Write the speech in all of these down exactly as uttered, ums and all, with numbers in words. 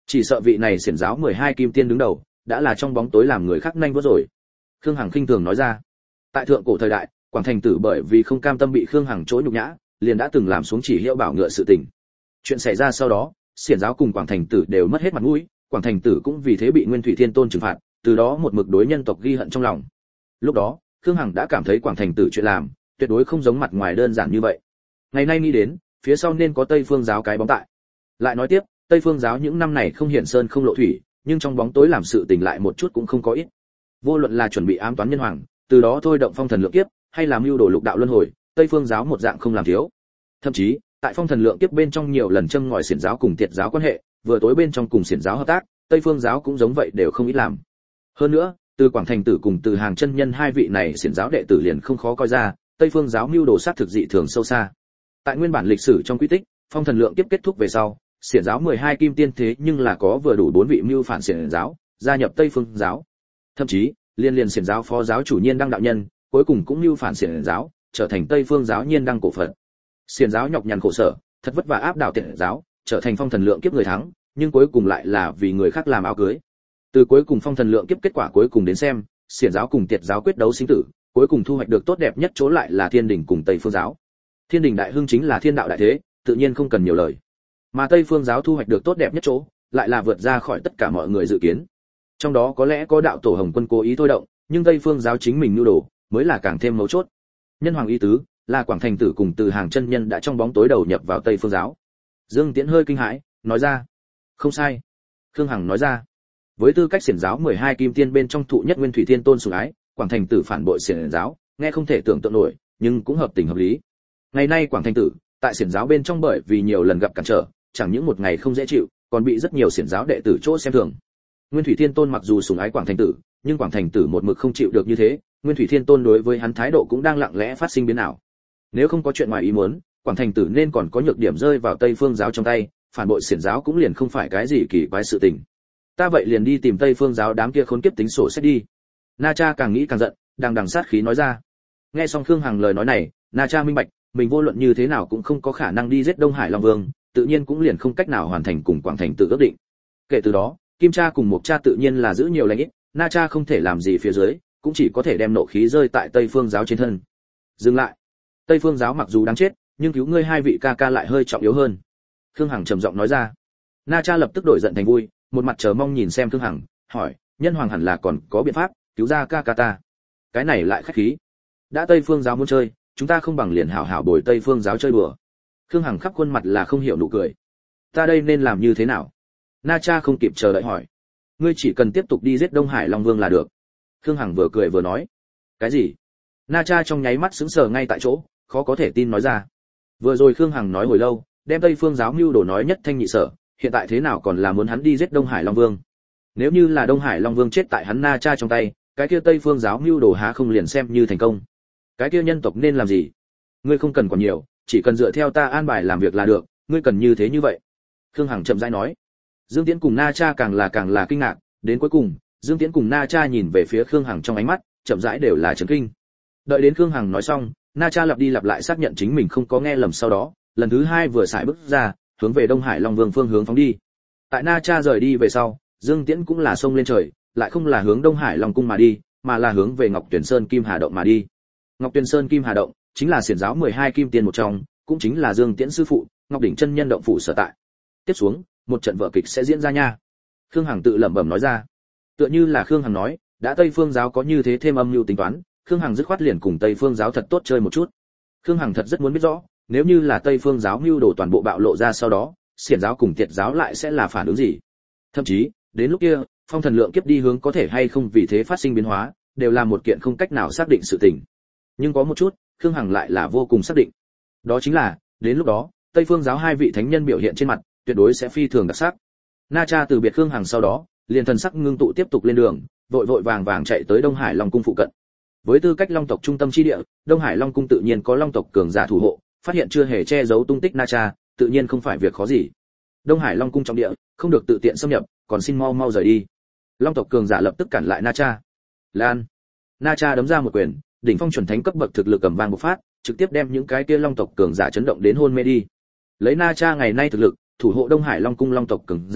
Chỉ sợ vị này xiển giáo mười hai kim tiên đứng đầu, đã là trong bóng tối làm người khác nhanh vớt rồi. Khương Hằng khinh thường nói ra. Tại thượng cổ thời đại, Quảng Thành Tử bởi vì không cam tâm bị Khương Hằng chỗ nhục nhã, liền đã từng làm xuống chỉ hiệu bảo ngựa sự tình. Chuyện xảy ra sau đó, xiển giáo cùng Quảng Thành Tử đều mất hết mặt mũi, Quảng Thành Tử cũng vì thế bị Nguyên Thủy Thiên Tôn trừng phạt, từ đó một mực đối nhân tộc ghi hận trong lòng. Lúc đó, Khương Hằng đã cảm thấy Quảng Thành Tử chuyện làm, tuyệt đối không giống mặt ngoài đơn giản như vậy. Ngày nay nghĩ đến, phía sau nên có Tây Phương giáo cái bóng tại. Lại nói tiếp, Tây Phương giáo những năm này không hiển sơn không lộ thủy, nhưng trong bóng tối làm sự tình lại một chút cũng không có ít. Vô luận là chuẩn bị ám toán nhân hoàng, từ đó thôi động phong thần lượng kiếp, hay làm mưu đồ lục đạo luân hồi, Tây Phương giáo một dạng không làm thiếu. Thậm chí, tại phong thần lượng kiếp bên trong nhiều lần châm ngòi xiển giáo cùng tiệt giáo quan hệ, vừa tối bên trong cùng xiển giáo hợp tác, Tây Phương giáo cũng giống vậy đều không ít làm. Hơn nữa, từ Quảng Thành Tử cùng từ Hàng chân nhân hai vị này xiển giáo đệ tử liền không khó coi ra, Tây Phương giáo mưu đồ sát thực dị thường sâu xa. Tại nguyên bản lịch sử trong quy tích, phong thần lượng kiếp kết thúc về sau, xiển giáo mười hai kim tiên thế nhưng là có vừa đủ bốn vị mưu phản xiển giáo, gia nhập Tây Phương giáo. Thậm chí, liên liên xiển giáo phó giáo chủ nhiên đăng đạo nhân, cuối cùng cũng mưu phản xiển giáo, trở thành Tây Phương giáo nhiên đăng cổ phận. Xiển giáo nhọc nhằn khổ sở, thật vất vả áp đảo tiệt giáo, trở thành phong thần lượng kiếp người thắng, nhưng cuối cùng lại là vì người khác làm áo cưới. Từ cuối cùng phong thần lượng kiếp kết quả cuối cùng đến xem, xiển giáo cùng tiệt giáo quyết đấu sinh tử, cuối cùng thu hoạch được tốt đẹp nhất chỗ lại là Thiên Đình cùng Tây Phương giáo. Thiên Đình đại hưng chính là thiên đạo đại thế, tự nhiên không cần nhiều lời. Mà Tây Phương giáo thu hoạch được tốt đẹp nhất chỗ, lại là vượt ra khỏi tất cả mọi người dự kiến. Trong đó có lẽ có đạo tổ Hồng Quân cố ý thôi động, nhưng Tây Phương giáo chính mình nưu đồ, mới là càng thêm mấu chốt. Nhân hoàng ý tứ, là Quảng Thành Tử cùng Từ Hàng chân nhân đã trong bóng tối đầu nhập vào Tây Phương giáo. Dương Tiễn hơi kinh hãi, nói ra: "Không sai." Khương Hằng nói ra: "Với tư cách xiển giáo mười hai kim tiên bên trong thụ nhất Nguyên Thủy Thiên Tôn sủng ái, Quảng Thành Tử phản bội xiển giáo, nghe không thể tưởng tượng nổi, nhưng cũng hợp tình hợp lý. Ngày nay Quảng Thành Tử, tại xiển giáo bên trong bởi vì nhiều lần gặp cản trở, chẳng những một ngày không dễ chịu, còn bị rất nhiều xiển giáo đệ tử chỗ xem thường. Nguyên Thủy Thiên Tôn mặc dù sủng ái Quảng Thành Tử, nhưng Quảng Thành Tử một mực không chịu được như thế, Nguyên Thủy Thiên Tôn đối với hắn thái độ cũng đang lặng lẽ phát sinh biến ảo. Nếu không có chuyện ngoài ý muốn, Quảng Thành Tử nên còn có nhược điểm rơi vào Tây Phương giáo trong tay, phản bội xiển giáo cũng liền không phải cái gì kỳ quái sự tình. Ta vậy liền đi tìm Tây Phương giáo đám kia khốn kiếp tính sổ sách đi." Na Cha càng nghĩ càng giận, đang đằng sát khí nói ra. Nghe xong Khương Hằng lời nói này, Na Cha minh bạch, mình vô luận như thế nào cũng không có khả năng đi giết Đông Hải Long Vương, tự nhiên cũng liền không cách nào hoàn thành cùng Quảng Thành Tử ước định. Kể từ đó, Kim Cha cùng Mộc Cha tự nhiên là giữ nhiều lành ít, Na Cha không thể làm gì phía dưới, cũng chỉ có thể đem nộ khí rơi tại Tây Phương giáo trên thân. Dừng lại. Tây Phương giáo mặc dù đáng chết, nhưng cứu ngươi hai vị ca ca lại hơi trọng yếu hơn. Khương Hằng trầm giọng nói ra. Na Cha lập tức đổi giận thành vui, một mặt chờ mong nhìn xem Khương Hằng, hỏi: "Nhân hoàng hẳn là còn có biện pháp cứu ra ca ca ta?" Cái này lại khách khí. Đã Tây Phương giáo muốn chơi, chúng ta không bằng liền hảo hảo bồi Tây Phương giáo chơi đùa. Khương Hằng khắp khuôn mặt là không hiểu nụ cười. Ta đây nên làm như thế nào? Na Cha không kịp chờ đợi hỏi. Ngươi chỉ cần tiếp tục đi giết Đông Hải Long Vương là được. Khương Hằng vừa cười vừa nói. Cái gì? Na Cha trong nháy mắt sững sờ ngay tại chỗ, khó có thể tin nói ra. Vừa rồi Khương Hằng nói hồi lâu, đem Tây Phương giáo mưu đồ nói nhất thanh nhị sở, hiện tại thế nào còn là muốn hắn đi giết Đông Hải Long Vương? Nếu như là Đông Hải Long Vương chết tại hắn Na Cha trong tay, cái kia Tây Phương giáo mưu đồ há không liền xem như thành công? Cái kia nhân tộc nên làm gì? Ngươi không cần còn nhiều, chỉ cần dựa theo ta an bài làm việc là được, ngươi cần như thế như vậy. Khương Hằng chậm rãi nói. Dương Tiễn cùng Na Cha càng là càng là kinh ngạc, đến cuối cùng, Dương Tiễn cùng Na Cha nhìn về phía Khương Hằng trong ánh mắt, chậm rãi đều là chấn kinh. Đợi đến Khương Hằng nói xong, Na Cha lặp đi lặp lại xác nhận chính mình không có nghe lầm, sau đó, lần thứ hai vừa xài bước ra, hướng về Đông Hải Long Vương phương hướng phóng đi. Tại Na Cha rời đi về sau, Dương Tiễn cũng là xông lên trời, lại không là hướng Đông Hải Long cung mà đi, mà là hướng về Ngọc Tuyển Sơn Kim Hà động mà đi. Ngọc Tuyển Sơn Kim Hà động chính là xiển giáo mười hai kim tiên một trong, cũng chính là Dương Tiễn sư phụ, Ngọc đỉnh chân nhân động phủ sở tại. Tiếp xuống, một trận vở kịch sẽ diễn ra nha. Khương Hằng tự lẩm bẩm nói ra. Tựa như là Khương Hằng nói, đã Tây Phương giáo có như thế thêm âm mưu tính toán, Khương Hằng dứt khoát liền cùng Tây Phương giáo thật tốt chơi một chút. Khương Hằng thật rất muốn biết rõ, nếu như là Tây Phương giáo mưu đồ toàn bộ bạo lộ ra sau đó, xiển giáo cùng tiệt giáo lại sẽ là phản ứng gì? Thậm chí, đến lúc kia, phong thần lượng kiếp đi hướng có thể hay không vì thế phát sinh biến hóa, đều là một kiện không cách nào xác định sự tình. Nhưng có một chút, Khương Hằng lại là vô cùng xác định. Đó chính là, đến lúc đó, Tây Phương giáo hai vị thánh nhân biểu hiện trên mặt, tuyệt đối sẽ phi thường đặc sắc. Na Cha từ biệt Khương Hằng sau đó, liền thần sắc ngưng tụ tiếp tục lên đường, vội vội vàng vàng chạy tới Đông Hải Long cung phụ cận. Với tư cách Long tộc trung tâm chi địa, Đông Hải Long cung tự nhiên có Long tộc cường giả thủ hộ, phát hiện chưa hề che giấu tung tích Na Cha, tự nhiên không phải việc khó gì. Đông Hải Long cung trong địa, không được tự tiện xâm nhập, còn xin mau mau rời đi. Long tộc cường giả lập tức cản lại Na Cha. Lan. Na Cha đấm ra một quyền, đỉnh phong chuẩn thánh cấp bậc thực lực cầm vang bộc phát, trực tiếp đem những cái kia Long tộc cường giả chấn động đến hôn mê đi. Lấy Na Cha ngày nay thực lực, thủ hộ Đông Hải Long cung Long tộc cường giả,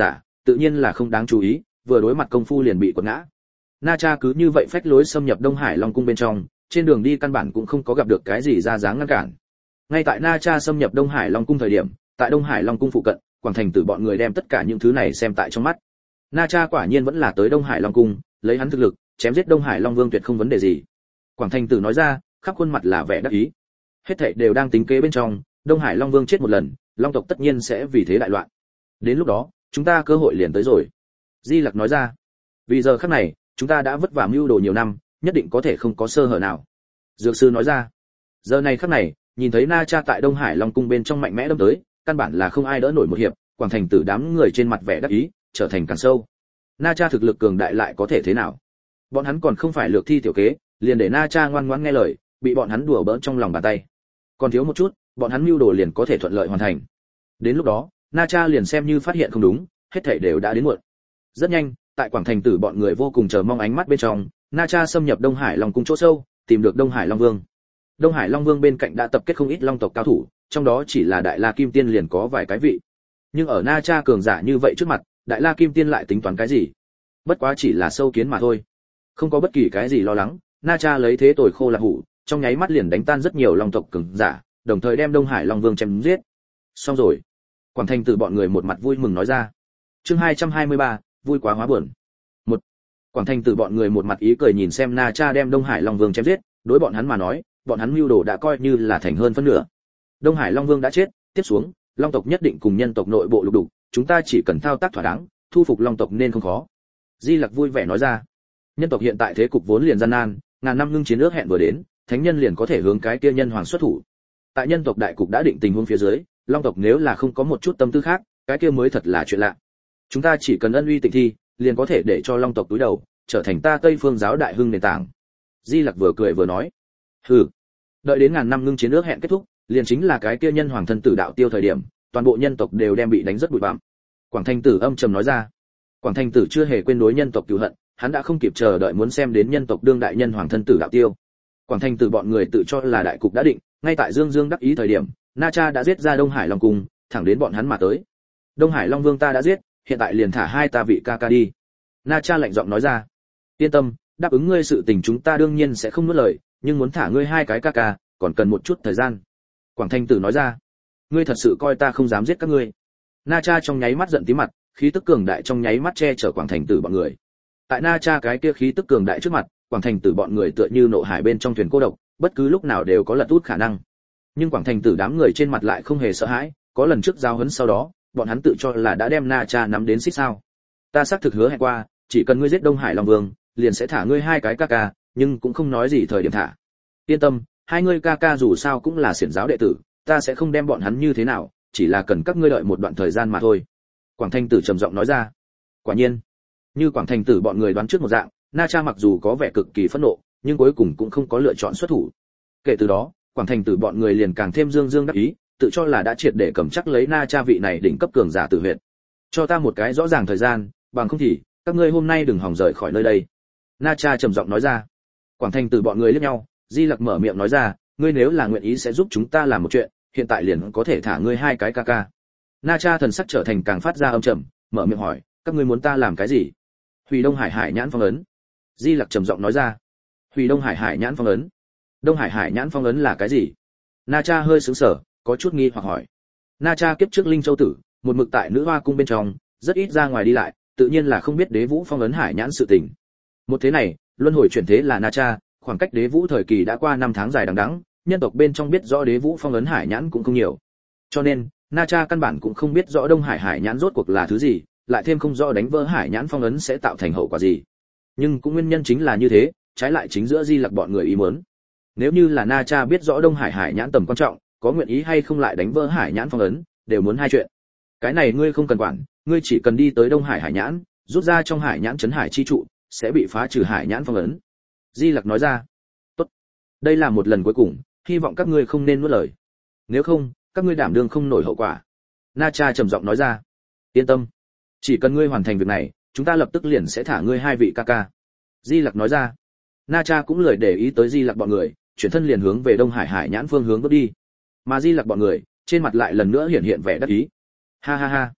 tự nhiên là không đáng chú ý, vừa đối mặt công phu liền bị quật ngã. Na Cha cứ như vậy phách lối xâm nhập Đông Hải Long cung bên trong, trên đường đi căn bản cũng không có gặp được cái gì ra dáng ngăn cản. Ngay tại Na Cha xâm nhập Đông Hải Long cung thời điểm, tại Đông Hải Long cung phụ cận, Quảng Thành Tử bọn người đem tất cả những thứ này xem tại trong mắt. Na Cha quả nhiên vẫn là tới Đông Hải Long cung, lấy hắn thực lực, chém giết Đông Hải Long Vương tuyệt không vấn đề gì. Quảng Thành Tử nói ra, khắp khuôn mặt là vẻ đắc ý. Hết thảy đều đang tính kế bên trong, Đông Hải Long Vương chết một lần, Long tộc tất nhiên sẽ vì thế đại loạn. Đến lúc đó, chúng ta cơ hội liền tới rồi. Di Lặc nói ra, vì giờ khắc này, chúng ta đã vất vả mưu đồ nhiều năm, nhất định có thể không có sơ hở nào. Dược sư nói ra, giờ này khắc này, nhìn thấy Na Cha tại Đông Hải Long cung bên trong mạnh mẽ đâm tới, căn bản là không ai đỡ nổi một hiệp, Quảng Thành Tử đám người trên mặt vẻ đắc ý, trở thành càng sâu. Na Cha thực lực cường đại lại có thể thế nào? Bọn hắn còn không phải lược thi tiểu kế, liền để Na Cha ngoan ngoãn nghe lời, bị bọn hắn đùa bỡn trong lòng bàn tay. Còn thiếu một chút, bọn hắn mưu đồ liền có thể thuận lợi hoàn thành. Đến lúc đó, Na Cha liền xem như phát hiện không đúng, hết thảy đều đã đến muộn. Rất nhanh, tại Quảng Thành Tử bọn người vô cùng chờ mong ánh mắt bên trong, Na Cha xâm nhập Đông Hải Long cung chỗ sâu, tìm được Đông Hải Long Vương. Đông Hải Long Vương bên cạnh đã tập kết không ít long tộc cao thủ, trong đó chỉ là Đại La Kim Tiên liền có vài cái vị. Nhưng ở Na Cha cường giả như vậy trước mặt, Đại La Kim Tiên lại tính toán cái gì? Bất quá chỉ là sâu kiến mà thôi. Không có bất kỳ cái gì lo lắng, Na Cha lấy thế tồi khô là hủ, trong nháy mắt liền đánh tan rất nhiều long tộc cường giả, đồng thời đem Đông Hải Long Vương chém giết. Xong rồi. Quảng Thành Tử bọn người một mặt vui mừng nói ra. Chương hai trăm hai mươi ba, vui quá hóa buồn. Một. Quảng Thành Tử bọn người một mặt ý cười nhìn xem Na Cha đem Đông Hải Long Vương chém giết, đối bọn hắn mà nói, bọn hắn mưu đồ đã coi như là thành hơn phân nửa. Đông Hải Long Vương đã chết, tiếp xuống, long tộc nhất định cùng nhân tộc nội bộ lục đục, chúng ta chỉ cần thao tác thỏa đáng, thu phục long tộc nên không khó. Di Lặc vui vẻ nói ra. Nhân tộc hiện tại thế cục vốn liền gian nan, ngàn năm ngưng chiến ước hẹn vừa đến, thánh nhân liền có thể hướng cái kia nhân hoàng xuất thủ. Tại nhân tộc đại cục đã định tình huống phía dưới, long tộc nếu là không có một chút tâm tư khác, cái kia mới thật là chuyện lạ. Chúng ta chỉ cần ân uy tịnh thi, liền có thể để cho long tộc túi đầu, trở thành ta Tây Phương giáo đại hưng nền tảng. Di Lặc vừa cười vừa nói, hừ, đợi đến ngàn năm ngưng chiến ước hẹn kết thúc, liền chính là cái kia nhân hoàng thân tử đạo tiêu thời điểm, toàn bộ nhân tộc đều đem bị đánh rất bụi bặm. Quảng Thành Tử âm trầm nói ra. Quảng Thành Tử chưa hề quên đối nhân tộc cừu hận, hắn đã không kịp chờ đợi muốn xem đến nhân tộc đương đại nhân hoàng thân tử đạo tiêu. Quảng Thành Tử bọn người tự cho là đại cục đã định, ngay tại Dương Dương đắc ý thời điểm, Na Cha đã giết ra Đông Hải Long cung, thẳng đến bọn hắn mà tới. Đông Hải Long Vương ta đã giết, hiện tại liền thả hai ta vị ca ca đi. Na Cha lạnh giọng nói ra. Yên tâm, đáp ứng ngươi sự tình chúng ta đương nhiên sẽ không nuốt lời, nhưng muốn thả ngươi hai cái ca ca, còn cần một chút thời gian. Quảng Thành Tử nói ra. Ngươi thật sự coi ta không dám giết các ngươi? Na Cha trong nháy mắt giận tím mặt, khí tức cường đại trong nháy mắt che chở Quảng Thành Tử bọn người. Tại Na Cha cái kia khí tức cường đại trước mặt, Quảng Thành Tử bọn người tựa như nộ hải bên trong thuyền cô độc, bất cứ lúc nào đều có lật út khả năng. Nhưng Quảng Thành Tử đám người trên mặt lại không hề sợ hãi, có lần trước giao huấn sau đó, bọn hắn tự cho là đã đem Na Cha nắm đến xích sao. Ta xác thực hứa hẹn qua, chỉ cần ngươi giết Đông Hải Long Vương, liền sẽ thả ngươi hai cái ca ca, nhưng cũng không nói gì thời điểm thả. Yên tâm, hai ngươi ca ca dù sao cũng là xiển giáo đệ tử, ta sẽ không đem bọn hắn như thế nào, chỉ là cần các ngươi đợi một đoạn thời gian mà thôi. Quảng Thành Tử trầm giọng nói ra. Quả nhiên, như Quảng Thành Tử bọn người đoán trước một dạng, Na Cha mặc dù có vẻ cực kỳ phẫn nộ, nhưng cuối cùng cũng không có lựa chọn xuất thủ. Kể từ đó, Quảng Thành Tử bọn người liền càng thêm dương dương đắc ý, tự cho là đã triệt để cầm chắc lấy Na Cha vị này đỉnh cấp cường giả tử huyệt. Cho ta một cái rõ ràng thời gian, bằng không thì các ngươi hôm nay đừng hòng rời khỏi nơi đây. Na Cha trầm giọng nói ra. Quảng Thành Tử bọn người liếc nhau, Di Lặc mở miệng nói ra, ngươi nếu là nguyện ý sẽ giúp chúng ta làm một chuyện, hiện tại liền có thể thả ngươi hai cái ca ca. Na Cha thần sắc trở thành càng phát ra âm trầm, mở miệng hỏi, các ngươi muốn ta làm cái gì? Hủy Đông Hải Hải nhãn phong ấn. Di Lặc trầm giọng nói ra. Hủy Đông Hải Hải nhãn phong ấn. Đông Hải Hải nhãn phong ấn là cái gì? Na Cha hơi sững sờ, có chút nghi hoặc hỏi. Na Cha kiếp trước Linh Châu tử, một mực tại Nữ Hoa cung bên trong, rất ít ra ngoài đi lại, tự nhiên là không biết Đế Vũ phong ấn Hải nhãn sự tình. Một thế này, luân hồi chuyển thế là Na Cha, khoảng cách Đế Vũ thời kỳ đã qua năm tháng dài đằng đẵng, nhân tộc bên trong biết rõ Đế Vũ phong ấn Hải nhãn cũng không nhiều. Cho nên, Na Cha căn bản cũng không biết rõ Đông Hải Hải nhãn rốt cuộc là thứ gì, lại thêm không rõ đánh vỡ Hải nhãn phong ấn sẽ tạo thành hậu quả gì. Nhưng cũng nguyên nhân chính là như thế, trái lại chính giữa Di Lặc bọn người ý muốn. Nếu như là Na Cha biết rõ Đông Hải Hải nhãn tầm quan trọng, có nguyện ý hay không lại đánh vỡ Hải nhãn phong ấn, đều muốn hai chuyện. Cái này ngươi không cần quản, ngươi chỉ cần đi tới Đông Hải Hải nhãn, rút ra trong Hải nhãn trấn hải chi trụ, sẽ bị phá trừ Hải nhãn phong ấn. Di Lặc nói ra. Tốt, đây là một lần cuối cùng, hy vọng các ngươi không nên nuốt lời. Nếu không, các ngươi đảm đương không nổi hậu quả. Na Cha trầm giọng nói ra. Yên tâm, chỉ cần ngươi hoàn thành việc này, chúng ta lập tức liền sẽ thả ngươi hai vị ca ca. Di Lặc nói ra. Na Cha cũng lười để ý tới Di Lặc bọn người, chuyển thân liền hướng về Đông Hải Hải nhãn phương hướng bước đi. Mà Di Lặc bọn người, trên mặt lại lần nữa hiện hiện vẻ đắc ý. Ha ha ha,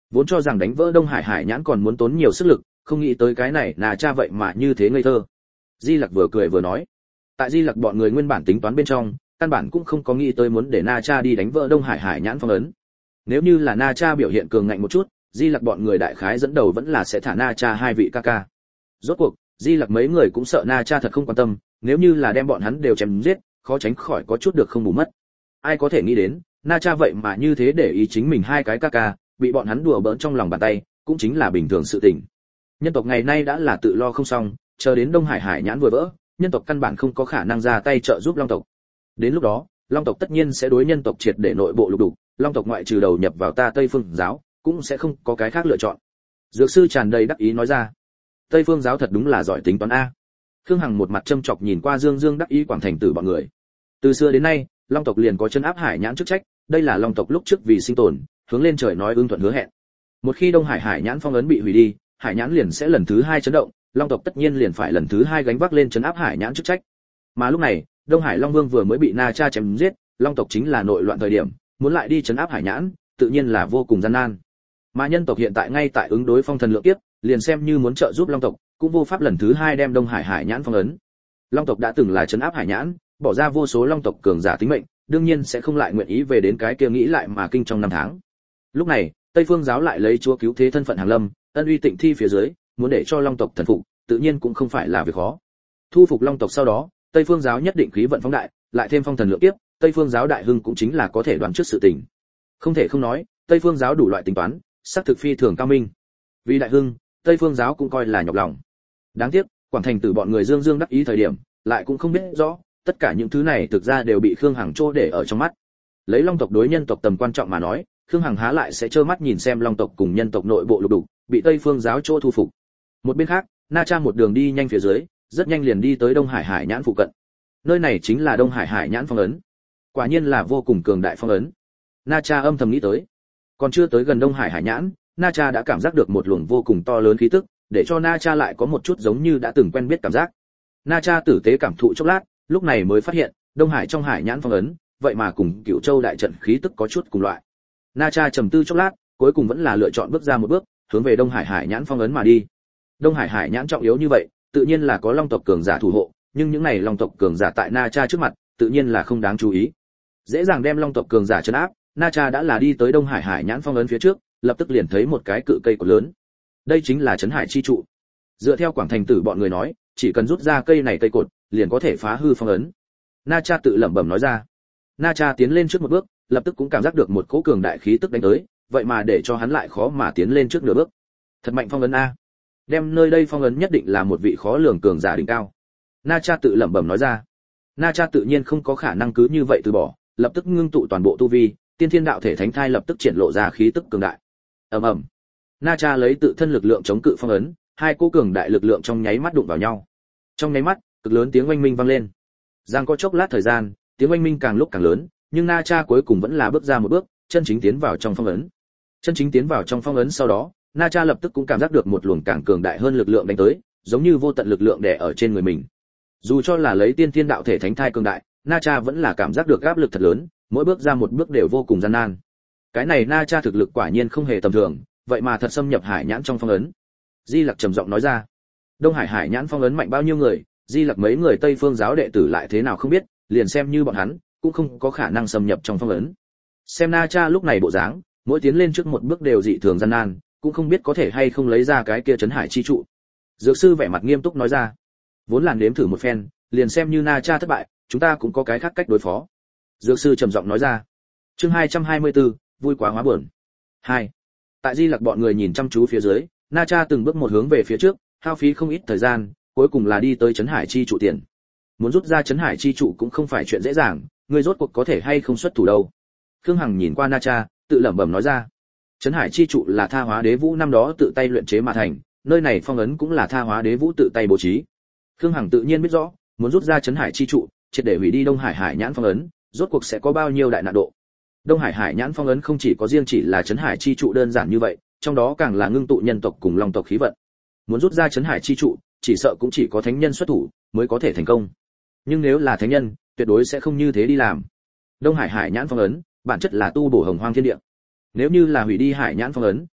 Vốn cho rằng đánh vỡ Đông Hải Hải nhãn còn muốn tốn nhiều sức lực, không nghĩ tới cái này là cha vậy mà như thế ngây thơ. Di Lặc vừa cười vừa nói. Tại Di Lặc bọn người nguyên bản tính toán bên trong, căn bản cũng không có nghĩ tới muốn để Na Cha đi đánh vỡ Đông Hải Hải nhãn phong ấn. Nếu như là Na Cha biểu hiện cường ngạnh một chút, Di Lặc bọn người đại khái dẫn đầu vẫn là sẽ thả Na Cha hai vị ca ca. Rốt cuộc, Di Lặc mấy người cũng sợ Na Cha thật không quan tâm, nếu như là đem bọn hắn đều chém giết, khó tránh khỏi có chút được không bù mất. Ai có thể nghĩ đến, Na Cha vậy mà như thế để ý chính mình hai cái ca ca, bị bọn hắn đùa bỡn trong lòng bàn tay, cũng chính là bình thường sự tình. Nhân tộc ngày nay đã là tự lo không xong, chờ đến Đông Hải Hải nhãn vừa vỡ, nhân tộc căn bản không có khả năng ra tay trợ giúp Long tộc. Đến lúc đó, Long tộc tất nhiên sẽ đối nhân tộc triệt để nội bộ lục đục, Long tộc ngoại trừ đầu nhập vào ta Tây Phương giáo, cũng sẽ không có cái khác lựa chọn. Dược sư tràn đầy đắc ý nói ra. Tây Phương giáo thật đúng là giỏi tính toán a. Khương Hằng một mặt châm chọc nhìn qua Dương Dương đắc ý Quảng Thành Tử bọn người. Từ xưa đến nay, Long tộc liền có chân áp Hải nhãn chức trách, đây là Long tộc lúc trước vì sinh tồn, hướng lên trời nói ưng thuận hứa hẹn. Một khi Đông Hải Hải nhãn phong ấn bị hủy đi, Hải nhãn liền sẽ lần thứ hai chấn động, Long tộc tất nhiên liền phải lần thứ hai gánh vác lên trấn áp Hải nhãn chức trách. Mà lúc này, Đông Hải Long Vương vừa mới bị Na Cha chém giết, Long tộc chính là nội loạn thời điểm, muốn lại đi trấn áp Hải nhãn, tự nhiên là vô cùng gian nan. Mà nhân tộc hiện tại ngay tại ứng đối phong thần lượng kiếp, liền xem như muốn trợ giúp Long tộc, cũng vô pháp lần thứ hai đem Đông Hải Hải nhãn phong ấn. Long tộc đã từng là trấn áp Hải nhãn, bỏ ra vô số Long tộc cường giả tính mệnh, đương nhiên sẽ không lại nguyện ý về đến cái kia nghĩ lại mà kinh trong năm tháng. Lúc này, Tây Phương giáo lại lấy chúa cứu thế thân phận hàng lâm, ân uy tịnh thi phía dưới, muốn để cho Long tộc thần phục, tự nhiên cũng không phải là việc khó. Thu phục Long tộc sau đó, Tây Phương giáo nhất định khí vận phóng đại, lại thêm phong thần lượng kiếp, Tây Phương giáo đại hưng cũng chính là có thể đoán trước sự tình. Không thể không nói, Tây Phương giáo đủ loại tính toán, sắc thực phi thường cao minh. Vì đại hưng, Tây Phương giáo cũng coi là nhọc lòng. Đáng tiếc, Quảng Thành Tử bọn người Dương Dương đắc ý thời điểm, lại cũng không biết rõ, tất cả những thứ này thực ra đều bị Khương Hằng trô để ở trong mắt. Lấy Long tộc đối nhân tộc tầm quan trọng mà nói, Khương Hằng há lại sẽ trơ mắt nhìn xem Long tộc cùng nhân tộc nội bộ lục đục, bị Tây Phương giáo chỗ thu phục. Một bên khác, Na Cha một đường đi nhanh phía dưới, rất nhanh liền đi tới Đông Hải Hải nhãn phụ cận. Nơi này chính là Đông Hải Hải nhãn phong ấn. Quả nhiên là vô cùng cường đại phong ấn. Na Cha âm thầm nghĩ tới. Còn chưa tới gần Đông Hải Hải nhãn, Na Cha đã cảm giác được một luồng vô cùng to lớn khí tức, để cho Na Cha lại có một chút giống như đã từng quen biết cảm giác. Na Cha tử tế cảm thụ chốc lát, lúc này mới phát hiện, Đông Hải trong Hải nhãn phong ấn, vậy mà cùng Cửu Châu đại trận khí tức có chút cùng loại. Na Cha trầm tư chốc lát, cuối cùng vẫn là lựa chọn bước ra một bước, hướng về Đông Hải Hải nhãn phong ấn mà đi. Đông Hải Hải nhãn trọng yếu như vậy, tự nhiên là có Long tộc cường giả thủ hộ, nhưng những này Long tộc cường giả tại Na Cha trước mặt, tự nhiên là không đáng chú ý. Dễ dàng đem Long tộc cường giả trấn áp, Na Cha đã là đi tới Đông Hải Hải nhãn phong ấn phía trước, lập tức liền thấy một cái cự cây cột lớn. Đây chính là Trấn Hải chi trụ. Dựa theo Quảng Thành Tử bọn người nói, chỉ cần rút ra cây này cây cột, liền có thể phá hư phong ấn. Na Cha tự lẩm bẩm nói ra. Na Cha tiến lên trước một bước, lập tức cũng cảm giác được một cỗ cường đại khí tức đánh tới, vậy mà để cho hắn lại khó mà tiến lên trước nửa bước. Thật mạnh phong ấn a. Đem nơi đây phong ấn nhất định là một vị khó lường cường giả đỉnh cao. Na Cha tự lẩm bẩm nói ra. Na Cha tự nhiên không có khả năng cứ như vậy từ bỏ, lập tức ngưng tụ toàn bộ tu vi, tiên thiên đạo thể thánh thai lập tức triển lộ ra khí tức cường đại. Ầm ầm. Na Cha lấy tự thân lực lượng chống cự phong ấn, hai cỗ cường đại lực lượng trong nháy mắt đụng vào nhau. Trong nháy mắt, cực lớn tiếng oanh minh vang lên. Giang có chốc lát thời gian, tiếng oanh minh càng lúc càng lớn, nhưng Na Cha cuối cùng vẫn là bước ra một bước, chân chính tiến vào trong phong ấn. Chân chính tiến vào trong phong ấn sau đó, Na Cha lập tức cũng cảm giác được một luồng càng cường đại hơn lực lượng đánh tới, giống như vô tận lực lượng đè ở trên người mình. Dù cho là lấy tiên thiên đạo thể thánh thai cường đại, Na Cha vẫn là cảm giác được áp lực thật lớn, mỗi bước ra một bước đều vô cùng gian nan. Cái này Na Cha thực lực quả nhiên không hề tầm thường, vậy mà thật xâm nhập Hải nhãn trong phong ấn. Di Lặc trầm giọng nói ra. Đông Hải Hải nhãn phong ấn mạnh bao nhiêu người, Di Lặc mấy người Tây Phương giáo đệ tử lại thế nào không biết, liền xem như bọn hắn, cũng không có khả năng xâm nhập trong phong ấn. Xem Na Cha lúc này bộ dáng, mỗi tiến lên trước một bước đều dị thường gian nan, cũng không biết có thể hay không lấy ra cái kia Trấn Hải chi trụ. Dược sư vẻ mặt nghiêm túc nói ra. Vốn là nếm thử một phen, liền xem như Na Cha thất bại, chúng ta cũng có cái khác cách đối phó. Dược sư trầm giọng nói ra. Chương hai trăm hai mươi tư, vui quá hóa buồn. hai. Tại Di Lặc bọn người nhìn chăm chú phía dưới, Na Cha từng bước một hướng về phía trước, hao phí không ít thời gian, cuối cùng là đi tới Trấn Hải chi trụ tiền. Muốn rút ra Trấn Hải chi trụ cũng không phải chuyện dễ dàng, người rốt cuộc có thể hay không xuất thủ đâu. Khương Hằng nhìn qua Na Cha, tự lẩm bẩm nói ra. Trấn Hải chi trụ là Tha Hóa Đế Vũ năm đó tự tay luyện chế mà thành, nơi này phong ấn cũng là Tha Hóa Đế Vũ tự tay bố trí. Khương Hằng tự nhiên biết rõ, muốn rút ra Trấn Hải chi trụ, triệt để hủy đi Đông Hải Hải nhãn phong ấn, rốt cuộc sẽ có bao nhiêu đại nạn độ. Đông Hải Hải nhãn phong ấn không chỉ có riêng chỉ là Trấn Hải chi trụ đơn giản như vậy, trong đó càng là ngưng tụ nhân tộc cùng Long tộc khí vận. Muốn rút ra Trấn Hải chi trụ, chỉ sợ cũng chỉ có thánh nhân xuất thủ mới có thể thành công. Nhưng nếu là thánh nhân, tuyệt đối sẽ không như thế đi làm. Đông Hải Hải nhãn phong ấn, bản chất là tu bổ hồng hoang thiên địa. Nếu như là hủy đi Hải nhãn phong ấn,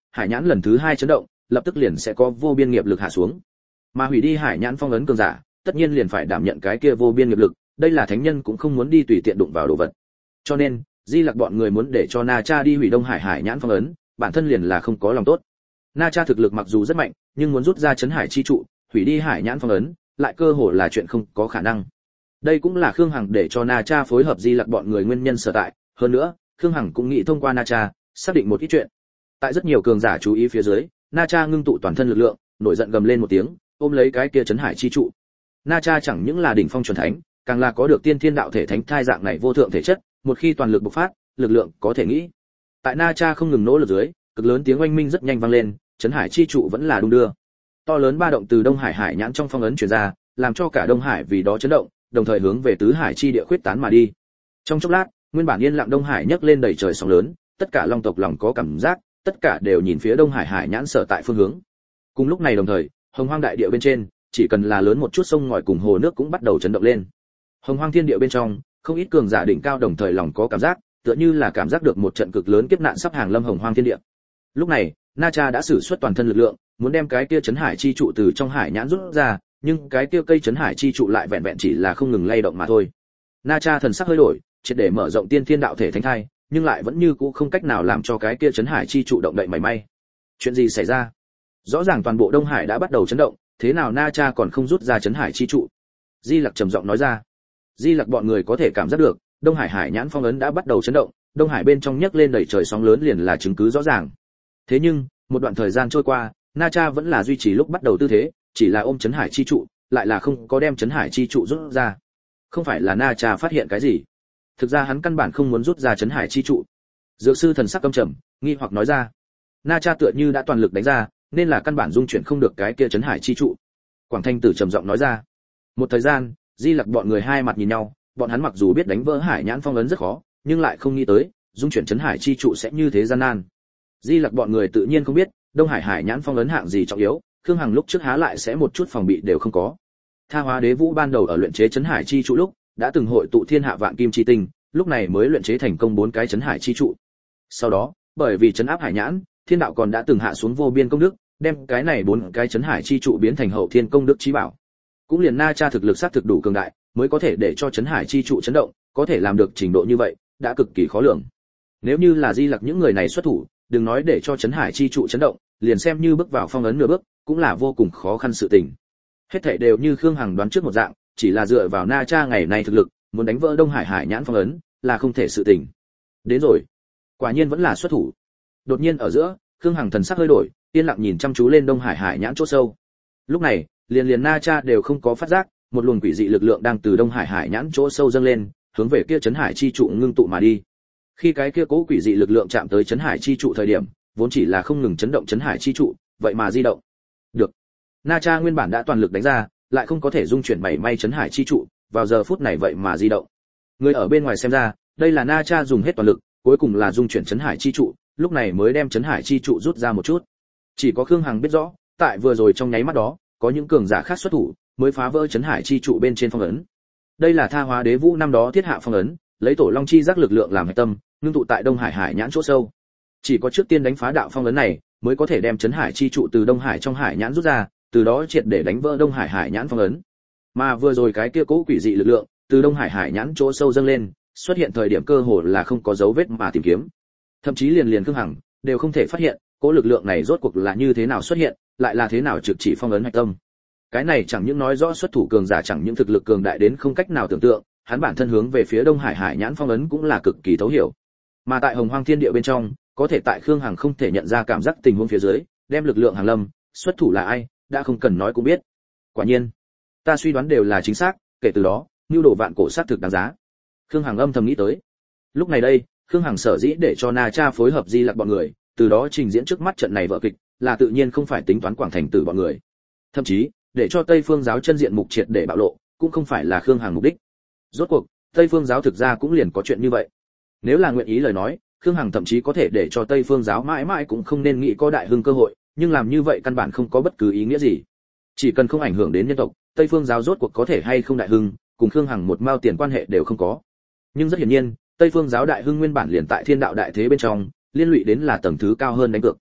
hải nhãn lần thứ hai chấn động, lập tức liền sẽ có vô biên nghiệp lực hạ xuống. Mà hủy đi hải nhãn phong ấn cường giả, tất nhiên liền phải đảm nhận cái kia vô biên nghiệp lực, đây là thánh nhân cũng không muốn đi tùy tiện đụng vào đồ vật. Cho nên, Di Lặc bọn người muốn để cho Na Cha đi hủy Đông Hải hải nhãn phong ấn, bản thân liền là không có lòng tốt. Na Cha thực lực mặc dù rất mạnh, nhưng muốn rút ra chấn hải chi trụ, hủy đi hải nhãn phong ấn, lại cơ hồ là chuyện không có khả năng. Đây cũng là Khương Hằng để cho Na Cha phối hợp Di Lặc bọn người nguyên nhân sở tại, hơn nữa, Khương Hằng cũng nghĩ thông qua Na Cha, xác định một ít chuyện. Tại rất nhiều cường giả chú ý phía dưới, Na Cha ngưng tụ toàn thân lực lượng, nổi giận gầm lên một tiếng, ôm lấy cái kia chấn hải chi trụ. Na Cha chẳng những là đỉnh phong chuẩn thánh, càng là có được tiên thiên đạo thể thánh thai dạng này vô thượng thể chất, một khi toàn lực bộc phát, lực lượng có thể nghĩ. Tại Na Cha không ngừng nỗ lực dưới, cực lớn tiếng oanh minh rất nhanh vang lên, chấn hải chi trụ vẫn là đung đưa. To lớn ba động từ Đông Hải hải nhãn trong phong ấn truyền ra, làm cho cả Đông Hải vì đó chấn động, đồng thời hướng về tứ hải chi địa khuyết tán mà đi. Trong chốc lát, nguyên bản yên lặng Đông Hải nhấc lên đầy trời sóng lớn, tất cả long tộc lòng có cảm giác, tất cả đều nhìn phía Đông Hải hải nhãn sở tại phương hướng. Cùng lúc này đồng thời, Hồng Hoang đại địa bên trên, chỉ cần là lớn một chút sông ngòi cùng hồ nước cũng bắt đầu chấn động lên. Hồng Hoang thiên địa bên trong, không ít cường giả đỉnh cao đồng thời lòng có cảm giác, tựa như là cảm giác được một trận cực lớn kiếp nạn sắp hàng lâm Hồng Hoang thiên địa. Lúc này, Na Cha đã sử xuất toàn thân lực lượng, muốn đem cái kia chấn hải chi trụ từ trong hải nhãn rút ra, nhưng cái kia cây chấn hải chi trụ lại vẹn vẹn chỉ là không ngừng lay động mà thôi. Na Cha thần sắc hơi đổi, triệt để mở rộng tiên thiên đạo thể thánh thai, nhưng lại vẫn như cũ không cách nào làm cho cái kia chấn hải chi trụ động đậy mảy may. Chuyện gì xảy ra? Rõ ràng toàn bộ Đông Hải đã bắt đầu chấn động, thế nào Na Cha còn không rút ra chấn hải chi trụ? Di Lặc trầm giọng nói ra. Di Lặc bọn người có thể cảm giác được, Đông Hải hải nhãn phong ấn đã bắt đầu chấn động, Đông Hải bên trong nhấc lên đầy trời sóng lớn liền là chứng cứ rõ ràng. Thế nhưng, một đoạn thời gian trôi qua, Na Cha vẫn là duy trì lúc bắt đầu tư thế, chỉ là ôm chấn hải chi trụ, lại là không có đem chấn hải chi trụ rút ra. Không phải là Na Cha phát hiện cái gì? Thực ra hắn căn bản không muốn rút ra chấn hải chi trụ. Dược sư thần sắc căm trầm, nghi hoặc nói ra. Na Cha tựa như đã toàn lực đánh ra, nên là căn bản dung chuyển không được cái kia chấn hải chi trụ. Quảng Thanh Tử trầm giọng nói ra. Một thời gian, Di Lặc bọn người hai mặt nhìn nhau, bọn hắn mặc dù biết đánh vỡ hải nhãn phong ấn rất khó, nhưng lại không nghĩ tới, dung chuyển chấn hải chi trụ sẽ như thế gian nan. Di Lặc bọn người tự nhiên không biết, Đông Hải hải nhãn phong ấn hạng gì trọng yếu, Khương Hằng lúc trước há lại sẽ một chút phòng bị đều không có. Tha Hóa Đế Vũ ban đầu ở luyện chế chấn hải chi trụ lúc, đã từng hội tụ thiên hạ vạn kim chi tinh, lúc này mới luyện chế thành công bốn cái chấn hải chi trụ. Sau đó, bởi vì chấn áp hải nhãn, thiên đạo còn đã từng hạ xuống vô biên công đức, đem cái này bốn cái chấn hải chi trụ biến thành hậu thiên công đức chí bảo. Cũng liền Na Cha thực lực sát thực đủ cường đại, mới có thể để cho chấn hải chi trụ chấn động, có thể làm được trình độ như vậy, đã cực kỳ khó lường. Nếu như là Di Lặc những người này xuất thủ, đừng nói để cho chấn hải chi trụ chấn động, liền xem như bước vào phong ấn nửa bước, cũng là vô cùng khó khăn sự tình. Hết thảy đều như Khương Hằng đoán trước một dạng, chỉ là dựa vào Na Cha ngày nay thực lực, muốn đánh vỡ Đông Hải hải nhãn phong ấn, là không thể sự tình. Đến rồi, quả nhiên vẫn là xuất thủ. Đột nhiên ở giữa, Khương Hằng thần sắc hơi đổi, yên lặng nhìn chăm chú lên Đông Hải hải nhãn chỗ sâu. Lúc này, liền liền Na Cha đều không có phát giác, một luồng quỷ dị lực lượng đang từ Đông Hải hải nhãn chỗ sâu dâng lên, hướng về kia chấn hải chi trụ ngưng tụ mà đi. Khi cái kia cố quỷ dị lực lượng chạm tới chấn hải chi trụ thời điểm, vốn chỉ là không ngừng chấn động chấn hải chi trụ, vậy mà di động. Được. Na Cha nguyên bản đã toàn lực đánh ra, lại không có thể dung chuyển bảy may chấn hải chi trụ, vào giờ phút này vậy mà di động. Người ở bên ngoài xem ra, đây là Na Cha dùng hết toàn lực, cuối cùng là dung chuyển chấn hải chi trụ, lúc này mới đem chấn hải chi trụ rút ra một chút. Chỉ có Khương Hằng biết rõ, tại vừa rồi trong nháy mắt đó, có những cường giả khác xuất thủ, mới phá vỡ chấn hải chi trụ bên trên phong ấn. Đây là Tha Hóa Đế Vũ năm đó thiết hạ phong ấn, lấy tổ long chi giác lực lượng làm hệ tâm, ngưng tụ tại Đông Hải hải nhãn chỗ sâu. Chỉ có trước tiên đánh phá đạo phong ấn này, mới có thể đem chấn hải chi trụ từ Đông Hải trong hải nhãn rút ra, từ đó triệt để đánh vỡ Đông Hải hải nhãn phong ấn. Mà vừa rồi cái kia cố quỷ dị lực lượng, từ Đông Hải hải nhãn chỗ sâu dâng lên, xuất hiện thời điểm cơ hồ là không có dấu vết mà tìm kiếm. Thậm chí liền liền Khương Hằng đều không thể phát hiện, cố lực lượng này rốt cuộc là như thế nào xuất hiện, lại là thế nào trực chỉ phong ấn hạch tâm. Cái này chẳng những nói rõ xuất thủ cường giả chẳng những thực lực cường đại đến không cách nào tưởng tượng, hắn bản thân hướng về phía Đông Hải hải nhãn phong ấn cũng là cực kỳ thấu hiểu. Mà tại Hồng Hoang Thiên Địa bên trong, có thể tại Khương Hằng không thể nhận ra cảm giác tình huống phía dưới, đem lực lượng hàng lâm, xuất thủ là ai, đã không cần nói cũng biết. Quả nhiên, ta suy đoán đều là chính xác, kể từ đó, nhu đồ vạn cổ sát thực đáng giá. Khương Hằng âm thầm nghĩ tới. Lúc này đây, Khương Hằng sở dĩ để cho Na Cha phối hợp Di Lặc bọn người, từ đó trình diễn trước mắt trận này vở kịch, là tự nhiên không phải tính toán Quảng Thành Tử bọn người. Thậm chí, để cho Tây Phương giáo chân diện mục triệt để bạo lộ, cũng không phải là Khương Hằng mục đích. Rốt cuộc, Tây Phương giáo thực ra cũng liền có chuyện như vậy. Nếu là nguyện ý lời nói, Khương Hằng thậm chí có thể để cho Tây Phương giáo mãi mãi cũng không nên nghĩ có đại hưng cơ hội, nhưng làm như vậy căn bản không có bất cứ ý nghĩa gì. Chỉ cần không ảnh hưởng đến nhân tộc, Tây Phương giáo rốt cuộc có thể hay không đại hưng, cùng Khương Hằng một mao tiền quan hệ đều không có. Nhưng rất hiển nhiên, Tây Phương giáo đại hưng nguyên bản liền tại thiên đạo đại thế bên trong, liên lụy đến là tầng thứ cao hơn đánh cược.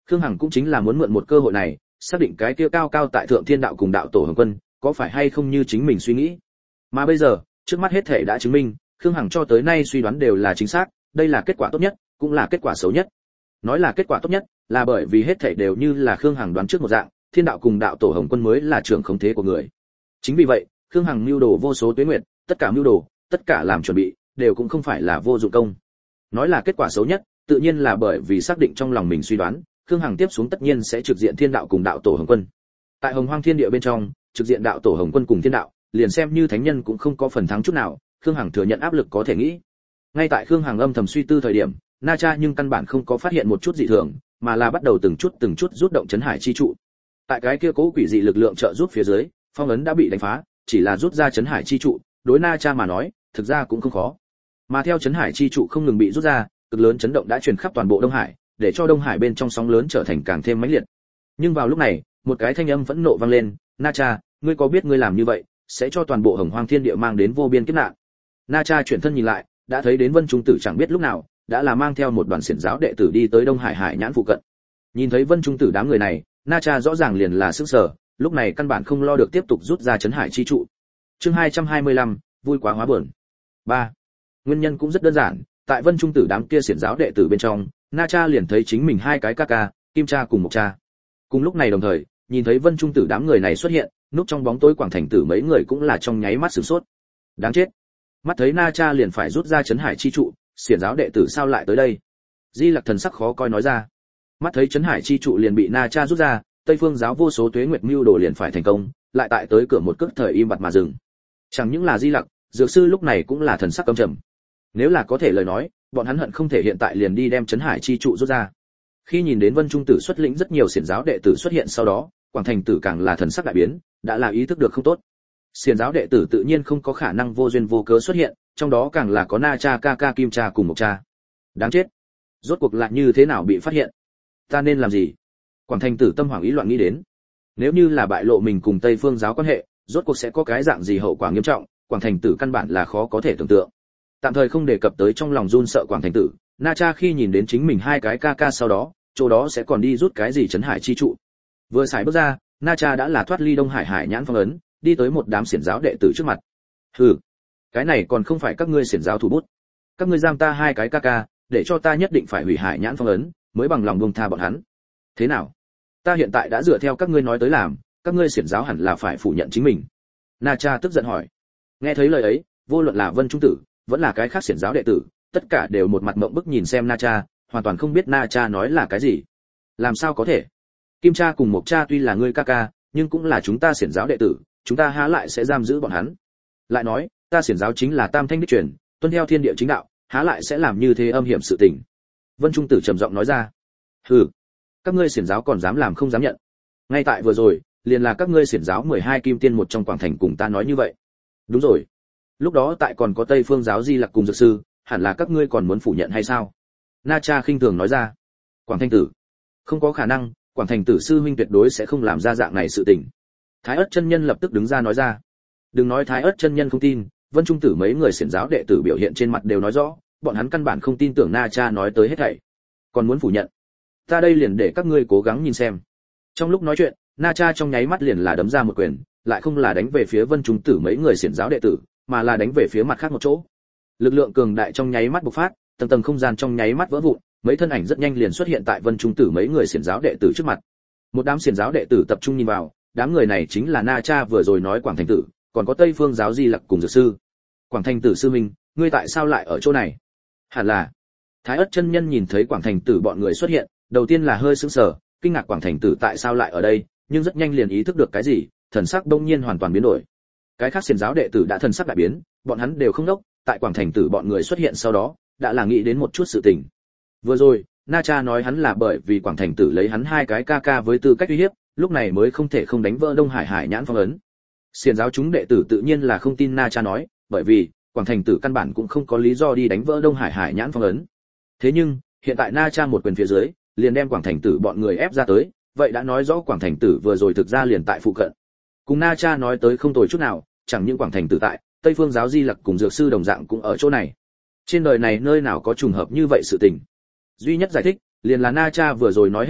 Khương Hằng cũng chính là muốn mượn một cơ hội này, xác định cái kia cao cao tại thượng thiên đạo cùng đạo tổ Hồng Quân, có phải hay không như chính mình suy nghĩ. Mà bây giờ, trước mắt hết thể đã chứng minh, Khương Hằng cho tới nay suy đoán đều là chính xác, đây là kết quả tốt nhất, cũng là kết quả xấu nhất. Nói là kết quả tốt nhất, là bởi vì hết thảy đều như là Khương Hằng đoán trước một dạng, thiên đạo cùng đạo tổ Hồng Quân mới là trưởng khống thế của người. Chính vì vậy, Khương Hằng mưu đồ vô số tuế nguyệt, tất cả mưu đồ, tất cả làm chuẩn bị, đều cũng không phải là vô dụng công. Nói là kết quả xấu nhất, tự nhiên là bởi vì xác định trong lòng mình suy đoán, Khương Hằng tiếp xuống tất nhiên sẽ trực diện thiên đạo cùng đạo tổ Hồng Quân. Tại Hồng Hoang Thiên Địa bên trong, trực diện đạo tổ Hồng Quân cùng thiên đạo, liền xem như thánh nhân cũng không có phần thắng chút nào, Khương Hằng thừa nhận áp lực có thể nghĩ. Ngay tại Khương Hằng âm thầm suy tư thời điểm, Na Cha nhưng căn bản không có phát hiện một chút dị thường, mà là bắt đầu từng chút từng chút rút động chấn hải chi trụ. Tại cái kia cố quỷ dị lực lượng trợ giúp phía dưới, phong ấn đã bị đánh phá, chỉ là rút ra chấn hải chi trụ, đối Na Cha mà nói, thực ra cũng không khó. Mà theo chấn hải chi trụ không ngừng bị rút ra, cực lớn chấn động đã truyền khắp toàn bộ Đông Hải, để cho Đông Hải bên trong sóng lớn trở thành càng thêm mãnh liệt. Nhưng vào lúc này, một cái thanh âm phẫn nộ vang lên, "Na Cha, ngươi có biết ngươi làm như vậy sẽ cho toàn bộ Hồng Hoang Thiên Địa mang đến vô biên kiếp nạn?" Na Cha chuyển thân nhìn lại, đã thấy đến Vân Trung Tử chẳng biết lúc nào đã là mang theo một đoàn xiển giáo đệ tử đi tới Đông Hải Hải Nhãn phụ cận. Nhìn thấy Vân Trung Tử đám người này, Na Cha rõ ràng liền là sửng sở, lúc này căn bản không lo được tiếp tục rút ra chấn hải chi trụ. Chương hai trăm hai mươi lăm, vui quá hóa buồn. ba. Nguyên nhân cũng rất đơn giản, tại Vân Trung Tử đám kia xiển giáo đệ tử bên trong, Na Cha liền thấy chính mình hai cái ca ca, Kim Cha cùng Mộc Cha. Cùng lúc này đồng thời, nhìn thấy Vân Trung Tử đám người này xuất hiện, núp trong bóng tối Quảng Thành Tử mấy người cũng là trong nháy mắt sửng sốt. Đáng chết. Mắt thấy Na Cha liền phải rút ra chấn hải chi trụ, xiển giáo đệ tử sao lại tới đây? Di Lặc thần sắc khó coi nói ra. Mắt thấy chấn hải chi trụ liền bị Na Cha rút ra, Tây Phương giáo vô số tuế nguyệt mưu đồ liền phải thành công, lại tại tới cửa một cước thời im bặt mà dừng. Chẳng những là Di Lặc, dược sư lúc này cũng là thần sắc căm trầm. Nếu là có thể lời nói, bọn hắn hận không thể hiện tại liền đi đem chấn hải chi trụ rút ra. Khi nhìn đến Vân Trung Tử xuất lĩnh rất nhiều xiển giáo đệ tử xuất hiện sau đó, Quảng Thành Tử càng là thần sắc đại biến, đã là ý thức được không tốt. Xiển giáo đệ tử tự nhiên không có khả năng vô duyên vô cớ xuất hiện, trong đó càng là có Na Cha, ca ca Kim Cha cùng Mộc Cha. Đáng chết, rốt cuộc lại như thế nào bị phát hiện? Ta nên làm gì? Quảng Thành Tử tâm hoảng ý loạn nghĩ đến. Nếu như là bại lộ mình cùng Tây Phương giáo quan hệ, rốt cuộc sẽ có cái dạng gì hậu quả nghiêm trọng, Quảng Thành Tử căn bản là khó có thể tưởng tượng. Tạm thời không đề cập tới trong lòng run sợ Quảng Thành Tử, Na Cha khi nhìn đến chính mình hai cái ca ca sau đó, chỗ đó sẽ còn đi rút cái gì chấn hải chi trụ. Vừa xài bước ra, Na Cha đã là thoát ly Đông Hải Hải Nhãn phong ấn, đi tới một đám xiển giáo đệ tử trước mặt. Hừ, cái này còn không phải các ngươi xiển giáo thủ bút. Các ngươi giam ta hai cái ca ca, để cho ta nhất định phải hủy Hải Nhãn phong ấn, mới bằng lòng buông tha bọn hắn. Thế nào? Ta hiện tại đã dựa theo các ngươi nói tới làm, các ngươi xiển giáo hẳn là phải phủ nhận chính mình. Na Cha tức giận hỏi. Nghe thấy lời ấy, vô luận là Vân Trung Tử, vẫn là cái khác xiển giáo đệ tử, tất cả đều một mặt mộng bức nhìn xem Na Cha, hoàn toàn không biết Na Cha nói là cái gì. Làm sao có thể? Kim Cha cùng Mộc Cha tuy là ngươi ca ca, nhưng cũng là chúng ta xiển giáo đệ tử, chúng ta há lại sẽ giam giữ bọn hắn? Lại nói, ta xiển giáo chính là tam thanh đích truyền, tuân theo thiên địa chính đạo, há lại sẽ làm như thế âm hiểm sự tình? Vân Trung Tử trầm giọng nói ra. Hừ, các ngươi xiển giáo còn dám làm không dám nhận? Ngay tại vừa rồi, liền là các ngươi xiển giáo mười hai kim tiên một trong Quảng Thành cùng ta nói như vậy. Đúng rồi. Lúc đó tại còn có Tây Phương giáo Di Lặc cùng dược sư, hẳn là các ngươi còn muốn phủ nhận hay sao? Na Cha khinh thường nói ra. Quảng Thành Tử, không có khả năng, Quảng Thành Tử sư huynh tuyệt đối sẽ không làm ra dạng này sự tình. Thái Ức chân nhân lập tức đứng ra nói ra. Đừng nói Thái Ức chân nhân không tin, Vân Trung Tử mấy người xiển giáo đệ tử biểu hiện trên mặt đều nói rõ, bọn hắn căn bản không tin tưởng Na Cha nói tới hết thảy, còn muốn phủ nhận. Ta đây liền để các ngươi cố gắng nhìn xem. Trong lúc nói chuyện, Na Cha trong nháy mắt liền là đấm ra một quyền, lại không là đánh về phía Vân Trung Tử mấy người xiển giáo đệ tử, mà là đánh về phía mặt khác một chỗ. Lực lượng cường đại trong nháy mắt bộc phát, tầng tầng không gian trong nháy mắt vỡ vụn, mấy thân ảnh rất nhanh liền xuất hiện tại Vân Trung Tử mấy người xiển giáo đệ tử trước mặt. Một đám xiển giáo đệ tử tập trung nhìn vào, đám người này chính là Na Cha vừa rồi nói Quảng Thành Tử, còn có Tây Phương giáo Di Lặc cùng dược sư. Quảng Thành Tử sư minh, ngươi tại sao lại ở chỗ này? Hẳn là. Thái Ức chân nhân nhìn thấy Quảng Thành Tử bọn người xuất hiện, đầu tiên là hơi sững sờ, kinh ngạc Quảng Thành Tử tại sao lại ở đây, nhưng rất nhanh liền ý thức được cái gì, thần sắc bỗng nhiên hoàn toàn biến đổi. Cái khác xiển giáo đệ tử đã thần sắc đại biến, bọn hắn đều không đốc, tại Quảng Thành Tử bọn người xuất hiện sau đó, đã là nghĩ đến một chút sự tình. Vừa rồi, Na Cha nói hắn là bởi vì Quảng Thành Tử lấy hắn hai cái ca ca với tư cách uy hiếp, lúc này mới không thể không đánh vỡ Đông Hải Hải Nhãn phong ấn. Xiển giáo chúng đệ tử tự nhiên là không tin Na Cha nói, bởi vì Quảng Thành Tử căn bản cũng không có lý do đi đánh vỡ Đông Hải Hải Nhãn phong ấn. Thế nhưng, hiện tại Na Cha một quyền phía dưới, liền đem Quảng Thành Tử bọn người ép ra tới, vậy đã nói rõ Quảng Thành Tử vừa rồi thực ra liền tại phụ cận. Cùng Na Cha nói tới không tồi chút nào, chẳng những Quảng Thành Tử tại, Tây Phương giáo Di Lặc cùng dược sư đồng dạng cũng ở chỗ này. Trên đời này nơi nào có trùng hợp như vậy sự tình. Duy nhất giải thích, liền là Na Cha vừa rồi nói hết thảy,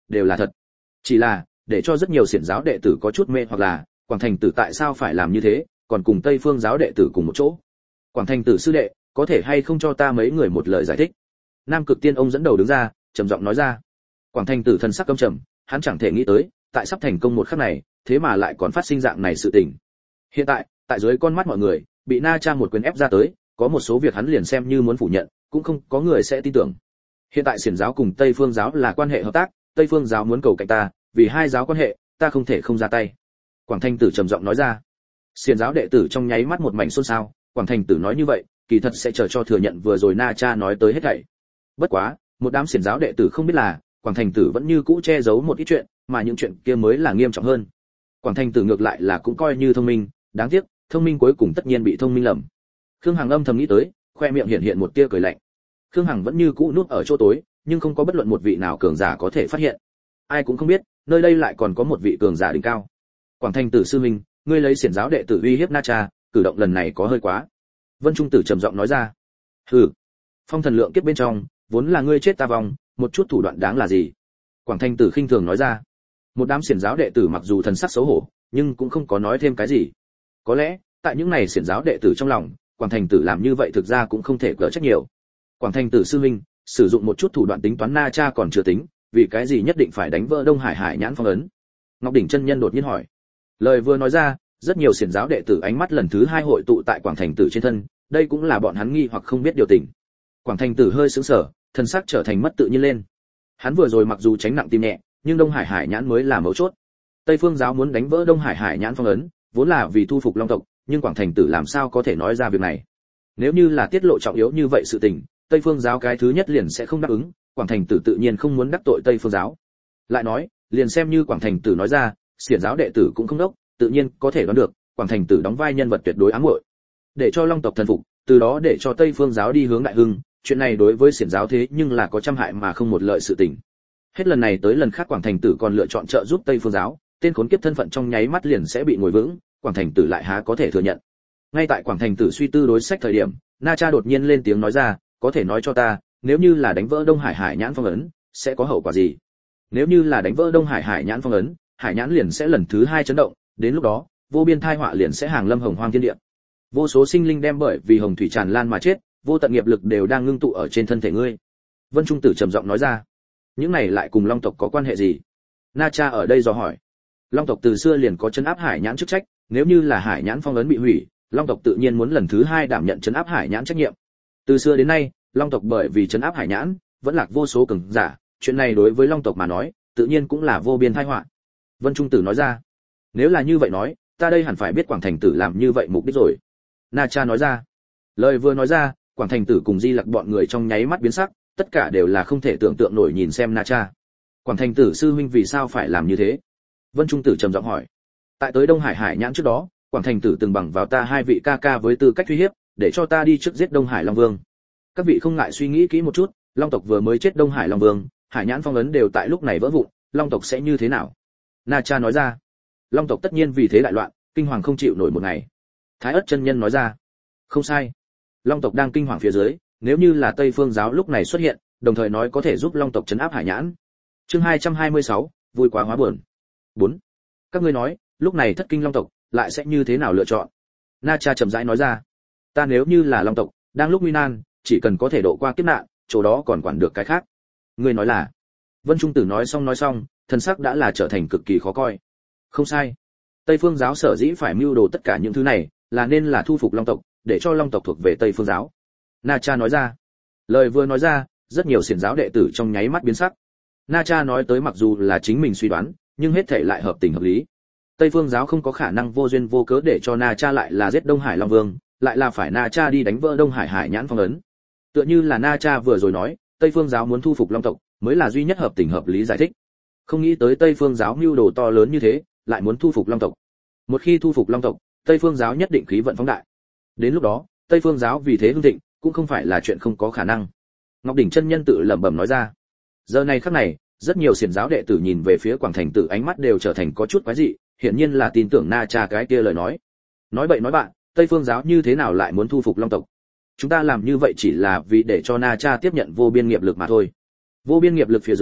đều là thật. Chỉ là để cho rất nhiều xiển giáo đệ tử có chút mê hoặc là Quảng Thành Tử tại sao phải làm như thế, còn cùng Tây Phương giáo đệ tử cùng một chỗ. Quảng Thành Tử sư đệ, có thể hay không cho ta mấy người một lời giải thích? Nam Cực Tiên ông dẫn đầu đứng ra, trầm giọng nói ra. Quảng Thành Tử thần sắc căm trầm, hắn chẳng thể nghĩ tới, tại sắp thành công một khắc này, thế mà lại còn phát sinh dạng này sự tình. Hiện tại, tại dưới con mắt mọi người, bị Na Cha một quyền ép ra tới, có một số việc hắn liền xem như muốn phủ nhận, cũng không có người sẽ tin tưởng. Hiện tại xiển giáo cùng Tây Phương giáo là quan hệ hợp tác, Tây Phương giáo muốn cầu cạnh ta, vì hai giáo quan hệ, ta không thể không ra tay. Quảng Thành Tử trầm giọng nói ra. Xiển giáo đệ tử trong nháy mắt một mảnh xôn xao, Quảng Thành Tử nói như vậy, kỳ thật sẽ chờ cho thừa nhận vừa rồi Na Cha nói tới hết thảy. Bất quá, một đám xiển giáo đệ tử không biết là, Quảng Thành Tử vẫn như cũ che giấu một ít chuyện, mà những chuyện kia mới là nghiêm trọng hơn. Quảng Thành Tử ngược lại là cũng coi như thông minh, đáng tiếc, thông minh cuối cùng tất nhiên bị thông minh lầm. Khương Hằng âm thầm nghĩ tới, khoe miệng hiện hiện một tia cười lạnh. Khương Hằng vẫn như cũ núp ở chỗ tối, nhưng không có bất luận một vị nào cường giả có thể phát hiện. Ai cũng không biết, nơi đây lại còn có một vị cường giả đỉnh cao. Quảng Thành Tử sư huynh, ngươi lấy xiển giáo đệ tử uy hiếp Na Cha, cử động lần này có hơi quá. Vân Trung Tử trầm giọng nói ra. Hừ, phong thần lượng kiếp bên trong, vốn là ngươi chết ta vong, một chút thủ đoạn đáng là gì? Quảng Thành Tử khinh thường nói ra. Một đám xiển giáo đệ tử mặc dù thần sắc xấu hổ, nhưng cũng không có nói thêm cái gì. Có lẽ, tại những này xiển giáo đệ tử trong lòng, Quảng Thành Tử làm như vậy thực ra cũng không thể gỡ trách nhiều. Quảng Thành Tử sư huynh, sử dụng một chút thủ đoạn tính toán Na Cha còn chưa tính, vì cái gì nhất định phải đánh vỡ Đông Hải Hải nhãn phong ấn? Ngọc Đỉnh chân nhân đột nhiên hỏi. Lời vừa nói ra, rất nhiều xiển giáo đệ tử ánh mắt lần thứ hai hội tụ tại Quảng Thành Tử trên thân, đây cũng là bọn hắn nghi hoặc không biết điều tình. Quảng Thành Tử hơi sững sờ, thân sắc trở thành mất tự nhiên lên. Hắn vừa rồi mặc dù tránh nặng tim nhẹ, nhưng Đông Hải Hải nhãn mới là mấu chốt. Tây Phương giáo muốn đánh vỡ Đông Hải Hải nhãn phong ấn, vốn là vì thu phục Long tộc, nhưng Quảng Thành Tử làm sao có thể nói ra việc này? Nếu như là tiết lộ trọng yếu như vậy sự tình, Tây Phương giáo cái thứ nhất liền sẽ không đáp ứng, Quảng Thành Tử tự nhiên không muốn đắc tội Tây Phương giáo. Lại nói, liền xem như Quảng Thành Tử nói ra, xiển giáo đệ tử cũng không đốc, tự nhiên có thể đoán được, Quảng Thành Tử đóng vai nhân vật tuyệt đối ám muội. Để cho Long tộc thần phục, từ đó để cho Tây Phương giáo đi hướng đại hưng, chuyện này đối với xiển giáo thế nhưng là có trăm hại mà không một lợi sự tình. Hết lần này tới lần khác Quảng Thành Tử còn lựa chọn trợ giúp Tây Phương giáo, tên khốn kiếp thân phận trong nháy mắt liền sẽ bị ngồi vững, Quảng Thành Tử lại há có thể thừa nhận. Ngay tại Quảng Thành Tử suy tư đối sách thời điểm, Na Cha đột nhiên lên tiếng nói ra, có thể nói cho ta, nếu như là đánh vỡ Đông Hải Hải nhãn phong ấn, sẽ có hậu quả gì? Nếu như là đánh vỡ Đông Hải Hải nhãn phong ấn, Hải nhãn liền sẽ lần thứ hai chấn động, đến lúc đó, vô biên tai họa liền sẽ hàng lâm hồng hoang thiên địa. Vô số sinh linh đem bởi vì hồng thủy tràn lan mà chết, vô tận nghiệp lực đều đang ngưng tụ ở trên thân thể ngươi. Vân Trung Tử trầm giọng nói ra. Những này lại cùng Long tộc có quan hệ gì? Na Cha ở đây dò hỏi. Long tộc từ xưa liền có trấn áp Hải nhãn chức trách, nếu như là Hải nhãn phong ấn bị hủy, Long tộc tự nhiên muốn lần thứ hai đảm nhận trấn áp Hải nhãn trách nhiệm. Từ xưa đến nay, Long tộc bởi vì trấn áp Hải nhãn, vẫn lạc vô số cường giả, chuyện này đối với Long tộc mà nói, tự nhiên cũng là vô biên tai họa. Vân Trung Tử nói ra. Nếu là như vậy nói, ta đây hẳn phải biết Quảng Thành Tử làm như vậy mục đích rồi. Na Cha nói ra. Lời vừa nói ra, Quảng Thành Tử cùng Di Lặc bọn người trong nháy mắt biến sắc, tất cả đều là không thể tưởng tượng nổi nhìn xem Na Cha. Quảng Thành Tử sư huynh vì sao phải làm như thế? Vân Trung Tử trầm giọng hỏi. Tại tới Đông Hải Hải nhãn trước đó, Quảng Thành Tử từng bằng vào ta hai vị ca ca với tư cách uy hiếp, để cho ta đi trước giết Đông Hải Long Vương. Các vị không ngại suy nghĩ kỹ một chút, Long tộc vừa mới chết Đông Hải Long Vương, Hải nhãn phong ấn đều tại lúc này vỡ vụn, Long tộc sẽ như thế nào? Na Cha nói ra. Long tộc tất nhiên vì thế đại loạn, kinh hoàng không chịu nổi một ngày. Thái Ức chân nhân nói ra. Không sai. Long tộc đang kinh hoàng phía dưới, nếu như là Tây Phương giáo lúc này xuất hiện, đồng thời nói có thể giúp Long tộc trấn áp Hải nhãn. Chương hai trăm hai mươi sáu, vui quá hóa buồn. bốn. Các ngươi nói, lúc này thất kinh Long tộc lại sẽ như thế nào lựa chọn? Na Cha chậm rãi nói ra. Ta nếu như là Long tộc, đang lúc nguy nan, chỉ cần có thể độ qua kiếp nạn, chỗ đó còn quản được cái khác. Ngươi nói là? Vân Trung Tử nói xong nói xong, thần sắc đã là trở thành cực kỳ khó coi. Không sai. Tây Phương giáo sở dĩ phải mưu đồ tất cả những thứ này, là nên là thu phục Long tộc, để cho Long tộc thuộc về Tây Phương giáo. Na Cha nói ra. Lời vừa nói ra, rất nhiều xiển giáo đệ tử trong nháy mắt biến sắc. Na Cha nói tới mặc dù là chính mình suy đoán, nhưng hết thảy lại hợp tình hợp lý. Tây Phương giáo không có khả năng vô duyên vô cớ để cho Na Cha lại là giết Đông Hải Long Vương, lại là phải Na Cha đi đánh vỡ Đông Hải Hải nhãn phong ấn. Tựa như là Na Cha vừa rồi nói, Tây Phương giáo muốn thu phục Long tộc, mới là duy nhất hợp tình hợp lý giải thích. Không nghĩ tới Tây Phương giáo mưu đồ to lớn như thế, lại muốn thu phục Long tộc. Một khi thu phục Long tộc, Tây Phương giáo nhất định khí vận phóng đại. Đến lúc đó, Tây Phương giáo vì thế hưng thịnh, cũng không phải là chuyện không có khả năng. Ngọc Đỉnh chân nhân tự lẩm bẩm nói ra. Giờ này khắc này, rất nhiều xiển giáo đệ tử nhìn về phía Quảng Thành Tử ánh mắt đều trở thành có chút quái dị, hiển nhiên là tin tưởng Na Cha cái kia lời nói. Nói bậy nói bạn, Tây Phương giáo như thế nào lại muốn thu phục Long tộc? Chúng ta làm như vậy chỉ là vì để cho Na Cha tiếp nhận vô biên nghiệp lực mà thôi. Vô biên nghiệp lực phía dưới,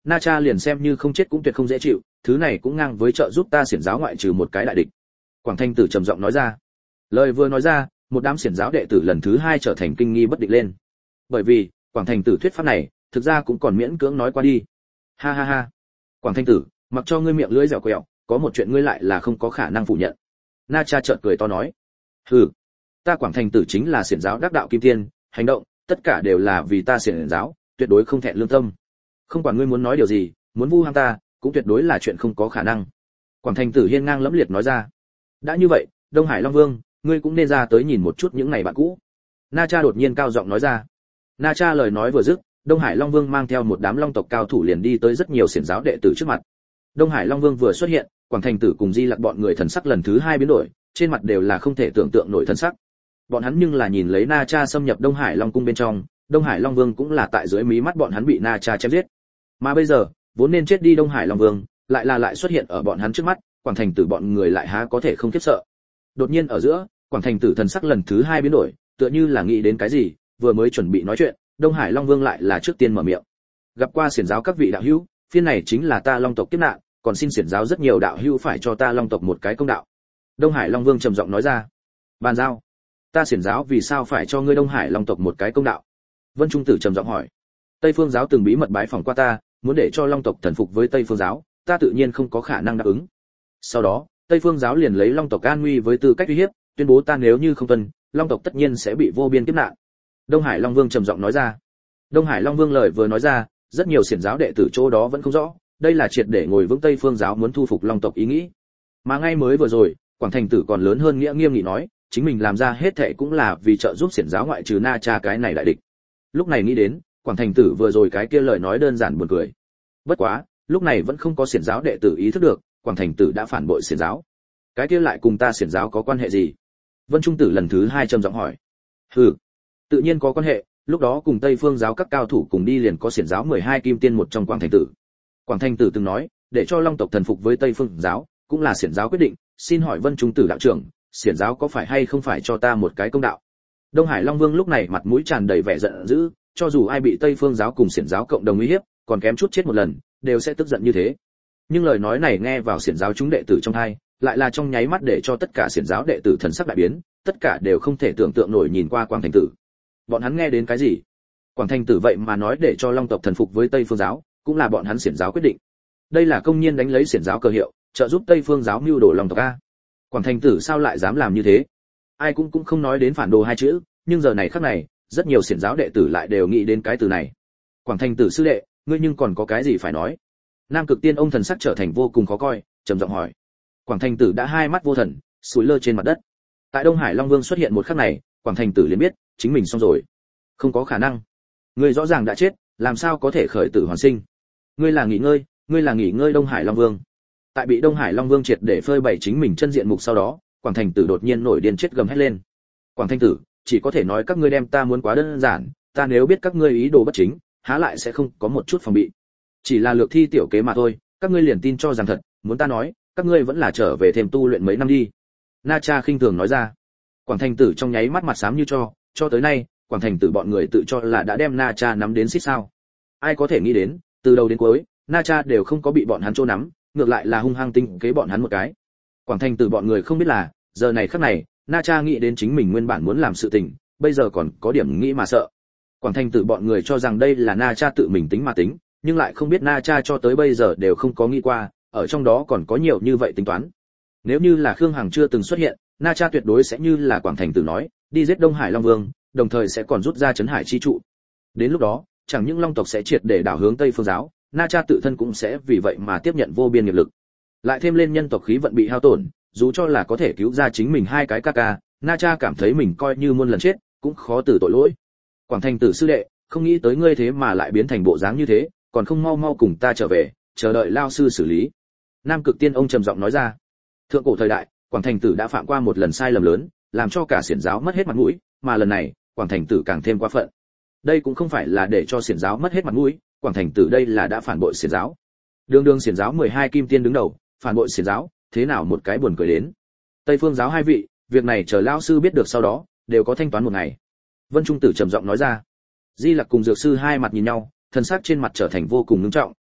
Na Cha liền xem như không chết cũng tuyệt không dễ chịu, thứ này cũng ngang với trợ giúp ta xiển giáo ngoại trừ một cái đại địch. Quảng Thanh Tử trầm giọng nói ra. Lời vừa nói ra, một đám xiển giáo đệ tử lần thứ hai trở thành kinh nghi bất định lên. Bởi vì, Quảng Thanh Tử thuyết pháp này, thực ra cũng còn miễn cưỡng nói qua đi. Ha ha ha. Quảng Thanh Tử, mặc cho ngươi miệng lưỡi dẻo quẹo, có một chuyện ngươi lại là không có khả năng phủ nhận. Na Cha chợt cười to nói. Hừ, ta Quảng Thanh Tử chính là xiển giáo đắc đạo kim tiên, hành động, tất cả đều là vì ta xiển giáo, tuyệt đối không thẹn lương tâm. Không quản ngươi muốn nói điều gì, muốn vu ham ta, cũng tuyệt đối là chuyện không có khả năng. Quảng Thanh Tử hiên ngang lẫm liệt nói ra. Đã như vậy, Đông Hải Long Vương, ngươi cũng nên ra tới nhìn một chút những này bạn cũ. Na Cha đột nhiên cao giọng nói ra. Na Cha lời nói vừa dứt, Đông Hải Long Vương mang theo một đám long tộc cao thủ liền đi tới rất nhiều xiển giáo đệ tử trước mặt. Đông Hải Long Vương vừa xuất hiện, Quảng Thanh Tử cùng Di Lặc bọn người thần sắc lần thứ hai biến đổi, trên mặt đều là không thể tưởng tượng nổi thần sắc. Bọn hắn nhưng là nhìn lấy Na Cha xâm nhập Đông Hải Long cung bên trong, Đông Hải Long Vương cũng là tại dưới mí mắt bọn hắn bị Na Cha chém giết. Mà bây giờ, vốn nên chết đi Đông Hải Long Vương, lại là lại xuất hiện ở bọn hắn trước mắt, Quảng Thanh Tử bọn người lại há có thể không khiếp sợ. Đột nhiên ở giữa, Quảng Thanh Tử thần sắc lần thứ hai biến đổi, tựa như là nghĩ đến cái gì, vừa mới chuẩn bị nói chuyện, Đông Hải Long Vương lại là trước tiên mở miệng. Gặp qua xiển giáo các vị đạo hữu, phiên này chính là ta Long tộc kiếp nạn, còn xin xiển giáo rất nhiều đạo hữu phải cho ta Long tộc một cái công đạo. Đông Hải Long Vương trầm giọng nói ra. Bàn giao. Ta xiển giáo vì sao phải cho ngươi Đông Hải Long tộc một cái công đạo? Vân Trung Tử trầm giọng hỏi. Tây Phương giáo từng bí mật bái phỏng qua ta, muốn để cho Long tộc thần phục với Tây Phương giáo, ta tự nhiên không có khả năng đáp ứng. Sau đó, Tây Phương giáo liền lấy Long tộc an nguy với tư cách uy hiếp, tuyên bố ta nếu như không tuân, Long tộc tất nhiên sẽ bị vô biên kiếp nạn. Đông Hải Long Vương trầm giọng nói ra. Đông Hải Long Vương lời vừa nói ra, rất nhiều xiển giáo đệ tử chỗ đó vẫn không rõ, đây là triệt để ngồi vững Tây Phương giáo muốn thu phục Long tộc ý nghĩ. Mà ngay mới vừa rồi, Quảng Thanh Tử còn lớn hơn nghĩa nghiêm nghị nói, chính mình làm ra hết thệ cũng là vì trợ giúp xiển giáo ngoại trừ Na Cha cái này đại địch. Lúc này nghĩ đến, Quảng Thanh Tử vừa rồi cái kia lời nói đơn giản buồn cười. Bất quá, lúc này vẫn không có xiển giáo đệ tử ý thức được, Quảng Thanh Tử đã phản bội xiển giáo. Cái kia lại cùng ta xiển giáo có quan hệ gì? Vân Trung Tử lần thứ hai trầm giọng hỏi. Hừ, tự nhiên có quan hệ, lúc đó cùng Tây Phương giáo các cao thủ cùng đi liền có xiển giáo mười hai kim tiên một trong Quảng Thanh Tử. Quảng Thanh Tử từng nói, để cho Long tộc thần phục với Tây Phương giáo, cũng là xiển giáo quyết định, xin hỏi Vân Trung Tử đạo trưởng, xiển giáo có phải hay không phải cho ta một cái công đạo? Đông Hải Long Vương lúc này mặt mũi tràn đầy vẻ giận dữ, cho dù ai bị Tây Phương giáo cùng xiển giáo cộng đồng uy hiếp, còn kém chút chết một lần, đều sẽ tức giận như thế. Nhưng lời nói này nghe vào xiển giáo chúng đệ tử trong tai, lại là trong nháy mắt để cho tất cả xiển giáo đệ tử thần sắc đại biến, tất cả đều không thể tưởng tượng nổi nhìn qua Quảng Thanh Tử. Bọn hắn nghe đến cái gì? Quảng Thanh Tử vậy mà nói để cho Long tộc thần phục với Tây Phương giáo, cũng là bọn hắn xiển giáo quyết định. Đây là công nhiên đánh lấy xiển giáo cơ hiệu, trợ giúp Tây Phương giáo mưu đồ Long tộc a. Quảng Thanh Tử sao lại dám làm như thế? Ai cũng cũng không nói đến phản đồ hai chữ, nhưng giờ này khắc này, rất nhiều xiển giáo đệ tử lại đều nghĩ đến cái từ này. Quảng Thanh Tử sư đệ, ngươi nhưng còn có cái gì phải nói? Nam Cực Tiên ông thần sắc trở thành vô cùng khó coi, trầm giọng hỏi. Quảng Thanh Tử đã hai mắt vô thần, sủi lơ trên mặt đất. Tại Đông Hải Long Vương xuất hiện một khắc này, Quảng Thanh Tử liền biết, chính mình xong rồi. Không có khả năng. Ngươi rõ ràng đã chết, làm sao có thể khởi tử hoàn sinh? Ngươi là nghỉ ngơi, ngươi là nghỉ ngơi Đông Hải Long Vương. Tại bị Đông Hải Long Vương triệt để phơi bày chính mình chân diện mục sau đó, Quảng Thanh Tử đột nhiên nổi điên chết gầm hết lên. Quảng Thanh Tử, chỉ có thể nói các ngươi đem ta muốn quá đơn giản, ta nếu biết các ngươi ý đồ bất chính, há lại sẽ không có một chút phòng bị. Chỉ là lược thi tiểu kế mà thôi, các ngươi liền tin cho rằng thật, muốn ta nói, các ngươi vẫn là trở về thêm tu luyện mấy năm đi. Na Cha khinh thường nói ra. Quảng Thanh Tử trong nháy mắt mặt xám như cho, cho tới nay, Quảng Thanh Tử bọn người tự cho là đã đem Na Cha nắm đến xít sao. Ai có thể nghĩ đến, từ đầu đến cuối, Na Cha đều không có bị bọn hắn trô nắm, ngược lại là hung hăng tinh kế bọn hắn một cái. Quảng Thanh Tử bọn người không biết là, giờ này khắc này, Na Cha nghĩ đến chính mình nguyên bản muốn làm sự tình, bây giờ còn có điểm nghĩ mà sợ. Quảng Thanh Tử bọn người cho rằng đây là Na Cha tự mình tính mà tính, nhưng lại không biết Na Cha cho tới bây giờ đều không có nghĩ qua, ở trong đó còn có nhiều như vậy tính toán. Nếu như là Khương Hằng chưa từng xuất hiện, Na Cha tuyệt đối sẽ như là Quảng Thanh Tử nói, đi giết Đông Hải Long Vương, đồng thời sẽ còn rút ra Trấn Hải chi trụ. Đến lúc đó, chẳng những Long tộc sẽ triệt để đảo hướng Tây Phương giáo, Na Cha tự thân cũng sẽ vì vậy mà tiếp nhận vô biên nghiệp lực. Lại thêm lên nhân tộc khí vận bị hao tổn, dù cho là có thể cứu ra chính mình hai cái ca ca, Na Cha cảm thấy mình coi như muôn lần chết, cũng khó từ tội lỗi. Quảng Thanh Tử sư đệ, không nghĩ tới ngươi thế mà lại biến thành bộ dáng như thế, còn không mau mau cùng ta trở về, chờ đợi lao sư xử lý. Nam Cực Tiên ông trầm giọng nói ra. Thượng cổ thời đại, Quảng Thanh Tử đã phạm qua một lần sai lầm lớn, làm cho cả xiển giáo mất hết mặt mũi, mà lần này, Quảng Thanh Tử càng thêm quá phận. Đây cũng không phải là để cho xiển giáo mất hết mặt mũi, Quảng Thanh Tử đây là đã phản bội xiển giáo. Đường đường xiển giáo mười hai kim tiên đứng đầu, phản bội xiển giáo, thế nào một cái buồn cười đến. Tây Phương giáo hai vị, việc này chờ lão sư biết được sau đó, đều có thanh toán một ngày. Vân Trung Tử trầm giọng nói ra. Di Lặc cùng Dược sư hai mặt nhìn nhau, thần sắc trên mặt trở thành vô cùng nghiêm trọng,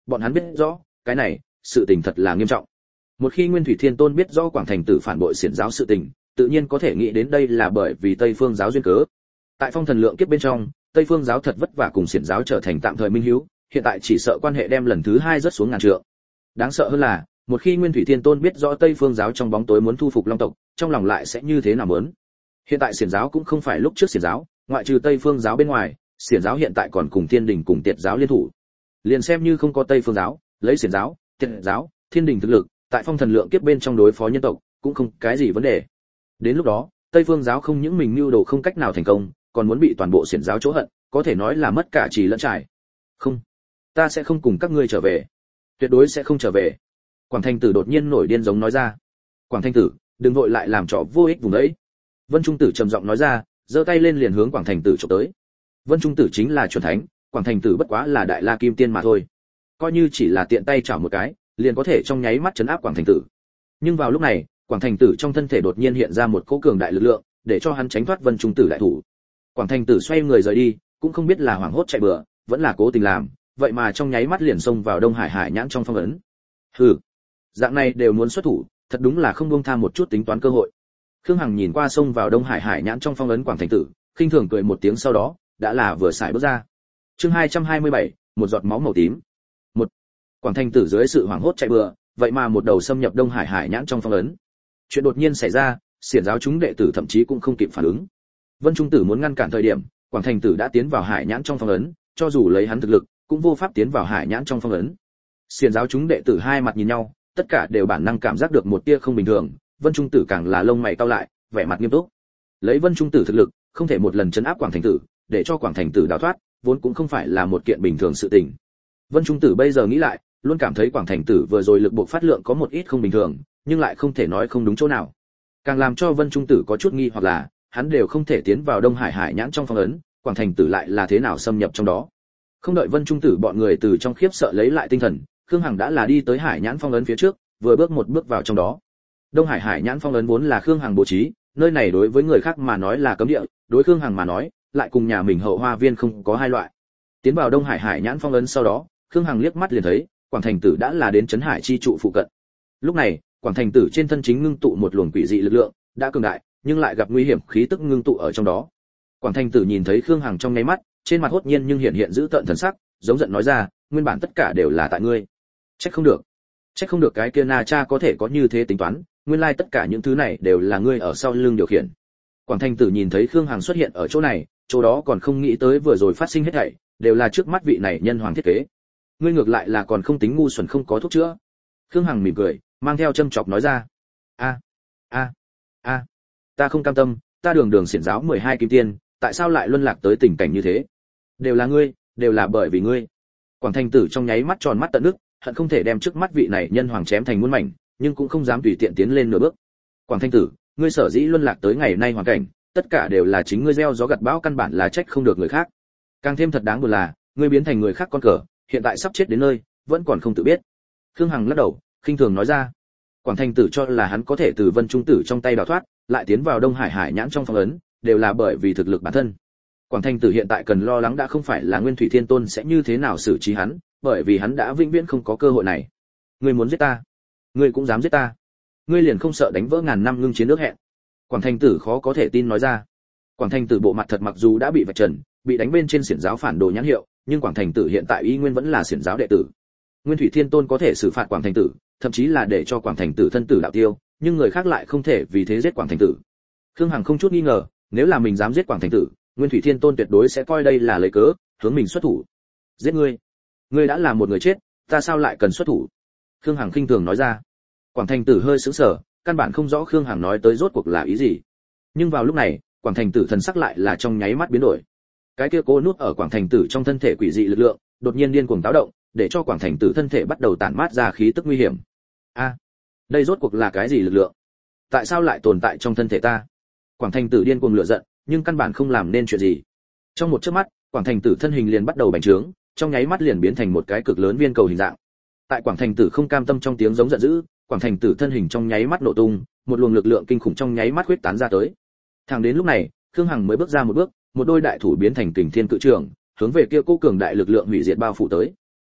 bọn hắn biết rõ cái này sự tình thật là nghiêm trọng. Một khi Nguyên Thủy Thiên Tôn biết rõ Quảng Thành Tử phản bội xiển giáo sự tình, tự nhiên có thể nghĩ đến đây là bởi vì Tây Phương giáo duyên cớ. Tại Phong Thần Lượng Kiếp bên trong, Tây Phương giáo thật vất vả cùng xiển giáo trở thành tạm thời minh hữu, hiện tại chỉ sợ quan hệ đem lần thứ hai rớt xuống ngàn trượng. Đáng sợ hơn là, một khi Nguyên Thủy Thiên Tôn biết rõ Tây Phương giáo trong bóng tối muốn thu phục Long tộc, trong lòng lại sẽ như thế nào muốn. Hiện tại xiển giáo cũng không phải lúc trước xiển giáo, ngoại trừ Tây Phương giáo bên ngoài, xiển giáo hiện tại còn cùng Thiên Đình cùng Tiệt giáo liên thủ. Liền xem như không có Tây Phương giáo, lấy xiển giáo, Tiệt giáo, Thiên Đình thực lực, tại Phong Thần Lượng Kiếp bên trong đối phó nhân tộc, cũng không cái gì vấn đề. Đến lúc đó, Tây Phương giáo không những mình mưu đồ không cách nào thành công, còn muốn bị toàn bộ xiển giáo chỗ hận, có thể nói là mất cả trì lẫn trải. Không, ta sẽ không cùng các ngươi trở về, tuyệt đối sẽ không trở về. Quảng Thành Tử đột nhiên nổi điên giống nói ra. Quảng Thành Tử, đừng vội lại làm trò vô ích vùng đấy. Vân Trung Tử trầm giọng nói ra, giơ tay lên liền hướng Quảng Thành Tử chụp tới. Vân Trung Tử chính là chuẩn thánh, Quảng Thành Tử bất quá là đại la kim tiên mà thôi. Coi như chỉ là tiện tay chảo một cái, liền có thể trong nháy mắt chấn áp Quảng Thành Tử. Nhưng vào lúc này, Quảng Thành Tử trong thân thể đột nhiên hiện ra một cỗ cường đại lực lượng, để cho hắn tránh thoát Vân Trung Tử đại thủ. Quảng Thành Tử xoay người rời đi, cũng không biết là hoảng hốt chạy bừa, vẫn là cố tình làm, vậy mà trong nháy mắt liền xông vào Đông Hải Hải nhãn trong phong ấn. Hừ, dạng này đều muốn xuất thủ, thật đúng là không buông tha một chút tính toán cơ hội. Khương Hằng nhìn qua xông vào Đông Hải Hải nhãn trong phong ấn Quảng Thành Tử, khinh thường cười một tiếng, sau đó đã là vừa xài bước ra. Chương hai trăm hai mươi bảy, một giọt máu màu tím. Một, Quảng Thành Tử dưới sự hoảng hốt chạy bừa, vậy mà một đầu xâm nhập Đông Hải Hải nhãn trong phong ấn. Chuyện đột nhiên xảy ra, xiển giáo chúng đệ tử thậm chí cũng không kịp phản ứng. Vân Trung Tử muốn ngăn cản thời điểm, Quảng Thành Tử đã tiến vào Hải nhãn trong phong ấn, cho dù lấy hắn thực lực, cũng vô pháp tiến vào Hải nhãn trong phong ấn. Xiển giáo chúng đệ tử hai mặt nhìn nhau, tất cả đều bản năng cảm giác được một tia không bình thường. Vân Trung Tử càng là lông mày cau lại, vẻ mặt nghiêm túc. Lấy Vân Trung Tử thực lực, không thể một lần chấn áp Quảng Thành Tử, để cho Quảng Thành Tử đào thoát, vốn cũng không phải là một kiện bình thường sự tình. Vân Trung Tử bây giờ nghĩ lại, luôn cảm thấy Quảng Thành Tử vừa rồi lực buộc phát lượng có một ít không bình thường, nhưng lại không thể nói không đúng chỗ nào. Càng làm cho Vân Trung Tử có chút nghi hoặc là, hắn đều không thể tiến vào Đông Hải Hải nhãn trong phong ấn, Quảng Thành Tử lại là thế nào xâm nhập trong đó. Không đợi Vân Trung Tử bọn người từ trong khiếp sợ lấy lại tinh thần, Khương Hằng đã là đi tới Hải nhãn phong ấn phía trước, vừa bước một bước vào trong đó. Đông Hải Hải nhãn phong ấn vốn là Khương Hằng bố trí, nơi này đối với người khác mà nói là cấm địa, đối Khương Hằng mà nói, lại cùng nhà mình Hậu Hoa Viên không có hai loại. Tiến vào Đông Hải Hải nhãn phong ấn sau đó, Khương Hằng liếc mắt liền thấy, Quảng Thành Tử đã là đến trấn Hải chi trụ phụ cận. Lúc này, Quảng Thành Tử trên thân chính ngưng tụ một luồng quỷ dị lực lượng, đã cường đại, nhưng lại gặp nguy hiểm khí tức ngưng tụ ở trong đó. Quảng Thành Tử nhìn thấy Khương Hằng trong nháy mắt, trên mặt hốt nhiên nhưng hiện hiện dữ tợn thần sắc, giống giận nói ra, nguyên bản tất cả đều là tại ngươi. Trách không được, trách không được cái kia Na Cha có thể có như thế tính toán, nguyên lai tất cả những thứ này đều là ngươi ở sau lưng điều khiển. Quảng Thành Tử nhìn thấy Khương Hằng xuất hiện ở chỗ này, chỗ đó còn không nghĩ tới vừa rồi phát sinh hết thảy, đều là trước mắt vị này nhân hoàng thiết kế. Ngươi ngược lại là còn không tính ngu xuẩn không có thuốc chữa. Khương Hằng mỉm cười, mang theo châm chọc nói ra. A, a, a, ta không cam tâm, ta đường đường xiển giáo mười hai kim tiên, tại sao lại luân lạc tới tình cảnh như thế? Đều là ngươi, đều là bởi vì ngươi. Quảng Thành Tử trong nháy mắt tròn mắt tận nước, hận không thể đem trước mắt vị này nhân hoàng chém thành muôn mảnh, nhưng cũng không dám tùy tiện tiến lên nửa bước. Quảng Thành Tử, ngươi sở dĩ luân lạc tới ngày nay hoàn cảnh, tất cả đều là chính ngươi gieo gió gặt bão, căn bản là trách không được người khác. Càng thêm thật đáng buồn là, ngươi biến thành người khác con cờ, hiện tại sắp chết đến nơi, vẫn còn không tự biết. Khương Hằng lắc đầu, khinh thường nói ra. Quảng Thành Tử cho là hắn có thể từ Vân Trung Tử trong tay đào thoát, lại tiến vào Đông Hải Hải nhãn trong phong ấn, đều là bởi vì thực lực bản thân. Quảng Thành Tử hiện tại cần lo lắng đã không phải là Nguyên Thủy Thiên Tôn sẽ như thế nào xử trí hắn, bởi vì hắn đã vĩnh viễn không có cơ hội này. Ngươi muốn giết ta, ngươi cũng dám giết ta, ngươi liền không sợ đánh vỡ ngàn năm ngưng chiến nước hẹn? Quảng Thành Tử khó có thể tin nói ra. Quảng Thành Tử bộ mặt thật mặc dù đã bị vạch trần, bị đánh bên trên xiển giáo phản đồ nhãn hiệu, nhưng Quảng Thành Tử hiện tại y nguyên vẫn là xiển giáo đệ tử. Nguyên Thủy Thiên Tôn có thể xử phạt Quảng Thành Tử, thậm chí là để cho Quảng Thành Tử thân tử đạo tiêu, nhưng người khác lại không thể vì thế giết Quảng Thành Tử. Khương Hằng không chút nghi ngờ, nếu là mình dám giết Quảng Thành Tử, Nguyên Thủy Thiên Tôn tuyệt đối sẽ coi đây là lấy cớ, hướng mình xuất thủ. Giết ngươi? Ngươi đã là một người chết, ta sao lại cần xuất thủ? Khương Hằng khinh thường nói ra. Quảng Thành Tử hơi sững sờ, căn bản không rõ Khương Hằng nói tới rốt cuộc là ý gì. Nhưng vào lúc này, Quảng Thành Tử thần sắc lại là trong nháy mắt biến đổi. Cái kia cố nút ở Quảng Thành Tử trong thân thể quỷ dị lực lượng, đột nhiên điên cuồng táo động, để cho Quảng Thành Tử thân thể bắt đầu tản mát ra khí tức nguy hiểm. A, à, đây rốt cuộc là cái gì lực lượng? Tại sao lại tồn tại trong thân thể ta? Quảng Thành Tử điên cuồng lửa giận, nhưng căn bản không làm nên chuyện gì. Trong một chớp mắt, Quảng Thành Tử thân hình liền bắt đầu bành trướng, trong nháy mắt liền biến thành một cái cực lớn viên cầu hình dạng. Tại Quảng Thành Tử không cam tâm trong tiếng giống giận dữ, Quảng Thành Tử thân hình trong nháy mắt nổ tung, một luồng lực lượng kinh khủng trong nháy mắt huyết tán ra tới. Thẳng đến lúc này, Khương Hằng mới bước ra một bước, một đôi đại thủ biến thành Kình Thiên Cự Trường, hướng về kia cố cường đại lực lượng hủy diệt bao phủ tới.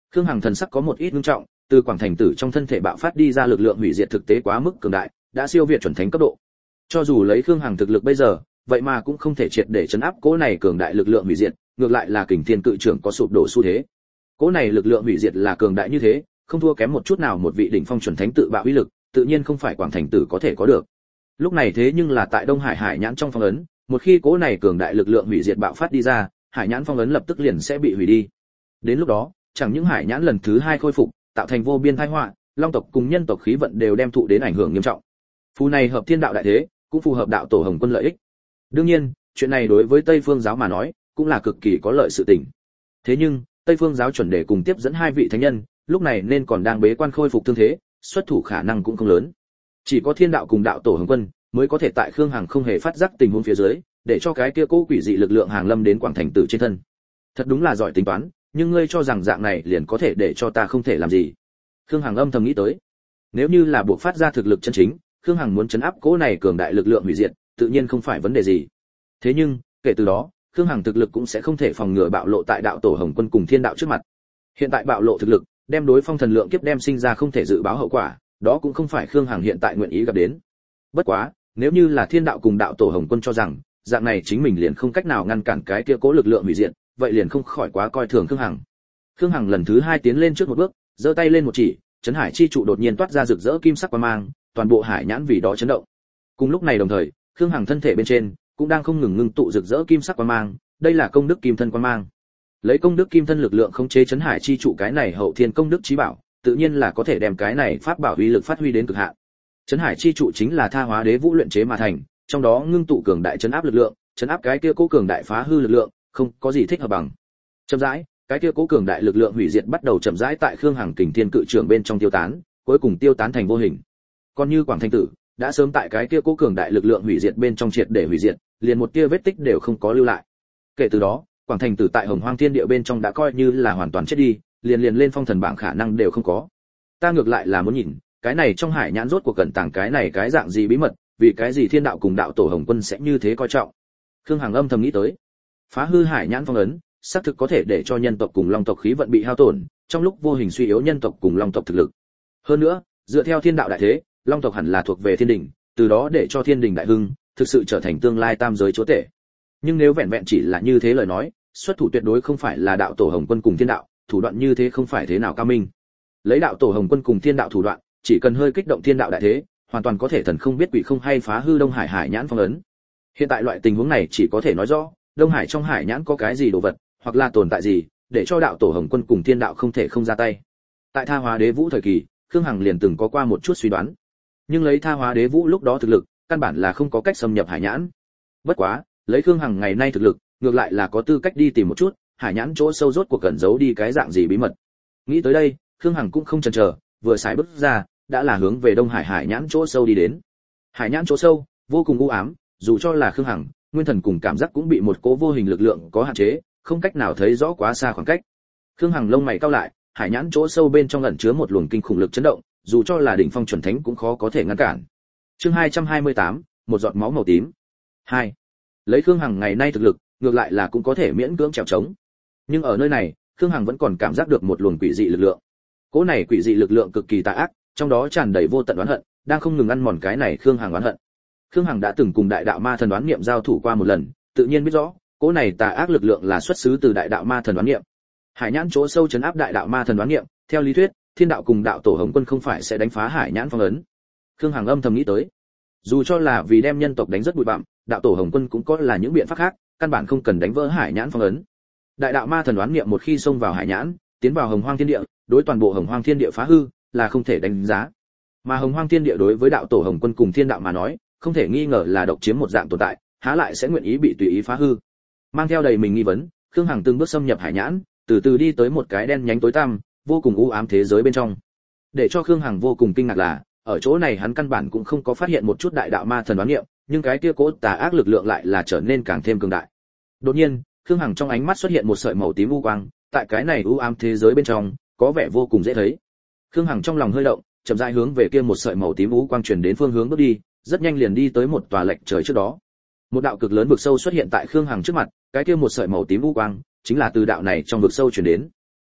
Khương Hằng thần sắc có một ít nghiêm trọng, từ Quảng Thành Tử trong thân thể bạo phát đi ra lực lượng hủy diệt thực tế quá mức cường đại, đã siêu việt chuẩn thánh cấp độ. Cho dù lấy Khương Hằng thực lực bây giờ, vậy mà cũng không thể triệt để chấn áp cỗ này cường đại lực lượng hủy diệt, ngược lại là Kình Thiên Cự Trưởng có sụp đổ xu thế. Cỗ này lực lượng hủy diệt là cường đại như thế, không thua kém một chút nào một vị đỉnh phong chuẩn thánh tự bạo uy lực, tự nhiên không phải Quảng Thành Tử có thể có được. Lúc này thế nhưng là tại Đông Hải Hải Nhãn trong phong ấn, một khi cỗ này cường đại lực lượng hủy diệt bạo phát đi ra, Hải Nhãn phong ấn lập tức liền sẽ bị hủy đi. Đến lúc đó, chẳng những Hải Nhãn lần thứ hai khôi phục, tạo thành vô biên tai họa, Long tộc cùng nhân tộc khí vận đều đem thụ đến ảnh hưởng nghiêm trọng. Phù này hợp thiên đạo đại thế, cũng phù hợp đạo tổ Hồng Quân lợi ích. Đương nhiên, chuyện này đối với Tây Phương giáo mà nói, cũng là cực kỳ có lợi sự tình. Thế nhưng, Tây Phương giáo chuẩn đề cùng tiếp dẫn hai vị thánh nhân, lúc này nên còn đang bế quan khôi phục thương thế, xuất thủ khả năng cũng không lớn. Chỉ có thiên đạo cùng đạo tổ Hồng Quân mới có thể tại Khương Hằng không hề phát giác tình huống phía dưới, để cho cái kia cố quỷ dị lực lượng hàng lâm đến Quảng Thành Tử trên thân. Thật đúng là giỏi tính toán, nhưng ngươi cho rằng dạng này liền có thể để cho ta không thể làm gì? Khương Hằng âm thầm nghĩ tới. Nếu như là buộc phát ra thực lực chân chính, Khương Hằng muốn chấn áp cố này cường đại lực lượng hủy diệt, tự nhiên không phải vấn đề gì. Thế nhưng, kể từ đó, Khương Hằng thực lực cũng sẽ không thể phòng ngừa bạo lộ tại đạo tổ Hồng Quân cùng thiên đạo trước mặt. Hiện tại bạo lộ thực lực, đem đối phong thần lượng kiếp đem sinh ra không thể dự báo hậu quả, đó cũng không phải Khương Hằng hiện tại nguyện ý gặp đến. Bất quá, nếu như là thiên đạo cùng đạo tổ Hồng Quân cho rằng, dạng này chính mình liền không cách nào ngăn cản cái kia cố lực lượng hủy diệt, vậy liền không khỏi quá coi thường Khương Hằng. Khương Hằng lần thứ hai tiến lên trước một bước, giơ tay lên một chỉ, Chấn Hải chi trụ đột nhiên toát ra rực rỡ kim sắc quang mang, toàn bộ hải nhãn vì đó chấn động. Cùng lúc này đồng thời, Khương Hằng thân thể bên trên cũng đang không ngừng ngưng tụ rực rỡ kim sắc quang mang, đây là công đức kim thân quang mang. Lấy công đức kim thân lực lượng khống chế Chấn Hải chi trụ cái này hậu thiên công đức chí bảo, tự nhiên là có thể đem cái này pháp bảo uy lực phát huy đến cực hạn. Chấn Hải chi trụ chính là Tha Hóa Đế Vũ luyện chế mà thành, trong đó ngưng tụ cường đại chấn áp lực lượng, chấn áp cái kia cố cường đại phá hư lực lượng, không có gì thích hợp bằng. Chậm rãi, cái kia cố cường đại lực lượng hủy diệt bắt đầu chậm rãi tại Khương Hằng Kình Thiên Cự Trưởng bên trong tiêu tán, cuối cùng tiêu tán thành vô hình. Còn như Quảng Thanh Tử, đã sớm tại cái kia cố cường đại lực lượng hủy diệt bên trong triệt để hủy diệt, liền một tia vết tích đều không có lưu lại. Kể từ đó, Quảng Thanh Tử tại Hồng Hoang Thiên Địa bên trong đã coi như là hoàn toàn chết đi, liền liền lên phong thần bảng khả năng đều không có. Ta ngược lại là muốn nhìn, cái này trong hải nhãn rốt cuộc cẩn tàng cái này cái dạng gì bí mật, vì cái gì thiên đạo cùng đạo tổ Hồng Quân sẽ như thế coi trọng. Khương Hằng âm thầm nghĩ tới, phá hư hải nhãn phong ấn, xác thực có thể để cho nhân tộc cùng long tộc khí vận bị hao tổn, trong lúc vô hình suy yếu nhân tộc cùng long tộc thực lực. Hơn nữa, dựa theo thiên đạo đại thế, long tộc hẳn là thuộc về thiên đình, từ đó để cho thiên đình đại hưng, thực sự trở thành tương lai tam giới chúa tể. Nhưng nếu vẹn vẹn chỉ là như thế lời nói, xuất thủ tuyệt đối không phải là đạo tổ Hồng Quân cùng thiên đạo, thủ đoạn như thế không phải thế nào cao minh. Lấy đạo tổ Hồng Quân cùng thiên đạo thủ đoạn, chỉ cần hơi kích động thiên đạo đại thế, hoàn toàn có thể thần không biết quỷ không hay phá hư Đông Hải hải nhãn phong ấn. Hiện tại loại tình huống này chỉ có thể nói rõ, Đông Hải trong hải nhãn có cái gì đồ vật, hoặc là tồn tại gì, để cho đạo tổ Hồng Quân cùng thiên đạo không thể không ra tay. Tại Tha Hóa Đế Vũ thời kỳ, Khương Hằng liền từng có qua một chút suy đoán, nhưng lấy Tha Hóa Đế Vũ lúc đó thực lực, căn bản là không có cách xâm nhập hải nhãn. Bất quá, lấy Khương Hằng ngày nay thực lực, ngược lại là có tư cách đi tìm một chút, hải nhãn chỗ sâu rốt cuộc cẩn giấu đi cái dạng gì bí mật. Nghĩ tới đây, Khương Hằng cũng không chần chờ, vừa xài bước ra, đã là hướng về Đông Hải hải nhãn chỗ sâu đi đến. Hải nhãn chỗ sâu, vô cùng u ám, dù cho là Khương Hằng, nguyên thần cùng cảm giác cũng bị một cố vô hình lực lượng có hạn chế, không cách nào thấy rõ quá xa khoảng cách. Khương Hằng lông mày cau lại, hải nhãn chỗ sâu bên trong ẩn chứa một luồng kinh khủng lực chấn động, dù cho là đỉnh phong chuẩn thánh cũng khó có thể ngăn cản. Chương hai trăm hai mươi tám, một giọt máu màu tím. hai. Lấy Khương Hằng ngày nay thực lực, ngược lại là cũng có thể miễn cưỡng trèo trống. Nhưng ở nơi này, Khương Hằng vẫn còn cảm giác được một luồng quỷ dị lực lượng. Cỗ này quỷ dị lực lượng cực kỳ tà ác, trong đó tràn đầy vô tận oán hận, đang không ngừng ăn mòn cái này Khương Hằng oán hận. Khương Hằng đã từng cùng đại đạo ma thần đoán niệm giao thủ qua một lần, tự nhiên biết rõ, cỗ này tà ác lực lượng là xuất xứ từ đại đạo ma thần đoán niệm. Hải nhãn chỗ sâu trấn áp đại đạo ma thần đoán niệm, theo lý thuyết, thiên đạo cùng đạo tổ Hồng Quân không phải sẽ đánh phá hải nhãn phong ấn. Khương Hằng âm thầm nghĩ tới, dù cho là vì đem nhân tộc đánh rất bụi bặm, đạo tổ Hồng Quân cũng có là những biện pháp khác, căn bản không cần đánh vỡ hải nhãn phong ấn. Đại đạo ma thần đoán niệm một khi xông vào hải nhãn, tiến vào Hồng Hoang Thiên Địa, đối toàn bộ Hồng Hoang Thiên Địa phá hư là không thể đánh giá. Mà Hồng Hoang Thiên Địa đối với đạo tổ Hồng Quân cùng thiên đạo mà nói, không thể nghi ngờ là độc chiếm một dạng tồn tại, há lại sẽ nguyện ý bị tùy ý phá hư. Mang theo đầy mình nghi vấn, Khương Hằng từng bước xâm nhập hải nhãn, từ từ đi tới một cái đen nhánh tối tăm, vô cùng u ám thế giới bên trong. Để cho Khương Hằng vô cùng kinh ngạc là, ở chỗ này hắn căn bản cũng không có phát hiện một chút đại đạo ma thần đoán niệm, nhưng cái kia cố tà ác lực lượng lại là trở nên càng thêm cường đại. Đột nhiên, Khương Hằng trong ánh mắt xuất hiện một sợi màu tím u quang, tại cái này u ám thế giới bên trong, có vẻ vô cùng dễ thấy. Khương Hằng trong lòng hơi động, chậm rãi hướng về kia một sợi màu tím u quang truyền đến phương hướng bước đi, rất nhanh liền đi tới một tòa lệch trời trước đó. Một đạo cực lớn vực sâu xuất hiện tại Khương Hằng trước mặt, cái kia một sợi màu tím u quang, chính là từ đạo này trong vực sâu truyền đến.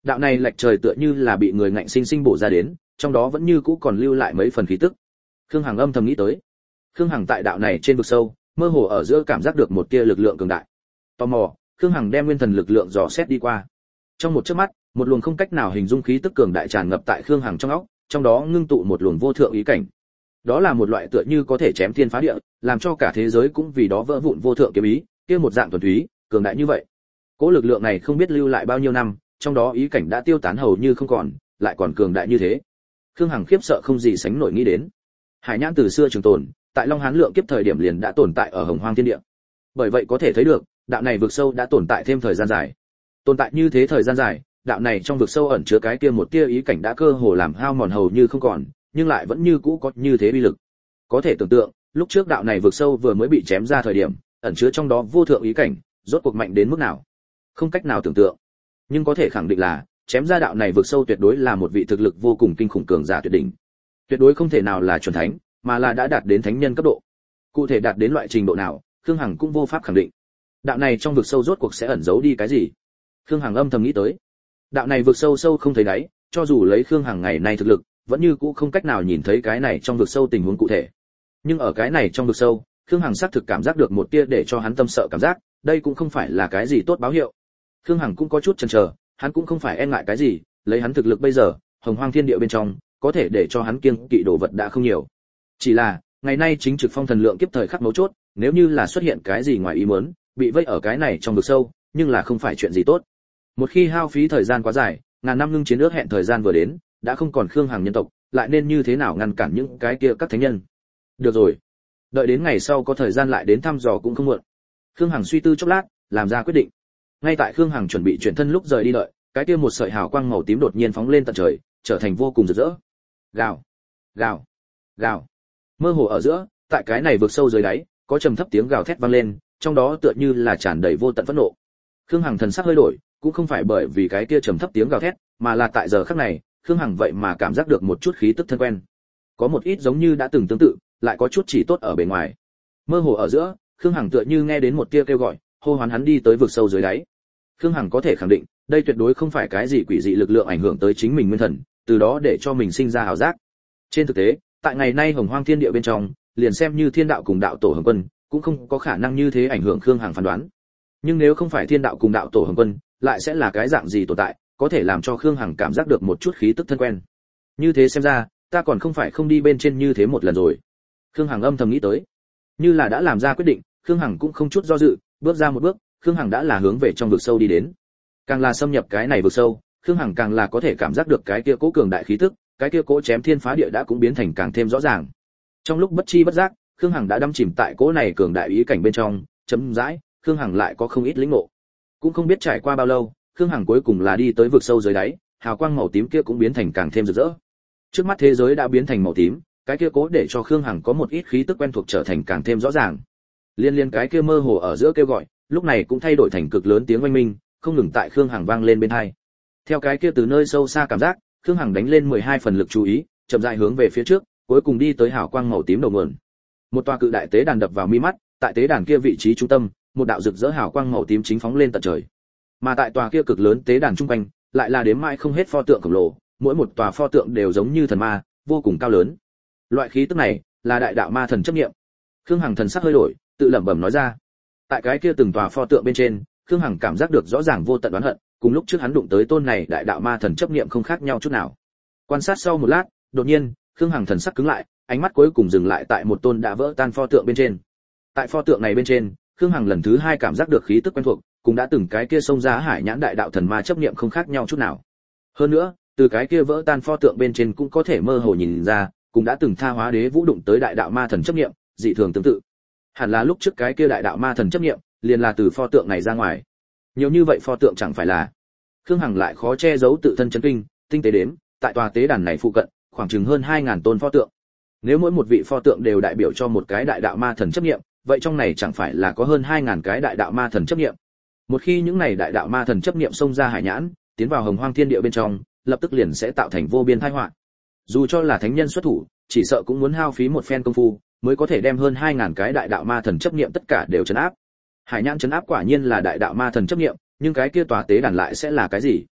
Đạo này lệch trời tựa như là bị người ngạnh sinh sinh bổ ra đến, trong đó vẫn như cũ còn lưu lại mấy phần khí tức. Khương Hằng âm thầm nghĩ tới. Khương Hằng tại đạo này trên vực sâu, mơ hồ ở giữa cảm giác được một tia lực lượng cường đại. Tò mò, Khương Hằng đem nguyên thần lực lượng dò xét đi qua. Trong một chớp mắt, một luồng không cách nào hình dung khí tức cường đại tràn ngập tại Khương Hằng trong óc, trong đó ngưng tụ một luồng vô thượng ý cảnh. Đó là một loại tựa như có thể chém thiên phá địa, làm cho cả thế giới cũng vì đó vỡ vụn vô thượng kiếm ý, kia một dạng thuần túy, cường đại như vậy. Cỗ lực lượng này không biết lưu lại bao nhiêu năm, trong đó ý cảnh đã tiêu tán hầu như không còn, lại còn cường đại như thế. Khương Hằng khiếp sợ không gì sánh nổi nghĩ đến. Hải nhãn từ xưa trường tồn, tại Long Hán lượng kiếp thời điểm liền đã tồn tại ở Hồng Hoang Thiên Địa. Bởi vậy có thể thấy được, đạo này vực sâu đã tồn tại thêm thời gian dài. Tồn tại như thế thời gian dài, đạo này trong vực sâu ẩn chứa cái kia một tia ý cảnh đã cơ hồ làm hao mòn hầu như không còn, nhưng lại vẫn như cũ có như thế uy lực. Có thể tưởng tượng, lúc trước đạo này vực sâu vừa mới bị chém ra thời điểm, ẩn chứa trong đó vô thượng ý cảnh, rốt cuộc mạnh đến mức nào? Không cách nào tưởng tượng. Nhưng có thể khẳng định là, chém ra đạo này vực sâu tuyệt đối là một vị thực lực vô cùng kinh khủng cường giả tuyệt đỉnh. Tuyệt đối không thể nào là chuẩn thánh, mà là đã đạt đến thánh nhân cấp độ. Cụ thể đạt đến loại trình độ nào, Khương Hằng cũng vô pháp khẳng định. Đạo này trong vực sâu rốt cuộc sẽ ẩn giấu đi cái gì? Khương Hằng âm thầm nghĩ tới. Đạo này vực sâu sâu không thấy đáy, cho dù lấy Khương Hằng ngày nay thực lực, vẫn như cũ không cách nào nhìn thấy cái này trong vực sâu tình huống cụ thể. Nhưng ở cái này trong vực sâu, Khương Hằng xác thực cảm giác được một tia để cho hắn tâm sợ cảm giác, đây cũng không phải là cái gì tốt báo hiệu. Khương Hằng cũng có chút chần chờ, hắn cũng không phải e ngại cái gì, lấy hắn thực lực bây giờ, Hồng Hoang Thiên Địa bên trong, có thể để cho hắn kiêng kỵ đồ vật đã không nhiều. Chỉ là, ngày nay chính trực phong thần lượng kiếp thời khắc mấu chốt, nếu như là xuất hiện cái gì ngoài ý muốn, bị vây ở cái này trong vực sâu, nhưng là không phải chuyện gì tốt. Một khi hao phí thời gian quá dài, ngàn năm ngưng chiến ước hẹn thời gian vừa đến, đã không còn Khương Hằng nhân tộc, lại nên như thế nào ngăn cản những cái kia các thánh nhân. Được rồi, đợi đến ngày sau có thời gian lại đến thăm dò cũng không muộn. Khương Hằng suy tư chốc lát, làm ra quyết định. Ngay tại Khương Hằng chuẩn bị chuyển thân lúc rời đi đợi, cái kia một sợi hào quang màu tím đột nhiên phóng lên tận trời, trở thành vô cùng rực rỡ. Gào, gào, gào. Mơ hồ ở giữa, tại cái này vực sâu dưới đáy, có trầm thấp tiếng gào thét vang lên, trong đó tựa như là tràn đầy vô tận phẫn nộ. Khương Hằng thần sắc hơi đổi, cũng không phải bởi vì cái kia trầm thấp tiếng gào thét, mà là tại giờ khắc này, Khương Hằng vậy mà cảm giác được một chút khí tức thân quen. Có một ít giống như đã từng tương tự, lại có chút chỉ tốt ở bề ngoài. Mơ hồ ở giữa, Khương Hằng tựa như nghe đến một tia kêu gọi, hô hoán hắn đi tới vực sâu dưới đáy. Khương Hằng có thể khẳng định, đây tuyệt đối không phải cái gì quỷ dị lực lượng ảnh hưởng tới chính mình nguyên thần, từ đó để cho mình sinh ra ảo giác. Trên thực tế, tại ngày nay Hồng Hoang Thiên Địa bên trong, liền xem như Thiên Đạo cùng Đạo Tổ Hồng Quân, cũng không có khả năng như thế ảnh hưởng Khương Hằng phán đoán. Nhưng nếu không phải Thiên Đạo cùng Đạo Tổ Hồng Quân, lại sẽ là cái dạng gì tồn tại, có thể làm cho Khương Hằng cảm giác được một chút khí tức thân quen. Như thế xem ra, ta còn không phải không đi bên trên như thế một lần rồi. Khương Hằng âm thầm nghĩ tới. Như là đã làm ra quyết định, Khương Hằng cũng không chút do dự, bước ra một bước, Khương Hằng đã là hướng về trong vực sâu đi đến. Càng là xâm nhập cái này vực sâu, Khương Hằng càng là có thể cảm giác được cái kia cố cường đại khí tức, cái kia cố chém thiên phá địa đã cũng biến thành càng thêm rõ ràng. Trong lúc bất chi bất giác, Khương Hằng đã đắm chìm tại cố này cường đại ý cảnh bên trong, chấm dãi, Khương Hằng lại có không ít lĩnh ngộ. Cũng không biết trải qua bao lâu, Khương Hằng cuối cùng là đi tới vực sâu dưới đáy, hào quang màu tím kia cũng biến thành càng thêm rực rỡ. Trước mắt thế giới đã biến thành màu tím, cái kia cố để cho Khương Hằng có một ít khí tức quen thuộc trở thành càng thêm rõ ràng. Liên liên cái kia mơ hồ ở giữa kêu gọi, lúc này cũng thay đổi thành cực lớn tiếng oanh minh, không ngừng tại Khương Hằng vang lên bên tai. Theo cái kia từ nơi sâu xa cảm giác, Khương Hằng đánh lên mười hai phần lực chú ý, chậm rãi hướng về phía trước, cuối cùng đi tới hào quang màu tím đầu nguồn. Một tòa cự đại tế đàn đập vào mi mắt, tại tế đàn kia vị trí trung tâm, một đạo rực rỡ hào quang màu tím chính phóng lên tận trời. Mà tại tòa kia cực lớn tế đàn trung quanh, lại là đếm mãi không hết pho tượng khổng lồ, mỗi một tòa pho tượng đều giống như thần ma, vô cùng cao lớn. Loại khí tức này, là đại đạo ma thần chấp niệm. Khương Hằng thần sắc hơi đổi, tự lẩm bẩm nói ra. Tại cái kia từng tòa pho tượng bên trên, Khương Hằng cảm giác được rõ ràng vô tận oán hận, cùng lúc trước hắn đụng tới tôn này đại đạo ma thần chấp niệm không khác nhau chút nào. Quan sát sau một lát, đột nhiên, Khương Hằng thần sắc cứng lại, ánh mắt cuối cùng dừng lại tại một tôn đã vỡ tan pho tượng bên trên. Tại pho tượng này bên trên, Khương Hằng lần thứ hai cảm giác được khí tức quen thuộc, cũng đã từng cái kia xông ra hải nhãn đại đạo thần ma chấp niệm không khác nhau chút nào. Hơn nữa, từ cái kia vỡ tan pho tượng bên trên cũng có thể mơ hồ nhìn ra, cũng đã từng tha hóa đế vũ đụng tới đại đạo ma thần chấp niệm, dị thường tương tự. Hẳn là lúc trước cái kia đại đạo ma thần chấp niệm, liền là từ pho tượng này ra ngoài. Nhiều như vậy pho tượng chẳng phải là. Khương Hằng lại khó che giấu tự thân chấn kinh, tinh tế đếm, tại tòa tế đàn này phụ cận, khoảng chừng hơn hai nghìn tôn pho tượng. Nếu mỗi một vị pho tượng đều đại biểu cho một cái đại đạo ma thần chấp niệm, vậy trong này chẳng phải là có hơn hai nghìn cái đại đạo ma thần chấp niệm. Một khi những này đại đạo ma thần chấp niệm xông ra hải nhãn, tiến vào Hồng Hoang Thiên Địa bên trong, lập tức liền sẽ tạo thành vô biên tai họa. Dù cho là thánh nhân xuất thủ, chỉ sợ cũng muốn hao phí một phen công phu, mới có thể đem hơn hai nghìn cái đại đạo ma thần chấp niệm tất cả đều trấn áp. Hải nhãn trấn áp quả nhiên là đại đạo ma thần chấp niệm, nhưng cái kia tòa tế đàn lại sẽ là cái gì?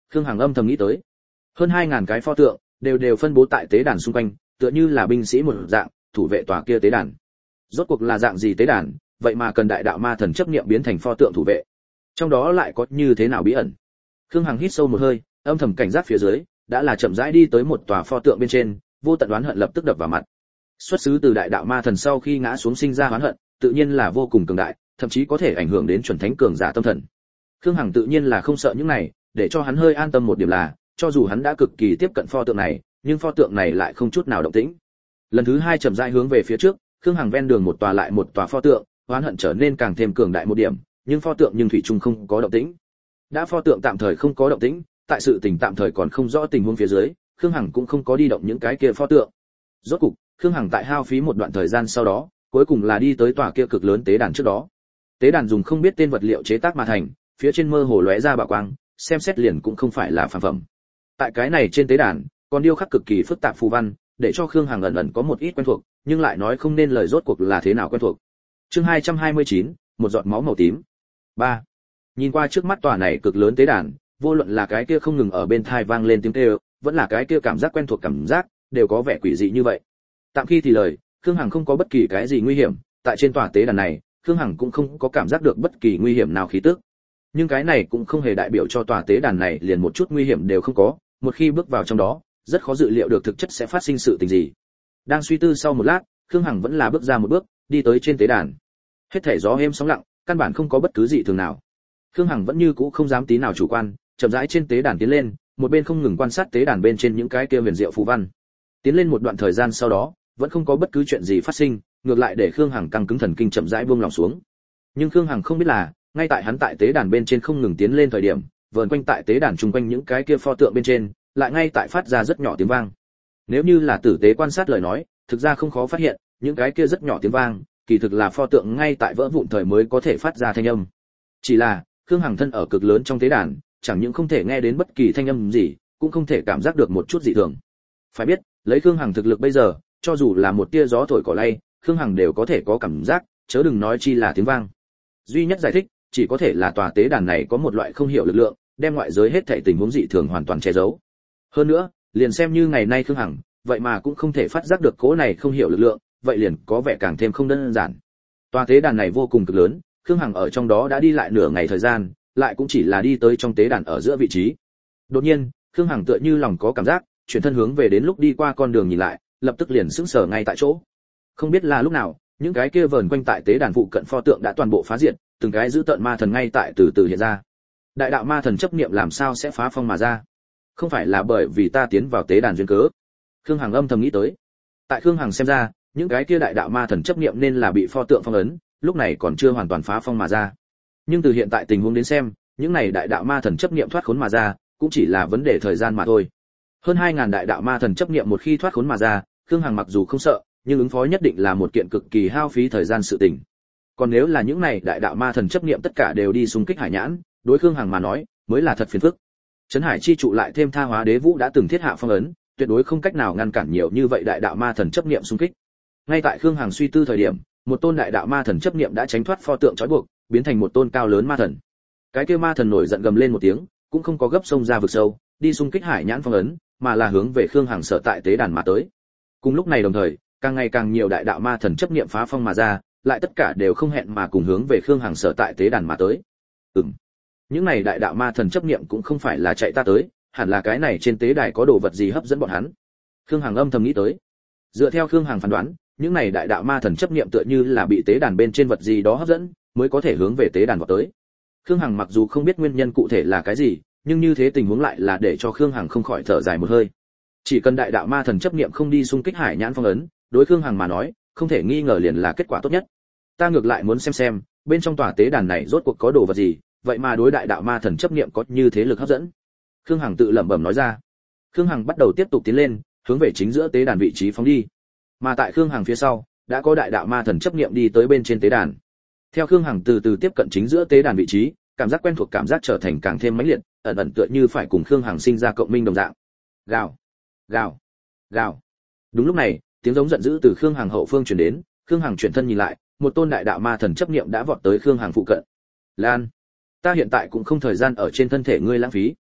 Khương Hằng âm thầm nghĩ tới. Hơn hai ngàn cái pho tượng đều đều phân bố tại tế đàn xung quanh, tựa như là binh sĩ một dạng, thủ vệ tòa kia tế đàn. Rốt cuộc là dạng gì tế đàn, vậy mà cần đại đạo ma thần chấp niệm biến thành pho tượng thủ vệ. Trong đó lại có như thế nào bí ẩn? Khương Hằng hít sâu một hơi, âm thầm cảnh giác phía dưới, đã là chậm rãi đi tới một tòa pho tượng bên trên, vô tận oán hận lập tức đập vào mặt. Xuất xứ từ đại đạo ma thần sau khi ngã xuống sinh ra oán hận, tự nhiên là vô cùng cường đại, thậm chí có thể ảnh hưởng đến chuẩn thánh cường giả tâm thần. Khương Hằng tự nhiên là không sợ những này, để cho hắn hơi an tâm một điểm là, cho dù hắn đã cực kỳ tiếp cận pho tượng này, nhưng pho tượng này lại không chút nào động tĩnh. Lần thứ hai chậm rãi hướng về phía trước, Khương Hằng ven đường một tòa lại một tòa pho tượng, oán hận trở nên càng thêm cường đại một điểm, nhưng pho tượng nhưng thủy chung không có động tĩnh. Đã pho tượng tạm thời không có động tĩnh, tại sự tình tạm thời còn không rõ tình huống phía dưới, Khương Hằng cũng không có đi động những cái kia pho tượng. Rốt cục, Khương Hằng tại hao phí một đoạn thời gian sau đó, cuối cùng là đi tới tòa kia cực lớn tế đàn trước đó. Tế đàn dùng không biết tên vật liệu chế tác mà thành, phía trên mơ hồ lóe ra bảo quang, xem xét liền cũng không phải là phàm phẩm. Tại cái này trên tế đàn, còn điêu khắc cực kỳ phức tạp phù văn, để cho Khương Hằng ẩn ẩn có một ít quen thuộc, nhưng lại nói không nên lời rốt cuộc là thế nào quen thuộc. Chương hai trăm hai mươi chín, một giọt máu màu tím. ba. Nhìn qua trước mắt tòa này cực lớn tế đàn, vô luận là cái kia không ngừng ở bên tai vang lên tiếng kêu, vẫn là cái kia cảm giác quen thuộc cảm giác, đều có vẻ quỷ dị như vậy. Tạm khi thì lời, Khương Hằng không có bất kỳ cái gì nguy hiểm, tại trên tòa tế đàn này, Khương Hằng cũng không có cảm giác được bất kỳ nguy hiểm nào khí tức. Nhưng cái này cũng không hề đại biểu cho tòa tế đàn này liền một chút nguy hiểm đều không có, một khi bước vào trong đó, rất khó dự liệu được thực chất sẽ phát sinh sự tình gì. Đang suy tư sau một lát, Khương Hằng vẫn là bước ra một bước, đi tới trên tế đàn. Hết thảy gió êm sóng lặng, căn bản không có bất cứ gì thường nào. Khương Hằng vẫn như cũ không dám tí nào chủ quan, chậm rãi trên tế đàn tiến lên, một bên không ngừng quan sát tế đàn bên trên những cái kia huyền diệu phù văn. Tiến lên một đoạn thời gian sau đó, vẫn không có bất cứ chuyện gì phát sinh, ngược lại để Khương Hằng căng cứng thần kinh chậm rãi buông lòng xuống. Nhưng Khương Hằng không biết là, ngay tại hắn tại tế đàn bên trên không ngừng tiến lên thời điểm, vờn quanh tại tế đàn chung quanh những cái kia pho tượng bên trên, lại ngay tại phát ra rất nhỏ tiếng vang. Nếu như là tử tế quan sát lời nói, thực ra không khó phát hiện, những cái kia rất nhỏ tiếng vang, kỳ thực là pho tượng ngay tại vỡ vụn thời mới có thể phát ra thanh âm. Chỉ là, Khương Hằng thân ở cực lớn trong tế đàn, chẳng những không thể nghe đến bất kỳ thanh âm gì, cũng không thể cảm giác được một chút dị thường. Phải biết, lấy Khương Hằng thực lực bây giờ, cho dù là một tia gió thổi cỏ lay, Khương Hằng đều có thể có cảm giác, chớ đừng nói chi là tiếng vang. Duy nhất giải thích, chỉ có thể là tòa tế đàn này có một loại không hiểu lực lượng, đem ngoại giới hết thảy tình huống dị thường hoàn toàn che giấu. Hơn nữa, liền xem như ngày nay Khương Hằng, vậy mà cũng không thể phát giác được cố này không hiểu lực lượng, vậy liền có vẻ càng thêm không đơn giản. Tòa tế đàn này vô cùng cực lớn, Khương Hằng ở trong đó đã đi lại nửa ngày thời gian, lại cũng chỉ là đi tới trong tế đàn ở giữa vị trí. Đột nhiên, Khương Hằng tựa như lòng có cảm giác, chuyển thân hướng về đến lúc đi qua con đường nhìn lại, lập tức liền sững sờ ngay tại chỗ. Không biết là lúc nào, những cái kia vờn quanh tại tế đàn phụ cận pho tượng đã toàn bộ phá diệt, từng cái giữ tợn ma thần ngay tại từ từ hiện ra. Đại đạo ma thần chấp niệm làm sao sẽ phá phong mà ra? Không phải là bởi vì ta tiến vào tế đàn duyên cớ. Khương Hằng âm thầm nghĩ tới. Tại Khương Hằng xem ra, những cái kia đại đạo ma thần chấp niệm nên là bị pho tượng phong ấn, lúc này còn chưa hoàn toàn phá phong mà ra. Nhưng từ hiện tại tình huống đến xem, những này đại đạo ma thần chấp niệm thoát khốn mà ra, cũng chỉ là vấn đề thời gian mà thôi. Hơn hai ngàn đại đạo ma thần chấp niệm một khi thoát khốn mà ra, Khương Hằng mặc dù không sợ, nhưng ứng phó nhất định là một kiện cực kỳ hao phí thời gian sự tình. Còn nếu là những này đại đạo ma thần chấp niệm tất cả đều đi xung kích hải nhãn, đối Khương Hằng mà nói, mới là thật phiền phức. Trấn Hải chi trụ lại thêm Tha Hóa Đế Vũ đã từng thiết hạ phong ấn, tuyệt đối không cách nào ngăn cản nhiều như vậy đại đạo ma thần chấp niệm xung kích. Ngay tại Khương Hằng suy tư thời điểm, một tôn đại đạo ma thần chấp niệm đã tránh thoát pho tượng trói buộc, biến thành một tôn cao lớn ma thần. Cái kia ma thần nổi giận gầm lên một tiếng, cũng không có gấp xông ra vực sâu, đi xung kích hải nhãn phong ấn, mà là hướng về Khương Hằng sở tại tế đàn mà tới. Cùng lúc này đồng thời, càng ngày càng nhiều đại đạo ma thần chấp niệm phá phong mà ra, lại tất cả đều không hẹn mà cùng hướng về Khương Hằng sở tại tế đàn mà tới. Ừm. Những này đại đạo ma thần chấp niệm cũng không phải là chạy ta tới, hẳn là cái này trên tế đài có đồ vật gì hấp dẫn bọn hắn. Khương Hằng âm thầm nghĩ tới. Dựa theo Khương Hằng phán đoán, những này đại đạo ma thần chấp niệm tựa như là bị tế đàn bên trên vật gì đó hấp dẫn, mới có thể hướng về tế đàn vọt tới. Khương Hằng mặc dù không biết nguyên nhân cụ thể là cái gì, nhưng như thế tình huống lại là để cho Khương Hằng không khỏi thở dài một hơi. Chỉ cần đại đạo ma thần chấp niệm không đi xung kích hải nhãn phong ấn, đối Khương Hằng mà nói, không thể nghi ngờ liền là kết quả tốt nhất. Ta ngược lại muốn xem xem, bên trong tòa tế đàn này rốt cuộc có đồ vật gì, vậy mà đối đại đạo ma thần chấp niệm có như thế lực hấp dẫn. Khương Hằng tự lẩm bẩm nói ra. Khương Hằng bắt đầu tiếp tục tiến lên, hướng về chính giữa tế đàn vị trí phóng đi. Mà tại Khương Hằng phía sau, đã có đại đạo ma thần chấp niệm đi tới bên trên tế đàn. Theo Khương Hằng từ từ tiếp cận chính giữa tế đàn vị trí, cảm giác quen thuộc cảm giác trở thành càng thêm mãnh liệt, ẩn ẩn tựa như phải cùng Khương Hằng sinh ra cộng minh đồng dạng. Gào, gào, gào. Đúng lúc này, tiếng giống giận dữ từ Khương Hằng hậu phương truyền đến, Khương Hằng chuyển thân nhìn lại, một tôn đại đạo ma thần chấp niệm đã vọt tới Khương Hằng phụ cận. Lan, ta hiện tại cũng không thời gian ở trên thân thể ngươi lãng phí.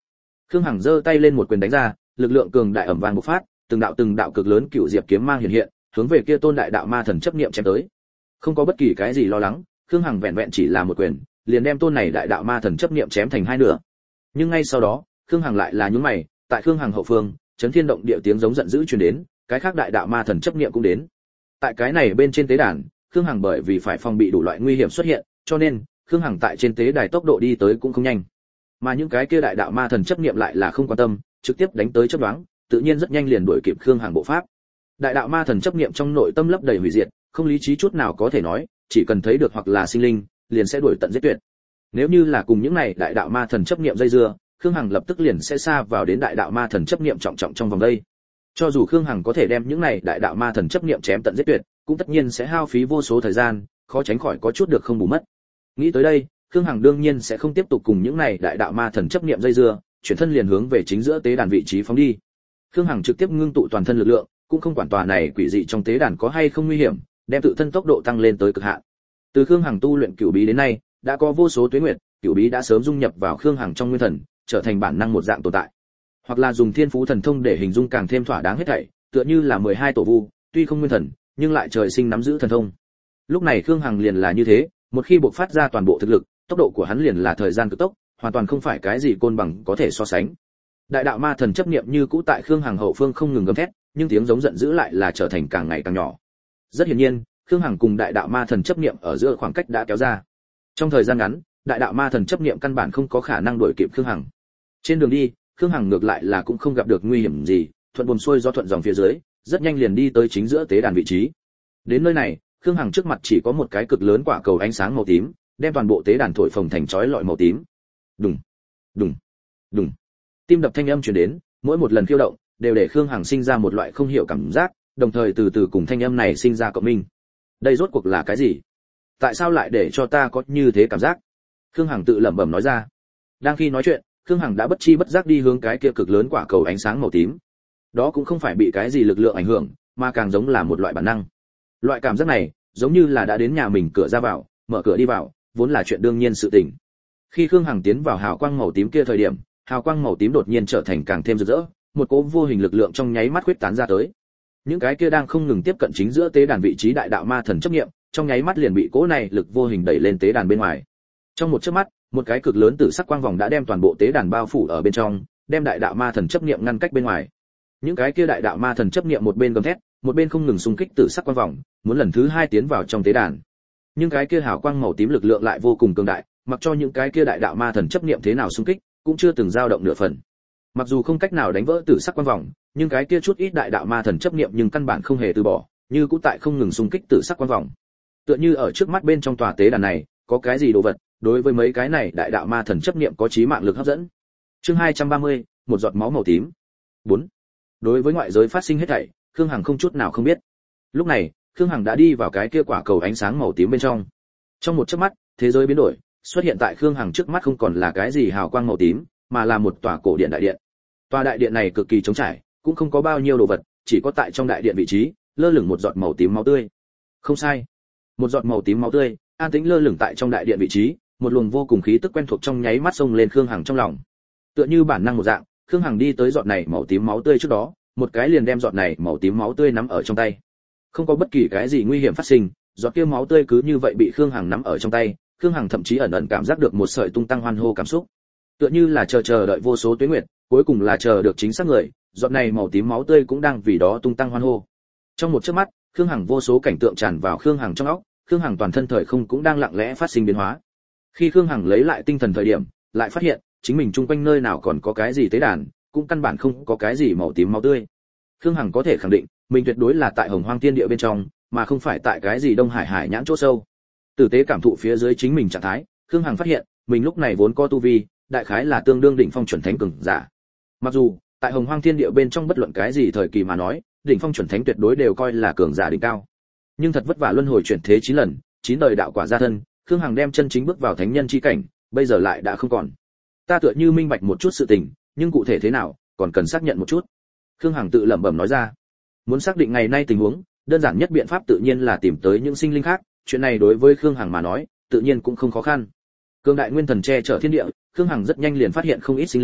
Khương Hằng giơ tay lên một quyền đánh ra, lực lượng cường đại ầm vang bộc phát, từng đạo từng đạo cực lớn cựu diệp kiếm mang hiện hiện, hướng về kia tôn đại đạo ma thần chấp niệm chém tới. Không có bất kỳ cái gì lo lắng, Khương Hằng vẹn vẹn chỉ là một quyền, liền đem tôn này đại đạo ma thần chấp niệm chém thành hai nửa. Nhưng ngay sau đó, Khương Hằng lại là nhướng mày, tại Khương Hằng hậu phương, chấn thiên động địa tiếng giống giận dữ truyền đến, cái khác đại đạo ma thần chấp niệm cũng đến. Tại cái này bên trên tế đàn, Khương Hằng bởi vì phải phòng bị đủ loại nguy hiểm xuất hiện, cho nên Khương Hằng tại trên tế đài tốc độ đi tới cũng không nhanh. Mà những cái kia đại đạo ma thần chấp niệm lại là không quan tâm, trực tiếp đánh tới chấp đoán, tự nhiên rất nhanh liền đuổi kịp Khương Hằng bộ pháp. Đại đạo ma thần chấp niệm trong nội tâm lấp đầy hủy diệt, không lý trí chút nào có thể nói, chỉ cần thấy được hoặc là sinh linh, liền sẽ đuổi tận giết tuyệt. Nếu như là cùng những này đại đạo ma thần chấp niệm dây dưa, Khương Hằng lập tức liền sẽ xa vào đến đại đạo ma thần chấp niệm trọng trọng trong vòng đây. Cho dù Khương Hằng có thể đem những này đại đạo ma thần chấp niệm chém tận giết tuyệt, cũng tất nhiên sẽ hao phí vô số thời gian, khó tránh khỏi có chút được không bù mất. Nghĩ tới đây, Khương Hằng đương nhiên sẽ không tiếp tục cùng những này đại đạo ma thần chấp niệm dây dưa, chuyển thân liền hướng về chính giữa tế đàn vị trí phóng đi. Khương Hằng trực tiếp ngưng tụ toàn thân lực lượng, cũng không quản tòa này quỷ dị trong tế đàn có hay không nguy hiểm, đem tự thân tốc độ tăng lên tới cực hạn. Từ Khương Hằng tu luyện cửu bí đến nay, đã có vô số tuế nguyệt, cửu bí đã sớm dung nhập vào Khương Hằng trong nguyên thần, trở thành bản năng một dạng tồn tại. Hoặc là dùng thiên phú thần thông để hình dung càng thêm thỏa đáng hết thảy, tựa như là mười hai tổ vu, tuy không nguyên thần, nhưng lại trời sinh nắm giữ thần thông. Lúc này Khương Hằng liền là như thế, một khi bộc phát ra toàn bộ thực lực, tốc độ của hắn liền là thời gian cực tốc, hoàn toàn không phải cái gì côn bằng có thể so sánh. Đại đạo ma thần chấp niệm như cũ tại Khương Hằng hậu phương không ngừng gầm thét, nhưng tiếng giống giận dữ lại là trở thành càng ngày càng nhỏ. Rất hiển nhiên, Khương Hằng cùng đại đạo ma thần chấp niệm ở giữa khoảng cách đã kéo ra. Trong thời gian ngắn, đại đạo ma thần chấp niệm căn bản không có khả năng đuổi kịp Khương Hằng. Trên đường đi, Khương Hằng ngược lại là cũng không gặp được nguy hiểm gì, thuận buồm xuôi gió thuận dòng phía dưới, rất nhanh liền đi tới chính giữa tế đàn vị trí. Đến nơi này, Khương Hằng trước mặt chỉ có một cái cực lớn quả cầu ánh sáng màu tím, đem toàn bộ tế đàn thổi phồng thành chói lọi màu tím. Đùng, đùng, đùng. Tim đập thanh âm truyền đến, mỗi một lần khiêu động đều để Khương Hằng sinh ra một loại không hiểu cảm giác, đồng thời từ từ cùng thanh âm này sinh ra cộng minh. Đây rốt cuộc là cái gì? Tại sao lại để cho ta có như thế cảm giác? Khương Hằng tự lẩm bẩm nói ra. Đang khi nói chuyện, Khương Hằng đã bất chi bất giác đi hướng cái kia cực lớn quả cầu ánh sáng màu tím. Đó cũng không phải bị cái gì lực lượng ảnh hưởng, mà càng giống là một loại bản năng. Loại cảm giác này, giống như là đã đến nhà mình cửa ra vào, mở cửa đi vào, vốn là chuyện đương nhiên sự tình. Khi Khương Hằng tiến vào hào quang màu tím kia thời điểm, hào quang màu tím đột nhiên trở thành càng thêm rực rỡ, một cỗ vô hình lực lượng trong nháy mắt khuếch tán ra tới. Những cái kia đang không ngừng tiếp cận chính giữa tế đàn vị trí đại đạo ma thần chấp niệm, trong nháy mắt liền bị cỗ này lực vô hình đẩy lên tế đàn bên ngoài. Trong một chớp mắt, một cái cực lớn tử sắc quang vòng đã đem toàn bộ tế đàn bao phủ ở bên trong, đem đại đạo ma thần chấp niệm ngăn cách bên ngoài. Những cái kia đại đạo ma thần chấp niệm một bên gầm thét, một bên không ngừng xung kích tử sắc quang vòng, muốn lần thứ hai tiến vào trong tế đàn. Nhưng cái kia hào quang màu tím lực lượng lại vô cùng cường đại, mặc cho những cái kia đại đạo ma thần chấp niệm thế nào xung kích, cũng chưa từng dao động nửa phần. Mặc dù không cách nào đánh vỡ tử sắc quang vòng, nhưng cái kia chút ít đại đạo ma thần chấp niệm nhưng căn bản không hề từ bỏ, như cũng tại không ngừng xung kích tử sắc quang vòng. Tựa như ở trước mắt bên trong tòa tế đàn này, có cái gì đồ vật, đối với mấy cái này đại đạo ma thần chấp niệm có chí mạng lực hấp dẫn. Chương hai trăm ba mươi, một giọt máu màu tím. bốn. Đối với ngoại giới phát sinh hết thảy, Khương Hằng không chút nào không biết. Lúc này, Khương Hằng đã đi vào cái kia quả cầu ánh sáng màu tím bên trong. Trong một chớp mắt, thế giới biến đổi, xuất hiện tại Khương Hằng trước mắt không còn là cái gì hào quang màu tím, mà là một tòa cổ điện đại điện. Tòa đại điện này cực kỳ trống trải, cũng không có bao nhiêu đồ vật, chỉ có tại trong đại điện vị trí, lơ lửng một giọt màu tím máu tươi. Không sai, một giọt màu tím máu tươi, an tĩnh lơ lửng tại trong đại điện vị trí, một luồng vô cùng khí tức quen thuộc trong nháy mắt xông lên Khương Hằng trong lòng. Tựa như bản năng một dạng, Khương Hằng đi tới giọt này màu tím máu tươi trước đó, một cái liền đem giọt này màu tím máu tươi nắm ở trong tay. Không có bất kỳ cái gì nguy hiểm phát sinh, giọt kia máu tươi cứ như vậy bị Khương Hằng nắm ở trong tay, Khương Hằng thậm chí ẩn ẩn cảm giác được một sợi tung tăng hoan hô cảm xúc. Tựa như là chờ chờ đợi vô số tuế nguyệt, cuối cùng là chờ được chính xác người, giọt này màu tím máu tươi cũng đang vì đó tung tăng hoan hô. Trong một chớp mắt, Khương Hằng vô số cảnh tượng tràn vào Khương Hằng trong óc, Khương Hằng toàn thân thời không cũng đang lặng lẽ phát sinh biến hóa. Khi Khương Hằng lấy lại tinh thần thời điểm, lại phát hiện, chính mình chung quanh nơi nào còn có cái gì tế đàn, cũng căn bản không có cái gì màu tím máu tươi. Khương Hằng có thể khẳng định, mình tuyệt đối là tại Hồng Hoang Thiên Địa bên trong, mà không phải tại cái gì Đông Hải Hải nhãn chỗ sâu. Tử tế cảm thụ phía dưới chính mình trạng thái, Khương Hằng phát hiện, mình lúc này vốn có tu vi, đại khái là tương đương đỉnh phong chuẩn thánh cường giả. Mặc dù, tại Hồng Hoang Thiên Địa bên trong bất luận cái gì thời kỳ mà nói, đỉnh phong chuẩn thánh tuyệt đối đều coi là cường giả đỉnh cao. Nhưng thật vất vả luân hồi chuyển thế chín lần, chín đời đạo quả gia thân, Khương Hằng đem chân chính bước vào thánh nhân chi cảnh, bây giờ lại đã không còn. Ta tựa như minh bạch một chút sự tình, nhưng cụ thể thế nào, còn cần xác nhận một chút. Khương Hằng tự lẩm bẩm nói ra. Muốn xác định ngày nay tình huống, đơn giản nhất biện pháp tự nhiên là tìm tới những sinh linh khác, chuyện này đối với Khương Hằng mà nói, tự nhiên cũng không khó khăn. Cương đại nguyên thần che chở thiên địa, Khương Hằng rất nhanh liền phát hiện không ít sinh linh,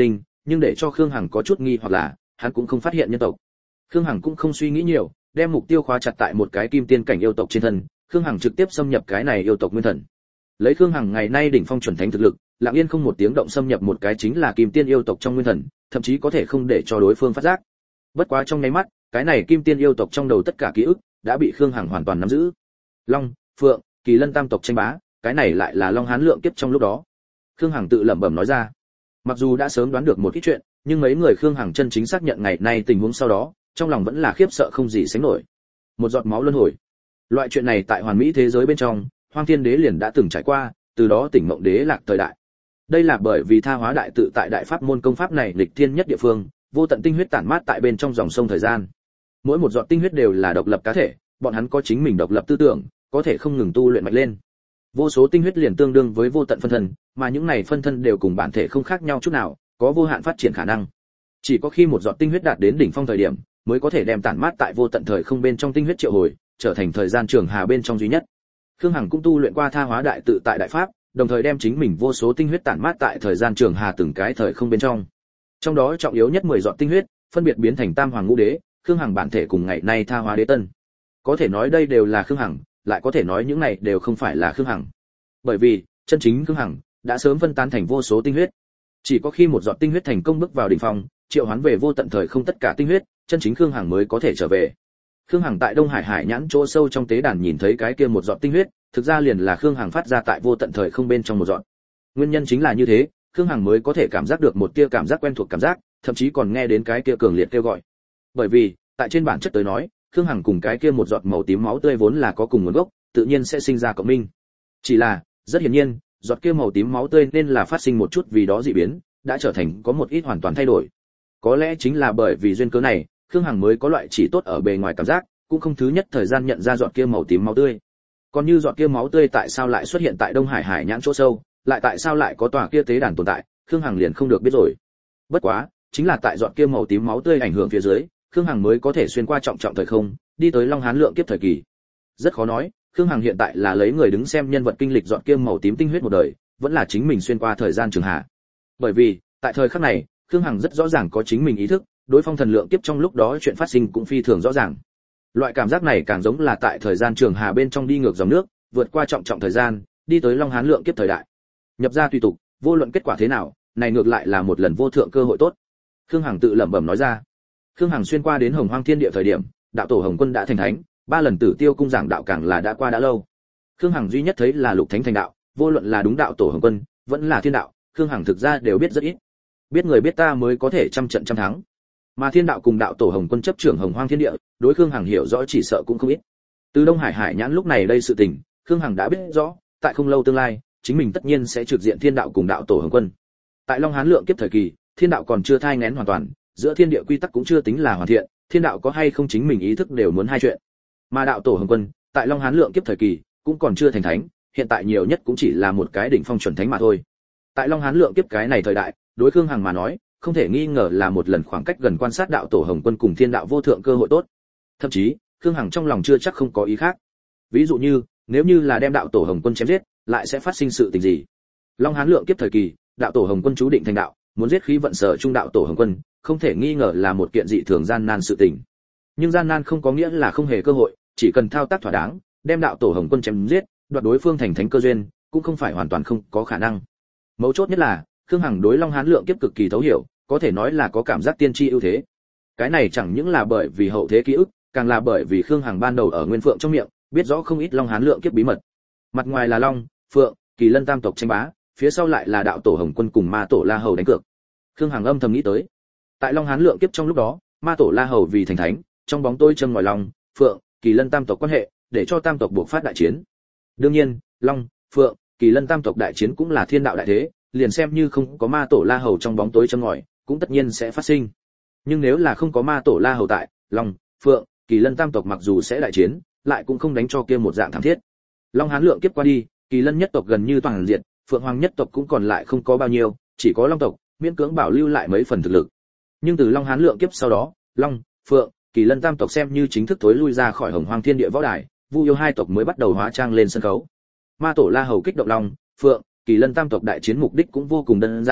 nhưng để cho Khương Hằng có chút nghi hoặc là, hắn cũng không phát hiện nhân tộc. Khương Hằng cũng không suy nghĩ nhiều, đem mục tiêu khóa chặt tại một cái kim tiên cảnh yêu tộc trên thân, Khương Hằng trực tiếp xâm nhập cái này yêu tộc nguyên thần. Lấy Khương Hằng ngày nay đỉnh phong chuẩn thánh thực lực, lặng yên không một tiếng động xâm nhập một cái chính là kim tiên yêu tộc trong nguyên thần, thậm chí có thể không để cho đối phương phát giác. Bất quá trong nháy mắt, cái này kim tiên yêu tộc trong đầu tất cả ký ức đã bị Khương Hằng hoàn toàn nắm giữ. Long, Phượng, Kỳ Lân tam tộc tranh bá, cái này lại là Long Hán lượng kiếp trong lúc đó. Khương Hằng tự lẩm bẩm nói ra. Mặc dù đã sớm đoán được một ít chuyện, nhưng mấy người Khương Hằng chân chính xác nhận ngày nay tình huống sau đó, trong lòng vẫn là khiếp sợ không gì sánh nổi. Một giọt máu luân hồi. Loại chuyện này tại hoàn mỹ thế giới bên trong, Hoang Thiên Đế liền đã từng trải qua, từ đó Tỉnh Mộng Đế lạc thời đại. Đây là bởi vì tha hóa đại tự tại đại pháp môn công pháp này lịch thiên nhất địa phương, vô tận tinh huyết tản mát tại bên trong dòng sông thời gian. Mỗi một giọt tinh huyết đều là độc lập cá thể, bọn hắn có chính mình độc lập tư tưởng, có thể không ngừng tu luyện mạnh lên. Vô số tinh huyết liền tương đương với vô tận phân thân, mà những này phân thân đều cùng bản thể không khác nhau chút nào, có vô hạn phát triển khả năng. Chỉ có khi một giọt tinh huyết đạt đến đỉnh phong thời điểm, mới có thể đem tản mát tại vô tận thời không bên trong tinh huyết triệu hồi, trở thành thời gian trường hà bên trong duy nhất. Khương Hằng cũng tu luyện qua tha hóa đại tự tại đại pháp, đồng thời đem chính mình vô số tinh huyết tản mát tại thời gian trường hà từng cái thời không bên trong. Trong đó trọng yếu nhất mười giọt tinh huyết, phân biệt biến thành Tam Hoàng Ngũ Đế, Khương Hằng bản thể cùng ngày nay tha hóa đế tân. Có thể nói đây đều là Khương Hằng, lại có thể nói những này đều không phải là Khương Hằng. Bởi vì, chân chính Khương Hằng đã sớm phân tán thành vô số tinh huyết. Chỉ có khi một giọt tinh huyết thành công bước vào đỉnh phong, triệu hoán về vô tận thời không tất cả tinh huyết, chân chính Khương Hằng mới có thể trở về. Khương Hằng tại Đông Hải Hải nhãn chỗ sâu trong tế đàn nhìn thấy cái kia một giọt tinh huyết, thực ra liền là Khương Hằng phát ra tại vô tận thời không bên trong một giọt. Nguyên nhân chính là như thế, Khương Hằng mới có thể cảm giác được một tia cảm giác quen thuộc cảm giác, thậm chí còn nghe đến cái kia cường liệt kêu gọi. Bởi vì, tại trên bản chất tới nói, Khương Hằng cùng cái kia một giọt màu tím máu tươi vốn là có cùng nguồn gốc, tự nhiên sẽ sinh ra cộng minh. Chỉ là, rất hiển nhiên, giọt kia màu tím máu tươi nên là phát sinh một chút vì đó dị biến, đã trở thành có một ít hoàn toàn thay đổi. Có lẽ chính là bởi vì duyên cớ này, Khương Hằng mới có loại chỉ tốt ở bề ngoài cảm giác, cũng không thứ nhất thời gian nhận ra giọt kia màu tím máu tươi. Còn như giọt kia máu tươi tại sao lại xuất hiện tại Đông Hải Hải nhãn chỗ sâu, lại tại sao lại có tòa kia tế đàn tồn tại, Khương Hằng liền không được biết rồi. Bất quá, chính là tại giọt kia màu tím máu tươi ảnh hưởng phía dưới, Khương Hằng mới có thể xuyên qua trọng trọng thời không, đi tới Long Hán lượng kiếp thời kỳ. Rất khó nói, Khương Hằng hiện tại là lấy người đứng xem nhân vật kinh lịch giọt kia màu tím tinh huyết một đời, vẫn là chính mình xuyên qua thời gian trường hạ. Bởi vì, tại thời khắc này, Khương Hằng rất rõ ràng có chính mình ý thức, đối phong thần lượng kiếp trong lúc đó chuyện phát sinh cũng phi thường rõ ràng. Loại cảm giác này càng giống là tại thời gian trường hà bên trong đi ngược dòng nước, vượt qua trọng trọng thời gian, đi tới Long Hán lượng kiếp thời đại. Nhập ra tùy tục, vô luận kết quả thế nào, này ngược lại là một lần vô thượng cơ hội tốt. Khương Hằng tự lẩm bẩm nói ra. Khương Hằng xuyên qua đến Hồng Hoang Thiên Địa thời điểm, đạo tổ Hồng Quân đã thành thánh, ba lần Tử Tiêu cung giảng đạo càng là đã qua đã lâu. Khương Hằng duy nhất thấy là Lục Thánh thành đạo, vô luận là đúng đạo tổ Hồng Quân, vẫn là thiên đạo, Khương Hằng thực ra đều biết rất ít. Biết người biết ta mới có thể trăm trận trăm thắng. Mà thiên đạo cùng đạo tổ Hồng Quân chấp trưởng Hồng Hoang Thiên Địa, đối Khương Hằng hiểu rõ chỉ sợ cũng không ít. Từ Đông Hải Hải nhãn lúc này đây sự tình, Khương Hằng đã biết rõ, tại không lâu tương lai, chính mình tất nhiên sẽ trực diện thiên đạo cùng đạo tổ Hồng Quân. Tại Long Hán lượng kiếp thời kỳ, thiên đạo còn chưa thai nghén hoàn toàn, giữa thiên địa quy tắc cũng chưa tính là hoàn thiện, thiên đạo có hay không chính mình ý thức đều muốn hai chuyện. Mà đạo tổ Hồng Quân, tại Long Hán lượng kiếp thời kỳ, cũng còn chưa thành thánh, hiện tại nhiều nhất cũng chỉ là một cái đỉnh phong chuẩn thánh mà thôi. Tại Long Hán lượng kiếp cái này thời đại, đối Khương Hằng mà nói, không thể nghi ngờ là một lần khoảng cách gần quan sát đạo tổ Hồng Quân cùng thiên đạo vô thượng cơ hội tốt. Thậm chí, Khương Hằng trong lòng chưa chắc không có ý khác. Ví dụ như, nếu như là đem đạo tổ Hồng Quân chém giết, lại sẽ phát sinh sự tình gì? Long Hán lượng kiếp thời kỳ, đạo tổ Hồng Quân chú định thành đạo, muốn giết khí vận sở trung đạo tổ Hồng Quân, không thể nghi ngờ là một kiện dị thường gian nan sự tình. Nhưng gian nan không có nghĩa là không hề cơ hội, chỉ cần thao tác thỏa đáng, đem đạo tổ Hồng Quân chém giết, đoạt đối phương thành thánh cơ duyên, cũng không phải hoàn toàn không có khả năng. Mấu chốt nhất là, Khương Hằng đối Long Hán lượng kiếp cực kỳ thấu hiểu, có thể nói là có cảm giác tiên tri ưu thế. Cái này chẳng những là bởi vì hậu thế ký ức, càng là bởi vì Khương Hằng ban đầu ở Nguyên Phượng trong miệng, biết rõ không ít Long Hán lượng kiếp bí mật. Mặt ngoài là Long, Phượng, Kỳ Lân tam tộc tranh bá, phía sau lại là đạo tổ Hồng Quân cùng ma tổ La Hầu đánh cược. Khương Hằng âm thầm nghĩ tới, tại Long Hán lượng kiếp trong lúc đó, ma tổ La Hầu vì thành thánh, trong bóng tối châm ngòi Long, Phượng, Kỳ Lân tam tộc quan hệ, để cho tam tộc buộc phát đại chiến. Đương nhiên, Long, Phượng, Kỳ Lân tam tộc đại chiến cũng là thiên đạo đại thế, liền xem như không có ma tổ La Hầu trong bóng tối châm ngòi, cũng tất nhiên sẽ phát sinh. Nhưng nếu là không có ma tổ La Hầu tại, Long, Phượng, Kỳ Lân tam tộc mặc dù sẽ đại chiến, lại cũng không đánh cho kia một dạng thảm thiết. Long Hán lượng kiếp qua đi, Kỳ Lân nhất tộc gần như toàn diệt, Phượng Hoàng nhất tộc cũng còn lại không có bao nhiêu, chỉ có Long tộc miễn cưỡng bảo lưu lại mấy phần thực lực. Nhưng từ Long Hán lượng kiếp sau đó, Long, Phượng, Kỳ Lân tam tộc xem như chính thức thối lui ra khỏi Hồng Hoang Thiên Địa võ đài, Vu Yêu hai tộc mới bắt đầu hóa trang lên sân khấu. Ma tổ La Hầu kích động Long, Phượng, Kỳ Lân tam tộc đại chiến mục đích cũng vô cùng đơn giản,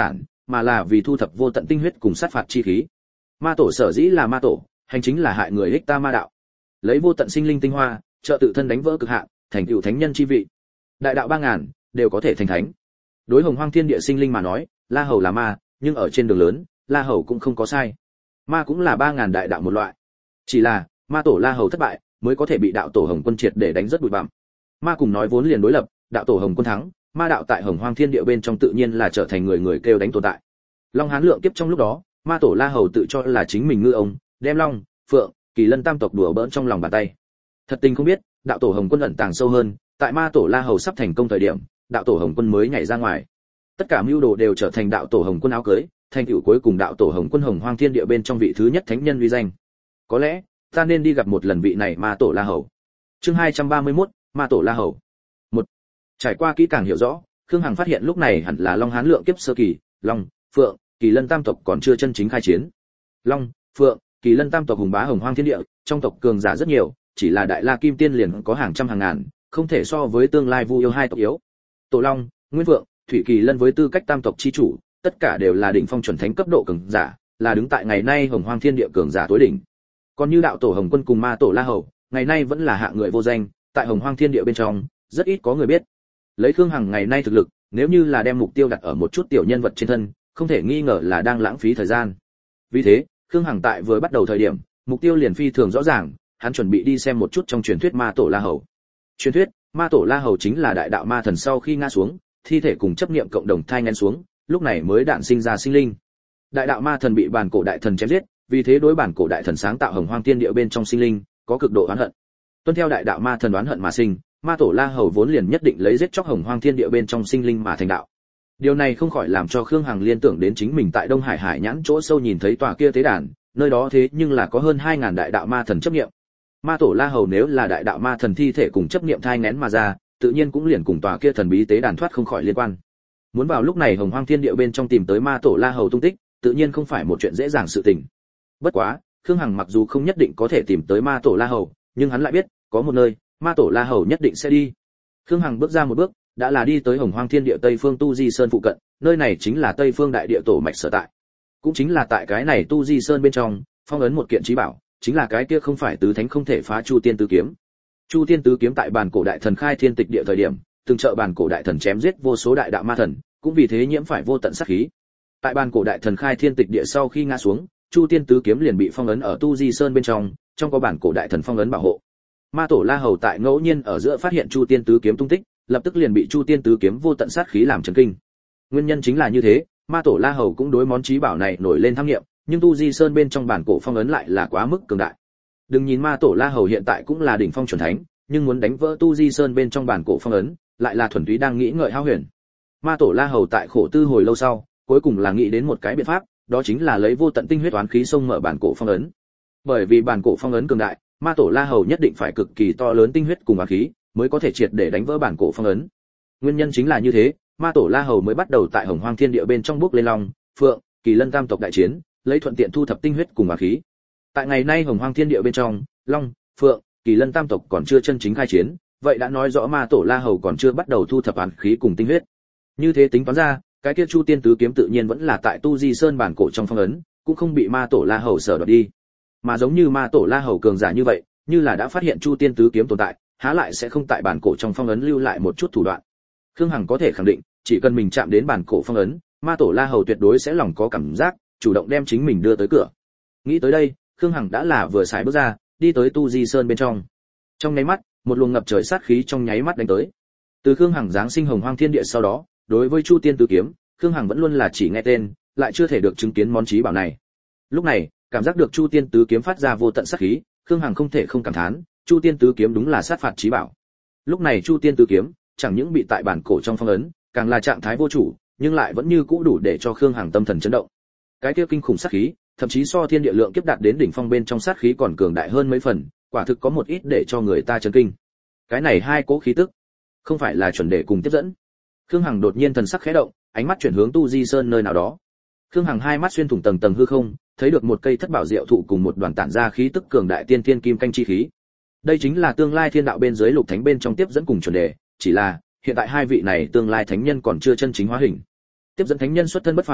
mà là vì thu thập vô tận tinh huyết cùng sát phạt chi khí. Ma tổ sở dĩ là ma tổ, hành chính là hại người ích ta ma đạo. Lấy vô tận sinh linh tinh hoa, trợ tự thân đánh vỡ cực hạn, thành tựu thánh nhân chi vị. Đại đạo ba ngàn đều có thể thành thánh. Đối Hồng Hoang Thiên Địa sinh linh mà nói, La Hầu là ma, nhưng ở trên đường lớn, La Hầu cũng không có sai. Ma cũng là ba ngàn đại đạo một loại. Chỉ là, ma tổ La Hầu thất bại, mới có thể bị đạo tổ Hồng Quân triệt để đánh rất bụi bặm. Ma cùng nói vốn liền đối lập, đạo tổ Hồng Quân thắng, ma đạo tại Hồng Hoang Thiên Địa bên trong tự nhiên là trở thành người người kêu đánh tồn tại. Long Hán lượng kiếp trong lúc đó, ma tổ La Hầu tự cho là chính mình ngư ông, đem Long, Phượng, Kỳ Lân tam tộc đùa bỡn trong lòng bàn tay. Thật tình không biết, đạo tổ Hồng Quân ẩn tàng sâu hơn, tại ma tổ La Hầu sắp thành công thời điểm, đạo tổ Hồng Quân mới nhảy ra ngoài. Tất cả mưu đồ đều trở thành đạo tổ Hồng Quân áo cưới, thành tựu cuối cùng đạo tổ Hồng Quân Hồng Hoang Thiên Địa bên trong vị thứ nhất thánh nhân uy danh. Có lẽ, ta nên đi gặp một lần vị này ma tổ La Hầu. Chương hai trăm ba mươi mốt, ma tổ La Hầu. Một. Trải qua kỹ càng hiểu rõ, Khương Hằng phát hiện lúc này hẳn là Long Hán lượng kiếp sơ kỳ, Long, Phượng, Kỳ Lân tam tộc còn chưa chân chính khai chiến. Long, Phượng, Kỳ Lân tam tộc hùng bá Hồng Hoang Thiên Địa, trong tộc cường giả rất nhiều, chỉ là Đại La Kim Tiên liền có hàng trăm hàng ngàn, không thể so với tương lai Vu Yêu hai tộc yếu. Tổ Long, Nguyên Phượng, Thủy Kỳ Lân với tư cách tam tộc chi chủ, tất cả đều là đỉnh phong chuẩn thánh cấp độ cường giả, là đứng tại ngày nay Hồng Hoang Thiên Địa cường giả tối đỉnh. Còn như đạo tổ Hồng Quân cùng ma tổ La Hầu, ngày nay vẫn là hạng người vô danh, tại Hồng Hoang Thiên Địa bên trong, rất ít có người biết. Lấy Khương Hằng ngày nay thực lực, nếu như là đem mục tiêu đặt ở một chút tiểu nhân vật trên thân, không thể nghi ngờ là đang lãng phí thời gian. Vì thế, Khương Hằng tại vừa bắt đầu thời điểm, mục tiêu liền phi thường rõ ràng, hắn chuẩn bị đi xem một chút trong truyền thuyết ma tổ La Hầu. Truyền thuyết, ma tổ La Hầu chính là đại đạo ma thần sau khi ngã xuống, thi thể cùng chấp niệm cộng đồng thai nghén xuống, lúc này mới đản sinh ra sinh linh. Đại đạo ma thần bị bản cổ đại thần chém giết, vì thế đối bản cổ đại thần sáng tạo Hồng Hoang Thiên Địa bên trong sinh linh, có cực độ oán hận. Tuân theo đại đạo ma thần oán hận mà sinh, ma tổ La Hầu vốn liền nhất định lấy giết chóc Hồng Hoang Thiên Địa bên trong sinh linh mà thành đạo. Điều này không khỏi làm cho Khương Hằng liên tưởng đến chính mình tại Đông Hải Hải Nhãn chỗ sâu nhìn thấy tòa kia tế đàn, nơi đó thế nhưng là có hơn hai ngàn đại đạo ma thần chấp niệm. Ma tổ La Hầu nếu là đại đạo ma thần thi thể cùng chấp niệm thai nghén mà ra, tự nhiên cũng liền cùng tòa kia thần bí tế đàn thoát không khỏi liên quan. Muốn vào lúc này Hồng Hoang Thiên Địa bên trong tìm tới ma tổ La Hầu tung tích, tự nhiên không phải một chuyện dễ dàng sự tình. Bất quá, Khương Hằng mặc dù không nhất định có thể tìm tới ma tổ La Hầu, nhưng hắn lại biết, có một nơi, ma tổ La Hầu nhất định sẽ đi. Khương Hằng bước ra một bước, đã là đi tới Hồng Hoang Thiên Địa Tây Phương Tu Di Sơn phụ cận, nơi này chính là Tây Phương Đại Địa tổ mạch sở tại. Cũng chính là tại cái này Tu Di Sơn bên trong, phong ấn một kiện chí bảo, chính là cái kia không phải tứ thánh không thể phá Chu Tiên Tứ Kiếm. Chu Tiên Tứ Kiếm tại bản cổ đại thần khai thiên tịch địa thời điểm, từng trợ bản cổ đại thần chém giết vô số đại đạo ma thần, cũng vì thế nhiễm phải vô tận sát khí. Tại bản cổ đại thần khai thiên tịch địa sau khi ngã xuống, Chu Tiên Tứ Kiếm liền bị phong ấn ở Tu Di Sơn bên trong, trong có bản cổ đại thần phong ấn bảo hộ. Ma tổ La Hầu tại ngẫu nhiên ở giữa phát hiện Chu Tiên Tứ Kiếm tung tích, lập tức liền bị Chu Tiên Tứ Kiếm vô tận sát khí làm chấn kinh. Nguyên nhân chính là như thế, ma tổ La Hầu cũng đối món chí bảo này nổi lên tham nghiệm, nhưng Tu Di Sơn bên trong bản cổ phong ấn lại là quá mức cường đại. Đừng nhìn ma tổ La Hầu hiện tại cũng là đỉnh phong chuẩn thánh, nhưng muốn đánh vỡ Tu Di Sơn bên trong bản cổ phong ấn, lại là thuần túy đang nghĩ ngợi hao huyền. Ma tổ La Hầu tại khổ tư hồi lâu sau, cuối cùng là nghĩ đến một cái biện pháp, đó chính là lấy vô tận tinh huyết oán khí xông mở bản cổ phong ấn. Bởi vì bản cổ phong ấn cường đại, ma tổ La Hầu nhất định phải cực kỳ to lớn tinh huyết cùng oán khí, mới có thể triệt để đánh vỡ bản cổ phong ấn. Nguyên nhân chính là như thế, ma tổ La Hầu mới bắt đầu tại Hồng Hoang Thiên Địa bên trong bước lên Long, Phượng, Kỳ Lân tam tộc đại chiến, lấy thuận tiện thu thập tinh huyết cùng oán khí. Tại ngày nay Hồng Hoang Thiên Địa bên trong, Long, Phượng, Kỳ Lân tam tộc còn chưa chân chính khai chiến, vậy đã nói rõ ma tổ La Hầu còn chưa bắt đầu thu thập oán khí cùng tinh huyết. Như thế tính toán ra, cái kia Chu Tiên Tứ Kiếm tự nhiên vẫn là tại Tu Di Sơn bản cổ trong phong ấn, cũng không bị ma tổ La Hầu sở đoạt đi. Mà giống như ma tổ La Hầu cường giả như vậy, như là đã phát hiện Chu Tiên Tứ Kiếm tồn tại, há lại sẽ không tại bản cổ trong phong ấn lưu lại một chút thủ đoạn. Khương Hằng có thể khẳng định, chỉ cần mình chạm đến bản cổ phong ấn, ma tổ La Hầu tuyệt đối sẽ lòng có cảm giác, chủ động đem chính mình đưa tới cửa. Nghĩ tới đây, Khương Hằng đã là vừa xài bước ra, đi tới Tu Di Sơn bên trong. Trong nháy mắt, một luồng ngập trời sát khí trong nháy mắt đánh tới. Từ Khương Hằng giáng sinh Hồng Hoang Thiên Địa sau đó, đối với Chu Tiên Tứ Kiếm, Khương Hằng vẫn luôn là chỉ nghe tên, lại chưa thể được chứng kiến món chí bảo này. Lúc này, cảm giác được Chu Tiên Tứ Kiếm phát ra vô tận sát khí, Khương Hằng không thể không cảm thán, Chu Tiên Tứ Kiếm đúng là sát phạt chí bảo. Lúc này Chu Tiên Tứ Kiếm, chẳng những bị tại bản cổ trong phong ấn, càng là trạng thái vô chủ, nhưng lại vẫn như cũ đủ để cho Khương Hằng tâm thần chấn động. Cái kia kinh khủng sát khí, thậm chí so thiên địa lượng kiếp đạt đến đỉnh phong bên trong sát khí còn cường đại hơn mấy phần, quả thực có một ít để cho người ta chấn kinh. Cái này hai cỗ khí tức, không phải là chuẩn đề cùng tiếp dẫn. Khương Hằng đột nhiên thần sắc khẽ động, ánh mắt chuyển hướng Tu Di Sơn nơi nào đó. Khương Hằng hai mắt xuyên thủng tầng tầng hư không, thấy được một cây thất bảo diệu thụ cùng một đoàn tản ra khí tức cường đại tiên thiên kim canh chi khí. Đây chính là tương lai thiên đạo bên dưới lục thánh bên trong tiếp dẫn cùng chuẩn đề, chỉ là hiện tại hai vị này tương lai thánh nhân còn chưa chân chính hóa hình. Tiếp dẫn thánh nhân xuất thân bất phàm,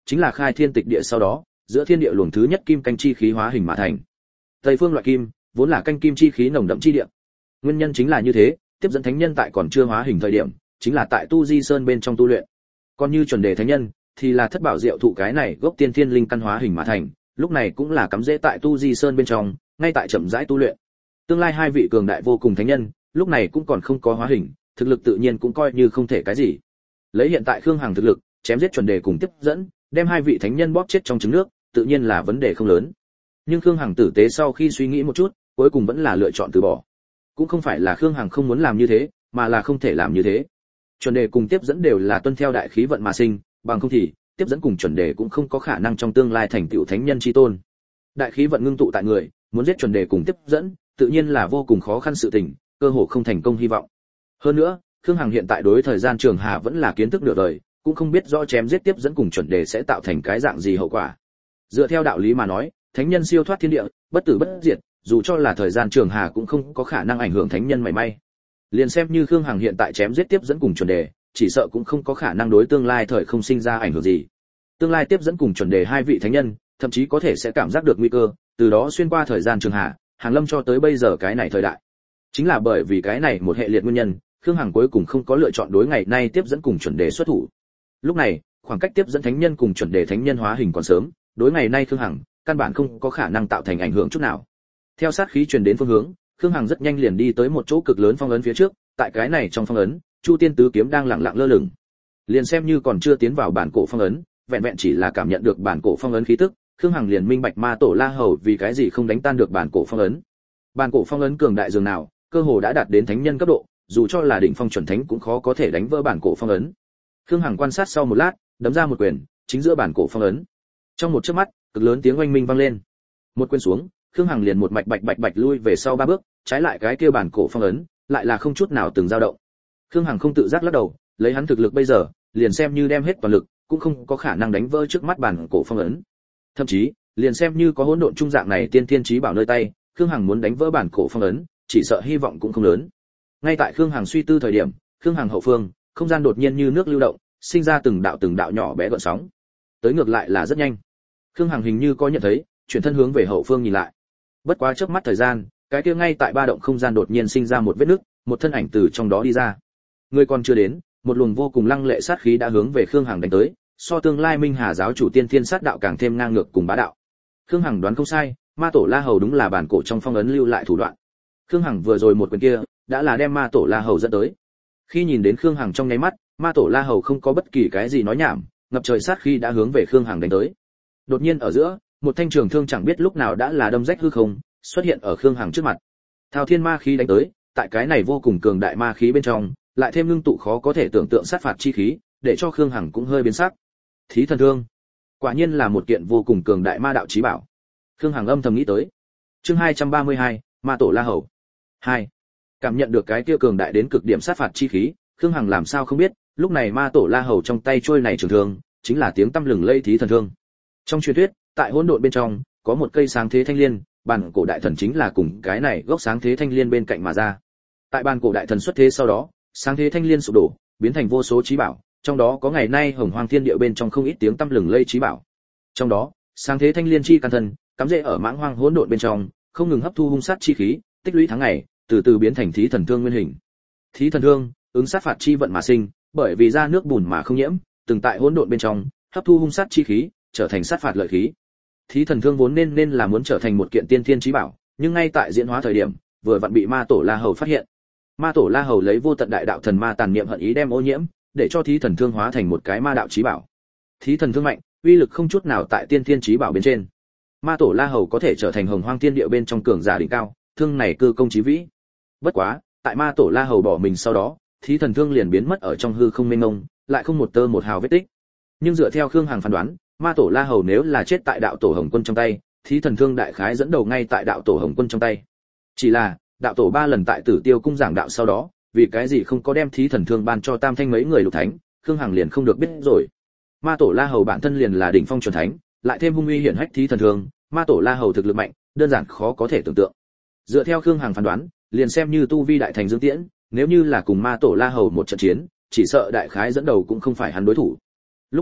chính là khai thiên tịch địa sau đó, giữa thiên địa luồng thứ nhất kim canh chi khí hóa hình mà thành. Tây phương loại kim, vốn là canh kim chi khí nồng đậm chi địa. Nguyên nhân chính là như thế, tiếp dẫn thánh nhân tại còn chưa hóa hình thời điểm, chính là tại Tu Di Sơn bên trong tu luyện. Còn như chuẩn đề thánh nhân, thì là thất bảo diệu thụ cái này gốc tiên thiên linh căn hóa hình mà thành, lúc này cũng là cắm rễ tại Tu Di Sơn bên trong, ngay tại chậm rãi tu luyện. Tương lai hai vị cường đại vô cùng thánh nhân, lúc này cũng còn không có hóa hình, thực lực tự nhiên cũng coi như không thể cái gì. Lấy hiện tại Khương Hằng thực lực, chém giết chuẩn đề cùng tiếp dẫn, đem hai vị thánh nhân bóp chết trong trứng nước, tự nhiên là vấn đề không lớn. Nhưng Khương Hằng tử tế sau khi suy nghĩ một chút, cuối cùng vẫn là lựa chọn từ bỏ. Cũng không phải là Khương Hằng không muốn làm như thế, mà là không thể làm như thế. Chuẩn đề cùng tiếp dẫn đều là tuân theo đại khí vận mà sinh, bằng không thì tiếp dẫn cùng chuẩn đề cũng không có khả năng trong tương lai thành tựu thánh nhân chi tôn. Đại khí vận ngưng tụ tại người, muốn giết chuẩn đề cùng tiếp dẫn, tự nhiên là vô cùng khó khăn sự tình, cơ hồ không thành công hy vọng. Hơn nữa, Khương Hằng hiện tại đối thời gian trường hà vẫn là kiến thức nửa đời, cũng không biết rõ chém giết tiếp dẫn cùng chuẩn đề sẽ tạo thành cái dạng gì hậu quả. Dựa theo đạo lý mà nói, thánh nhân siêu thoát thiên địa, bất tử bất diệt, dù cho là thời gian trường hà cũng không có khả năng ảnh hưởng thánh nhân mảy may. Liền xem như Khương Hằng hiện tại chém giết tiếp dẫn cùng chuẩn đề, chỉ sợ cũng không có khả năng đối tương lai thời không sinh ra ảnh hưởng gì. Tương lai tiếp dẫn cùng chuẩn đề hai vị thánh nhân, thậm chí có thể sẽ cảm giác được nguy cơ, từ đó xuyên qua thời gian trường hà, hàng lâm cho tới bây giờ cái này thời đại. Chính là bởi vì cái này một hệ liệt nguyên nhân, Khương Hằng cuối cùng không có lựa chọn đối ngày nay tiếp dẫn cùng chuẩn đề xuất thủ. Lúc này, khoảng cách tiếp dẫn thánh nhân cùng chuẩn đề thánh nhân hóa hình còn sớm, đối ngày nay Khương Hằng căn bản không có khả năng tạo thành ảnh hưởng chút nào. Theo sát khí truyền đến phương hướng, Khương Hằng rất nhanh liền đi tới một chỗ cực lớn phong ấn phía trước, tại cái này trong phong ấn, Chu Tiên tứ kiếm đang lặng lặng lơ lửng. Liền xem như còn chưa tiến vào bản cổ phong ấn, vẹn vẹn chỉ là cảm nhận được bản cổ phong ấn khí tức, Khương Hằng liền minh bạch Ma Tổ La Hầu vì cái gì không đánh tan được bản cổ phong ấn. Bản cổ phong ấn cường đại dường nào, cơ hồ đã đạt đến thánh nhân cấp độ, dù cho là đỉnh phong chuẩn thánh cũng khó có thể đánh vỡ bản cổ phong ấn. Khương Hằng quan sát sau một lát, đấm ra một quyền, chính giữa bản cổ phong ấn. Trong một chớp mắt, cực lớn tiếng oanh minh vang lên. Một quyền xuống, Khương Hằng liền một mạch bạch bạch bạch lui về sau ba bước, trái lại cái kia bản cổ phong ấn, lại là không chút nào từng dao động. Khương Hằng không tự giác lắc đầu, lấy hắn thực lực bây giờ, liền xem như đem hết toàn lực, cũng không có khả năng đánh vỡ trước mắt bản cổ phong ấn. Thậm chí, liền xem như có hỗn độn trung dạng này tiên thiên chí bảo nơi tay, Khương Hằng muốn đánh vỡ bản cổ phong ấn, chỉ sợ hy vọng cũng không lớn. Ngay tại Khương Hằng suy tư thời điểm, Khương Hằng hậu phương, không gian đột nhiên như nước lưu động, sinh ra từng đạo từng đạo nhỏ bé gợn sóng. Tới ngược lại là rất nhanh. Khương Hằng hình như có nhận thấy, chuyển thân hướng về hậu phương nhìn lại. Bất quá chớp mắt thời gian, cái kia ngay tại ba động không gian đột nhiên sinh ra một vết nứt, một thân ảnh từ trong đó đi ra. Người còn chưa đến, một luồng vô cùng lăng lệ sát khí đã hướng về Khương Hằng đánh tới, so tương lai Minh Hà giáo chủ tiên thiên sát đạo càng thêm ngang ngược cùng bá đạo. Khương Hằng đoán không sai, Ma Tổ La Hầu đúng là bản cổ trong phong ấn lưu lại thủ đoạn. Khương Hằng vừa rồi một quyền kia, đã là đem Ma Tổ La Hầu dẫn tới. Khi nhìn đến Khương Hằng trong nháy mắt, Ma Tổ La Hầu không có bất kỳ cái gì nói nhảm, ngập trời sát khí đã hướng về Khương Hằng đánh tới. Đột nhiên ở giữa, một thanh trường thương chẳng biết lúc nào đã là đâm rách hư không, xuất hiện ở Khương Hằng trước mặt. Thao thiên ma khí đánh tới, tại cái này vô cùng cường đại ma khí bên trong, lại thêm ngưng tụ khó có thể tưởng tượng sát phạt chi khí, để cho Khương Hằng cũng hơi biến sắc. Thí thần thương, quả nhiên là một kiện vô cùng cường đại ma đạo chí bảo. Khương Hằng âm thầm nghĩ tới. Chương hai trăm ba mươi hai, Ma Tổ La Hầu. hai. Cảm nhận được cái kia cường đại đến cực điểm sát phạt chi khí, Khương Hằng làm sao không biết, lúc này Ma Tổ La Hầu trong tay trôi này trường thương, chính là tiếng tăm lừng lây thí thần thương. Trong truyền thuyết, tại hỗn độn bên trong, có một cây sáng thế thanh liên, bản cổ đại thần chính là cùng cái này gốc sáng thế thanh liên bên cạnh mà ra. Tại bản cổ đại thần xuất thế sau đó, sáng thế thanh liên sụp đổ, biến thành vô số chí bảo, trong đó có ngày nay hồng hoang thiên địa bên trong không ít tiếng tăm lừng lây chí bảo. Trong đó, sáng thế thanh liên chi căn thân, cắm rễ ở mãng hoang hỗn độn bên trong, không ngừng hấp thu hung sát chi khí, tích lũy tháng ngày, từ từ biến thành thí thần thương nguyên hình. Thí thần thương, ứng sát phạt chi vận mà sinh, bởi vì ra nước bùn mà không nhiễm, từng tại hỗn độn bên trong, hấp thu hung sát chi khí, trở thành sát phạt lợi khí. Thí thần thương vốn nên nên là muốn trở thành một kiện tiên thiên chí bảo, nhưng ngay tại diễn hóa thời điểm, vừa vặn bị Ma Tổ La Hầu phát hiện. Ma Tổ La Hầu lấy vô tận đại đạo thần ma tàn niệm hận ý đem ô nhiễm, để cho thí thần thương hóa thành một cái ma đạo chí bảo. Thí thần thương mạnh, uy lực không chút nào tại tiên thiên chí bảo bên trên. Ma Tổ La Hầu có thể trở thành hồng hoang thiên địa bên trong cường giả đỉnh cao, thương này cư công chí vĩ. Bất quá, tại Ma Tổ La Hầu bỏ mình sau đó, thí thần thương liền biến mất ở trong hư không mênh mông, lại không một tơ một hào vết tích. Nhưng dựa theo Khương Hằng phán đoán, Ma Tổ La Hầu nếu là chết tại đạo tổ Hồng Quân trong tay, thí thần thương đại khái dẫn đầu ngay tại đạo tổ Hồng Quân trong tay. Chỉ là, đạo tổ ba lần tại Tử Tiêu cung giảng đạo sau đó, vì cái gì không có đem thí thần thương ban cho Tam Thanh mấy người lục thánh, Khương Hằng liền không được biết rồi. Ma Tổ La Hầu bản thân liền là đỉnh phong chuẩn thánh, lại thêm hung uy hiển hách thí thần thương, Ma Tổ La Hầu thực lực mạnh, đơn giản khó có thể tưởng tượng. Dựa theo Khương Hằng phán đoán, liền xem như tu vi đại thành Dương Tiễn, nếu như là cùng Ma Tổ La Hầu một trận chiến, chỉ sợ đại khái dẫn đầu cũng không phải hắn đối thủ. Lúc này,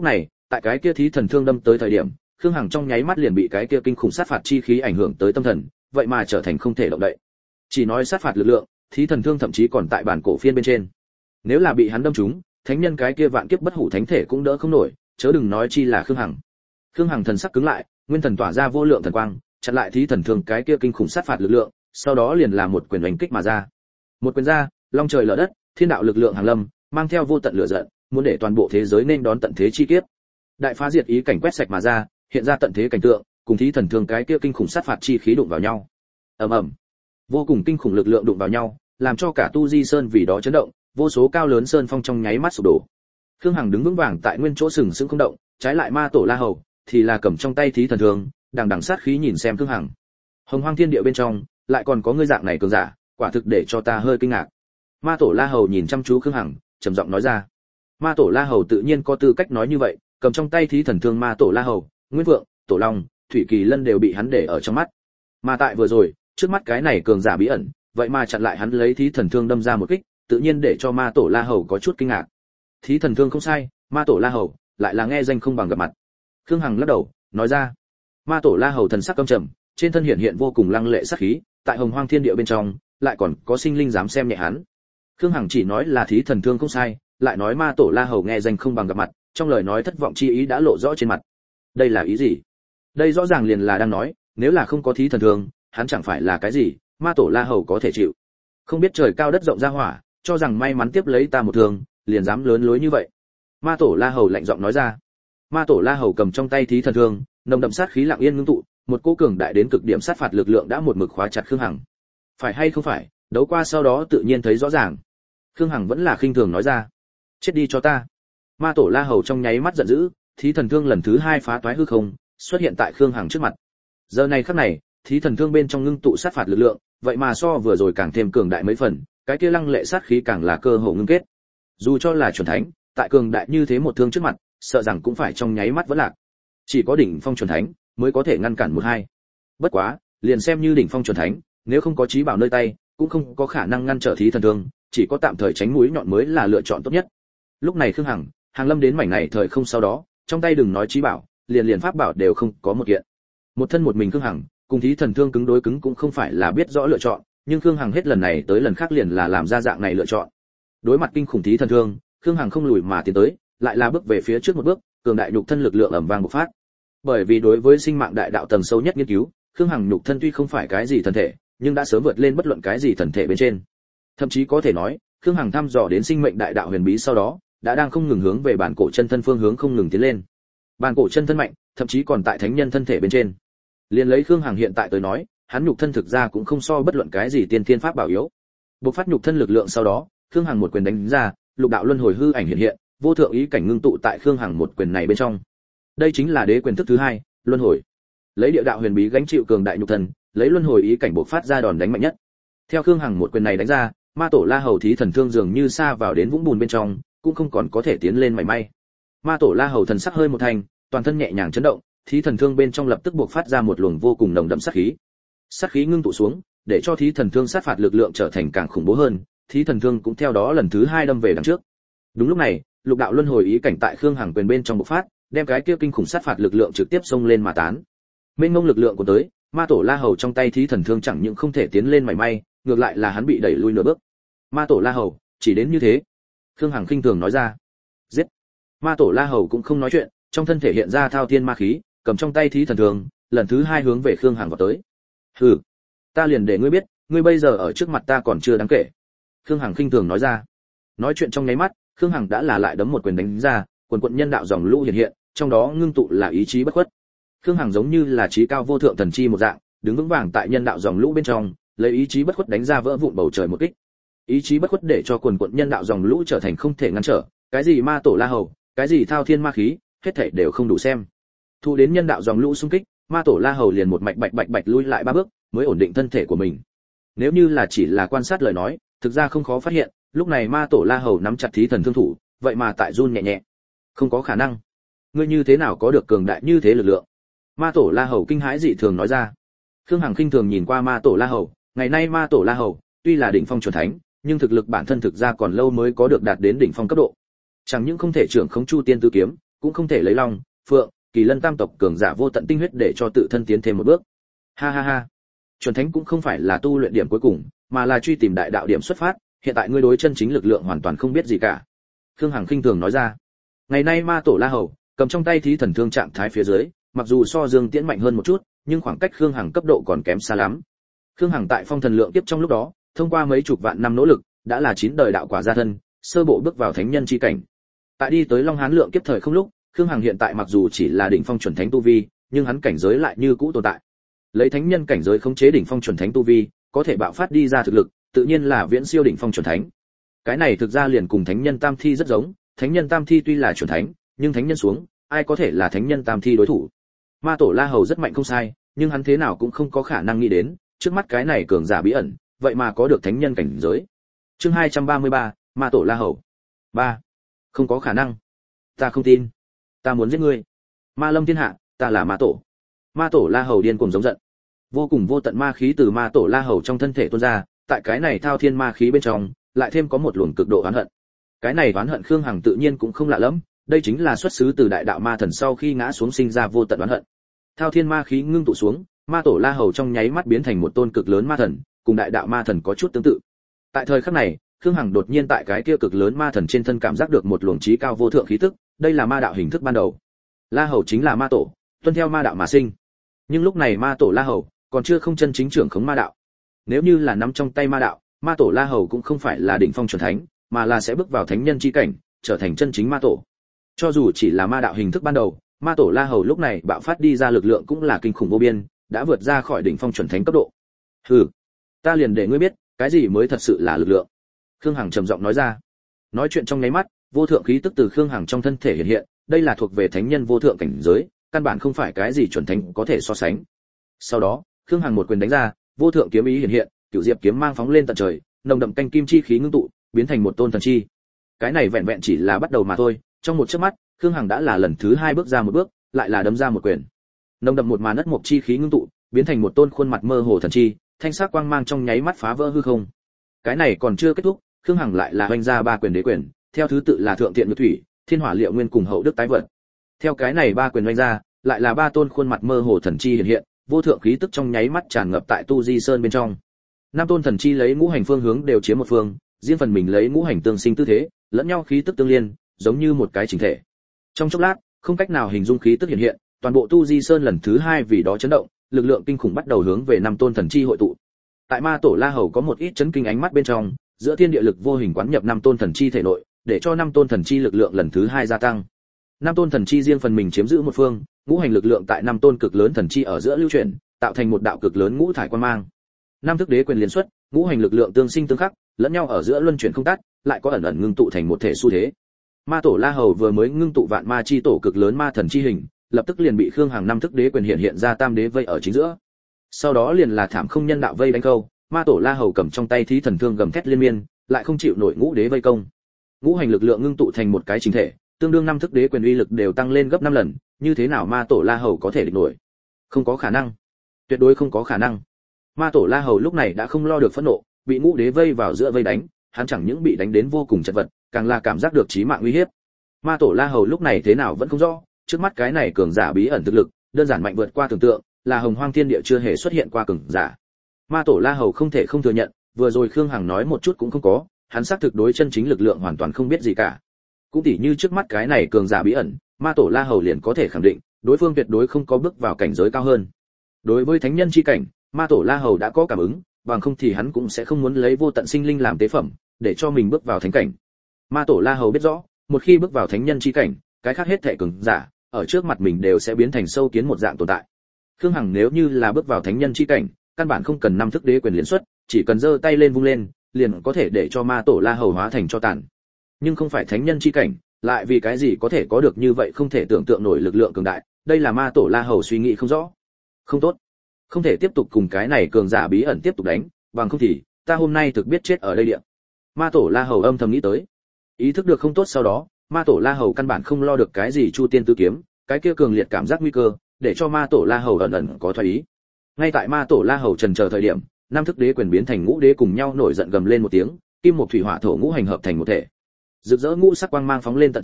tại cái kia thí thần thương đâm tới thời điểm, Khương Hằng trong nháy mắt liền bị cái kia kinh khủng sát phạt chi khí ảnh hưởng tới tâm thần, vậy mà trở thành không thể động đậy. Chỉ nói sát phạt lực lượng, thí thần thương thậm chí còn tại bản cổ phiên bên trên. Nếu là bị hắn đâm trúng, thánh nhân cái kia vạn kiếp bất hủ thánh thể cũng đỡ không nổi, chớ đừng nói chi là Khương Hằng. Khương Hằng thần sắc cứng lại, nguyên thần tỏa ra vô lượng thần quang, chặn lại thí thần thương cái kia kinh khủng sát phạt lực lượng, sau đó liền làm một quyền đánh kích mà ra. Một quyền ra, long trời lở đất, thiên đạo lực lượng hàng lâm, mang theo vô tận lửa giận, muốn để toàn bộ thế giới nên đón tận thế chi kiếp. Đại phá diệt ý cảnh quét sạch mà ra, hiện ra tận thế cảnh tượng, cùng thí thần thương cái kia kinh khủng sát phạt chi khí đụng vào nhau. Ầm ầm. Vô cùng kinh khủng lực lượng đụng vào nhau, làm cho cả Tu Di Sơn vì đó chấn động, vô số cao lớn sơn phong trong nháy mắt sụp đổ. Khương Hằng đứng vững vàng tại nguyên chỗ sừng sững không động, trái lại Ma Tổ La Hầu thì là cầm trong tay thí thần thương, đằng đằng sát khí nhìn xem Khương Hằng. Hồng Hoang Thiên Địa bên trong, lại còn có ngươi dạng này cường giả, quả thực để cho ta hơi kinh ngạc. Ma Tổ La Hầu nhìn chăm chú Khương Hằng, trầm giọng nói ra. Ma Tổ La Hầu tự nhiên có tư cách nói như vậy, cầm trong tay thí thần thương Ma Tổ La Hầu, Nguyên Vượng, Tổ Long, Thủy Kỳ Lân đều bị hắn để ở trong mắt. Mà tại vừa rồi, trước mắt cái này cường giả bí ẩn, vậy mà chặn lại hắn lấy thí thần thương đâm ra một kích, tự nhiên để cho Ma Tổ La Hầu có chút kinh ngạc. Thí thần thương không sai, Ma Tổ La Hầu lại là nghe danh không bằng gặp mặt. Khương Hằng lắc đầu, nói ra. Ma Tổ La Hầu thần sắc căm trầm, trên thân hiện hiện vô cùng lăng lệ sát khí, tại Hồng Hoang Thiên Địa bên trong, lại còn có sinh linh dám xem nhẹ hắn. Khương Hằng chỉ nói là thí thần thương không sai, lại nói Ma Tổ La Hầu nghe danh không bằng gặp mặt, trong lời nói thất vọng chi ý đã lộ rõ trên mặt. Đây là ý gì? Đây rõ ràng liền là đang nói, nếu là không có thí thần thương, hắn chẳng phải là cái gì, Ma Tổ La Hầu có thể chịu. Không biết trời cao đất rộng ra hỏa, cho rằng may mắn tiếp lấy ta một thương, liền dám lớn lối như vậy. Ma Tổ La Hầu lạnh giọng nói ra. Ma Tổ La Hầu cầm trong tay thí thần thương, nồng đậm sát khí lặng yên ngưng tụ, một cỗ cường đại đến cực điểm sát phạt lực lượng đã một mực khóa chặt Khương Hằng. Phải hay không phải, đấu qua sau đó tự nhiên thấy rõ ràng. Khương Hằng vẫn là khinh thường nói ra. Chết đi cho ta. Ma Tổ La Hầu trong nháy mắt giận dữ, thí thần thương lần thứ hai phá toái hư không, xuất hiện tại Khương Hằng trước mặt. Giờ này khắc này, thí thần thương bên trong ngưng tụ sát phạt lực lượng, vậy mà so vừa rồi càng thêm cường đại mấy phần, cái kia lăng lệ sát khí càng là cơ hồ ngưng kết. Dù cho là chuẩn thánh, tại cường đại như thế một thương trước mặt, sợ rằng cũng phải trong nháy mắt vỡ lạc. Chỉ có đỉnh phong chuẩn thánh mới có thể ngăn cản một hai. Bất quá, liền xem như đỉnh phong chuẩn thánh, nếu không có trí bảo nơi tay, cũng không có khả năng ngăn trở thí thần thương, chỉ có tạm thời tránh mũi nhọn mới là lựa chọn tốt nhất. Lúc này Khương Hằng, Hàng Lâm đến mảnh này thời không sau đó, trong tay đừng nói trí bảo, liền liền pháp bảo đều không có một kiện. Một thân một mình Khương Hằng, cùng thí thần thương cứng đối cứng cũng không phải là biết rõ lựa chọn, nhưng Khương Hằng hết lần này tới lần khác liền là làm ra dạng này lựa chọn. Đối mặt kinh khủng thí thần thương, Khương Hằng không lùi mà tiến tới, lại là bước về phía trước một bước, cường đại nhục thân lực lượng ầm vang bộc phát. Bởi vì đối với sinh mạng đại đạo tầng sâu nhất nghiên cứu, Khương Hằng nhục thân tuy không phải cái gì thần thể, nhưng đã sớm vượt lên bất luận cái gì thần thể bên trên. Thậm chí có thể nói, Khương Hằng thăm dò đến sinh mệnh đại đạo huyền bí sau đó, đã đang không ngừng hướng về bản cổ chân thân phương hướng không ngừng tiến lên. Bản cổ chân thân mạnh, thậm chí còn tại thánh nhân thân thể bên trên. Liên lấy Khương Hằng hiện tại tới nói, hắn nhục thân thực ra cũng không so bất luận cái gì tiên thiên pháp bảo yếu. Bộc phát nhục thân lực lượng sau đó, Khương Hằng một quyền đánh ra, lục đạo luân hồi hư ảnh hiện hiện, vô thượng ý cảnh ngưng tụ tại Khương Hằng một quyền này bên trong. Đây chính là đế quyền thức thứ hai, luân hồi. Lấy địa đạo huyền bí gánh chịu cường đại nhục thân, lấy luân hồi ý cảnh bộc phát ra đòn đánh mạnh nhất. Theo Khương Hằng một quyền này đánh ra, Ma Tổ La Hầu thí thần thương dường như sa vào đến vũng bùn bên trong, cũng không còn có thể tiến lên mảy may. Ma Tổ La Hầu thần sắc hơi một thành, toàn thân nhẹ nhàng chấn động, thí thần thương bên trong lập tức bộc phát ra một luồng vô cùng nồng đậm sát khí. Sát khí ngưng tụ xuống, để cho thí thần thương sát phạt lực lượng trở thành càng khủng bố hơn, thí thần thương cũng theo đó lần thứ hai đâm về đằng trước. Đúng lúc này, lục đạo luân hồi ý cảnh tại Khương Hằng quyền bên trong bộc phát, đem cái kia kinh khủng sát phạt lực lượng trực tiếp xông lên mà tán. Mênh mông lực lượng của tới, Ma Tổ La Hầu trong tay thí thần thương chẳng những không thể tiến lên mảy may, ngược lại là hắn bị đẩy lui nửa bước. Ma Tổ La Hầu, chỉ đến như thế. Khương Hằng khinh thường nói ra. Giết. Ma Tổ La Hầu cũng không nói chuyện, trong thân thể hiện ra thao thiên ma khí, cầm trong tay thí thần thương, lần thứ hai hướng về Khương Hằng vào tới. Hừ, ta liền để ngươi biết, ngươi bây giờ ở trước mặt ta còn chưa đáng kể. Khương Hằng khinh thường nói ra. Nói chuyện trong nháy mắt, Khương Hằng đã là lại đấm một quyền đánh ra, quần quần nhân đạo dòng lũ hiện hiện, trong đó ngưng tụ là ý chí bất khuất. Khương Hằng giống như là trí cao vô thượng thần chi một dạng, đứng vững vàng tại nhân đạo dòng lũ bên trong, lấy ý chí bất khuất đánh ra vỡ vụn bầu trời một kích. Ý chí bất khuất để cho quần quần nhân đạo dòng lũ trở thành không thể ngăn trở, cái gì Ma Tổ La Hầu, cái gì thao thiên ma khí, hết thảy đều không đủ xem. Thu đến nhân đạo dòng lũ xung kích, Ma Tổ La Hầu liền một mạch bạch bạch bạch lui lại ba bước, mới ổn định thân thể của mình. Nếu như là chỉ là quan sát lời nói, thực ra không khó phát hiện, lúc này Ma Tổ La Hầu nắm chặt thí thần thương thủ, vậy mà tại run nhẹ nhẹ. Không có khả năng. Ngươi như thế nào có được cường đại như thế lực lượng? Ma Tổ La Hầu kinh hãi dị thường nói ra. Khương Hằng khinh thường nhìn qua Ma Tổ La Hầu, ngày nay Ma Tổ La Hầu tuy là đỉnh phong chuẩn thánh, nhưng thực lực bản thân thực ra còn lâu mới có được đạt đến đỉnh phong cấp độ. Chẳng những không thể trưởng khống Chu Tiên Tứ kiếm, cũng không thể lấy long, phượng, kỳ lân tam tộc cường giả vô tận tinh huyết để cho tự thân tiến thêm một bước. Ha ha ha. Chuẩn thánh cũng không phải là tu luyện điểm cuối cùng, mà là truy tìm đại đạo điểm xuất phát, hiện tại ngươi đối chân chính lực lượng hoàn toàn không biết gì cả. Khương Hằng khinh thường nói ra. Ngày nay ma tổ La Hầu cầm trong tay thí thần thương trạng thái phía dưới, mặc dù so Dương Tiễn mạnh hơn một chút, nhưng khoảng cách Khương Hằng cấp độ còn kém xa lắm. Khương Hằng tại phong thần lượng kiếp trong lúc đó, thông qua mấy chục vạn năm nỗ lực, đã là chín đời đạo quả gia thân, sơ bộ bước vào thánh nhân chi cảnh. Tại đi tới Long Hán lượng kiếp thời không lúc, Khương Hằng hiện tại mặc dù chỉ là đỉnh phong chuẩn thánh tu vi, nhưng hắn cảnh giới lại như cũ tồn tại. Lấy thánh nhân cảnh giới khống chế đỉnh phong chuẩn thánh tu vi, có thể bạo phát đi ra thực lực, tự nhiên là viễn siêu đỉnh phong chuẩn thánh. Cái này thực ra liền cùng thánh nhân tam thi rất giống, thánh nhân tam thi tuy là chuẩn thánh, nhưng thánh nhân xuống, ai có thể là thánh nhân tam thi đối thủ. Ma tổ La Hầu rất mạnh không sai, nhưng hắn thế nào cũng không có khả năng nghĩ đến, trước mắt cái này cường giả bí ẩn, vậy mà có được thánh nhân cảnh giới. Chương hai trăm ba mươi ba, Ma tổ La Hầu. ba. Không có khả năng. Ta không tin. Ta muốn giết ngươi. Ma lâm thiên hạ, ta là ma tổ. Ma tổ La Hầu điên cuồng giống giận. Vô cùng vô tận ma khí từ ma tổ La Hầu trong thân thể tuôn ra, tại cái này thao thiên ma khí bên trong, lại thêm có một luồng cực độ oán hận. Cái này oán hận Khương Hằng tự nhiên cũng không lạ lắm, đây chính là xuất xứ từ đại đạo ma thần sau khi ngã xuống sinh ra vô tận oán hận. Thao thiên ma khí ngưng tụ xuống, ma tổ La Hầu trong nháy mắt biến thành một tôn cực lớn ma thần, cùng đại đạo ma thần có chút tương tự. Tại thời khắc này, Khương Hằng đột nhiên tại cái kia cực lớn ma thần trên thân cảm giác được một luồng chí cao vô thượng khí tức, đây là ma đạo hình thức ban đầu. La Hầu chính là ma tổ, tuân theo ma đạo mà sinh. Nhưng lúc này ma tổ La Hầu còn chưa không chân chính trưởng khống ma đạo. Nếu như là nắm trong tay ma đạo, ma tổ La Hầu cũng không phải là đỉnh phong chuẩn thánh, mà là sẽ bước vào thánh nhân chi cảnh, trở thành chân chính ma tổ. Cho dù chỉ là ma đạo hình thức ban đầu, ma tổ La Hầu lúc này bạo phát đi ra lực lượng cũng là kinh khủng vô biên, đã vượt ra khỏi đỉnh phong chuẩn thánh cấp độ. Hừ, ta liền để ngươi biết, cái gì mới thật sự là lực lượng. Khương Hằng trầm giọng nói ra. Nói chuyện trong nháy mắt, vô thượng khí tức từ Khương Hằng trong thân thể hiện hiện, đây là thuộc về thánh nhân vô thượng cảnh giới, căn bản không phải cái gì chuẩn thánh có thể so sánh. Sau đó, Khương Hằng một quyền đánh ra, vô thượng kiếm ý hiện hiện, cửu diệp kiếm mang phóng lên tận trời, nồng đậm canh kim chi khí ngưng tụ, biến thành một tôn thần chi. Cái này vẹn vẹn chỉ là bắt đầu mà thôi, trong một chớp mắt, Khương Hằng đã là lần thứ hai bước ra một bước, lại là đấm ra một quyền. Nồng đậm một màn đất mộc chi khí ngưng tụ, biến thành một tôn khuôn mặt mơ hồ thần chi, thanh sắc quang mang trong nháy mắt phá vỡ hư không. Cái này còn chưa kết thúc, Khương Hằng lại là hoành ra ba quyền đế quyền, theo thứ tự là thượng thiện nhược thủy, thiên hỏa liệu nguyên cùng hậu đức tái vận. Theo cái này ba quyền hoành ra, lại là ba tôn khuôn mặt mơ hồ thần chi hiện hiện, vô thượng khí tức trong nháy mắt tràn ngập tại Tu Di Sơn bên trong. Năm tôn thần chi lấy ngũ hành phương hướng đều chiếm một phương, riêng phần mình lấy ngũ hành tương sinh tư thế, lẫn nhau khí tức tương liên, giống như một cái chỉnh thể. Trong chốc lát, không cách nào hình dung khí tức hiện hiện, toàn bộ Tu Di Sơn lần thứ hai vì đó chấn động, lực lượng kinh khủng bắt đầu hướng về năm tôn thần chi hội tụ. Tại ma tổ La Hầu có một ít chấn kinh ánh mắt bên trong, giữa thiên địa lực vô hình quán nhập năm tôn thần chi thể nội, để cho năm tôn thần chi lực lượng lần thứ hai gia tăng. Năm tôn thần chi riêng phần mình chiếm giữ một phương, ngũ hành lực lượng tại năm tôn cực lớn thần chi ở giữa lưu chuyển, tạo thành một đạo cực lớn ngũ thải quang mang. Năm thức đế quyền liên xuất, ngũ hành lực lượng tương sinh tương khắc, lẫn nhau ở giữa luân chuyển không tắt, lại có ẩn ẩn ngưng tụ thành một thể xu thế. Ma tổ La Hầu vừa mới ngưng tụ vạn ma chi tổ cực lớn ma thần chi hình, lập tức liền bị Khương Hằng năm thức đế quyền hiện hiện ra tam đế vây ở chính giữa. Sau đó liền là thảm không nhân đạo vây đánh câu, ma tổ La Hầu cầm trong tay thí thần thương gầm thét liên miên, lại không chịu nổi ngũ đế vây công. Ngũ hành lực lượng ngưng tụ thành một cái chính thể, tương đương năm thức đế quyền uy lực đều tăng lên gấp năm lần, như thế nào ma tổ La Hầu có thể địch nổi? Không có khả năng, tuyệt đối không có khả năng. Ma tổ La Hầu lúc này đã không lo được phẫn nộ, bị ngũ đế vây vào giữa vây đánh, hắn chẳng những bị đánh đến vô cùng chật vật, càng là cảm giác được chí mạng uy hiếp. Ma tổ La Hầu lúc này thế nào vẫn không rõ, trước mắt cái này cường giả bí ẩn thực lực, đơn giản mạnh vượt qua tưởng tượng, là hồng hoang thiên địa chưa hề xuất hiện qua cường giả. Ma tổ La Hầu không thể không thừa nhận, vừa rồi Khương Hằng nói một chút cũng không có, hắn xác thực đối chân chính lực lượng hoàn toàn không biết gì cả. Cũng tỉ như trước mắt cái này cường giả bí ẩn, ma tổ La Hầu liền có thể khẳng định, đối phương tuyệt đối không có bước vào cảnh giới cao hơn. Đối với thánh nhân chi cảnh, ma tổ La Hầu đã có cảm ứng, bằng không thì hắn cũng sẽ không muốn lấy vô tận sinh linh làm tế phẩm, để cho mình bước vào thánh cảnh. Ma tổ La Hầu biết rõ, một khi bước vào thánh nhân chi cảnh, cái khác hết thảy cường giả, ở trước mặt mình đều sẽ biến thành sâu kiến một dạng tồn tại. Khương Hằng nếu như là bước vào thánh nhân chi cảnh, căn bản không cần năm thức đế quyền liên xuất, chỉ cần giơ tay lên vung lên, liền có thể để cho ma tổ La Hầu hóa thành cho tàn. Nhưng không phải thánh nhân chi cảnh, lại vì cái gì có thể có được như vậy không thể tưởng tượng nổi lực lượng cường đại, đây là ma tổ La Hầu suy nghĩ không rõ. Không tốt, không thể tiếp tục cùng cái này cường giả bí ẩn tiếp tục đánh, bằng không thì ta hôm nay thực biết chết ở đây địa. Ma tổ La Hầu âm thầm nghĩ tới. Ý thức được không tốt sau đó, ma tổ La Hầu căn bản không lo được cái gì Chu Tiên Tứ Kiếm, cái kia cường liệt cảm giác nguy cơ, để cho ma tổ La Hầu ẩn ẩn có thoái ý. Ngay tại ma tổ La Hầu trần chờ thời điểm, năm thức đế quyền biến thành ngũ đế cùng nhau nổi giận gầm lên một tiếng, kim một thủy hỏa thổ ngũ hành hợp thành một thể. Rực rỡ ngũ sắc quang mang phóng lên tận trời,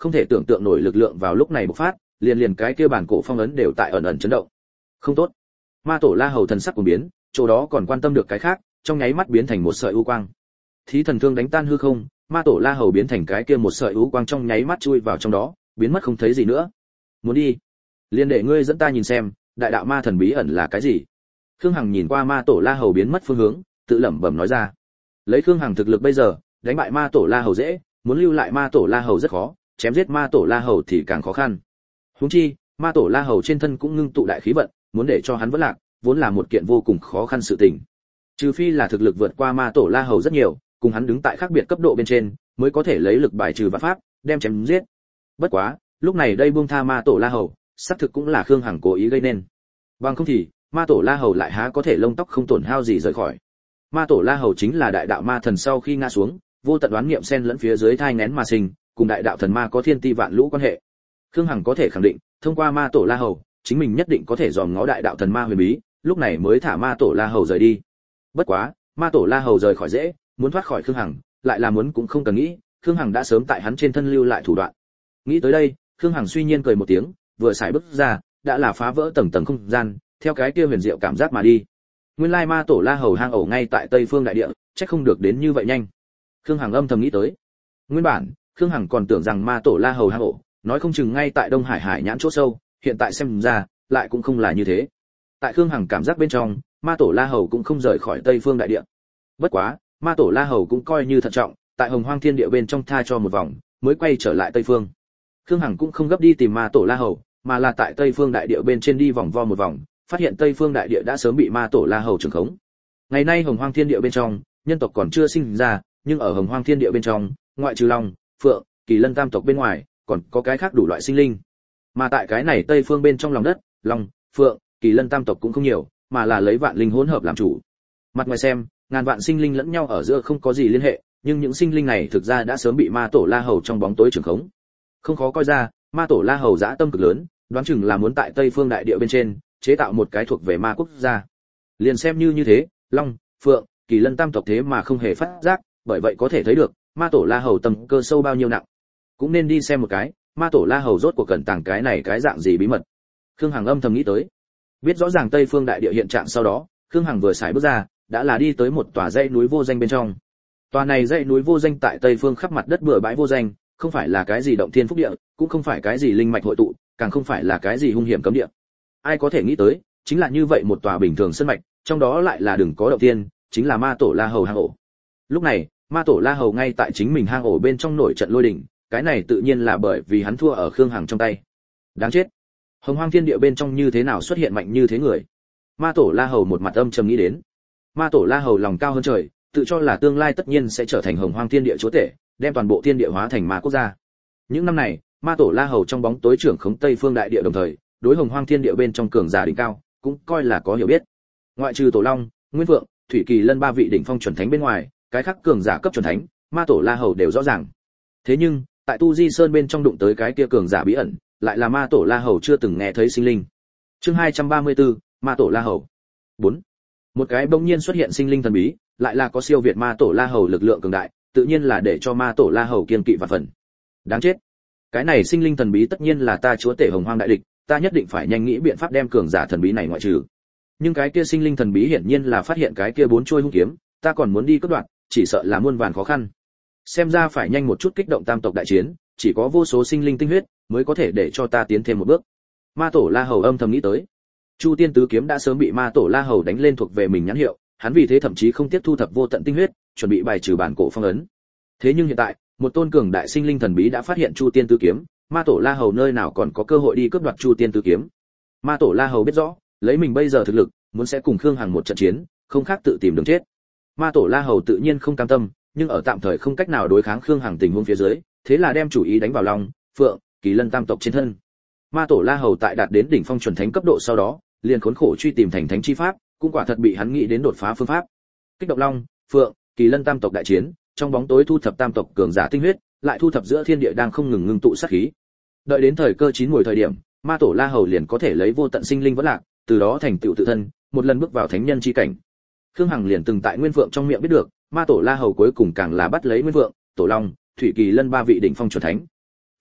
không thể tưởng tượng nổi lực lượng vào lúc này bộc phát, liền liền cái kia bản cổ phong ấn đều tại ẩn ẩn chấn động. Không tốt. Ma tổ La Hầu thần sắc của biến, chỗ đó còn quan tâm được cái khác, trong nháy mắt biến thành một sợi u quang. Thí thần thương đánh tan hư không, Ma tổ La Hầu biến thành cái kia một sợi u quang trong nháy mắt chui vào trong đó, biến mất không thấy gì nữa. Muốn đi, liền để ngươi dẫn ta nhìn xem, đại đạo ma thần bí ẩn là cái gì. Khương Hằng nhìn qua Ma tổ La Hầu biến mất phương hướng, tự lẩm bẩm nói ra. Lấy Khương Hằng thực lực bây giờ, đánh bại Ma tổ La Hầu dễ, muốn lưu lại Ma tổ La Hầu rất khó, chém giết Ma tổ La Hầu thì càng khó khăn. Huống chi, Ma tổ La Hầu trên thân cũng ngưng tụ đại khí vận, muốn để cho hắn vẫn lạc, vốn là một kiện vô cùng khó khăn sự tình. Trừ phi là thực lực vượt qua Ma tổ La Hầu rất nhiều, cùng hắn đứng tại khác biệt cấp độ bên trên, mới có thể lấy lực bài trừ vạn pháp, đem chém giết. Bất quá, lúc này đây buông tha Ma tổ La Hầu, xác thực cũng là Khương Hằng cố ý gây nên. Bằng không thì, Ma tổ La Hầu lại há có thể lông tóc không tổn hao gì rời khỏi. Ma tổ La Hầu chính là đại đạo ma thần sau khi ngã xuống, vô tận đoán niệm xen lẫn phía dưới thai nghén mà sinh, cùng đại đạo thần ma có thiên ti vạn lũ quan hệ. Khương Hằng có thể khẳng định, thông qua Ma tổ La Hầu, chính mình nhất định có thể dòm ngó đại đạo thần ma huyền bí, lúc này mới thả Ma tổ La Hầu rời đi. Bất quá, Ma tổ La Hầu rời khỏi dễ, muốn thoát khỏi Khương Hằng, lại là muốn cũng không cần nghĩ, Khương Hằng đã sớm tại hắn trên thân lưu lại thủ đoạn. Nghĩ tới đây, Khương Hằng suy nhiên cười một tiếng, vừa xài bước ra, đã là phá vỡ tầng tầng không gian, theo cái kia huyền diệu cảm giác mà đi. Nguyên lai Ma tổ La Hầu hang ổ ngay tại Tây Phương đại địa, chắc không được đến như vậy nhanh. Khương Hằng âm thầm nghĩ tới. Nguyên bản, Khương Hằng còn tưởng rằng Ma tổ La Hầu hang ổ, nói không chừng ngay tại Đông Hải Hải nhãn chỗ sâu, hiện tại xem ra, lại cũng không là như thế. Tại Khương Hằng cảm giác bên trong, Ma tổ La Hầu cũng không rời khỏi Tây Phương đại địa. Bất quá, Ma tổ La Hầu cũng coi như thận trọng, tại Hồng Hoang Thiên Địa bên trong tha cho một vòng, mới quay trở lại Tây Phương. Khương Hằng cũng không gấp đi tìm Ma tổ La Hầu, mà là tại Tây Phương đại địa bên trên đi vòng vo một vòng, phát hiện Tây Phương đại địa đã sớm bị Ma tổ La Hầu trưởng khống. Ngày nay Hồng Hoang Thiên Địa bên trong, nhân tộc còn chưa sinh ra, nhưng ở Hồng Hoang Thiên Địa bên trong, ngoại trừ Long, Phượng, Kỳ Lân tam tộc bên ngoài, còn có cái khác đủ loại sinh linh. Mà tại cái này Tây Phương bên trong lòng đất, Long, Phượng, Kỳ Lân tam tộc cũng không nhiều, mà là lấy vạn linh hỗn hợp làm chủ. Mặt ngoài xem, ngàn vạn sinh linh lẫn nhau ở giữa không có gì liên hệ, nhưng những sinh linh này thực ra đã sớm bị Ma tổ La Hầu trong bóng tối trưởng khống. Không khó coi ra, Ma tổ La Hầu dã tâm cực lớn, đoán chừng là muốn tại Tây Phương đại địa bên trên chế tạo một cái thuộc về ma quốc gia. Liền xem như như thế, Long, Phượng, Kỳ Lân tam tộc thế mà không hề phát giác, bởi vậy có thể thấy được, Ma tổ La Hầu tâm cơ sâu bao nhiêu nặng. Cũng nên đi xem một cái, Ma tổ La Hầu rốt cuộc cẩn tàng cái này cái dạng gì bí mật. Khương Hằng âm thầm nghĩ tới. Biết rõ ràng Tây Phương đại địa hiện trạng sau đó, Khương Hằng vừa xài bước ra, đã là đi tới một tòa dãy núi vô danh bên trong. Tòa này dãy núi vô danh tại Tây Phương khắp mặt đất bừa bãi vô danh, không phải là cái gì động thiên phúc địa, cũng không phải cái gì linh mạch hội tụ, càng không phải là cái gì hung hiểm cấm địa. Ai có thể nghĩ tới, chính là như vậy một tòa bình thường sơn mạch, trong đó lại là đừng có động thiên, chính là Ma tổ La Hầu hang ổ. Lúc này, Ma tổ La Hầu ngay tại chính mình hang ổ bên trong nổi trận lôi đình, cái này tự nhiên là bởi vì hắn thua ở Khương Hằng trong tay. Đáng chết. Hồng Hoang Thiên Địa bên trong như thế nào xuất hiện mạnh như thế người? Ma tổ La Hầu một mặt âm trầm nghĩ đến. Ma tổ La Hầu lòng cao hơn trời, tự cho là tương lai tất nhiên sẽ trở thành Hồng Hoang Thiên Địa chúa tể, đem toàn bộ thiên địa hóa thành ma quốc gia. Những năm này, Ma tổ La Hầu trong bóng tối trưởng khống Tây Phương đại địa đồng thời, đối Hồng Hoang Thiên Địa bên trong cường giả đỉnh cao, cũng coi là có hiểu biết. Ngoại trừ Tổ Long, Nguyên Vượng, Thủy Kỳ Lân ba vị đỉnh phong chuẩn thánh bên ngoài, cái khác cường giả cấp chuẩn thánh, Ma tổ La Hầu đều rõ ràng. Thế nhưng, tại Tu Di Sơn bên trong đụng tới cái kia cường giả bí ẩn, lại là Ma tổ La Hầu chưa từng nghe thấy sinh linh. Chương hai trăm ba mươi tư, Ma tổ La Hầu. bốn. Một cái bỗng nhiên xuất hiện sinh linh thần bí, lại là có siêu việt Ma tổ La Hầu lực lượng cường đại, tự nhiên là để cho Ma tổ La Hầu kiên kỵ và phần. Đáng chết. Cái này sinh linh thần bí tất nhiên là ta chúa tể Hồng Hoang đại địch, ta nhất định phải nhanh nghĩ biện pháp đem cường giả thần bí này ngoại trừ. Nhưng cái kia sinh linh thần bí hiển nhiên là phát hiện cái kia bốn chuôi hung kiếm, ta còn muốn đi cướp đoạt, chỉ sợ là muôn vàn khó khăn. Xem ra phải nhanh một chút kích động tam tộc đại chiến, chỉ có vô số sinh linh tinh huyết mới có thể để cho ta tiến thêm một bước. Ma tổ La Hầu âm thầm nghĩ tới. Chu Tiên tứ kiếm đã sớm bị Ma tổ La Hầu đánh lên thuộc về mình nhãn hiệu, hắn vì thế thậm chí không tiếp thu thập vô tận tinh huyết, chuẩn bị bài trừ bản cổ phong ấn. Thế nhưng hiện tại, một tôn cường đại sinh linh thần bí đã phát hiện Chu Tiên tứ kiếm, Ma tổ La Hầu nơi nào còn có cơ hội đi cướp đoạt Chu Tiên tứ kiếm. Ma tổ La Hầu biết rõ, lấy mình bây giờ thực lực, muốn sẽ cùng Khương Hằng một trận chiến, không khác tự tìm đường chết. Ma tổ La Hầu tự nhiên không cam tâm, nhưng ở tạm thời không cách nào đối kháng Khương Hằng tình huống phía dưới, thế là đem chủ ý đánh vào Long, Phượng, Kỳ Lân tam tộc trên thân. Ma tổ La Hầu tại đạt đến đỉnh phong chuẩn thánh cấp độ sau đó, liền khốn khổ truy tìm thành thánh chi pháp, cũng quả thật bị hắn nghĩ đến đột phá phương pháp. Kích động Long, Phượng, Kỳ Lân tam tộc đại chiến, trong bóng tối thu thập tam tộc cường giả tinh huyết, lại thu thập giữa thiên địa đang không ngừng ngưng tụ sát khí. Đợi đến thời cơ chín muồi thời điểm, Ma tổ La Hầu liền có thể lấy vô tận sinh linh vẫn lạc, từ đó thành tựu tự thân, một lần bước vào thánh nhân chi cảnh. Khương Hằng liền từng tại Nguyên Vượng trong miệng biết được, Ma tổ La Hầu cuối cùng càng là bắt lấy Nguyên Vượng, Tổ Long, Thủy Kỳ Lân ba vị đỉnh phong chuẩn thánh.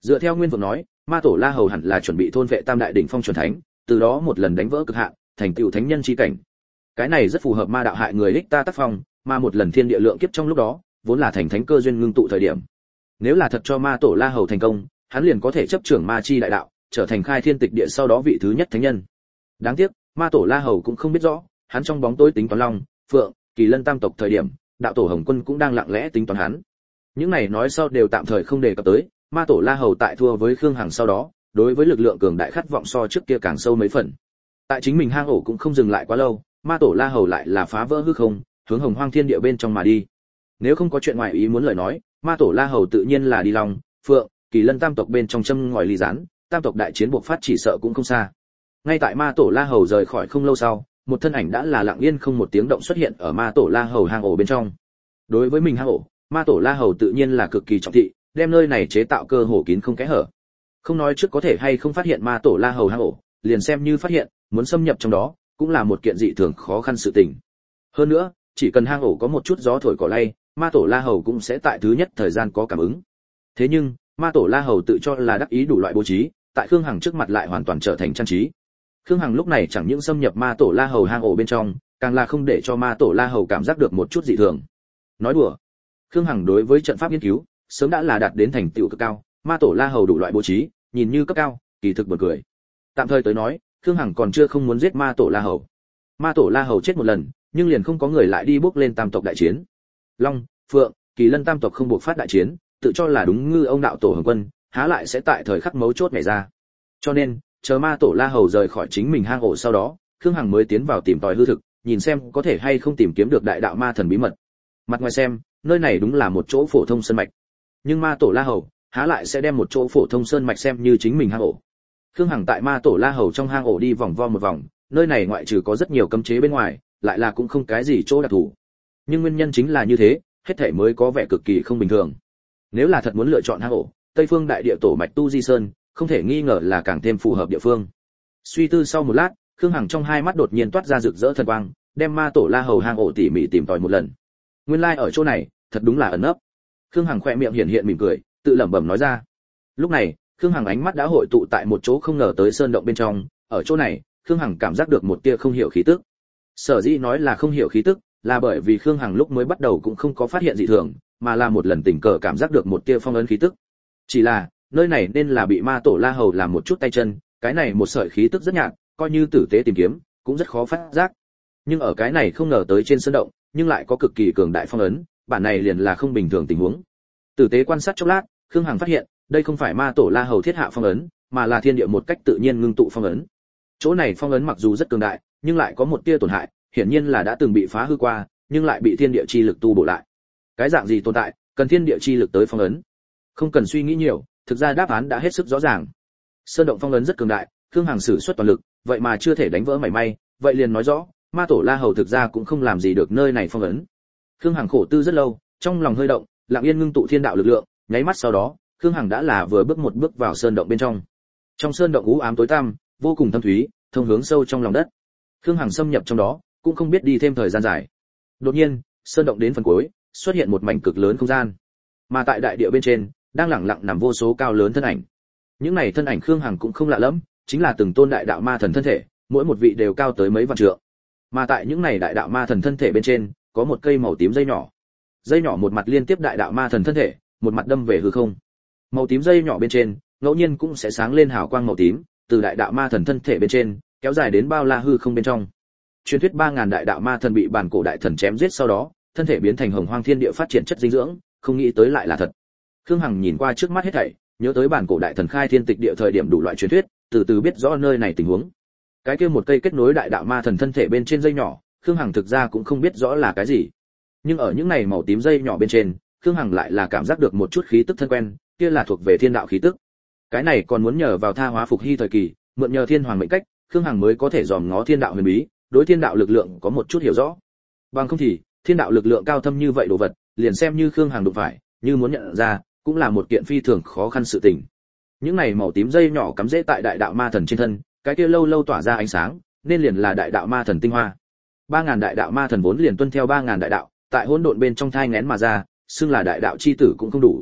Dựa theo Nguyên Vượng nói, Ma Tổ La Hầu hẳn là chuẩn bị thôn vệ Tam Đại đỉnh phong chuẩn thánh, từ đó một lần đánh vỡ cực hạn, thành tựu thánh nhân chi cảnh. Cái này rất phù hợp ma đạo hại người ích ta tác phong, mà một lần thiên địa lượng kiếp trong lúc đó, vốn là thành thánh cơ duyên ngưng tụ thời điểm. Nếu là thật cho Ma Tổ La Hầu thành công, hắn liền có thể chấp trưởng ma chi đại đạo, trở thành khai thiên tịch địa sau đó vị thứ nhất thánh nhân. Đáng tiếc, Ma Tổ La Hầu cũng không biết rõ, hắn trong bóng tối tính toán Long, Phượng, Kỳ Lân tam tộc thời điểm, đạo tổ Hồng Quân cũng đang lặng lẽ tính toán hắn. Những này nói sau đều tạm thời không đề cập tới, Ma Tổ La Hầu tại thua với Khương Hằng sau đó, đối với lực lượng cường đại khát vọng so trước kia càng sâu mấy phần. Tại chính mình hang ổ cũng không dừng lại quá lâu, Ma Tổ La Hầu lại là phá vỡ hư không, hướng Hồng Hoang Thiên Địa bên trong mà đi. Nếu không có chuyện ngoài ý muốn lời nói, Ma Tổ La Hầu tự nhiên là đi Long, Phượng, Kỳ Lân tam tộc bên trong châm ngòi ly gián, tam tộc đại chiến buộc phát chỉ sợ cũng không xa. Ngay tại Ma Tổ La Hầu rời khỏi không lâu sau, một thân ảnh đã là lặng yên không một tiếng động xuất hiện ở Ma Tổ La Hầu hang ổ bên trong. Đối với mình hang ổ, Ma Tổ La Hầu tự nhiên là cực kỳ trọng thị, đem nơi này chế tạo cơ hồ kín không kẽ hở. Không nói trước có thể hay không phát hiện Ma Tổ La Hầu hang ổ, liền xem như phát hiện, muốn xâm nhập trong đó, cũng là một kiện dị thường khó khăn sự tình. Hơn nữa, chỉ cần hang ổ có một chút gió thổi cỏ lay, Ma Tổ La Hầu cũng sẽ tại thứ nhất thời gian có cảm ứng. Thế nhưng, Ma Tổ La Hầu tự cho là đắc ý đủ loại bố trí, tại Khương Hằng trước mặt lại hoàn toàn trở thành trang trí. Khương Hằng lúc này chẳng những xâm nhập Ma Tổ La Hầu hang ổ bên trong, càng là không để cho Ma Tổ La Hầu cảm giác được một chút dị thường. Nói đùa, Khương Hằng đối với trận pháp nghiên cứu, sớm đã là đạt đến thành tựu cực cao, Ma Tổ La Hầu đủ loại bố trí, nhìn như cấp cao, kỳ thực buồn cười. Tạm thời tới nói, Khương Hằng còn chưa không muốn giết Ma Tổ La Hầu. Ma Tổ La Hầu chết một lần, nhưng liền không có người lại đi bước lên tam tộc đại chiến. Long, Phượng, Kỳ Lân tam tộc không buộc phát đại chiến, tự cho là đúng ngư ông đạo tổ Hồng Quân, há lại sẽ tại thời khắc mấu chốt nhảy ra. Cho nên, chờ Ma Tổ La Hầu rời khỏi chính mình hang ổ sau đó, Khương Hằng mới tiến vào tìm tòi hư thực, nhìn xem có thể hay không tìm kiếm được đại đạo ma thần bí mật. Mặt ngoài xem, nơi này đúng là một chỗ phổ thông sơn mạch. Nhưng Ma Tổ La Hầu há lại sẽ đem một chỗ phổ thông sơn mạch xem như chính mình hang ổ. Khương Hằng tại Ma Tổ La Hầu trong hang ổ đi vòng vo một vòng, nơi này ngoại trừ có rất nhiều cấm chế bên ngoài, lại là cũng không cái gì chỗ đặc thù. Nhưng nguyên nhân chính là như thế, hết thảy mới có vẻ cực kỳ không bình thường. Nếu là thật muốn lựa chọn hang ổ, Tây Phương Đại Địa Tổ mạch Tu Di Sơn, không thể nghi ngờ là càng thêm phù hợp địa phương. Suy tư sau một lát, Khương Hằng trong hai mắt đột nhiên toát ra rực rỡ thần quang, đem Ma Tổ La Hầu hang ổ tỉ mỉ tìm tòi một lần. Nguyên lai like ở chỗ này, thật đúng là ẩn nấp. Khương Hằng khẽ miệng hiện hiện mỉm cười, tự lẩm bẩm nói ra. Lúc này, Khương Hằng ánh mắt đã hội tụ tại một chỗ không ngờ tới sơn động bên trong, ở chỗ này, Khương Hằng cảm giác được một tia không hiểu khí tức. Sở dĩ nói là không hiểu khí tức, là bởi vì Khương Hằng lúc mới bắt đầu cũng không có phát hiện dị thường, mà là một lần tình cờ cảm giác được một tia phong ấn khí tức. Chỉ là, nơi này nên là bị Ma Tổ La Hầu làm một chút tay chân, cái này một sợi khí tức rất nhạt, coi như tử tế tìm kiếm, cũng rất khó phát giác. Nhưng ở cái này không ngờ tới trên sơn động, nhưng lại có cực kỳ cường đại phong ấn, bản này liền là không bình thường tình huống. Tử tế quan sát chốc lát, Khương Hằng phát hiện, đây không phải Ma Tổ La Hầu thiết hạ phong ấn, mà là thiên địa một cách tự nhiên ngưng tụ phong ấn. Chỗ này phong ấn mặc dù rất cường đại, nhưng lại có một tia tổn hại, hiển nhiên là đã từng bị phá hư qua, nhưng lại bị thiên địa chi lực tu bổ lại. Cái dạng gì tồn tại, cần thiên địa chi lực tới phong ấn? Không cần suy nghĩ nhiều, thực ra đáp án đã hết sức rõ ràng. Sơn động phong ấn rất cường đại, Khương Hằng sử xuất toàn lực, vậy mà chưa thể đánh vỡ mảy may, vậy liền nói rõ, Ma Tổ La Hầu thực ra cũng không làm gì được nơi này phong ấn. Khương Hằng khổ tư rất lâu, trong lòng hơi động, lặng yên ngưng tụ thiên đạo lực lượng, nháy mắt sau đó, Khương Hằng đã là vừa bước một bước vào sơn động bên trong. Trong sơn động u ám tối tăm, vô cùng thâm thúy, thông hướng sâu trong lòng đất. Khương Hằng xâm nhập trong đó, cũng không biết đi thêm thời gian dài. Đột nhiên, sơn động đến phần cuối, xuất hiện một mảnh cực lớn không gian. Mà tại đại địa bên trên, đang lặng lặng nằm vô số cao lớn thân ảnh. Những này thân ảnh Khương Hằng cũng không lạ lẫm, chính là từng tôn đại đạo ma thần thân thể, mỗi một vị đều cao tới mấy vạn trượng. Mà tại những này đại đạo ma thần thân thể bên trên, có một cây màu tím dây nhỏ. Dây nhỏ một mặt liên tiếp đại đạo ma thần thân thể, một mặt đâm về hư không. Màu tím dây nhỏ bên trên, ngẫu nhiên cũng sẽ sáng lên hào quang màu tím, từ đại đạo ma thần thân thể bên trên, kéo dài đến bao la hư không bên trong. Truyền thuyết ba ngàn đại đạo ma thần bị bản cổ đại thần chém giết sau đó, thân thể biến thành hồng hoang thiên địa phát triển chất dinh dưỡng, không nghĩ tới lại là thật. Khương Hằng nhìn qua trước mắt hết thảy, nhớ tới bản cổ đại thần khai thiên tịch địa thời điểm đủ loại truyền thuyết, từ từ biết rõ nơi này tình huống. Cái kia một cây kết nối đại đạo ma thần thân thể bên trên dây nhỏ, Khương Hằng thực ra cũng không biết rõ là cái gì. Nhưng ở những này màu tím dây nhỏ bên trên, Khương Hằng lại là cảm giác được một chút khí tức thân quen, kia là thuộc về thiên đạo khí tức. Cái này còn muốn nhờ vào tha hóa phục hy thời kỳ, mượn nhờ thiên hoàng mệnh cách, Khương Hằng mới có thể dòm ngó thiên đạo huyền bí, đối thiên đạo lực lượng có một chút hiểu rõ. Bằng không thì, thiên đạo lực lượng cao thâm như vậy đồ vật, liền xem như Khương Hằng đụng phải, như muốn nhận ra, cũng là một kiện phi thường khó khăn sự tình. Những này màu tím dây nhỏ cắm rễ tại đại đạo ma thần trên thân, cái kia lâu lâu tỏa ra ánh sáng, nên liền là đại đạo ma thần tinh hoa. ba ngàn đại đạo ma thần vốn liền tuân theo ba ngàn đại đạo, tại hỗn độn bên trong thai nghén mà ra, xưng là đại đạo chi tử cũng không đủ.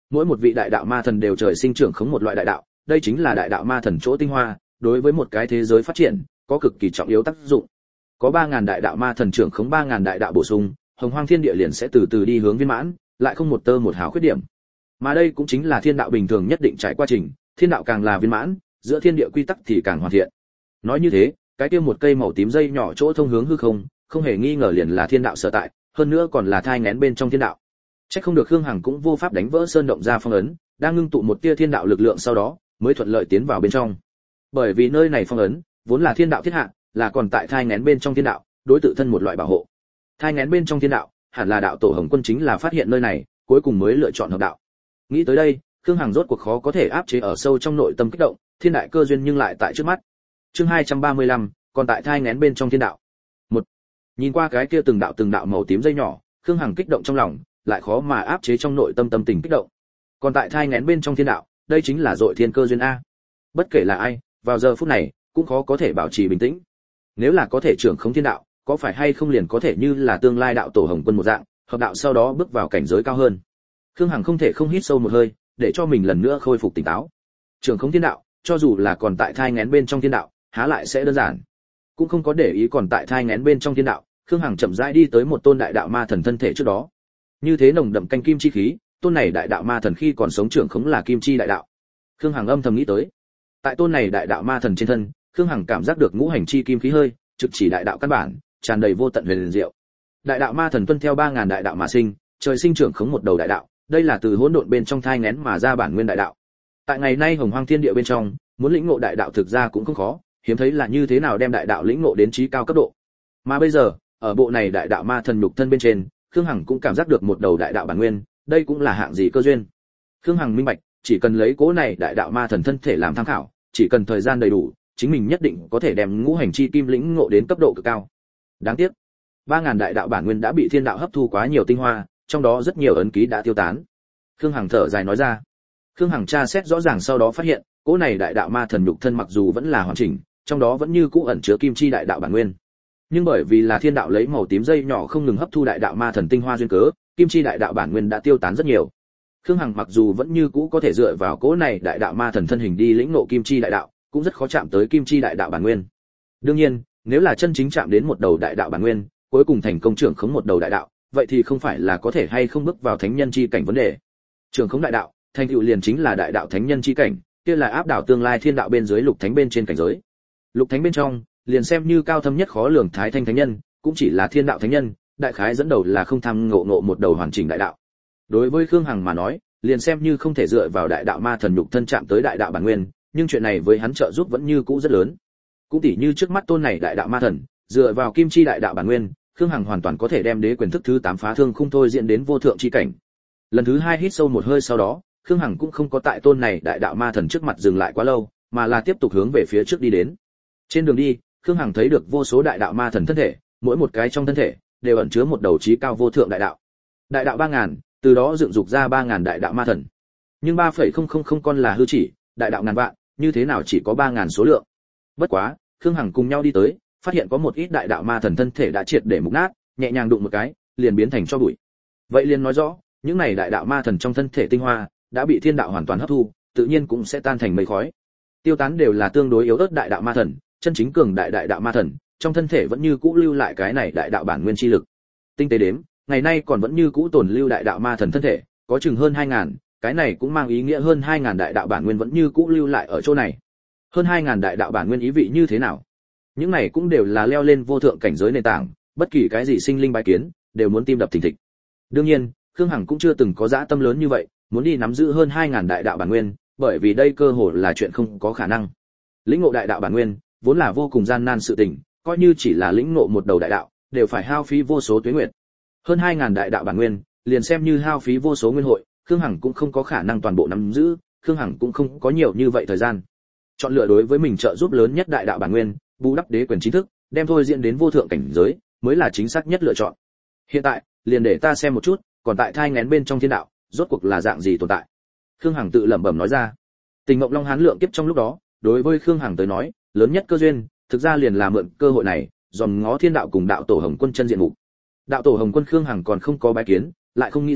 mỗi một vị đại đạo ma thần đều trời sinh trưởng khống một loại đại đạo, đây chính là đại đạo ma thần chỗ tinh hoa, đối với một cái thế giới phát triển có cực kỳ trọng yếu tác dụng. Có ba ngàn đại đạo ma thần trưởng khống ba ngàn đại đạo bổ sung, hồng hoang thiên địa liền sẽ từ từ đi hướng viên mãn, lại không một tơ một hào khuyết điểm. Mà đây cũng chính là thiên đạo bình thường nhất định trải qua trình, thiên đạo càng là viên mãn, giữa thiên địa quy tắc thì càng hoàn thiện. Nói như thế, cái kia một cây màu tím dây nhỏ chỗ thông hướng hư không, không hề nghi ngờ liền là thiên đạo sở tại, hơn nữa còn là thai nghén bên trong thiên đạo. Chắc không được Khương Hằng cũng vô pháp đánh vỡ sơn động ra phong ấn, đang ngưng tụ một tia thiên đạo lực lượng sau đó, mới thuận lợi tiến vào bên trong. Bởi vì nơi này phong ấn vốn là thiên đạo thiết hạ, là còn tại thai nghén bên trong thiên đạo, đối tự thân một loại bảo hộ. Thai nghén bên trong thiên đạo, hẳn là đạo tổ Hồng Quân chính là phát hiện nơi này, cuối cùng mới lựa chọn hợp đạo. Nghĩ tới đây, Khương Hằng rốt cuộc khó có thể áp chế ở sâu trong nội tâm kích động, thiên đại cơ duyên nhưng lại tại trước mắt. Chương hai trăm ba mươi lăm, còn tại thai nghén bên trong thiên đạo. Một, nhìn qua cái kia từng đạo từng đạo màu tím dây nhỏ, Khương Hằng kích động trong lòng, lại khó mà áp chế trong nội tâm tâm tình kích động. Còn tại thai nghén bên trong thiên đạo, đây chính là dội thiên cơ duyên a. Bất kể là ai, vào giờ phút này cũng khó có thể bảo trì bình tĩnh. Nếu là có thể trưởng khống thiên đạo, có phải hay không liền có thể như là tương lai đạo tổ Hồng Quân một dạng, hợp đạo sau đó bước vào cảnh giới cao hơn. Khương Hằng không thể không hít sâu một hơi, để cho mình lần nữa khôi phục tỉnh táo. Trưởng khống thiên đạo, cho dù là còn tại thai nghén bên trong thiên đạo, há lại sẽ đơn giản. Cũng không có để ý còn tại thai nghén bên trong thiên đạo, Khương Hằng chậm rãi đi tới một tôn đại đạo ma thần thân thể trước đó. Như thế nồng đậm canh kim chi khí, tôn này đại đạo ma thần khi còn sống trưởng khống là kim chi đại đạo. Khương Hằng âm thầm nghĩ tới. Tại tôn này đại đạo ma thần trên thân, Khương Hằng cảm giác được ngũ hành chi kim khí hơi, trực chỉ đại đạo căn bản, tràn đầy vô tận huyền diệu. Đại đạo ma thần tuân theo ba ngàn đại đạo mà sinh, trời sinh trưởng khống một đầu đại đạo, đây là từ hỗn độn bên trong thai nghén mà ra bản nguyên đại đạo. Tại ngày nay hồng hoang thiên địa bên trong, muốn lĩnh ngộ đại đạo thực ra cũng không khó, hiếm thấy là như thế nào đem đại đạo lĩnh ngộ đến trí cao cấp độ. Mà bây giờ, ở bộ này đại đạo ma thần nhục thân bên trên, Khương Hằng cũng cảm giác được một đầu đại đạo bản nguyên, đây cũng là hạng gì cơ duyên. Khương Hằng minh bạch, chỉ cần lấy cố này đại đạo ma thần thân thể làm tham khảo, chỉ cần thời gian đầy đủ, chính mình nhất định có thể đem ngũ hành chi kim lĩnh ngộ đến cấp độ cực cao. Đáng tiếc, ba ngàn đại đạo bản nguyên đã bị thiên đạo hấp thu quá nhiều tinh hoa, trong đó rất nhiều ấn ký đã tiêu tán. Khương Hằng thở dài nói ra. Khương Hằng tra xét rõ ràng sau đó phát hiện, cố này đại đạo ma thần nhục thân mặc dù vẫn là hoàn chỉnh, trong đó vẫn như cũ ẩn chứa kim chi đại đạo bản nguyên. Nhưng bởi vì là thiên đạo lấy màu tím dây nhỏ không ngừng hấp thu đại đạo ma thần tinh hoa duyên cớ, kim chi đại đạo bản nguyên đã tiêu tán rất nhiều. Khương Hằng mặc dù vẫn như cũ có thể dựa vào cố này đại đạo ma thần thân hình đi lĩnh ngộ kim chi đại đạo, cũng rất khó chạm tới kim chi đại đạo bản nguyên. Đương nhiên, nếu là chân chính chạm đến một đầu đại đạo bản nguyên, cuối cùng thành công trưởng khống một đầu đại đạo, vậy thì không phải là có thể hay không bước vào thánh nhân chi cảnh vấn đề. Trưởng khống đại đạo, thành tựu liền chính là đại đạo thánh nhân chi cảnh, kia là áp đảo tương lai thiên đạo bên dưới lục thánh bên trên cảnh giới. Lục thánh bên trong, liền xem như cao thâm nhất khó lường thái thanh thánh nhân, cũng chỉ là thiên đạo thánh nhân, đại khái dẫn đầu là không tham ngộ ngộ một đầu hoàn chỉnh đại đạo. Đối với Khương Hằng mà nói, liền xem như không thể dựa vào đại đạo ma thần nhục thân chạm tới đại đạo bản nguyên, nhưng chuyện này với hắn trợ giúp vẫn như cũ rất lớn. Cũng tỉ như trước mắt tôn này đại đạo ma thần, dựa vào kim chi đại đạo bản nguyên, Khương Hằng hoàn toàn có thể đem đế quyền thức thứ tám phá thương khung thôi diễn đến vô thượng chi cảnh. Lần thứ hai hít sâu một hơi sau đó, Khương Hằng cũng không có tại tôn này đại đạo ma thần trước mặt dừng lại quá lâu, mà là tiếp tục hướng về phía trước đi đến. Trên đường đi, Khương Hằng thấy được vô số đại đạo ma thần thân thể, mỗi một cái trong thân thể đều ẩn chứa một đầu chí cao vô thượng đại đạo. Đại đạo ba ngàn, từ đó dựng dục ra ba ngàn đại đạo ma thần. Nhưng ba phẩy không không không con là hư chỉ, đại đạo ngàn vạn, như thế nào chỉ có ba ngàn số lượng. Bất quá, Khương Hằng cùng nhau đi tới, phát hiện có một ít đại đạo ma thần thân thể đã triệt để mục nát, nhẹ nhàng đụng một cái, liền biến thành tro bụi. Vậy liền nói rõ, những này đại đạo ma thần trong thân thể tinh hoa đã bị thiên đạo hoàn toàn hấp thu, tự nhiên cũng sẽ tan thành mây khói. Tiêu tán đều là tương đối yếu ớt đại đạo ma thần, chân chính cường đại đại đạo ma thần, trong thân thể vẫn như cũ lưu lại cái này đại đạo bản nguyên chi lực. Tinh tế đếm, ngày nay còn vẫn như cũ tồn lưu đại đạo ma thần thân thể, có chừng hơn hai ngàn, cái này cũng mang ý nghĩa hơn hai ngàn đại đạo bản nguyên vẫn như cũ lưu lại ở chỗ này. Hơn hai ngàn đại đạo bản nguyên ý vị như thế nào? Những này cũng đều là leo lên vô thượng cảnh giới nền tảng, bất kỳ cái gì sinh linh bái kiến, đều muốn tim đập thình thịch. Đương nhiên, Khương Hằng cũng chưa từng có dã tâm lớn như vậy, muốn đi nắm giữ hơn hai ngàn đại đạo bản nguyên, bởi vì đây cơ hội là chuyện không có khả năng. Lĩnh ngộ đại đạo bản nguyên, vốn là vô cùng gian nan sự tình, coi như chỉ là lĩnh ngộ một đầu đại đạo, đều phải hao phí vô số tuế nguyệt. Hơn hai ngàn đại đạo bản nguyên, liền xem như hao phí vô số nguyên hội, Khương Hằng cũng không có khả năng toàn bộ nắm giữ, Khương Hằng cũng không có nhiều như vậy thời gian. Chọn lựa đối với mình trợ giúp lớn nhất đại đạo bản nguyên, bù đắp đế quyền chính thức, đem thôi diễn đến vô thượng cảnh giới, mới là chính xác nhất lựa chọn. Hiện tại, liền để ta xem một chút, còn tại thai nghén bên trong thiên đạo, rốt cuộc là dạng gì tồn tại. Khương Hằng tự lẩm bẩm nói ra. Tình Mộng Long Hán lượng kiếp trong lúc đó, đối với Khương Hằng tới nói, lớn nhất cơ duyên, thực ra liền là mượn cơ hội này, dòm ngó thiên đạo cùng đạo tổ Hồng Quân chân diện mục. Đạo tổ Hồng Quân Khương Hằng còn không có bái kiến, lại không nghĩ rằng,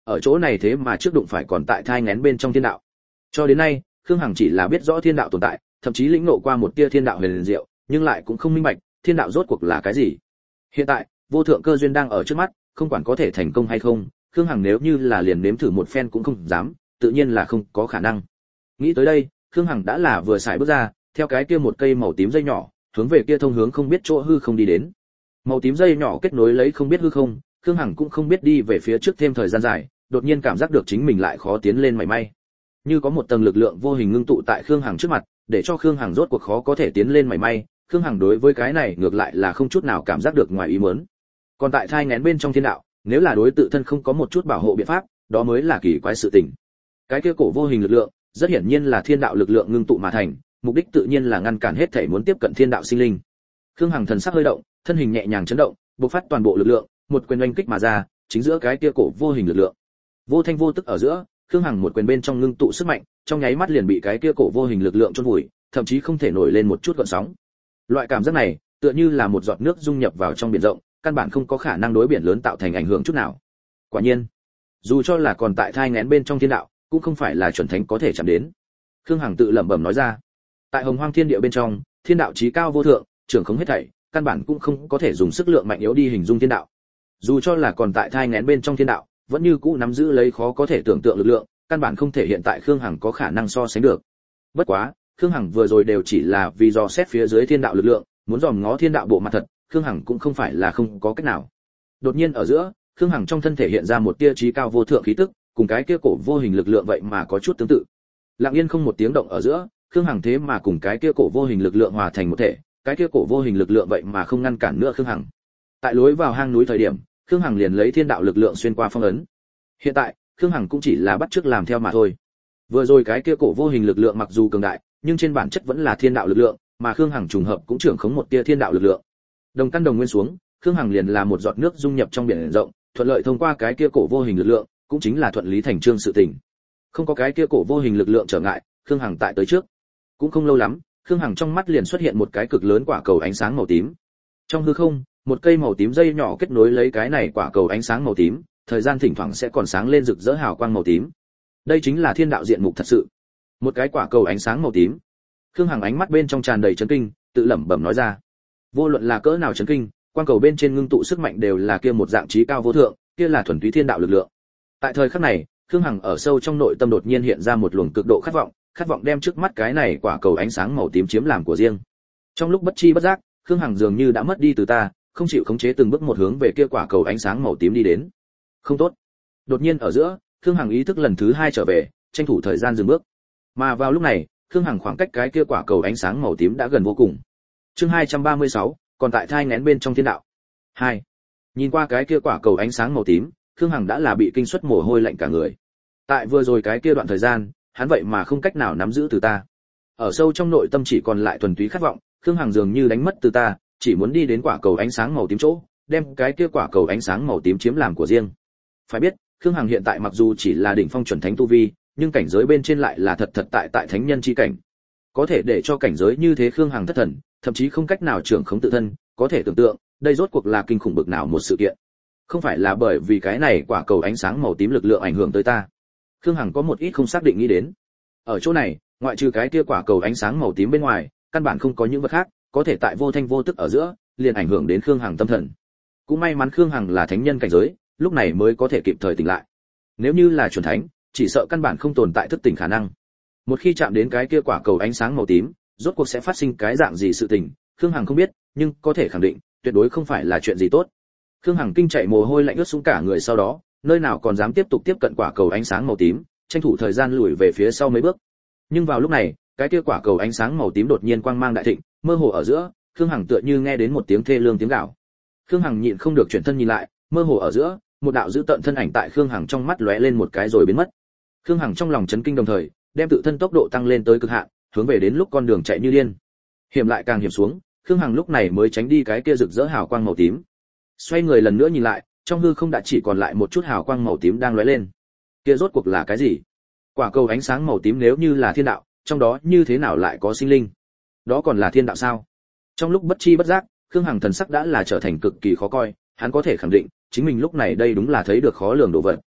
ở chỗ này thế mà trước đụng phải còn tại thai nghén bên trong thiên đạo. Cho đến nay, Khương Hằng chỉ là biết rõ thiên đạo tồn tại, thậm chí lĩnh ngộ qua một tia thiên đạo huyền diệu, nhưng lại cũng không minh bạch thiên đạo rốt cuộc là cái gì. Hiện tại, vô thượng cơ duyên đang ở trước mắt, không quản có thể thành công hay không, Khương Hằng nếu như là liền nếm thử một phen cũng không dám, tự nhiên là không có khả năng. Nghĩ tới đây, Khương Hằng đã là vừa xài bước ra, theo cái kia một cây màu tím dây nhỏ, hướng về kia thông hướng không biết chỗ hư không đi đến. Màu tím dây nhỏ kết nối lấy không biết hư không, Khương Hằng cũng không biết đi về phía trước thêm thời gian dài, đột nhiên cảm giác được chính mình lại khó tiến lên mảy may. Như có một tầng lực lượng vô hình ngưng tụ tại Khương Hằng trước mặt, để cho Khương Hằng rốt cuộc khó có thể tiến lên mảy may. Khương Hằng đối với cái này ngược lại là không chút nào cảm giác được ngoài ý muốn. Còn tại thai nghén bên trong thiên đạo, nếu là đối tự thân không có một chút bảo hộ biện pháp, đó mới là kỳ quái sự tình. Cái kia cổ vô hình lực lượng, rất hiển nhiên là thiên đạo lực lượng ngưng tụ mà thành, mục đích tự nhiên là ngăn cản hết thể muốn tiếp cận thiên đạo sinh linh. Khương Hằng thần sắc hơi động, thân hình nhẹ nhàng chấn động, bộc phát toàn bộ lực lượng, một quyền oanh kích mà ra, chính giữa cái kia cổ vô hình lực lượng. Vô thanh vô tức ở giữa, Khương Hằng một quyền bên trong ngưng tụ sức mạnh, trong nháy mắt liền bị cái kia cổ vô hình lực lượng chôn vùi, thậm chí không thể nổi lên một chút gợn sóng. Loại cảm giác này, tựa như là một giọt nước dung nhập vào trong biển rộng, căn bản không có khả năng đối biển lớn tạo thành ảnh hưởng chút nào. Quả nhiên, dù cho là còn tại thai nghén bên trong thiên đạo, cũng không phải là chuẩn thánh có thể chạm đến. Khương Hằng tự lẩm bẩm nói ra. Tại Hồng Hoang Thiên Địa bên trong, thiên đạo chí cao vô thượng, trưởng khống hết thảy, căn bản cũng không có thể dùng sức lượng mạnh yếu đi hình dung thiên đạo. Dù cho là còn tại thai nghén bên trong thiên đạo, vẫn như cũ nắm giữ lấy khó có thể tưởng tượng lực lượng, căn bản không thể hiện tại Khương Hằng có khả năng so sánh được. Bất quá, Khương Hằng vừa rồi đều chỉ là vì dò xét phía dưới thiên đạo lực lượng, muốn dòm ngó thiên đạo bộ mặt thật, Khương Hằng cũng không phải là không có cách nào. Đột nhiên ở giữa, Khương Hằng trong thân thể hiện ra một tia chí cao vô thượng khí tức, cùng cái kia cổ vô hình lực lượng vậy mà có chút tương tự. Lặng yên không một tiếng động ở giữa, Khương Hằng thế mà cùng cái kia cổ vô hình lực lượng hòa thành một thể, cái kia cổ vô hình lực lượng vậy mà không ngăn cản nữa Khương Hằng. Tại lối vào hang núi thời điểm, Khương Hằng liền lấy thiên đạo lực lượng xuyên qua phong ấn. Hiện tại, Khương Hằng cũng chỉ là bắt chước làm theo mà thôi. Vừa rồi cái kia cổ vô hình lực lượng mặc dù cường đại, nhưng trên bản chất vẫn là thiên đạo lực lượng, mà Khương Hằng trùng hợp cũng trưởng khống một tia thiên đạo lực lượng. Đồng căn đồng nguyên xuống, Khương Hằng liền là một giọt nước dung nhập trong biển rộng, thuận lợi thông qua cái kia cổ vô hình lực lượng, cũng chính là thuận lý thành chương sự tình. Không có cái kia cổ vô hình lực lượng trở ngại, Khương Hằng tại tới trước. Cũng không lâu lắm, Khương Hằng trong mắt liền xuất hiện một cái cực lớn quả cầu ánh sáng màu tím. Trong hư không, một cây màu tím dây nhỏ kết nối lấy cái này quả cầu ánh sáng màu tím, thời gian thỉnh thoảng sẽ còn sáng lên rực rỡ hào quang màu tím. Đây chính là thiên đạo diện mục thật sự. Một cái quả cầu ánh sáng màu tím. Khương Hằng ánh mắt bên trong tràn đầy chấn kinh, tự lẩm bẩm nói ra. Vô luận là cỡ nào chấn kinh, quang cầu bên trên ngưng tụ sức mạnh đều là kia một dạng trí cao vô thượng, kia là thuần túy thiên đạo lực lượng. Tại thời khắc này, Khương Hằng ở sâu trong nội tâm đột nhiên hiện ra một luồng cực độ khát vọng, khát vọng đem trước mắt cái này quả cầu ánh sáng màu tím chiếm làm của riêng. Trong lúc bất chi bất giác, Khương Hằng dường như đã mất đi từ ta, không chịu khống chế từng bước một hướng về kia quả cầu ánh sáng màu tím đi đến. Không tốt. Đột nhiên ở giữa, Khương Hằng ý thức lần thứ hai trở về, tranh thủ thời gian dừng bước. Mà vào lúc này, Khương Hằng khoảng cách cái kia quả cầu ánh sáng màu tím đã gần vô cùng. Chương hai trăm ba mươi sáu, còn tại thai nghén bên trong thiên đạo. hai. Nhìn qua cái kia quả cầu ánh sáng màu tím, Khương Hằng đã là bị kinh suất mồ hôi lạnh cả người. Tại vừa rồi cái kia đoạn thời gian, hắn vậy mà không cách nào nắm giữ từ ta. Ở sâu trong nội tâm chỉ còn lại thuần túy khát vọng, Khương Hằng dường như đánh mất từ ta, chỉ muốn đi đến quả cầu ánh sáng màu tím chỗ, đem cái kia quả cầu ánh sáng màu tím chiếm làm của riêng. Phải biết, Khương Hằng hiện tại mặc dù chỉ là đỉnh phong chuẩn thánh tu vi, nhưng cảnh giới bên trên lại là thật thật tại tại thánh nhân chi cảnh. Có thể để cho cảnh giới như thế Khương Hằng thất thần, thậm chí không cách nào trưởng khống tự thân, có thể tưởng tượng, đây rốt cuộc là kinh khủng bực nào một sự kiện. Không phải là bởi vì cái này quả cầu ánh sáng màu tím lực lượng ảnh hưởng tới ta. Khương Hằng có một ít không xác định nghĩ đến. Ở chỗ này, ngoại trừ cái kia quả cầu ánh sáng màu tím bên ngoài, căn bản không có những vật khác, có thể tại vô thanh vô tức ở giữa, liền ảnh hưởng đến Khương Hằng tâm thần. Cũng may mắn Khương Hằng là thánh nhân cảnh giới, lúc này mới có thể kịp thời tỉnh lại. Nếu như là chuẩn thánh, chỉ sợ căn bản không tồn tại thức tỉnh khả năng. Một khi chạm đến cái kia quả cầu ánh sáng màu tím, rốt cuộc sẽ phát sinh cái dạng gì sự tình, Khương Hằng không biết, nhưng có thể khẳng định, tuyệt đối không phải là chuyện gì tốt. Khương Hằng kinh chạy mồ hôi lạnh ướt sũng cả người, sau đó, nơi nào còn dám tiếp tục tiếp cận quả cầu ánh sáng màu tím, tranh thủ thời gian lùi về phía sau mấy bước. Nhưng vào lúc này, cái kia quả cầu ánh sáng màu tím đột nhiên quang mang đại thịnh, mơ hồ ở giữa, Khương Hằng tựa như nghe đến một tiếng thê lương tiếng gào. Khương Hằng nhịn không được chuyển thân nhìn lại, mơ hồ ở giữa, một đạo dữ tợn thân ảnh tại Khương Hằng trong mắt lóe lên một cái rồi biến mất. Khương Hằng trong lòng chấn kinh đồng thời, đem tự thân tốc độ tăng lên tới cực hạn, hướng về đến lúc con đường chạy như điên. Hiểm lại càng hiểm xuống, Khương Hằng lúc này mới tránh đi cái kia rực rỡ hào quang màu tím. Xoay người lần nữa nhìn lại, trong hư không đã chỉ còn lại một chút hào quang màu tím đang lóe lên. Kia rốt cuộc là cái gì? Quả cầu ánh sáng màu tím nếu như là thiên đạo, trong đó như thế nào lại có sinh linh? Đó còn là thiên đạo sao? Trong lúc bất chi bất giác, Khương Hằng thần sắc đã là trở thành cực kỳ khó coi, hắn có thể khẳng định, chính mình lúc này đây đúng là thấy được khó lường đồ vật.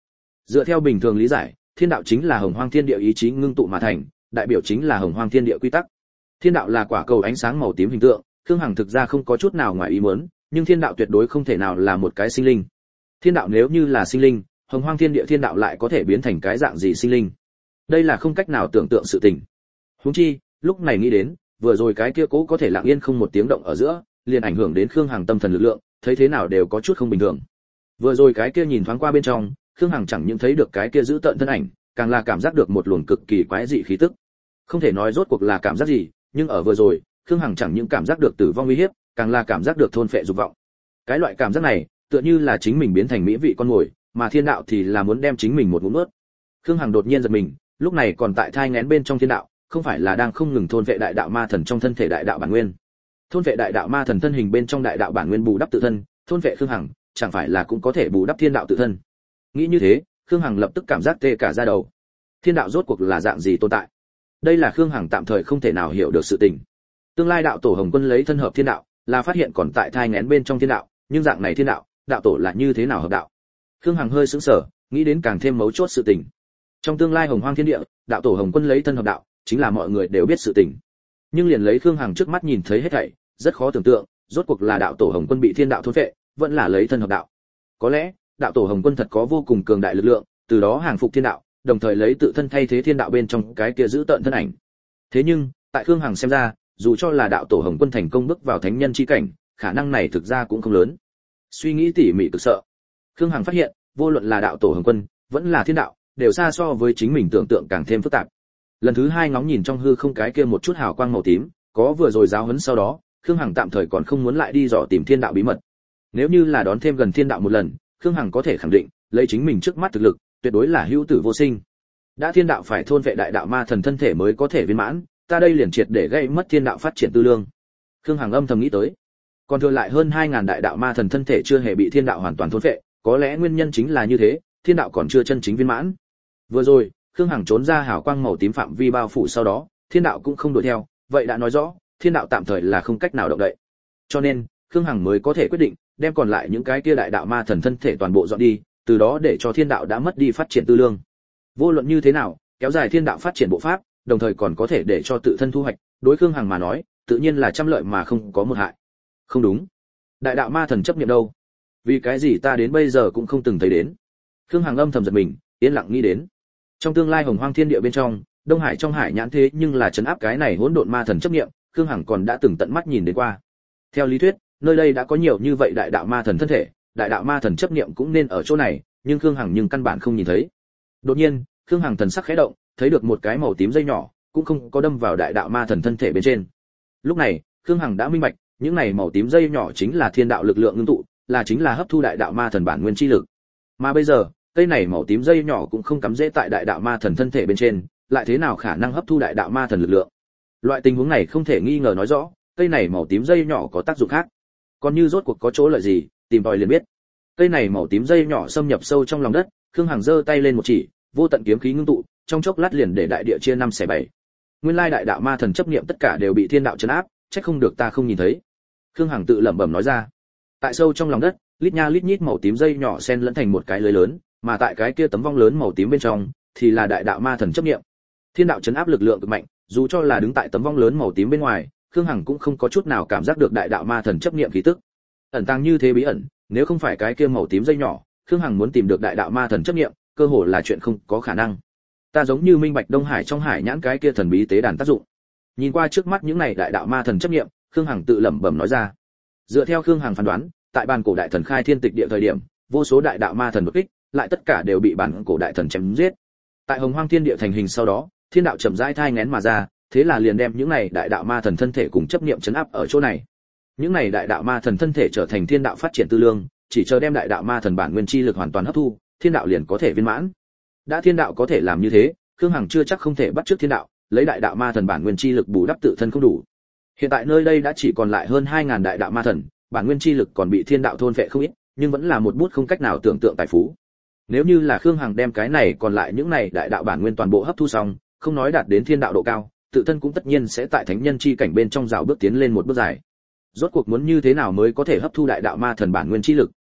Dựa theo bình thường lý giải, thiên đạo chính là hồng hoang thiên địa ý chí ngưng tụ mà thành, đại biểu chính là hồng hoang thiên địa quy tắc. Thiên đạo là quả cầu ánh sáng màu tím hình tượng, Khương Hằng thực ra không có chút nào ngoài ý muốn, nhưng thiên đạo tuyệt đối không thể nào là một cái sinh linh. Thiên đạo nếu như là sinh linh, hồng hoang thiên địa thiên đạo lại có thể biến thành cái dạng gì sinh linh? Đây là không cách nào tưởng tượng sự tình. Huống chi, lúc này nghĩ đến, vừa rồi cái kia cố có thể lặng yên không một tiếng động ở giữa, liền ảnh hưởng đến Khương Hằng tâm thần lực lượng, thấy thế nào đều có chút không bình thường. Vừa rồi cái kia nhìn thoáng qua bên trong, Khương Hằng chẳng những thấy được cái kia giữ tợn thân ảnh, càng là cảm giác được một luồng cực kỳ quái dị khí tức. Không thể nói rốt cuộc là cảm giác gì, nhưng ở vừa rồi, Khương Hằng chẳng những cảm giác được tử vong uy hiếp, càng là cảm giác được thôn phệ dục vọng. Cái loại cảm giác này, tựa như là chính mình biến thành mỹ vị con mồi, mà thiên đạo thì là muốn đem chính mình một ngụm nuốt. Khương Hằng đột nhiên giật mình, lúc này còn tại thai nghén bên trong thiên đạo, không phải là đang không ngừng thôn vệ đại đạo ma thần trong thân thể đại đạo bản nguyên. Thôn vệ đại đạo ma thần thân hình bên trong đại đạo bản nguyên bù đắp tự thân, thôn vệ Khương Hằng, chẳng phải là cũng có thể bù đắp thiên đạo tự thân. Nghĩ như thế, Khương Hằng lập tức cảm giác tê cả da đầu. Thiên đạo rốt cuộc là dạng gì tồn tại? Đây là Khương Hằng tạm thời không thể nào hiểu được sự tình. Tương lai đạo tổ Hồng Quân lấy thân hợp thiên đạo, là phát hiện còn tại thai nghén bên trong thiên đạo, nhưng dạng này thiên đạo, đạo tổ là như thế nào hợp đạo? Khương Hằng hơi sững sờ, nghĩ đến càng thêm mấu chốt sự tình. Trong tương lai hồng hoang thiên địa, đạo tổ Hồng Quân lấy thân hợp đạo, chính là mọi người đều biết sự tình. Nhưng liền lấy Khương Hằng trước mắt nhìn thấy hết thảy, rất khó tưởng tượng, rốt cuộc là đạo tổ Hồng Quân bị thiên đạo thôn phệ, vẫn là lấy thân hợp đạo. Có lẽ, đạo tổ Hồng Quân thật có vô cùng cường đại lực lượng, từ đó hàng phục thiên đạo, đồng thời lấy tự thân thay thế thiên đạo bên trong cái kia giữ tợn thân ảnh. Thế nhưng, tại Khương Hằng xem ra, dù cho là đạo tổ Hồng Quân thành công bước vào thánh nhân chi cảnh, khả năng này thực ra cũng không lớn. Suy nghĩ tỉ mỉ cực sợ, Khương Hằng phát hiện, vô luận là đạo tổ Hồng Quân, vẫn là thiên đạo, đều xa so với chính mình tưởng tượng càng thêm phức tạp. Lần thứ hai ngóng nhìn trong hư không cái kia một chút hào quang màu tím, có vừa rồi giáo huấn sau đó, Khương Hằng tạm thời còn không muốn lại đi dò tìm thiên đạo bí mật. Nếu như là đón thêm gần thiên đạo một lần, Khương Hằng có thể khẳng định, lấy chính mình trước mắt thực lực, tuyệt đối là hữu tử vô sinh. Đã thiên đạo phải thôn vệ đại đạo ma thần thân thể mới có thể viên mãn, ta đây liền triệt để gây mất thiên đạo phát triển tư lương. Khương Hằng âm thầm nghĩ tới. Còn thừa lại hơn hai ngàn đại đạo ma thần thân thể chưa hề bị thiên đạo hoàn toàn thôn vệ, có lẽ nguyên nhân chính là như thế, thiên đạo còn chưa chân chính viên mãn. Vừa rồi, Khương Hằng trốn ra hào quang màu tím phạm vi bao phủ sau đó, thiên đạo cũng không đuổi theo, vậy đã nói rõ, thiên đạo tạm thời là không cách nào động đậy. Cho nên, Khương Hằng mới có thể quyết định đem còn lại những cái kia đại đạo ma thần thân thể toàn bộ dọn đi, từ đó để cho thiên đạo đã mất đi phát triển tư lương. Vô luận như thế nào, kéo dài thiên đạo phát triển bộ pháp, đồng thời còn có thể để cho tự thân thu hoạch, đối Khương Hằng mà nói, tự nhiên là trăm lợi mà không có một hại. Không đúng, đại đạo ma thần chấp niệm đâu? Vì cái gì ta đến bây giờ cũng không từng thấy đến? Khương Hằng âm thầm giật mình, yên lặng nghĩ đến. Trong tương lai hồng hoang thiên địa bên trong, Đông Hải trong hải nhãn thế nhưng là trấn áp cái này hỗn độn ma thần chấp niệm, Khương Hằng còn đã từng tận mắt nhìn đến qua. Theo lý thuyết, nơi đây đã có nhiều như vậy đại đạo ma thần thân thể, đại đạo ma thần chấp niệm cũng nên ở chỗ này, nhưng Khương Hằng nhưng căn bản không nhìn thấy. Đột nhiên, Khương Hằng thần sắc khẽ động, thấy được một cái màu tím dây nhỏ, cũng không có đâm vào đại đạo ma thần thân thể bên trên. Lúc này, Khương Hằng đã minh bạch, những này màu tím dây nhỏ chính là thiên đạo lực lượng ngưng tụ, là chính là hấp thu đại đạo ma thần bản nguyên chi lực. Mà bây giờ, cây này màu tím dây nhỏ cũng không cắm rễ tại đại đạo ma thần thân thể bên trên, lại thế nào khả năng hấp thu đại đạo ma thần lực lượng? Loại tình huống này không thể nghi ngờ nói rõ, cây này màu tím dây nhỏ có tác dụng khác. Còn như rốt cuộc có chỗ lợi gì, tìm tòi liền biết. Cây này màu tím dây nhỏ xâm nhập sâu trong lòng đất, Khương Hằng giơ tay lên một chỉ, vô tận kiếm khí ngưng tụ, trong chốc lát liền để đại địa chia năm xẻ bảy. Nguyên lai đại đạo ma thần chấp niệm tất cả đều bị thiên đạo trấn áp, trách không được ta không nhìn thấy. Khương Hằng tự lẩm bẩm nói ra. Tại sâu trong lòng đất, lít nha lít nhít màu tím dây nhỏ xen lẫn thành một cái lưới lớn, mà tại cái kia tấm vong lớn màu tím bên trong thì là đại đạo ma thần chấp niệm. Thiên đạo trấn áp lực lượng cực mạnh, dù cho là đứng tại tấm vong lớn màu tím bên ngoài, Khương Hằng cũng không có chút nào cảm giác được đại đạo ma thần chấp niệm khí tức. Ẩn tàng như thế bí ẩn, nếu không phải cái kia màu tím dây nhỏ, Khương Hằng muốn tìm được đại đạo ma thần chấp niệm, cơ hồ là chuyện không có khả năng. Ta giống như minh bạch Đông Hải trong hải nhãn cái kia thần bí tế đàn tác dụng. Nhìn qua trước mắt những này đại đạo ma thần chấp niệm, Khương Hằng tự lẩm bẩm nói ra. Dựa theo Khương Hằng phán đoán, tại bàn cổ đại thần khai thiên tịch địa thời điểm, vô số đại đạo ma thần đột kích, lại tất cả đều bị bản cổ đại thần chém giết. Tại hồng hoang thiên địa thành hình sau đó, thiên đạo chậm rãi thai nghén mà ra, thế là liền đem những này đại đạo ma thần thân thể cùng chấp niệm chấn áp ở chỗ này. Những này đại đạo ma thần thân thể trở thành thiên đạo phát triển tư lương, chỉ chờ đem đại đạo ma thần bản nguyên chi lực hoàn toàn hấp thu, thiên đạo liền có thể viên mãn. Đã thiên đạo có thể làm như thế, Khương Hằng chưa chắc không thể bắt chước thiên đạo, lấy đại đạo ma thần bản nguyên chi lực bù đắp tự thân không đủ. Hiện tại nơi đây đã chỉ còn lại hơn hai ngàn đại đạo ma thần, bản nguyên chi lực còn bị thiên đạo thôn phệ không ít, nhưng vẫn là một bút không cách nào tưởng tượng tài phú. Nếu như là Khương Hằng đem cái này còn lại những này đại đạo bản nguyên toàn bộ hấp thu xong, không nói đạt đến thiên đạo độ cao, tự thân cũng tất nhiên sẽ tại thánh nhân chi cảnh bên trong rào bước tiến lên một bước dài. Rốt cuộc muốn như thế nào mới có thể hấp thu đại đạo ma thần bản nguyên chi lực,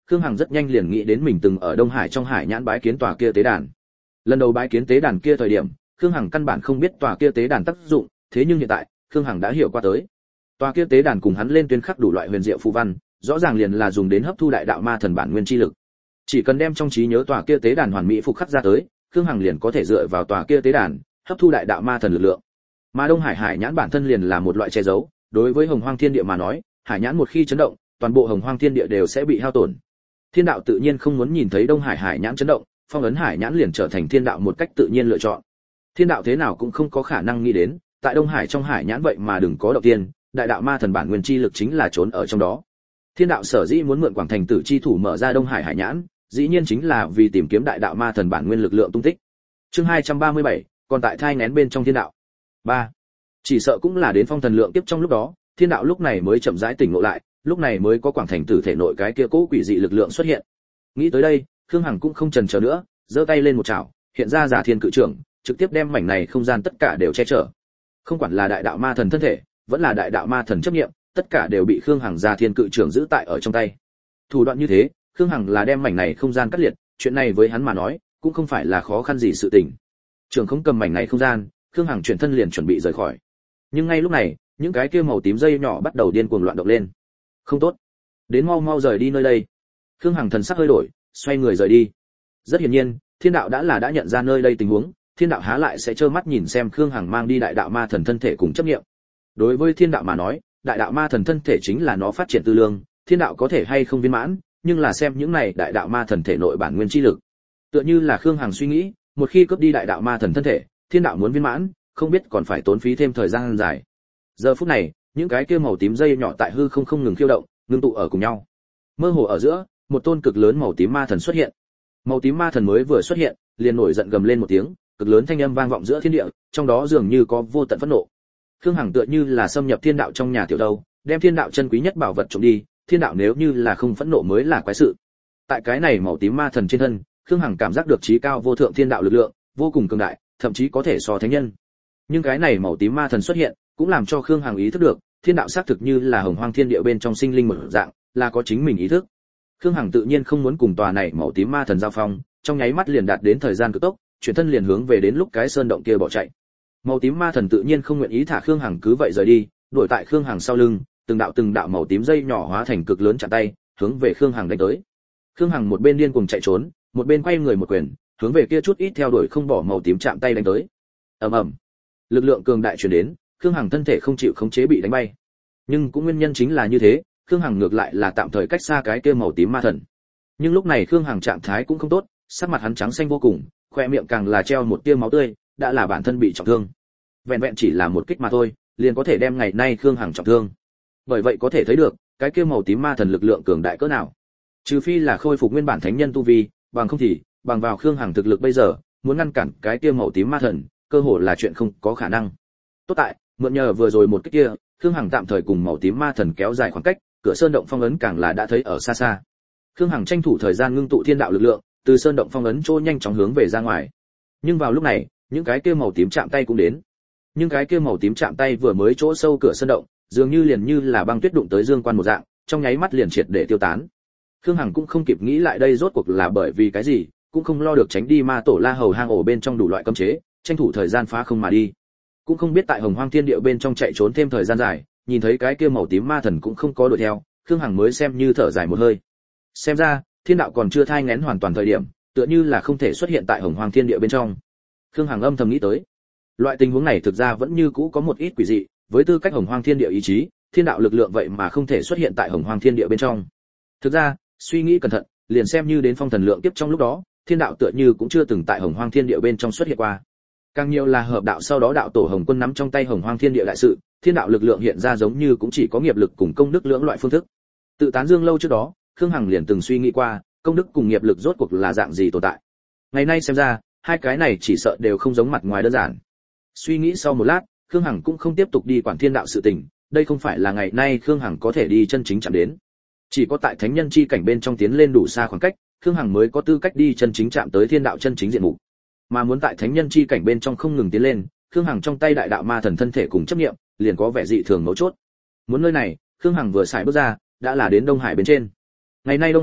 Khương Hằng rất nhanh liền nghĩ đến mình từng ở Đông Hải trong hải nhãn bái kiến tòa kia tế đàn. Lần đầu bái kiến tế đàn kia thời điểm, Khương Hằng căn bản không biết tòa kia tế đàn tác dụng, thế nhưng hiện tại, Khương Hằng đã hiểu qua tới. Tòa kia tế đàn cùng hắn lên tuyên khắc đủ loại huyền diệu phù văn, rõ ràng liền là dùng đến hấp thu đại đạo ma thần bản nguyên chi lực. Chỉ cần đem trong trí nhớ tòa kia tế đàn hoàn mỹ phục khắc ra tới, Khương Hằng liền có thể dựa vào tòa kia tế đàn, hấp thu đại đạo ma thần lực lượng. Mà Đông Hải hải nhãn bản thân liền là một loại che giấu, đối với Hồng Hoang Thiên Địa mà nói, hải nhãn một khi chấn động, toàn bộ Hồng Hoang Thiên Địa đều sẽ bị hao tổn. Thiên đạo tự nhiên không muốn nhìn thấy Đông Hải hải nhãn chấn động, phong ấn hải nhãn liền trở thành thiên đạo một cách tự nhiên lựa chọn. Thiên đạo thế nào cũng không có khả năng nghĩ đến, tại Đông Hải trong hải nhãn vậy mà đừng có động tiên, đại đạo ma thần bản nguyên chi lực chính là trốn ở trong đó. Thiên đạo sở dĩ muốn mượn Quảng Thành Tử chi thủ mở ra Đông Hải hải nhãn, dĩ nhiên chính là vì tìm kiếm đại đạo ma thần bản nguyên lực lượng tung tích. Chương hai trăm ba mươi bảy, còn tại thai nghén bên trong thiên đạo. ba. Chỉ sợ cũng là đến phong thần lượng tiếp trong lúc đó, thiên đạo lúc này mới chậm rãi tỉnh ngộ lại, lúc này mới có Quảng Thành Tử thể nội cái kia cố quỷ dị lực lượng xuất hiện. Nghĩ tới đây, Khương Hằng cũng không chần chờ nữa, giơ tay lên một chảo, hiện ra Giả Thiên Cự Trưởng, trực tiếp đem mảnh này không gian tất cả đều che chở. Không quản là đại đạo ma thần thân thể, vẫn là đại đạo ma thần chấp niệm, tất cả đều bị Khương Hằng Giả Thiên Cự Trưởng giữ tại ở trong tay. Thủ đoạn như thế, Khương Hằng là đem mảnh này không gian cắt liệt, chuyện này với hắn mà nói, cũng không phải là khó khăn gì sự tình. Trường không cầm mảnh này không gian, Khương Hằng chuyển thân liền chuẩn bị rời khỏi. Nhưng ngay lúc này, những cái kia màu tím dây nhỏ bắt đầu điên cuồng loạn động lên. Không tốt, đến mau mau rời đi nơi đây. Khương Hằng thần sắc hơi đổi, xoay người rời đi. Rất hiển nhiên, Thiên đạo đã là đã nhận ra nơi đây tình huống, Thiên đạo há lại sẽ trơ mắt nhìn xem Khương Hằng mang đi đại đạo ma thần thân thể cùng chấp niệm. Đối với Thiên đạo mà nói, đại đạo ma thần thân thể chính là nó phát triển tư lương, Thiên đạo có thể hay không viên mãn, nhưng là xem những này đại đạo ma thần thể nội bản nguyên chi lực. Tựa như là Khương Hằng suy nghĩ, một khi cướp đi đại đạo ma thần thân thể, Thiên đạo muốn viên mãn, không biết còn phải tốn phí thêm thời gian dài. Giờ phút này, những cái kia màu tím dây nhỏ tại hư không không ngừng khiêu động, ngưng tụ ở cùng nhau. Mơ hồ ở giữa, một tôn cực lớn màu tím ma thần xuất hiện. Màu tím ma thần mới vừa xuất hiện, liền nổi giận gầm lên một tiếng, cực lớn thanh âm vang vọng giữa thiên địa, trong đó dường như có vô tận phẫn nộ. Khương Hằng tựa như là xâm nhập thiên đạo trong nhà tiểu đâu, đem thiên đạo chân quý nhất bảo vật trộm đi, thiên đạo nếu như là không phẫn nộ mới là quái sự. Tại cái này màu tím ma thần trên thân, Khương Hằng cảm giác được trí cao vô thượng thiên đạo lực lượng, vô cùng cường đại, thậm chí có thể so thánh nhân. Nhưng cái này màu tím ma thần xuất hiện, cũng làm cho Khương Hằng ý thức được, thiên đạo xác thực như là hồng hoang thiên địa bên trong sinh linh một dạng, là có chính mình ý thức. Khương Hằng tự nhiên không muốn cùng tòa này màu tím ma thần giao phong, trong nháy mắt liền đạt đến thời gian cực tốc, chuyển thân liền hướng về đến lúc cái sơn động kia bỏ chạy. Màu tím ma thần tự nhiên không nguyện ý thả Khương Hằng cứ vậy rời đi, đuổi tại Khương Hằng sau lưng, từng đạo từng đạo màu tím dây nhỏ hóa thành cực lớn chặn tay, hướng về Khương Hằng đánh tới. Khương Hằng một bên điên cuồng chạy trốn, một bên quay người một quyền, hướng về kia chút ít theo đuổi không bỏ màu tím chạm tay đánh tới. Ầm ầm, lực lượng cường đại truyền đến, Khương Hằng thân thể không chịu khống chế bị đánh bay. Nhưng cũng nguyên nhân chính là như thế, Khương Hằng ngược lại là tạm thời cách xa cái kia màu tím ma thần. Nhưng lúc này Khương Hằng trạng thái cũng không tốt, sắc mặt hắn trắng xanh vô cùng, khoe miệng càng là treo một tia máu tươi, đã là bản thân bị trọng thương. Vẹn vẹn chỉ là một kích mà thôi, liền có thể đem ngày nay Khương Hằng trọng thương. Bởi vậy có thể thấy được, cái kia màu tím ma thần lực lượng cường đại cỡ nào. Trừ phi là khôi phục nguyên bản thánh nhân tu vi, bằng không thì, bằng vào Khương Hằng thực lực bây giờ, muốn ngăn cản cái kia màu tím ma thần, cơ hồ là chuyện không có khả năng. Tốt tại, mượn nhờ vừa rồi một kích kia, Khương Hằng tạm thời cùng màu tím ma thần kéo dài khoảng cách, cửa sơn động phong ấn càng là đã thấy ở xa xa. Khương Hằng tranh thủ thời gian ngưng tụ thiên đạo lực lượng, từ sơn động phong ấn trôi nhanh chóng hướng về ra ngoài. Nhưng vào lúc này, những cái kia màu tím chạm tay cũng đến. Nhưng cái kia màu tím chạm tay vừa mới chỗ sâu cửa sơn động, dường như liền như là băng tuyết đụng tới dương quan một dạng, trong nháy mắt liền triệt để tiêu tán. Khương Hằng cũng không kịp nghĩ lại đây rốt cuộc là bởi vì cái gì, cũng không lo được tránh đi ma tổ la hầu hang ổ bên trong đủ loại cấm chế, tranh thủ thời gian phá không mà đi. Cũng không biết tại hồng hoang thiên địa bên trong chạy trốn thêm thời gian dài, nhìn thấy cái kia màu tím ma thần cũng không có đuổi theo, Khương Hằng mới xem như thở dài một hơi. Xem ra, thiên đạo còn chưa thai nghén hoàn toàn thời điểm, tựa như là không thể xuất hiện tại hồng hoang thiên địa bên trong. Khương Hằng âm thầm nghĩ tới, loại tình huống này thực ra vẫn như cũ có một ít quỷ dị, với tư cách hồng hoang thiên địa ý chí, thiên đạo lực lượng vậy mà không thể xuất hiện tại hồng hoang thiên địa bên trong. Thực ra, suy nghĩ cẩn thận, liền xem như đến phong thần lượng tiếp trong lúc đó, thiên đạo tựa như cũng chưa từng tại hồng hoang thiên địa bên trong xuất hiện qua. Càng nhiều là hợp đạo sau đó đạo tổ Hồng Quân nắm trong tay hồng hoang thiên địa đại sự, thiên đạo lực lượng hiện ra giống như cũng chỉ có nghiệp lực cùng công đức lưỡng loại phương thức. Tự tán dương lâu trước đó, Khương Hằng liền từng suy nghĩ qua, công đức cùng nghiệp lực rốt cuộc là dạng gì tồn tại. Ngày nay xem ra, hai cái này chỉ sợ đều không giống mặt ngoài đơn giản. Suy nghĩ sau một lát, Khương Hằng cũng không tiếp tục đi quản thiên đạo sự tình, đây không phải là ngày nay Khương Hằng có thể đi chân chính chạm đến. Chỉ có tại thánh nhân chi cảnh bên trong tiến lên đủ xa khoảng cách, Khương Hằng mới có tư cách đi chân chính chạm tới thiên đạo chân chính diện mục. Mà muốn tại thánh nhân chi cảnh bên trong không ngừng tiến lên, Khương Hằng trong tay đại đạo ma thần thân thể cùng chấp niệm, liền có vẻ dị thường mấu chốt. Muốn nơi này, Khương Hằng vừa xài bước ra, đã là đến Đông Hải bên trên. Ngày nay Đông Hải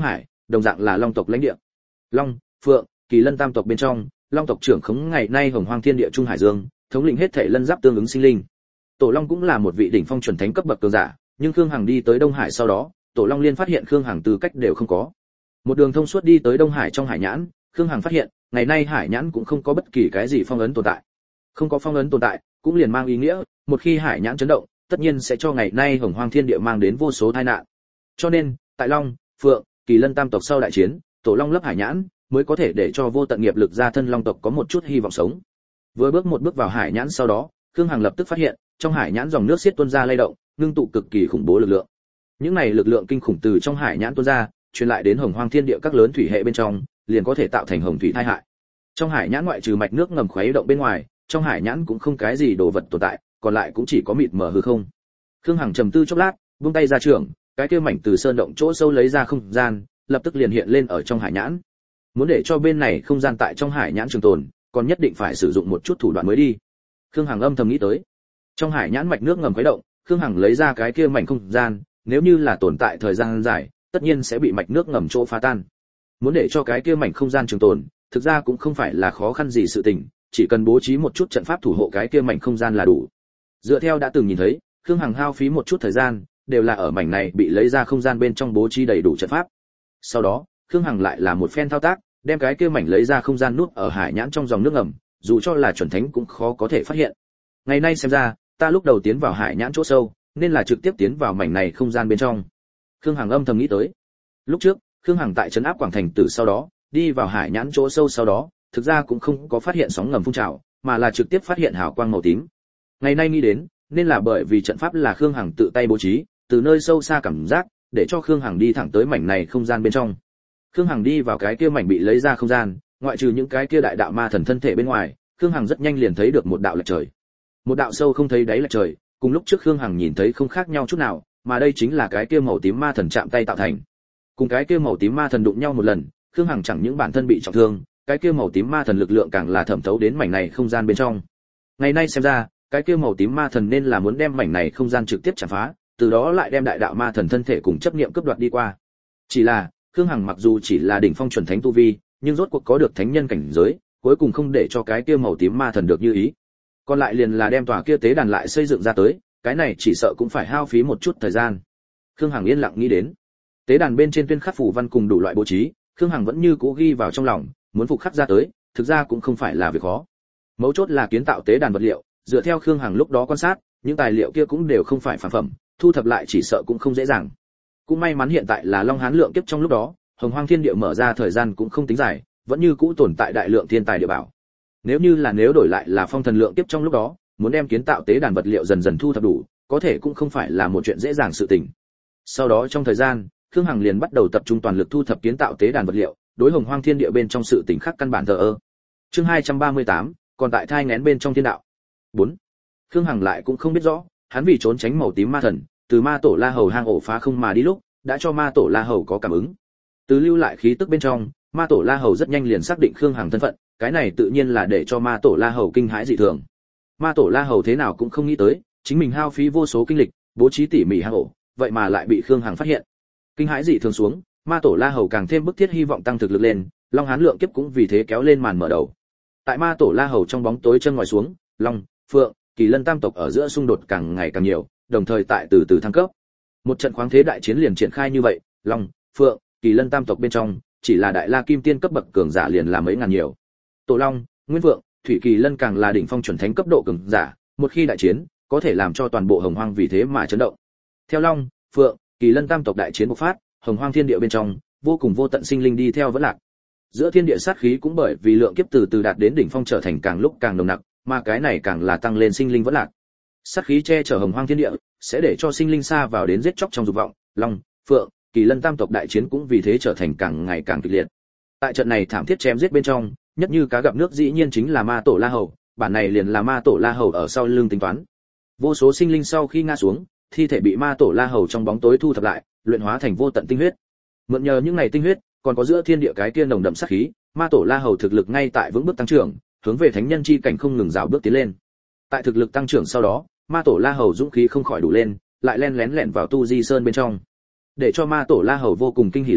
đồng dạng là long tộc lãnh địa. Long, Phượng, Kỳ Lân tam tộc bên trong, long tộc trưởng khống ngày nay hồng hoang thiên địa trung hải dương, thống lĩnh hết thể lân giáp tương ứng sinh linh. Tổ Long cũng là một vị đỉnh phong chuẩn thánh cấp bậc cường giả, nhưng Khương Hằng đi tới Đông Hải sau đó, Tổ Long liên phát hiện Khương Hằng tư cách đều không có. Một đường thông suốt đi tới Đông Hải trong hải nhãn, Khương Hằng phát hiện, ngày nay hải nhãn cũng không có bất kỳ cái gì phong ấn tồn tại. Không có phong ấn tồn tại, cũng liền mang ý nghĩa, một khi hải nhãn chấn động, tất nhiên sẽ cho ngày nay hồng hoang thiên địa mang đến vô số tai nạn. Cho nên, tại Long, Phượng, Kỳ Lân tam tộc sau đại chiến, Tổ Long lấp hải nhãn, mới có thể để cho vô tận nghiệp lực gia thân long tộc có một chút hy vọng sống. Vừa bước một bước vào hải nhãn sau đó, Khương Hằng lập tức phát hiện, trong hải nhãn dòng nước xiết tuôn ra lay động, ngưng tụ cực kỳ khủng bố lực lượng. Những này lực lượng kinh khủng từ trong hải nhãn tuôn ra, truyền lại đến hồng hoang thiên địa các lớn thủy hệ bên trong, liền có thể tạo thành hồng thủy tai hại. Trong hải nhãn ngoại trừ mạch nước ngầm khuấy động bên ngoài, trong hải nhãn cũng không cái gì đồ vật tồn tại, còn lại cũng chỉ có mịt mờ hư không. Khương Hằng trầm tư chốc lát, buông tay ra trường, cái kia mảnh từ sơn động chỗ sâu lấy ra không gian, lập tức liền hiện lên ở trong hải nhãn. Muốn để cho bên này không gian tại trong hải nhãn trường tồn, còn nhất định phải sử dụng một chút thủ đoạn mới đi. Khương Hằng âm thầm nghĩ tới. Trong hải nhãn mạch nước ngầm khuấy động, Khương Hằng lấy ra cái kia mảnh không gian, nếu như là tồn tại thời gian dài, tất nhiên sẽ bị mạch nước ngầm chỗ phá tan. Muốn để cho cái kia mảnh không gian trường tồn, thực ra cũng không phải là khó khăn gì sự tình, chỉ cần bố trí một chút trận pháp thủ hộ cái kia mảnh không gian là đủ. Dựa theo đã từng nhìn thấy, Khương Hằng hao phí một chút thời gian, đều là ở mảnh này bị lấy ra không gian bên trong bố trí đầy đủ trận pháp. Sau đó, Khương Hằng lại là một phen thao tác, đem cái kia mảnh lấy ra không gian nút ở hải nhãn trong dòng nước ngầm, dù cho là chuẩn thánh cũng khó có thể phát hiện. Ngày nay xem ra, ta lúc đầu tiến vào hải nhãn chỗ sâu, nên là trực tiếp tiến vào mảnh này không gian bên trong. Khương Hằng âm thầm nghĩ tới. Lúc trước, Khương Hằng tại trấn áp Quảng Thành Tử sau đó, đi vào hải nhãn chỗ sâu sau đó, thực ra cũng không có phát hiện sóng ngầm phun trào, mà là trực tiếp phát hiện hào quang màu tím. Ngày nay nghĩ đến, nên là bởi vì trận pháp là Khương Hằng tự tay bố trí, từ nơi sâu xa cảm giác, để cho Khương Hằng đi thẳng tới mảnh này không gian bên trong. Khương Hằng đi vào cái kia mảnh bị lấy ra không gian, ngoại trừ những cái kia đại đạo ma thần thân thể bên ngoài, Khương Hằng rất nhanh liền thấy được một đạo lệch trời. Một đạo sâu không thấy đáy lệch trời, cùng lúc trước Khương Hằng nhìn thấy không khác nhau chút nào, mà đây chính là cái kia màu tím ma thần chạm tay tạo thành. Cùng cái kia màu tím ma thần đụng nhau một lần, Khương Hằng chẳng những bản thân bị trọng thương, cái kia màu tím ma thần lực lượng càng là thẩm thấu đến mảnh này không gian bên trong. Ngày nay xem ra, cái kia màu tím ma thần nên là muốn đem mảnh này không gian trực tiếp chạm phá, từ đó lại đem đại đạo ma thần thân thể cùng chấp niệm cướp đoạt đi qua. Chỉ là, Khương Hằng mặc dù chỉ là đỉnh phong chuẩn thánh tu vi, nhưng rốt cuộc có được thánh nhân cảnh giới, cuối cùng không để cho cái kia màu tím ma thần được như ý. Còn lại liền là đem tòa kia tế đàn lại xây dựng ra tới, cái này chỉ sợ cũng phải hao phí một chút thời gian. Khương Hằng yên lặng nghĩ đến. Tế đàn bên trên tuyên khắc phù văn cùng đủ loại bố trí, Khương Hằng vẫn như cũ ghi vào trong lòng, muốn phục khắc ra tới, thực ra cũng không phải là việc khó. Mấu chốt là kiến tạo tế đàn vật liệu, dựa theo Khương Hằng lúc đó quan sát, những tài liệu kia cũng đều không phải phàm phẩm, thu thập lại chỉ sợ cũng không dễ dàng. Cũng may mắn hiện tại là Long Hán lượng kiếp trong lúc đó, Hồng Hoang Thiên Địa mở ra thời gian cũng không tính dài, vẫn như cũ tồn tại đại lượng thiên tài địa bảo. Nếu như là nếu đổi lại là Phong Thần lượng kiếp trong lúc đó, muốn đem kiến tạo tế đàn vật liệu dần dần thu thập đủ, có thể cũng không phải là một chuyện dễ dàng sự tình. Sau đó trong thời gian, Khương Hằng liền bắt đầu tập trung toàn lực thu thập kiến tạo tế đàn vật liệu, đối Hồng Hoang Thiên Địa bên trong sự tình khác căn bản thờ ơ. Chương hai trăm ba mươi tám, còn tại thai nghén bên trong thiên đạo. bốn. Khương Hằng lại cũng không biết rõ, hắn vì trốn tránh màu tím ma thần, từ ma tổ La Hầu hang ổ phá không mà đi lúc, đã cho ma tổ La Hầu có cảm ứng. Từ lưu lại khí tức bên trong, ma tổ La Hầu rất nhanh liền xác định Khương Hằng thân phận, cái này tự nhiên là để cho ma tổ La Hầu kinh hãi dị thường. Ma tổ La Hầu thế nào cũng không nghĩ tới, chính mình hao phí vô số kinh lịch, bố trí tỉ mỉ hang ổ, vậy mà lại bị Khương Hằng phát hiện. Kinh hãi dị thường xuống, ma tổ La Hầu càng thêm bức thiết hy vọng tăng thực lực lên, Long Hán lượng kiếp cũng vì thế kéo lên màn mở đầu. Tại ma tổ La Hầu trong bóng tối chân ngồi xuống, Long, Phượng, Kỳ Lân tam tộc ở giữa xung đột càng ngày càng nhiều, đồng thời tại từ từ thăng cấp. Một trận khoáng thế đại chiến liền triển khai như vậy, Long, Phượng, Kỳ Lân tam tộc bên trong, chỉ là đại la kim tiên cấp bậc cường giả liền là mấy ngàn nhiều. Tổ Long, Nguyên Vượng, Thủy Kỳ Lân càng là đỉnh phong chuẩn thánh cấp độ cường giả, một khi đại chiến, có thể làm cho toàn bộ Hồng Hoang vì thế mà chấn động. Theo Long, Phượng, Kỳ Lân tam tộc đại chiến bộc phát, Hồng Hoang thiên địa bên trong, vô cùng vô tận sinh linh đi theo vẫn lạc. Giữa thiên địa sát khí cũng bởi vì lượng kiếp từ từ đạt đến đỉnh phong trở thành càng lúc càng nồng nặc, mà cái này càng là tăng lên sinh linh vẫn lạc. Sát khí che chở Hồng Hoang thiên địa, sẽ để cho sinh linh xa vào đến giết chóc trong dục vọng, Long, Phượng, Kỳ Lân tam tộc đại chiến cũng vì thế trở thành càng ngày càng kịch liệt. Tại trận này thảm thiết chém giết bên trong, nhất như cá gặp nước dĩ nhiên chính là ma tổ La Hầu, bản này liền là ma tổ La Hầu ở sau lưng tính toán. Vô số sinh linh sau khi ngã xuống, thi thể bị ma tổ La Hầu trong bóng tối thu thập lại, luyện hóa thành vô tận tinh huyết. Mượn nhờ những này tinh huyết, còn có giữa thiên địa cái kia nồng đậm sát khí, ma tổ La Hầu thực lực ngay tại vững bước tăng trưởng, hướng về thánh nhân chi cảnh không ngừng rào bước tiến lên. Tại thực lực tăng trưởng sau đó, ma tổ La Hầu dũng khí không khỏi đủ lên, lại len lén lẻn vào tu di sơn bên trong. Để cho ma tổ La Hầu vô cùng kinh hỉ là,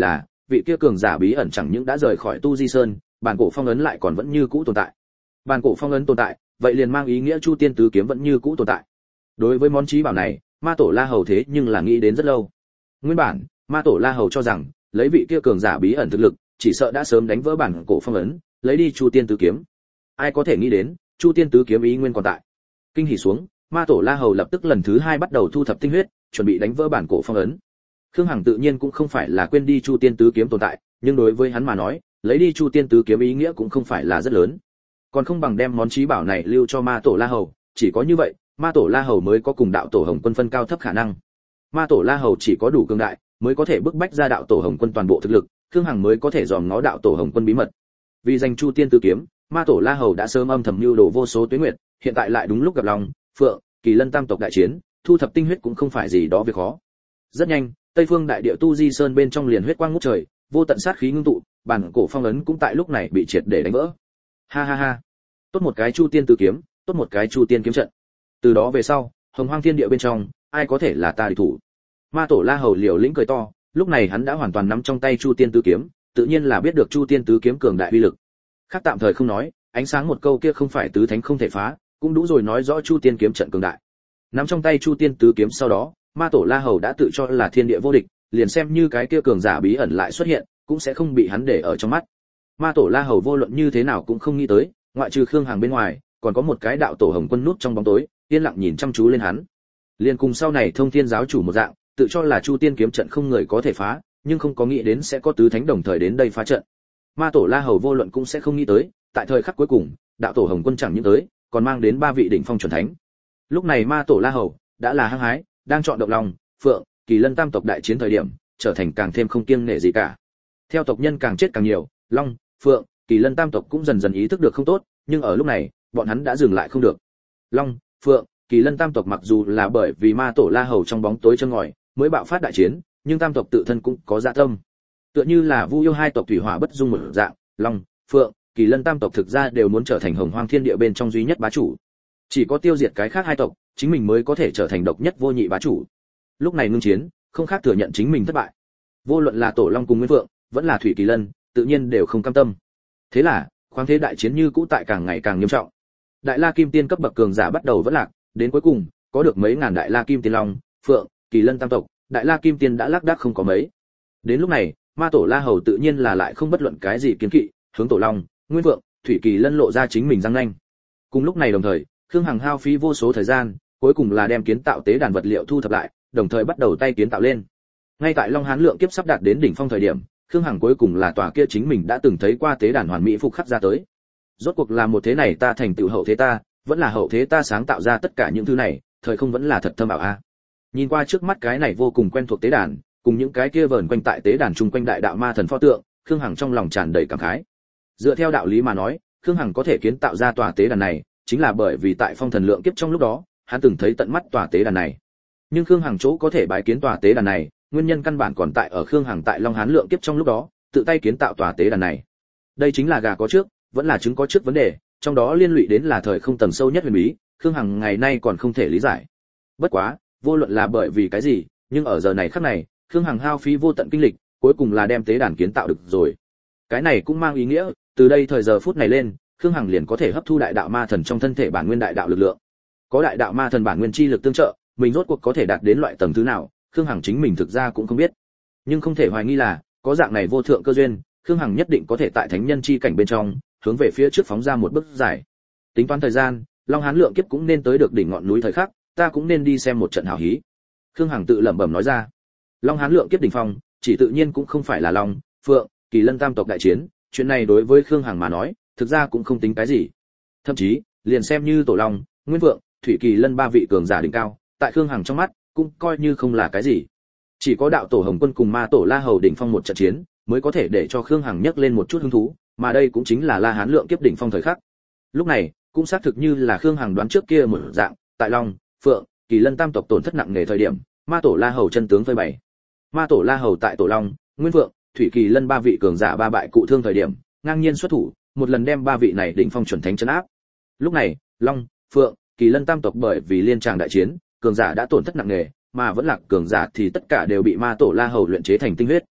vị kia cường giả bí ẩn chẳng những đã rời khỏi Tu Di Sơn, bản cổ phong ấn lại còn vẫn như cũ tồn tại. Bản cổ phong ấn tồn tại, vậy liền mang ý nghĩa Chu Tiên tứ kiếm vẫn như cũ tồn tại. Đối với món trí bảo này, Ma Tổ La Hầu thế nhưng là nghĩ đến rất lâu. Nguyên bản, Ma Tổ La Hầu cho rằng, lấy vị kia cường giả bí ẩn thực lực, chỉ sợ đã sớm đánh vỡ bản cổ phong ấn, lấy đi Chu Tiên tứ kiếm. Ai có thể nghĩ đến, Chu Tiên tứ kiếm ý nguyên còn tại. Kinh hỉ xuống, Ma Tổ La Hầu lập tức lần thứ hai bắt đầu thu thập tinh huyết, chuẩn bị đánh vỡ bản cổ phong ấn. Khương Hằng tự nhiên cũng không phải là quên đi Chu Tiên tứ kiếm tồn tại, nhưng đối với hắn mà nói, lấy đi Chu Tiên tứ kiếm ý nghĩa cũng không phải là rất lớn. Còn không bằng đem món trí bảo này lưu cho Ma Tổ La Hầu, chỉ có như vậy, Ma Tổ La Hầu mới có cùng đạo tổ Hồng Quân phân cao thấp khả năng. Ma Tổ La Hầu chỉ có đủ cường đại, mới có thể bức bách ra đạo tổ Hồng Quân toàn bộ thực lực, Khương Hằng mới có thể dòm ngó đạo tổ Hồng Quân bí mật. Vì giành Chu Tiên tứ kiếm, Ma Tổ La Hầu đã sớm âm thầm mưu đồ vô số tuế nguyệt, hiện tại lại đúng lúc gặp Long, Phượng, Kỳ Lân tam tộc đại chiến, thu thập tinh huyết cũng không phải gì đó việc khó. Rất nhanh, Tây Phương đại địa Tu Di Sơn bên trong liền huyết quang ngút trời, vô tận sát khí ngưng tụ, bản cổ phong ấn cũng tại lúc này bị triệt để đánh vỡ. Ha ha ha. Tốt một cái Chu Tiên tứ kiếm, tốt một cái Chu Tiên kiếm trận. Từ đó về sau, Hồng Hoang Thiên Địa bên trong, ai có thể là ta địch thủ? Ma Tổ La Hầu liều lĩnh cười to, lúc này hắn đã hoàn toàn nắm trong tay Chu Tiên tứ kiếm, tự nhiên là biết được Chu Tiên tứ kiếm cường đại uy lực. Khác tạm thời không nói, ánh sáng một câu kia không phải tứ thánh không thể phá, cũng đủ rồi nói rõ Chu Tiên kiếm trận cường đại. Nắm trong tay Chu Tiên tứ kiếm sau đó, Ma Tổ La Hầu đã tự cho là thiên địa vô địch, liền xem như cái kia cường giả bí ẩn lại xuất hiện, cũng sẽ không bị hắn để ở trong mắt. Ma Tổ La Hầu vô luận như thế nào cũng không nghĩ tới, ngoại trừ Khương Hằng bên ngoài, còn có một cái đạo tổ Hồng Quân núp trong bóng tối, yên lặng nhìn chăm chú lên hắn. Liên cùng sau này Thông Thiên giáo chủ một dạng, tự cho là Chu Tiên kiếm trận không người có thể phá, nhưng không có nghĩ đến sẽ có tứ thánh đồng thời đến đây phá trận. Ma Tổ La Hầu vô luận cũng sẽ không nghĩ tới, tại thời khắc cuối cùng, đạo tổ Hồng Quân chẳng những tới, còn mang đến ba vị đỉnh phong chuẩn thánh. Lúc này Ma Tổ La Hầu đã là hăng hái, đang chọn động lòng, Phượng, Kỳ Lân tam tộc đại chiến thời điểm, trở thành càng thêm không kiêng nể gì cả. Theo tộc nhân càng chết càng nhiều, Long, Phượng, Kỳ Lân tam tộc cũng dần dần ý thức được không tốt, nhưng ở lúc này, bọn hắn đã dừng lại không được. Long, Phượng, Kỳ Lân tam tộc mặc dù là bởi vì Ma Tổ La Hầu trong bóng tối chân ngòi mới bạo phát đại chiến, nhưng tam tộc tự thân cũng có dạ tâm. Tựa như là Vu Yêu hai tộc thủy hỏa bất dung một dạng, Long, Phượng, Kỳ Lân tam tộc thực ra đều muốn trở thành Hồng Hoang Thiên Địa bên trong duy nhất bá chủ. Chỉ có tiêu diệt cái khác hai tộc, chính mình mới có thể trở thành độc nhất vô nhị bá chủ. Lúc này ngưng chiến, không khác thừa nhận chính mình thất bại. Vô luận là Tổ Long cùng Nguyên Phượng, vẫn là Thủy Kỳ Lân, tự nhiên đều không cam tâm. Thế là, khoáng thế đại chiến như cũ tại càng ngày càng nghiêm trọng. Đại La Kim Tiên cấp bậc cường giả bắt đầu vẫn lạc, đến cuối cùng, có được mấy ngàn Đại La Kim Tiên Long, Phượng, Kỳ Lân tam tộc, Đại La Kim Tiên đã lác đác không có mấy. Đến lúc này, Ma Tổ La Hầu tự nhiên là lại không bất luận cái gì kiến kỵ, hướng Tổ Long, Nguyên Phượng, Thủy Kỳ Lân lộ ra chính mình răng nanh. Cùng lúc này đồng thời, Khương Hằng hao phí vô số thời gian, cuối cùng là đem kiến tạo tế đàn vật liệu thu thập lại, đồng thời bắt đầu tay kiến tạo lên. Ngay tại Long Hán lượng kiếp sắp đạt đến đỉnh phong thời điểm, Khương Hằng cuối cùng là tòa kia chính mình đã từng thấy qua tế đàn hoàn mỹ phục khắc ra tới. Rốt cuộc là một thế này ta thành tựu hậu thế ta, vẫn là hậu thế ta sáng tạo ra tất cả những thứ này, thời không vẫn là thật thâm ảo a. Nhìn qua trước mắt cái này vô cùng quen thuộc tế đàn, cùng những cái kia vờn quanh tại tế đàn chung quanh đại đạo ma thần pho tượng, Khương Hằng trong lòng tràn đầy cảm khái. Dựa theo đạo lý mà nói, Khương Hằng có thể kiến tạo ra tòa tế đàn này, chính là bởi vì tại phong thần lượng kiếp trong lúc đó, hắn từng thấy tận mắt tòa tế đàn này. Nhưng Khương Hằng chỗ có thể bái kiến tòa tế đàn này, nguyên nhân căn bản còn tại ở Khương Hằng tại Long Hán lượng kiếp trong lúc đó, tự tay kiến tạo tòa tế đàn này. Đây chính là gà có trước, vẫn là trứng có trước vấn đề, trong đó liên lụy đến là thời không tầng sâu nhất huyền bí, Khương Hằng ngày nay còn không thể lý giải. Bất quá, vô luận là bởi vì cái gì, nhưng ở giờ này khắc này, Khương Hằng hao phí vô tận kinh lịch, cuối cùng là đem tế đàn kiến tạo được rồi. Cái này cũng mang ý nghĩa, từ đây thời giờ phút này lên, Khương Hằng liền có thể hấp thu đại đạo ma thần trong thân thể bản nguyên đại đạo lực lượng. Có đại đạo ma thần bản nguyên chi lực tương trợ, mình rốt cuộc có thể đạt đến loại tầng thứ nào, Khương Hằng chính mình thực ra cũng không biết. Nhưng không thể hoài nghi là, có dạng này vô thượng cơ duyên, Khương Hằng nhất định có thể tại thánh nhân chi cảnh bên trong, hướng về phía trước phóng ra một bước dài. Tính toán thời gian, Long Hán lượng kiếp cũng nên tới được đỉnh ngọn núi thời khắc, ta cũng nên đi xem một trận hảo hí. Khương Hằng tự lẩm bẩm nói ra. Long Hán lượng kiếp đỉnh phong, chỉ tự nhiên cũng không phải là Long, Phượng, Kỳ Lân tam tộc đại chiến, chuyện này đối với Khương Hằng mà nói, thực ra cũng không tính cái gì. Thậm chí, liền xem như Tổ Long, Nguyên Vượng, Thủy Kỳ Lân ba vị cường giả đỉnh cao, tại Khương Hằng trong mắt, cũng coi như không là cái gì. Chỉ có đạo tổ Hồng Quân cùng Ma Tổ La Hầu đỉnh phong một trận chiến, mới có thể để cho Khương Hằng nhấc lên một chút hứng thú, mà đây cũng chính là La Hán lượng kiếp đỉnh phong thời khắc. Lúc này, cũng xác thực như là Khương Hằng đoán trước kia một dạng, tại Long, Phượng, Kỳ Lân tam tộc tổn thất nặng nề thời điểm, Ma Tổ La Hầu chân tướng phơi bày. Ma Tổ La Hầu tại Tổ Long, Nguyên Vượng, Thủy Kỳ Lân ba vị cường giả ba bại cụ thương thời điểm, ngang nhiên xuất thủ, một lần đem ba vị này đỉnh phong chuẩn thánh trấn áp. Lúc này, Long, Phượng, Kỳ Lân tam tộc bởi vì liên tràng đại chiến, cường giả đã tổn thất nặng nề, mà vẫn lạc cường giả thì tất cả đều bị Ma Tổ La Hầu luyện chế thành tinh huyết.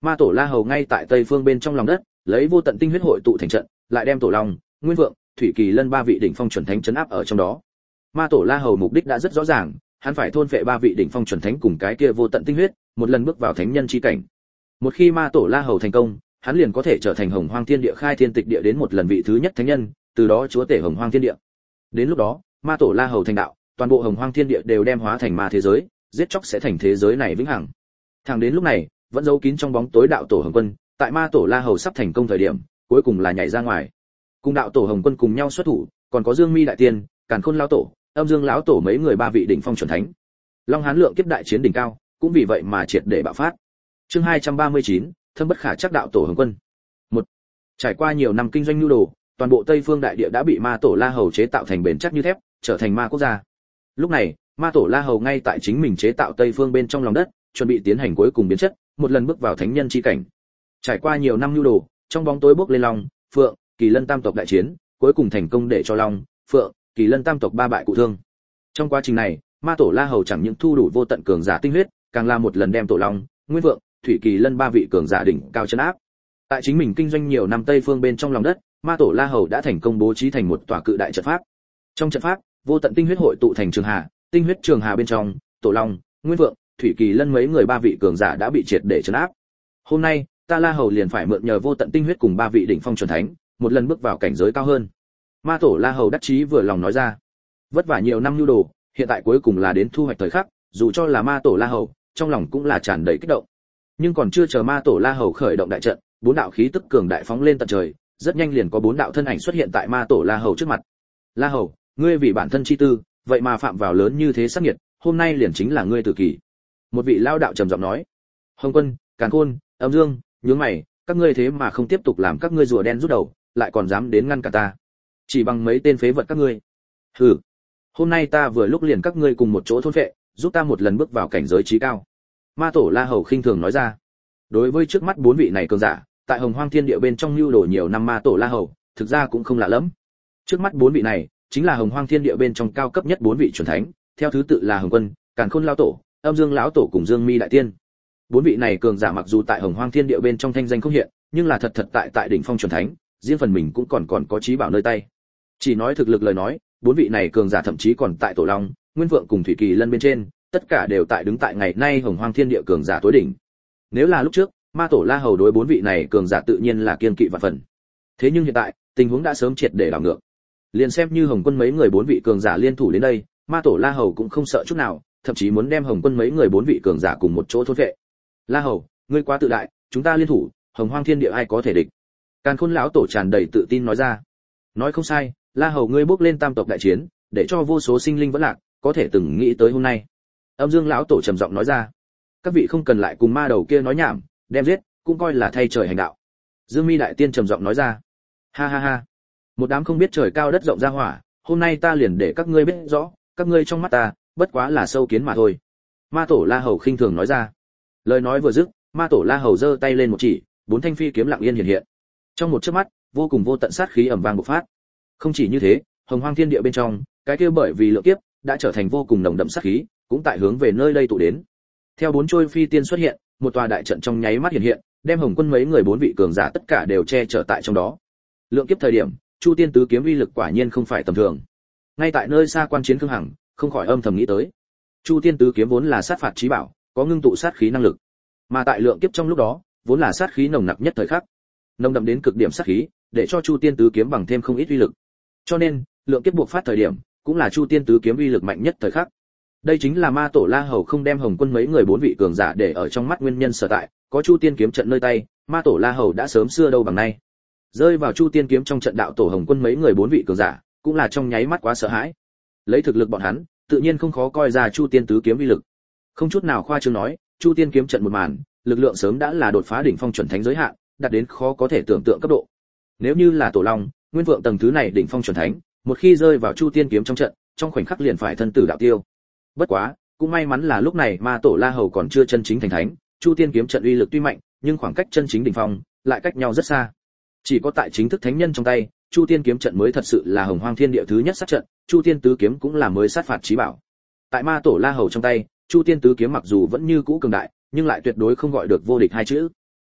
Ma Tổ La Hầu ngay tại tây phương bên trong lòng đất, lấy vô tận tinh huyết hội tụ thành trận, lại đem Tổ Long, Nguyên Vượng, Thủy Kỳ Lân ba vị đỉnh phong chuẩn thánh trấn áp ở trong đó. Ma Tổ La Hầu mục đích đã rất rõ ràng, hắn phải thôn phệ ba vị đỉnh phong chuẩn thánh cùng cái kia vô tận tinh huyết, một lần bước vào thánh nhân chi cảnh. Một khi Ma Tổ La Hầu thành công, hắn liền có thể trở thành Hồng Hoang Thiên Địa khai thiên tịch địa đến một lần vị thứ nhất thánh nhân, từ đó chúa tể Hồng Hoang Thiên Địa. Đến lúc đó, Ma Tổ La Hầu thành đạo, toàn bộ Hồng Hoang Thiên Địa đều đem hóa thành ma thế giới, giết chóc sẽ thành thế giới này vĩnh hằng. Thẳng đến lúc này, vẫn giấu kín trong bóng tối đạo tổ Hồng Quân, tại Ma Tổ La Hầu sắp thành công thời điểm, cuối cùng là nhảy ra ngoài. Cùng đạo tổ Hồng Quân cùng nhau xuất thủ, còn có Dương Mi đại tiên, Càn Khôn lão tổ, Âm Dương lão tổ mấy người ba vị đỉnh phong chuẩn thánh. Long Hán lượng kiếp đại chiến đỉnh cao, cũng vì vậy mà triệt để bạo phát. Chương hai trăm ba mươi chín, thâm bất khả chắc đạo tổ Hồng Quân. Một. Trải qua nhiều năm kinh doanh nhu đồ, toàn bộ Tây Phương đại địa đã bị Ma Tổ La Hầu chế tạo thành bền chắc như thép, trở thành ma quốc gia. Lúc này, Ma Tổ La Hầu ngay tại chính mình chế tạo Tây Phương bên trong lòng đất, chuẩn bị tiến hành cuối cùng biến chất, một lần bước vào thánh nhân chi cảnh. Trải qua nhiều năm nhu đồ, trong bóng tối bốc lên Long, Phượng, Kỳ Lân tam tộc đại chiến, cuối cùng thành công để cho Long, Phượng, Kỳ Lân tam tộc ba bại cụ thương. Trong quá trình này, Ma Tổ La Hầu chẳng những thu đủ vô tận cường giả tinh huyết, càng là một lần đem Tổ Long, Nguyên Vượng, Thủy Kỳ Lân ba vị cường giả đỉnh cao trấn áp. Tại chính mình kinh doanh nhiều năm Tây Phương bên trong lòng đất, Ma Tổ La Hầu đã thành công bố trí thành một tòa cự đại trận pháp. Trong trận pháp, vô tận tinh huyết hội tụ thành trường hà, tinh huyết trường hà bên trong, Tổ Long, Nguyên Vượng, Thủy Kỳ Lân mấy người ba vị cường giả đã bị triệt để trấn áp. Hôm nay, ta La Hầu liền phải mượn nhờ vô tận tinh huyết cùng ba vị đỉnh phong chuẩn thánh, một lần bước vào cảnh giới cao hơn. Ma Tổ La Hầu đắc chí vừa lòng nói ra. Vất vả nhiều năm nhu đồ, hiện tại cuối cùng là đến thu hoạch thời khắc, dù cho là Ma Tổ La Hầu, trong lòng cũng là tràn đầy kích động. Nhưng còn chưa chờ Ma Tổ La Hầu khởi động đại trận, bốn đạo khí tức cường đại phóng lên tận trời, rất nhanh liền có bốn đạo thân ảnh xuất hiện tại Ma Tổ La Hầu trước mặt. La Hầu, ngươi vì bản thân chi tư, vậy mà phạm vào lớn như thế sát nghiệt, hôm nay liền chính là ngươi tử kỳ. Một vị lao đạo trầm giọng nói. Hồng Quân, Càn Khôn, Âm Dương, nhướng mày, các ngươi thế mà không tiếp tục làm các ngươi rùa đen rút đầu, lại còn dám đến ngăn cả ta. Chỉ bằng mấy tên phế vật các ngươi. Hừ. Hôm nay ta vừa lúc liền các ngươi cùng một chỗ thôn phệ, giúp ta một lần bước vào cảnh giới trí cao. Ma Tổ La Hầu khinh thường nói ra. Đối với trước mắt bốn vị này cường giả, tại Hồng Hoang Thiên Địa bên trong lưu đồ nhiều năm Ma Tổ La Hầu, thực ra cũng không lạ lắm. Trước mắt bốn vị này, chính là Hồng Hoang Thiên Địa bên trong cao cấp nhất bốn vị chuẩn thánh, theo thứ tự là Hồng Quân, Càn Khôn lão tổ, Âm Dương lão tổ cùng Dương Mi đại tiên. Bốn vị này cường giả mặc dù tại Hồng Hoang Thiên Địa bên trong thanh danh không hiện, nhưng là thật thật tại tại đỉnh phong chuẩn thánh, riêng phần mình cũng còn còn có trí bảo nơi tay. Chỉ nói thực lực lời nói, bốn vị này cường giả thậm chí còn tại Tổ Long, Nguyên Vượng cùng Thủy Kỳ Lân bên trên, tất cả đều tại đứng tại ngày nay Hồng Hoang Thiên Địa cường giả tối đỉnh. Nếu là lúc trước, Ma Tổ La Hầu đối bốn vị này cường giả tự nhiên là kiên kỵ vạn phần. Thế nhưng hiện tại, tình huống đã sớm triệt để đảo ngược. Liền xem như Hồng Quân mấy người bốn vị cường giả liên thủ đến đây, Ma Tổ La Hầu cũng không sợ chút nào, thậm chí muốn đem Hồng Quân mấy người bốn vị cường giả cùng một chỗ thôn vệ. La Hầu, ngươi quá tự đại, chúng ta liên thủ, Hồng Hoang Thiên Địa ai có thể địch? Càn Khôn lão tổ tràn đầy tự tin nói ra. Nói không sai, La Hầu ngươi bước lên tam tộc đại chiến, để cho vô số sinh linh vẫn lạc, có thể từng nghĩ tới hôm nay. Âm Dương lão tổ trầm giọng nói ra. Các vị không cần lại cùng ma đầu kia nói nhảm, đem giết, cũng coi là thay trời hành đạo. Dương Mi đại tiên trầm giọng nói ra. Ha ha ha. Một đám không biết trời cao đất rộng ra hỏa, hôm nay ta liền để các ngươi biết rõ, các ngươi trong mắt ta, bất quá là sâu kiến mà thôi. Ma Tổ La Hầu khinh thường nói ra. Lời nói vừa dứt, Ma Tổ La Hầu giơ tay lên một chỉ, bốn thanh phi kiếm lặng yên hiện hiện. Trong một chớp mắt, vô cùng vô tận sát khí ầm vang bộc phát. Không chỉ như thế, Hồng Hoang Thiên Địa bên trong, cái kia bởi vì lượng kiếp đã trở thành vô cùng nồng đậm sát khí, cũng tại hướng về nơi đây tụ đến. Theo bốn trôi phi tiên xuất hiện, một tòa đại trận trong nháy mắt hiện hiện, đem Hồng Quân mấy người bốn vị cường giả tất cả đều che chở tại trong đó. Lượng kiếp thời điểm, Chu Tiên tứ kiếm uy lực quả nhiên không phải tầm thường. Ngay tại nơi xa quan chiến Khương Hằng, không khỏi âm thầm nghĩ tới. Chu Tiên tứ kiếm vốn là sát phạt chí bảo, có ngưng tụ sát khí năng lực. Mà tại lượng kiếp trong lúc đó, vốn là sát khí nồng nặc nhất thời khắc. Nồng đậm đến cực điểm sát khí, để cho Chu Tiên tứ kiếm bằng thêm không ít uy lực. Cho nên, lượng kiếp buộc phát thời điểm, cũng là Chu Tiên tứ kiếm uy lực mạnh nhất thời khắc. Đây chính là Ma Tổ La Hầu không đem Hồng Quân mấy người bốn vị cường giả để ở trong mắt nguyên nhân sở tại, có Chu Tiên kiếm trận nơi tay, Ma Tổ La Hầu đã sớm xưa đâu bằng nay. Rơi vào Chu Tiên kiếm trong trận đạo tổ Hồng Quân mấy người bốn vị cường giả, cũng là trong nháy mắt quá sợ hãi. Lấy thực lực bọn hắn, tự nhiên không khó coi ra Chu Tiên tứ kiếm uy lực. Không chút nào khoa trương nói, Chu Tiên kiếm trận một màn, lực lượng sớm đã là đột phá đỉnh phong chuẩn thánh giới hạn, đạt đến khó có thể tưởng tượng cấp độ. Nếu như là Tổ Long, Nguyên Vượng tầng thứ này đỉnh phong chuẩn thánh, một khi rơi vào Chu Tiên kiếm trong trận, trong khoảnh khắc liền phải thân tử đạo tiêu. Bất quá, cũng may mắn là lúc này Ma Tổ La Hầu còn chưa chân chính thành thánh, Chu Tiên kiếm trận uy lực tuy mạnh, nhưng khoảng cách chân chính đỉnh phong lại cách nhau rất xa. Chỉ có tại chính thức thánh nhân trong tay, Chu Tiên kiếm trận mới thật sự là Hồng Hoang Thiên Địa thứ nhất sát trận, Chu Tiên tứ kiếm cũng là mới sát phạt chí bảo. Tại Ma Tổ La Hầu trong tay, Chu Tiên tứ kiếm mặc dù vẫn như cũ cường đại, nhưng lại tuyệt đối không gọi được vô địch hai chữ.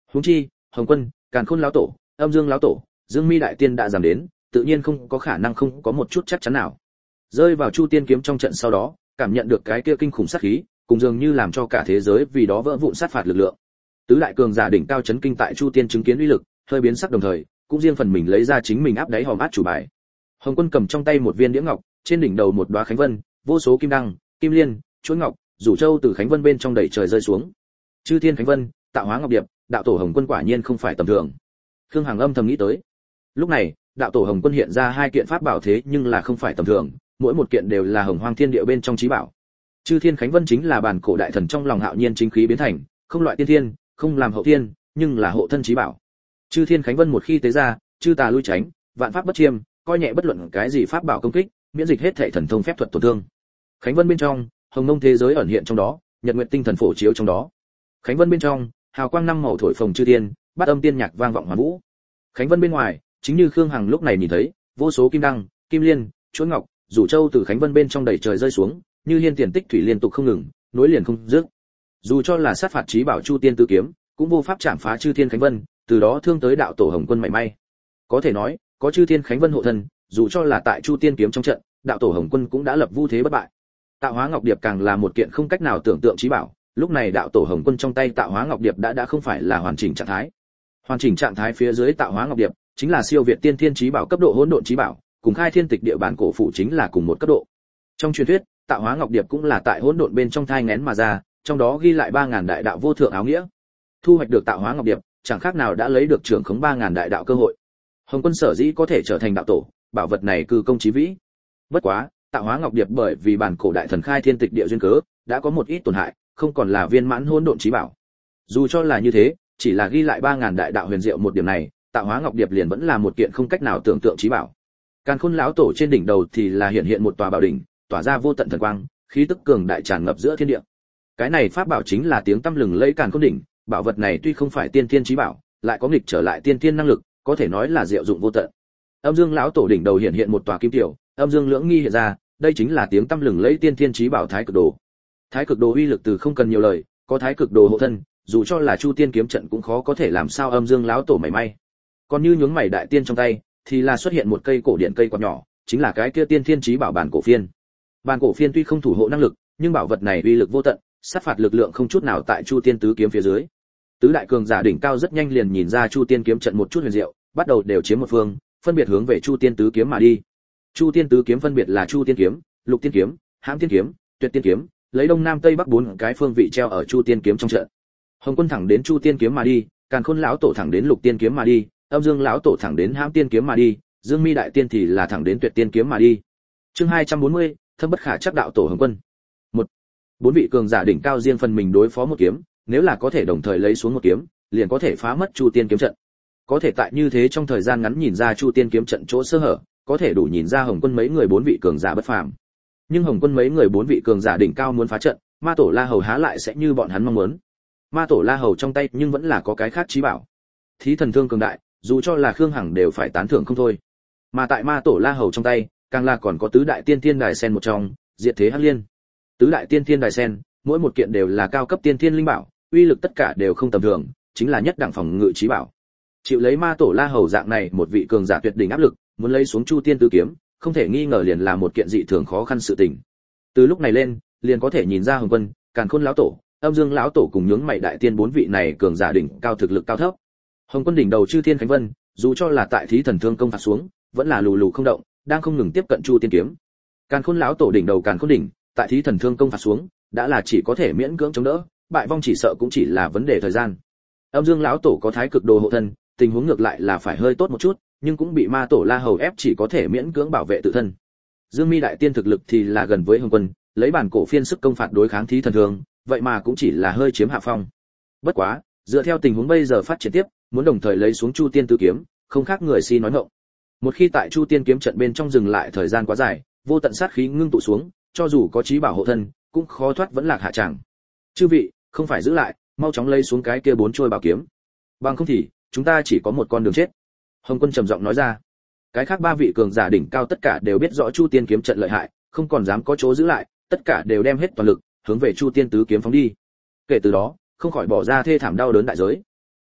Huống chi, Hồng Quân, Càn Khôn lão tổ, Âm Dương lão tổ, Dương Mi đại tiên đã giảm đến, tự nhiên không có khả năng không có một chút chắc chắn nào. Rơi vào Chu Tiên kiếm trong trận sau đó, cảm nhận được cái kia kinh khủng sát khí, cùng dường như làm cho cả thế giới vì đó vỡ vụn sát phạt lực lượng. Tứ đại cường giả đỉnh cao chấn kinh tại Chu Tiên chứng kiến uy lực, hơi biến sắc đồng thời, cũng riêng phần mình lấy ra chính mình áp đáy hòm át chủ bài. Hồng Quân cầm trong tay một viên đĩa ngọc, trên đỉnh đầu một đóa khánh vân, vô số kim đăng, kim liên, chuỗi ngọc, rủ châu từ khánh vân bên trong đẩy trời rơi xuống. Chư Thiên khánh vân, tạo hóa ngọc điệp, đạo tổ Hồng Quân quả nhiên không phải tầm thường. Khương Hằng âm thầm nghĩ tới. Lúc này, đạo tổ Hồng Quân hiện ra hai kiện pháp bảo thế nhưng là không phải tầm thường, mỗi một kiện đều là hồng hoang thiên địa bên trong chí bảo. Chư Thiên khánh vân chính là bản cổ đại thần trong lòng hạo nhiên chính khí biến thành, không loại tiên thiên, không làm hậu thiên, nhưng là hộ thân chí bảo. Chư Thiên khánh vân một khi tế ra, chư tà lui tránh, vạn pháp bất chiêm, coi nhẹ bất luận cái gì pháp bảo công kích, miễn dịch hết thể thần thông phép thuật tổn thương. Khánh vân bên trong, hồng mông thế giới ẩn hiện trong đó, nhật nguyệt tinh thần phổ chiếu trong đó. Khánh vân bên trong, hào quang năm màu thổi phồng chư thiên, bát âm tiên nhạc vang vọng hoàn vũ. Khánh vân bên ngoài, chính như Khương Hằng lúc này nhìn thấy, vô số kim đăng, kim liên, chuỗi ngọc, rủ châu từ khánh vân bên trong đầy trời rơi xuống, như hiên tiền tích thủy liên tục không ngừng, nối liền không dứt. Dù cho là sát phạt chí bảo Chu Tiên tứ kiếm, cũng vô pháp chạm phá chư thiên khánh vân, từ đó thương tới đạo tổ Hồng Quân mảy may. Có thể nói, có chư thiên khánh vân hộ thân, dù cho là tại Chu Tiên kiếm trong trận, đạo tổ Hồng Quân cũng đã lập vu thế bất bại. Tạo hóa ngọc điệp càng là một kiện không cách nào tưởng tượng chí bảo, lúc này đạo tổ Hồng Quân trong tay tạo hóa ngọc điệp đã đã không phải là hoàn chỉnh trạng thái. Hoàn chỉnh trạng thái phía dưới tạo hóa ngọc điệp chính là siêu việt tiên thiên chí bảo cấp độ hỗn độn chí bảo, cùng khai thiên tịch địa bản cổ phụ chính là cùng một cấp độ. Trong truyền thuyết, tạo hóa ngọc điệp cũng là tại hỗn độn bên trong thai nghén mà ra, trong đó ghi lại ba ngàn đại đạo vô thượng áo nghĩa. Thu hoạch được tạo hóa ngọc điệp, chẳng khác nào đã lấy được trưởng khống ba ngàn đại đạo cơ hội. Hồng Quân sở dĩ có thể trở thành đạo tổ, bảo vật này cư công chí vĩ. Bất quá, tạo hóa ngọc điệp bởi vì bản cổ đại thần khai thiên tịch địa duyên cớ, đã có một ít tổn hại, không còn là viên mãn hỗn độn chí bảo. Dù cho là như thế, chỉ là ghi lại ba ngàn đại đạo huyền diệu một điểm này, tạo hóa ngọc điệp liền vẫn là một kiện không cách nào tưởng tượng chí bảo. Càn Khôn lão tổ trên đỉnh đầu thì là hiện hiện một tòa bảo đỉnh, tỏa ra vô tận thần quang, khí tức cường đại tràn ngập giữa thiên địa. Cái này pháp bảo chính là tiếng tăm lừng lẫy Càn Khôn đỉnh, bảo vật này tuy không phải tiên thiên chí bảo, lại có nghịch trở lại tiên thiên năng lực, có thể nói là diệu dụng vô tận. Âm Dương lão tổ đỉnh đầu hiện hiện một tòa kim tiểu, âm dương lưỡng nghi hiện ra, đây chính là tiếng tăm lừng lẫy tiên thiên chí bảo Thái Cực Đồ. Thái Cực Đồ uy lực từ không cần nhiều lời, có Thái Cực Đồ hộ thân, dù cho là Chu Tiên kiếm trận cũng khó có thể làm sao Âm Dương lão tổ mảy may. Còn như nhướng mày đại tiên trong tay, thì là xuất hiện một cây cổ điện cây quạt nhỏ, chính là cái kia tiên thiên chí bảo bản cổ phiên. Bản cổ phiên tuy không thủ hộ năng lực, nhưng bảo vật này uy lực vô tận, sát phạt lực lượng không chút nào tại Chu Tiên tứ kiếm phía dưới. Tứ đại cường giả đỉnh cao rất nhanh liền nhìn ra Chu Tiên kiếm trận một chút huyền diệu, bắt đầu đều chiếm một phương, phân biệt hướng về Chu Tiên tứ kiếm mà đi. Chu Tiên tứ kiếm phân biệt là Chu Tiên kiếm, Lục Tiên kiếm, Hãm Tiên kiếm, Tuyệt Tiên kiếm, lấy đông nam tây bắc bốn cái phương vị treo ở Chu Tiên kiếm trong trận. Hồng Quân thẳng đến Chu Tiên kiếm mà đi, Càn Khôn lão tổ thẳng đến Lục Tiên kiếm mà đi, Âm Dương lão tổ thẳng đến Hãm Tiên kiếm mà đi, Dương Mi đại tiên thì là thẳng đến Tuyệt Tiên kiếm mà đi. Chương hai trăm bốn mươi, Thâm bất khả chắc đạo tổ Hồng Quân. Một, bốn vị cường giả đỉnh cao riêng phần mình đối phó một kiếm, nếu là có thể đồng thời lấy xuống một kiếm, liền có thể phá mất Chu Tiên kiếm trận. Có thể tại như thế trong thời gian ngắn nhìn ra Chu Tiên kiếm trận chỗ sơ hở, có thể đủ nhìn ra Hồng Quân mấy người bốn vị cường giả bất phàm. Nhưng Hồng Quân mấy người bốn vị cường giả đỉnh cao muốn phá trận, Ma Tổ La Hầu há lại sẽ như bọn hắn mong muốn. Ma Tổ La Hầu trong tay nhưng vẫn là có cái khác chí bảo. Thí thần thương cường đại, dù cho là Khương Hằng đều phải tán thưởng không thôi. Mà tại Ma Tổ La Hầu trong tay, càng là còn có tứ đại tiên thiên đài sen một trong, Diệt Thế Hắc Liên. Tứ đại tiên thiên đài sen, mỗi một kiện đều là cao cấp tiên thiên linh bảo, uy lực tất cả đều không tầm thường, chính là nhất đẳng phòng ngự chí bảo. Chịu lấy Ma Tổ La Hầu dạng này một vị cường giả tuyệt đỉnh áp lực, muốn lấy xuống Chu Tiên tứ kiếm, không thể nghi ngờ liền là một kiện dị thường khó khăn sự tình. Từ lúc này lên, liền có thể nhìn ra Hồng Quân, Càn Khôn lão tổ, Âm Dương lão tổ cùng nhướng mày đại tiên bốn vị này cường giả đỉnh cao thực lực cao thấp. Hồng Quân đỉnh đầu Chư Thiên Khánh Vân, dù cho là tại thí thần thương công phạt xuống, vẫn là lù lù không động, đang không ngừng tiếp cận Chu Tiên kiếm. Càn Khôn lão tổ đỉnh đầu Càn Khôn đỉnh, tại thí thần thương công phạt xuống, đã là chỉ có thể miễn cưỡng chống đỡ, bại vong chỉ sợ cũng chỉ là vấn đề thời gian. Âm Dương lão tổ có Thái Cực Đồ hộ thân, tình huống ngược lại là phải hơi tốt một chút, nhưng cũng bị Ma Tổ La Hầu ép chỉ có thể miễn cưỡng bảo vệ tự thân. Dương Mi đại tiên thực lực thì là gần với Hồng Quân, lấy bản cổ phiên sức công phạt đối kháng thí thần thương, vậy mà cũng chỉ là hơi chiếm hạ phong. Bất quá, dựa theo tình huống bây giờ phát triển tiếp, muốn đồng thời lấy xuống Chu Tiên tứ kiếm, không khác người si nói ngọng. Một khi tại Chu Tiên kiếm trận bên trong dừng lại thời gian quá dài, vô tận sát khí ngưng tụ xuống, cho dù có chí bảo hộ thân, cũng khó thoát vẫn lạc hạ tràng. Chư vị, không phải giữ lại, mau chóng lấy xuống cái kia bốn trôi bảo kiếm. Bằng không thì, chúng ta chỉ có một con đường chết. Hồng Quân trầm giọng nói ra. Cái khác ba vị cường giả đỉnh cao tất cả đều biết rõ Chu Tiên kiếm trận lợi hại, không còn dám có chỗ giữ lại, tất cả đều đem hết toàn lực hướng về Chu Tiên tứ kiếm phóng đi. Kể từ đó, không khỏi bỏ ra thê thảm đau đớn đại giới.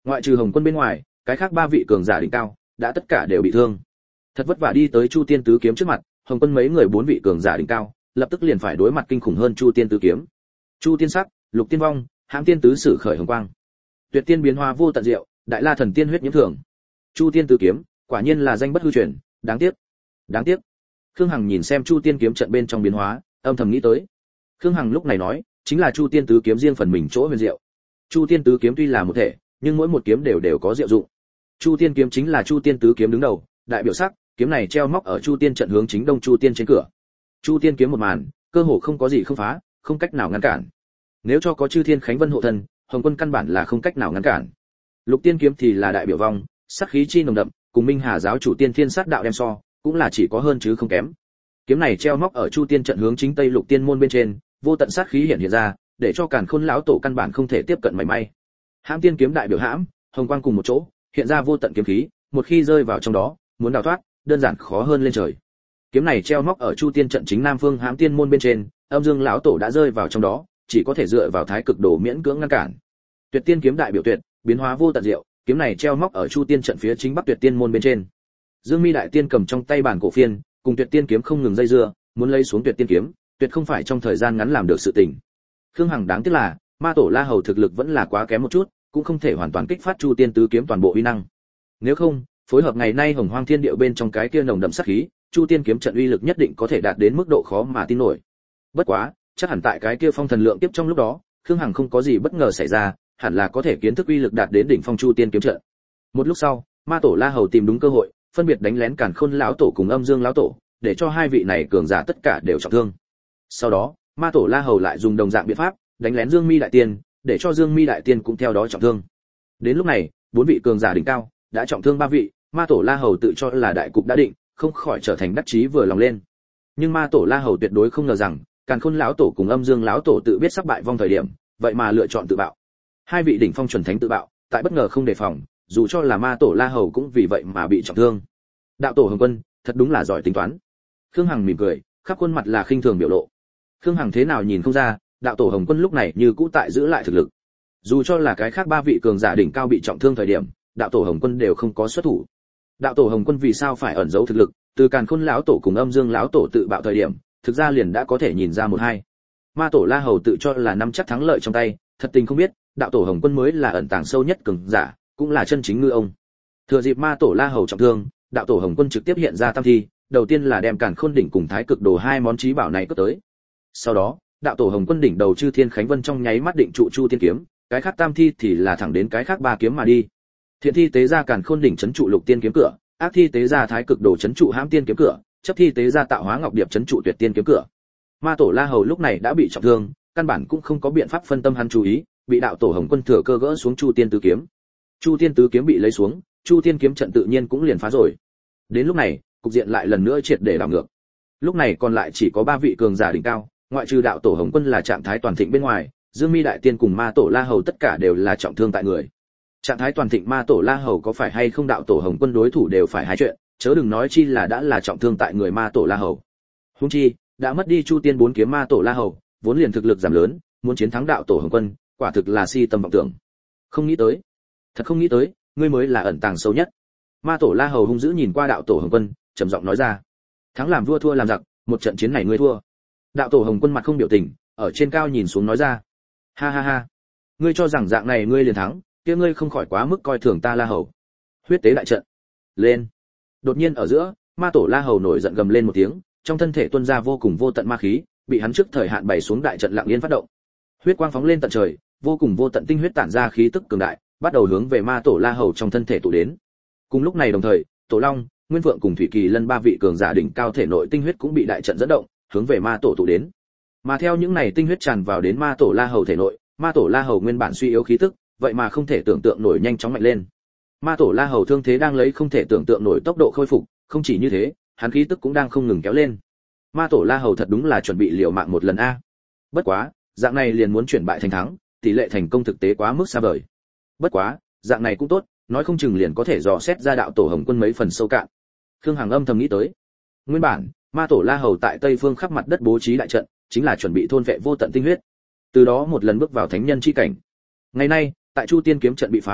Ngoại trừ Hồng Quân bên ngoài, cái khác ba vị cường giả đỉnh cao đã tất cả đều bị thương. Thật vất vả đi tới Chu Tiên tứ kiếm trước mặt, Hồng Quân mấy người bốn vị cường giả đỉnh cao, lập tức liền phải đối mặt kinh khủng hơn Chu Tiên tứ kiếm. Chu Tiên sắc, Lục Tiên vong, Hãm Tiên tứ sử khởi hồng quang. Tuyệt Tiên biến hóa vô tận diệu, Đại La thần tiên huyết nhiễm thường. Chu Tiên tứ kiếm, quả nhiên là danh bất hư truyền, đáng tiếc. Đáng tiếc. Khương Hằng nhìn xem Chu Tiên kiếm trận bên trong biến hóa, âm thầm nghĩ tới. Khương Hằng lúc này nói, chính là Chu Tiên tứ kiếm riêng phần mình chỗ huyền diệu. Chu Tiên tứ kiếm tuy là một thể, nhưng mỗi một kiếm đều đều có diệu dụng. Chu Tiên kiếm chính là Chu Tiên tứ kiếm đứng đầu, đại biểu sắc, kiếm này treo móc ở Chu Tiên trận hướng chính đông Chu Tiên trên cửa. Chu Tiên kiếm một màn, cơ hồ không có gì không phá, không cách nào ngăn cản. Nếu cho có Chư Thiên Khánh Vân hộ thân, Hồng Quân căn bản là không cách nào ngăn cản. Lục Tiên kiếm thì là đại biểu vong, sắc khí chi nồng đậm, cùng Minh Hà giáo chủ Tiên Thiên sát đạo đem so, cũng là chỉ có hơn chứ không kém. Kiếm này treo móc ở Chu Tiên trận hướng chính tây Lục Tiên môn bên trên, vô tận sát khí hiện hiện ra, để cho Càn Khôn lão tổ căn bản không thể tiếp cận mảy may. Hãm Tiên kiếm đại biểu hãm, hồng quang cùng một chỗ, hiện ra vô tận kiếm khí, một khi rơi vào trong đó, muốn đào thoát, đơn giản khó hơn lên trời. Kiếm này treo móc ở Chu Tiên trận chính nam phương Hãm Tiên môn bên trên, Âm Dương lão tổ đã rơi vào trong đó, chỉ có thể dựa vào thái cực đồ miễn cưỡng ngăn cản. Tuyệt Tiên kiếm đại biểu tuyệt, biến hóa vô tận diệu, kiếm này treo móc ở Chu Tiên trận phía chính bắc Tuyệt Tiên môn bên trên. Dương Mi đại tiên cầm trong tay bản cổ phiên, cùng Tuyệt Tiên kiếm không ngừng dây dưa, muốn lấy xuống Tuyệt Tiên kiếm, tuyệt không phải trong thời gian ngắn làm được sự tình. Khương Hằng đáng tiếc là, Ma tổ La Hầu thực lực vẫn là quá kém một chút, cũng không thể hoàn toàn kích phát Chu Tiên tứ kiếm toàn bộ uy năng. Nếu không, phối hợp ngày nay Hồng Hoang Thiên Điệu bên trong cái kia nồng đậm sát khí, Chu Tiên kiếm trận uy lực nhất định có thể đạt đến mức độ khó mà tin nổi. Bất quá, chắc hẳn tại cái kia phong thần lượng tiếp trong lúc đó, Khương Hằng không có gì bất ngờ xảy ra, hẳn là có thể kiến thức uy lực đạt đến đỉnh phong Chu Tiên kiếm trận. Một lúc sau, Ma tổ La Hầu tìm đúng cơ hội, phân biệt đánh lén Càn Khôn lão tổ cùng Âm Dương lão tổ, để cho hai vị này cường giả tất cả đều trọng thương. Sau đó, Ma tổ La Hầu lại dùng đồng dạng biện pháp, đánh lén Dương Mi đại tiên, để cho Dương Mi đại tiên cũng theo đó trọng thương. Đến lúc này, bốn vị cường giả đỉnh cao đã trọng thương ba vị, Ma tổ La Hầu tự cho là đại cục đã định, không khỏi trở thành đắc chí vừa lòng lên. Nhưng Ma tổ La Hầu tuyệt đối không ngờ rằng, Càn Khôn lão tổ cùng Âm Dương lão tổ tự biết sắp bại vong thời điểm, vậy mà lựa chọn tự bạo. Hai vị đỉnh phong chuẩn thánh tự bạo, tại bất ngờ không đề phòng, dù cho là Ma tổ La Hầu cũng vì vậy mà bị trọng thương. Đạo tổ Hồng Quân, thật đúng là giỏi tính toán. Khương Hằng mỉm cười, khắp khuôn mặt là khinh thường biểu lộ. Khương Hằng thế nào nhìn không ra, đạo tổ Hồng Quân lúc này như cũ tại giữ lại thực lực. Dù cho là cái khác ba vị cường giả đỉnh cao bị trọng thương thời điểm, đạo tổ Hồng Quân đều không có xuất thủ. Đạo tổ Hồng Quân vì sao phải ẩn giấu thực lực, từ Càn Khôn lão tổ cùng Âm Dương lão tổ tự bạo thời điểm, thực ra liền đã có thể nhìn ra một hai. Ma tổ La Hầu tự cho là nắm chắc thắng lợi trong tay, thật tình không biết, đạo tổ Hồng Quân mới là ẩn tàng sâu nhất cường giả, cũng là chân chính ngư ông. Thừa dịp Ma tổ La Hầu trọng thương, đạo tổ Hồng Quân trực tiếp hiện ra tam thi, đầu tiên là đem Càn Khôn đỉnh cùng Thái Cực Đồ hai món chí bảo này cướp tới. Sau đó, đạo tổ Hồng Quân đỉnh đầu Chư Thiên Khánh Vân trong nháy mắt định trụ Chu Tiên kiếm, cái khác tam thi thì là thẳng đến cái khác ba kiếm mà đi. Thiện thi tế ra Càn Khôn đỉnh trấn trụ Lục Tiên kiếm cửa, ác thi tế ra Thái Cực Đồ trấn trụ Hãm Tiên kiếm cửa, chấp thi tế ra Tạo Hóa Ngọc Điệp trấn trụ Tuyệt Tiên kiếm cửa. Ma tổ La Hầu lúc này đã bị trọng thương, căn bản cũng không có biện pháp phân tâm hắn chú ý, bị đạo tổ Hồng Quân thừa cơ gỡ xuống Chu Tiên tứ kiếm. Chu Tiên tứ kiếm bị lấy xuống, Chu Tiên kiếm trận tự nhiên cũng liền phá rồi. Đến lúc này, cục diện lại lần nữa triệt để đảo ngược. Lúc này còn lại chỉ có ba vị cường giả đỉnh cao, ngoại trừ đạo tổ Hồng Quân là trạng thái toàn thịnh bên ngoài, Dương Mi đại tiên cùng Ma tổ La Hầu tất cả đều là trọng thương tại người. Trạng thái toàn thịnh Ma tổ La Hầu có phải hay không đạo tổ Hồng Quân đối thủ đều phải hai chuyện, chớ đừng nói chi là đã là trọng thương tại người Ma tổ La Hầu. Huống chi, đã mất đi Chu Tiên bốn kiếm Ma tổ La Hầu, vốn liền thực lực giảm lớn, muốn chiến thắng đạo tổ Hồng Quân, quả thực là si tâm vọng tưởng. Không nghĩ tới, thật không nghĩ tới, ngươi mới là ẩn tàng sâu nhất. Ma tổ La Hầu hung dữ nhìn qua đạo tổ Hồng Quân, trầm giọng nói ra: thắng làm vua thua làm giặc, một trận chiến này ngươi thua. Đạo tổ Hồng Quân mặt không biểu tình, ở trên cao nhìn xuống nói ra: ha ha ha, ngươi cho rằng dạng này ngươi liền thắng, kia ngươi không khỏi quá mức coi thường ta La Hầu. Huyết tế đại trận lên. Đột nhiên ở giữa, Ma tổ La Hầu nổi giận gầm lên một tiếng, trong thân thể tuôn ra vô cùng vô tận ma khí, bị hắn trước thời hạn bày xuống đại trận lặng yên phát động. Huyết quang phóng lên tận trời, vô cùng vô tận tinh huyết tản ra khí tức cường đại, bắt đầu hướng về Ma tổ La Hầu trong thân thể tụ đến. Cùng lúc này đồng thời, Tổ Long, Nguyên Phượng cùng Thủy Kỳ Lân ba vị cường giả đỉnh cao thể nội tinh huyết cũng bị đại trận dẫn động, hướng về Ma tổ tụ đến. Mà theo những này tinh huyết tràn vào đến Ma tổ La Hầu thể nội, Ma tổ La Hầu nguyên bản suy yếu khí tức, vậy mà không thể tưởng tượng nổi nhanh chóng mạnh lên. Ma tổ La Hầu thương thế đang lấy không thể tưởng tượng nổi tốc độ khôi phục, không chỉ như thế, hắn khí tức cũng đang không ngừng kéo lên. Ma tổ La Hầu thật đúng là chuẩn bị liều mạng một lần a. Bất quá, dạng này liền muốn chuyển bại thành thắng, tỷ lệ thành công thực tế quá mức xa vời. Bất quá, dạng này cũng tốt, nói không chừng liền có thể dò xét ra đạo tổ Hồng Quân mấy phần sâu cạn. Khương Hằng âm thầm nghĩ tới. Nguyên bản, Ma tổ La Hầu tại Tây Phương khắp mặt đất bố trí đại trận, chính là chuẩn bị thôn vệ vô tận tinh huyết, từ đó một lần bước vào thánh nhân chi cảnh. Ngày nay, tại Chu Tiên kiếm trận bị phá,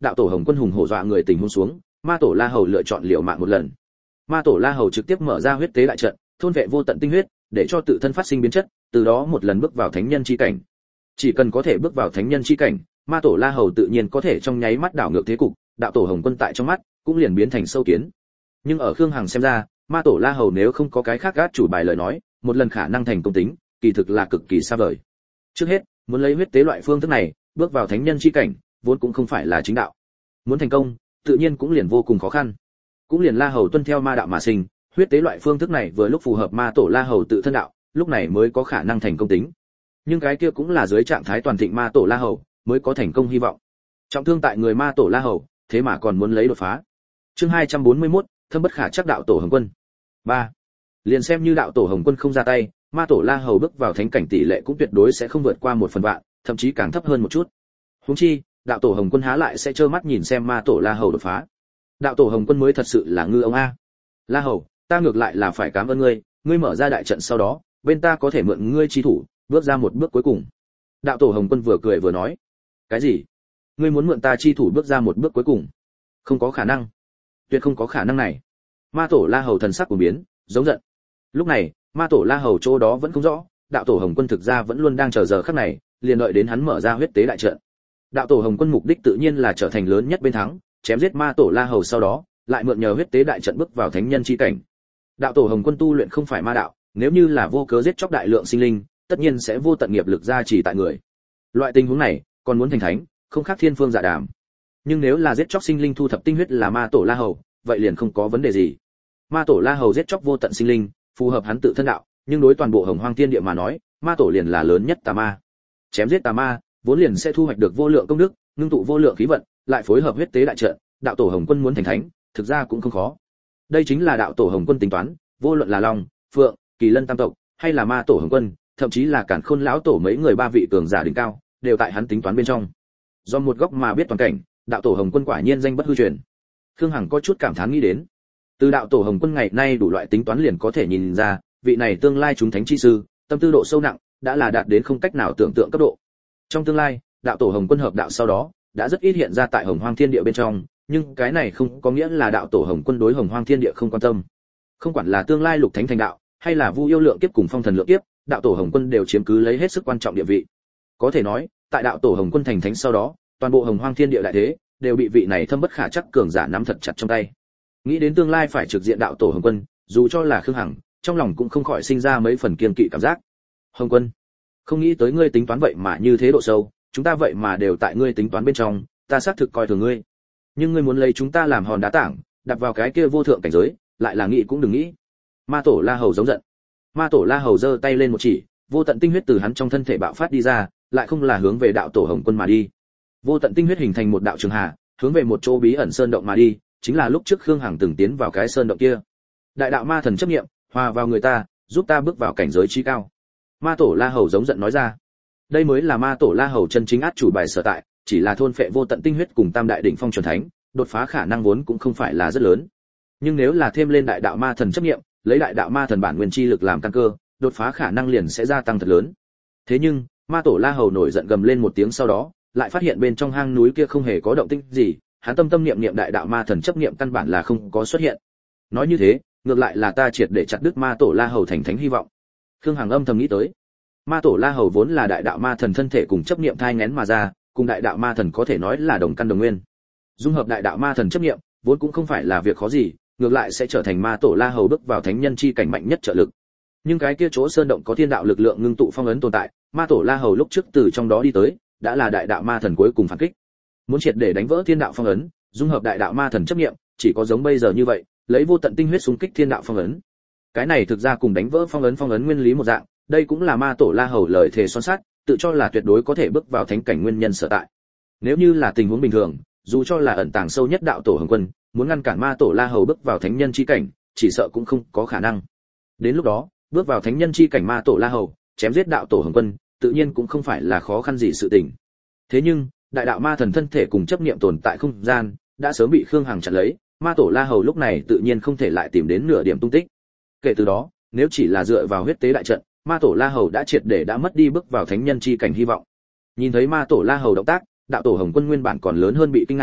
đạo tổ Hồng Quân hùng hổ dọa người tình huống xuống, Ma Tổ La Hầu lựa chọn liều mạng một lần. Ma Tổ La Hầu trực tiếp mở ra huyết tế đại trận, thôn vệ vô tận tinh huyết, để cho tự thân phát sinh biến chất, từ đó một lần bước vào thánh nhân chi cảnh. Chỉ cần có thể bước vào thánh nhân chi cảnh, Ma Tổ La Hầu tự nhiên có thể trong nháy mắt đảo ngược thế cục, đạo tổ Hồng Quân tại trong mắt cũng liền biến thành sâu kiến. Nhưng ở Khương Hằng xem ra, Ma Tổ La Hầu nếu không có cái khác gác chủ bài lời nói, một lần khả năng thành công tính, kỳ thực là cực kỳ xa vời. Trước hết, muốn lấy huyết tế loại phương thức này, bước vào thánh nhân chi cảnh, vốn cũng không phải là chính đạo. Muốn thành công, tự nhiên cũng liền vô cùng khó khăn. Cũng liền La Hầu tuân theo ma đạo mà sinh, huyết tế loại phương thức này vừa lúc phù hợp Ma Tổ La Hầu tự thân đạo, lúc này mới có khả năng thành công tính. Nhưng cái kia cũng là dưới trạng thái toàn thịnh Ma Tổ La Hầu mới có thành công hy vọng. Trọng thương tại người Ma Tổ La Hầu, thế mà còn muốn lấy đột phá. Chương hai trăm bốn mươi mốt, thâm bất khả chắc đạo tổ Hồng Quân. ba. Liền xem như đạo tổ Hồng Quân không ra tay, Ma Tổ La Hầu bước vào thánh cảnh tỷ lệ cũng tuyệt đối sẽ không vượt qua một phần vạn, thậm chí càng thấp hơn một chút. Huống chi, đạo tổ Hồng Quân há lại sẽ trơ mắt nhìn xem Ma Tổ La Hầu đột phá. Đạo tổ Hồng Quân mới thật sự là ngư ông a. La Hầu, ta ngược lại là phải cảm ơn ngươi, ngươi mở ra đại trận sau đó, bên ta có thể mượn ngươi chi thủ, bước ra một bước cuối cùng. Đạo tổ Hồng Quân vừa cười vừa nói, cái gì? Ngươi muốn mượn ta chi thủ bước ra một bước cuối cùng? Không có khả năng, tuyệt không có khả năng này. Ma Tổ La Hầu thần sắc của biến, giống giận. Lúc này, Ma Tổ La Hầu chỗ đó vẫn không rõ, đạo tổ Hồng Quân thực ra vẫn luôn đang chờ giờ khắc này, liền đợi đến hắn mở ra huyết tế đại trận. Đạo tổ Hồng Quân mục đích tự nhiên là trở thành lớn nhất bên thắng, chém giết Ma Tổ La Hầu sau đó, lại mượn nhờ huyết tế đại trận bước vào thánh nhân chi cảnh. Đạo tổ Hồng Quân tu luyện không phải ma đạo, nếu như là vô cớ giết chóc đại lượng sinh linh, tất nhiên sẽ vô tận nghiệp lực gia trì tại người. Loại tình huống này, còn muốn thành thánh, không khác thiên phương dạ đàm. Nhưng nếu là giết chóc sinh linh thu thập tinh huyết là Ma Tổ La Hầu, vậy liền không có vấn đề gì. Ma Tổ La Hầu giết chóc vô tận sinh linh, phù hợp hắn tự thân đạo, nhưng đối toàn bộ Hồng Hoang Thiên Địa mà nói, Ma Tổ liền là lớn nhất tà ma. Chém giết tà ma, vốn liền sẽ thu hoạch được vô lượng công đức, ngưng tụ vô lượng khí vận, lại phối hợp huyết tế đại trận, đạo tổ Hồng Quân muốn thành thánh, thực ra cũng không khó. Đây chính là đạo tổ Hồng Quân tính toán, vô luận là Long, Phượng, Kỳ Lân tam tộc, hay là Ma Tổ Hồng Quân, thậm chí là Càn Khôn lão tổ mấy người ba vị cường giả đỉnh cao, đều tại hắn tính toán bên trong. Do một góc mà biết toàn cảnh, đạo tổ Hồng Quân quả nhiên danh bất hư truyền. Khương Hằng có chút cảm thán nghĩ đến, từ đạo tổ Hồng Quân ngày nay đủ loại tính toán liền có thể nhìn ra, vị này tương lai chúng thánh chi sư, tâm tư độ sâu nặng, đã là đạt đến không cách nào tưởng tượng cấp độ. Trong tương lai, đạo tổ Hồng Quân hợp đạo sau đó, đã rất ít hiện ra tại Hồng Hoang Thiên Địa bên trong, nhưng cái này không có nghĩa là đạo tổ Hồng Quân đối Hồng Hoang Thiên Địa không quan tâm. Không quản là tương lai lục thánh thành đạo, hay là Vu yêu lượng kiếp cùng phong thần lượng kiếp, đạo tổ Hồng Quân đều chiếm cứ lấy hết sức quan trọng địa vị. Có thể nói, tại đạo tổ Hồng Quân thành thánh sau đó, toàn bộ Hồng Hoang Thiên Địa đại thế đều bị vị này thâm bất khả chắc cường giả nắm thật chặt trong tay. Nghĩ đến tương lai phải trực diện đạo tổ Hồng Quân, dù cho là Khương Hằng, trong lòng cũng không khỏi sinh ra mấy phần kiên kỵ cảm giác. Hồng Quân, không nghĩ tới ngươi tính toán vậy mà như thế độ sâu, chúng ta vậy mà đều tại ngươi tính toán bên trong, ta xác thực coi thường ngươi. Nhưng ngươi muốn lấy chúng ta làm hòn đá tảng, đặt vào cái kia vô thượng cảnh giới, lại là nghĩ cũng đừng nghĩ. Ma Tổ La Hầu giống giận. Ma Tổ La Hầu giơ tay lên một chỉ, vô tận tinh huyết từ hắn trong thân thể bạo phát đi ra, lại không là hướng về đạo tổ Hồng Quân mà đi. Vô tận tinh huyết hình thành một đạo trường hà, hướng về một chỗ bí ẩn sơn động mà đi, chính là lúc trước Khương Hằng từng tiến vào cái sơn động kia. Đại đạo ma thần chấp niệm, hòa vào người ta, giúp ta bước vào cảnh giới trí cao. Ma Tổ La Hầu giống giận nói ra. Đây mới là Ma Tổ La Hầu chân chính át chủ bài sở tại, chỉ là thôn phệ vô tận tinh huyết cùng tam đại đỉnh phong chuẩn thánh, đột phá khả năng vốn cũng không phải là rất lớn. Nhưng nếu là thêm lên đại đạo ma thần chấp niệm, lấy đại đạo ma thần bản nguyên chi lực làm căn cơ, đột phá khả năng liền sẽ gia tăng thật lớn. Thế nhưng, Ma Tổ La Hầu nổi giận gầm lên một tiếng sau đó, lại phát hiện bên trong hang núi kia không hề có động tĩnh gì, hắn tâm tâm niệm niệm đại đạo ma thần chấp niệm căn bản là không có xuất hiện. Nói như thế, ngược lại là ta triệt để chặt đứt Ma Tổ La Hầu thành thánh hy vọng. Khương Hằng âm thầm nghĩ tới. Ma Tổ La Hầu vốn là đại đạo ma thần thân thể cùng chấp niệm thai nghén mà ra, cùng đại đạo ma thần có thể nói là đồng căn đồng nguyên. Dung hợp đại đạo ma thần chấp niệm, vốn cũng không phải là việc khó gì, ngược lại sẽ trở thành Ma Tổ La Hầu bước vào thánh nhân chi cảnh mạnh nhất trợ lực. Nhưng cái kia chỗ sơn động có thiên đạo lực lượng ngưng tụ phong ấn tồn tại, Ma Tổ La Hầu lúc trước từ trong đó đi tới, đã là đại đạo ma thần cuối cùng phản kích. Muốn triệt để đánh vỡ thiên đạo phong ấn, dung hợp đại đạo ma thần chấp niệm, chỉ có giống bây giờ như vậy, lấy vô tận tinh huyết xung kích thiên đạo phong ấn. Cái này thực ra cùng đánh vỡ phong ấn phong ấn nguyên lý một dạng, đây cũng là Ma Tổ La Hầu lời thề son sắt, tự cho là tuyệt đối có thể bước vào thánh cảnh nguyên nhân sở tại. Nếu như là tình huống bình thường, dù cho là ẩn tàng sâu nhất đạo tổ Hồng Quân, muốn ngăn cản Ma Tổ La Hầu bước vào thánh nhân chi cảnh, chỉ sợ cũng không có khả năng. Đến lúc đó, bước vào thánh nhân chi cảnh Ma Tổ La Hầu, chém giết đạo tổ Hồng Quân, tự nhiên cũng không phải là khó khăn gì sự tình. Thế nhưng, đại đạo ma thần thân thể cùng chấp niệm tồn tại không gian, đã sớm bị Khương Hằng chặn lấy, Ma Tổ La Hầu lúc này tự nhiên không thể lại tìm đến nửa điểm tung tích. Kể từ đó, nếu chỉ là dựa vào huyết tế đại trận, Ma Tổ La Hầu đã triệt để đã mất đi bước vào thánh nhân chi cảnh hy vọng. Nhìn thấy Ma Tổ La Hầu động tác, đạo tổ Hồng Quân nguyên bản còn lớn hơn bị kinh ngạc,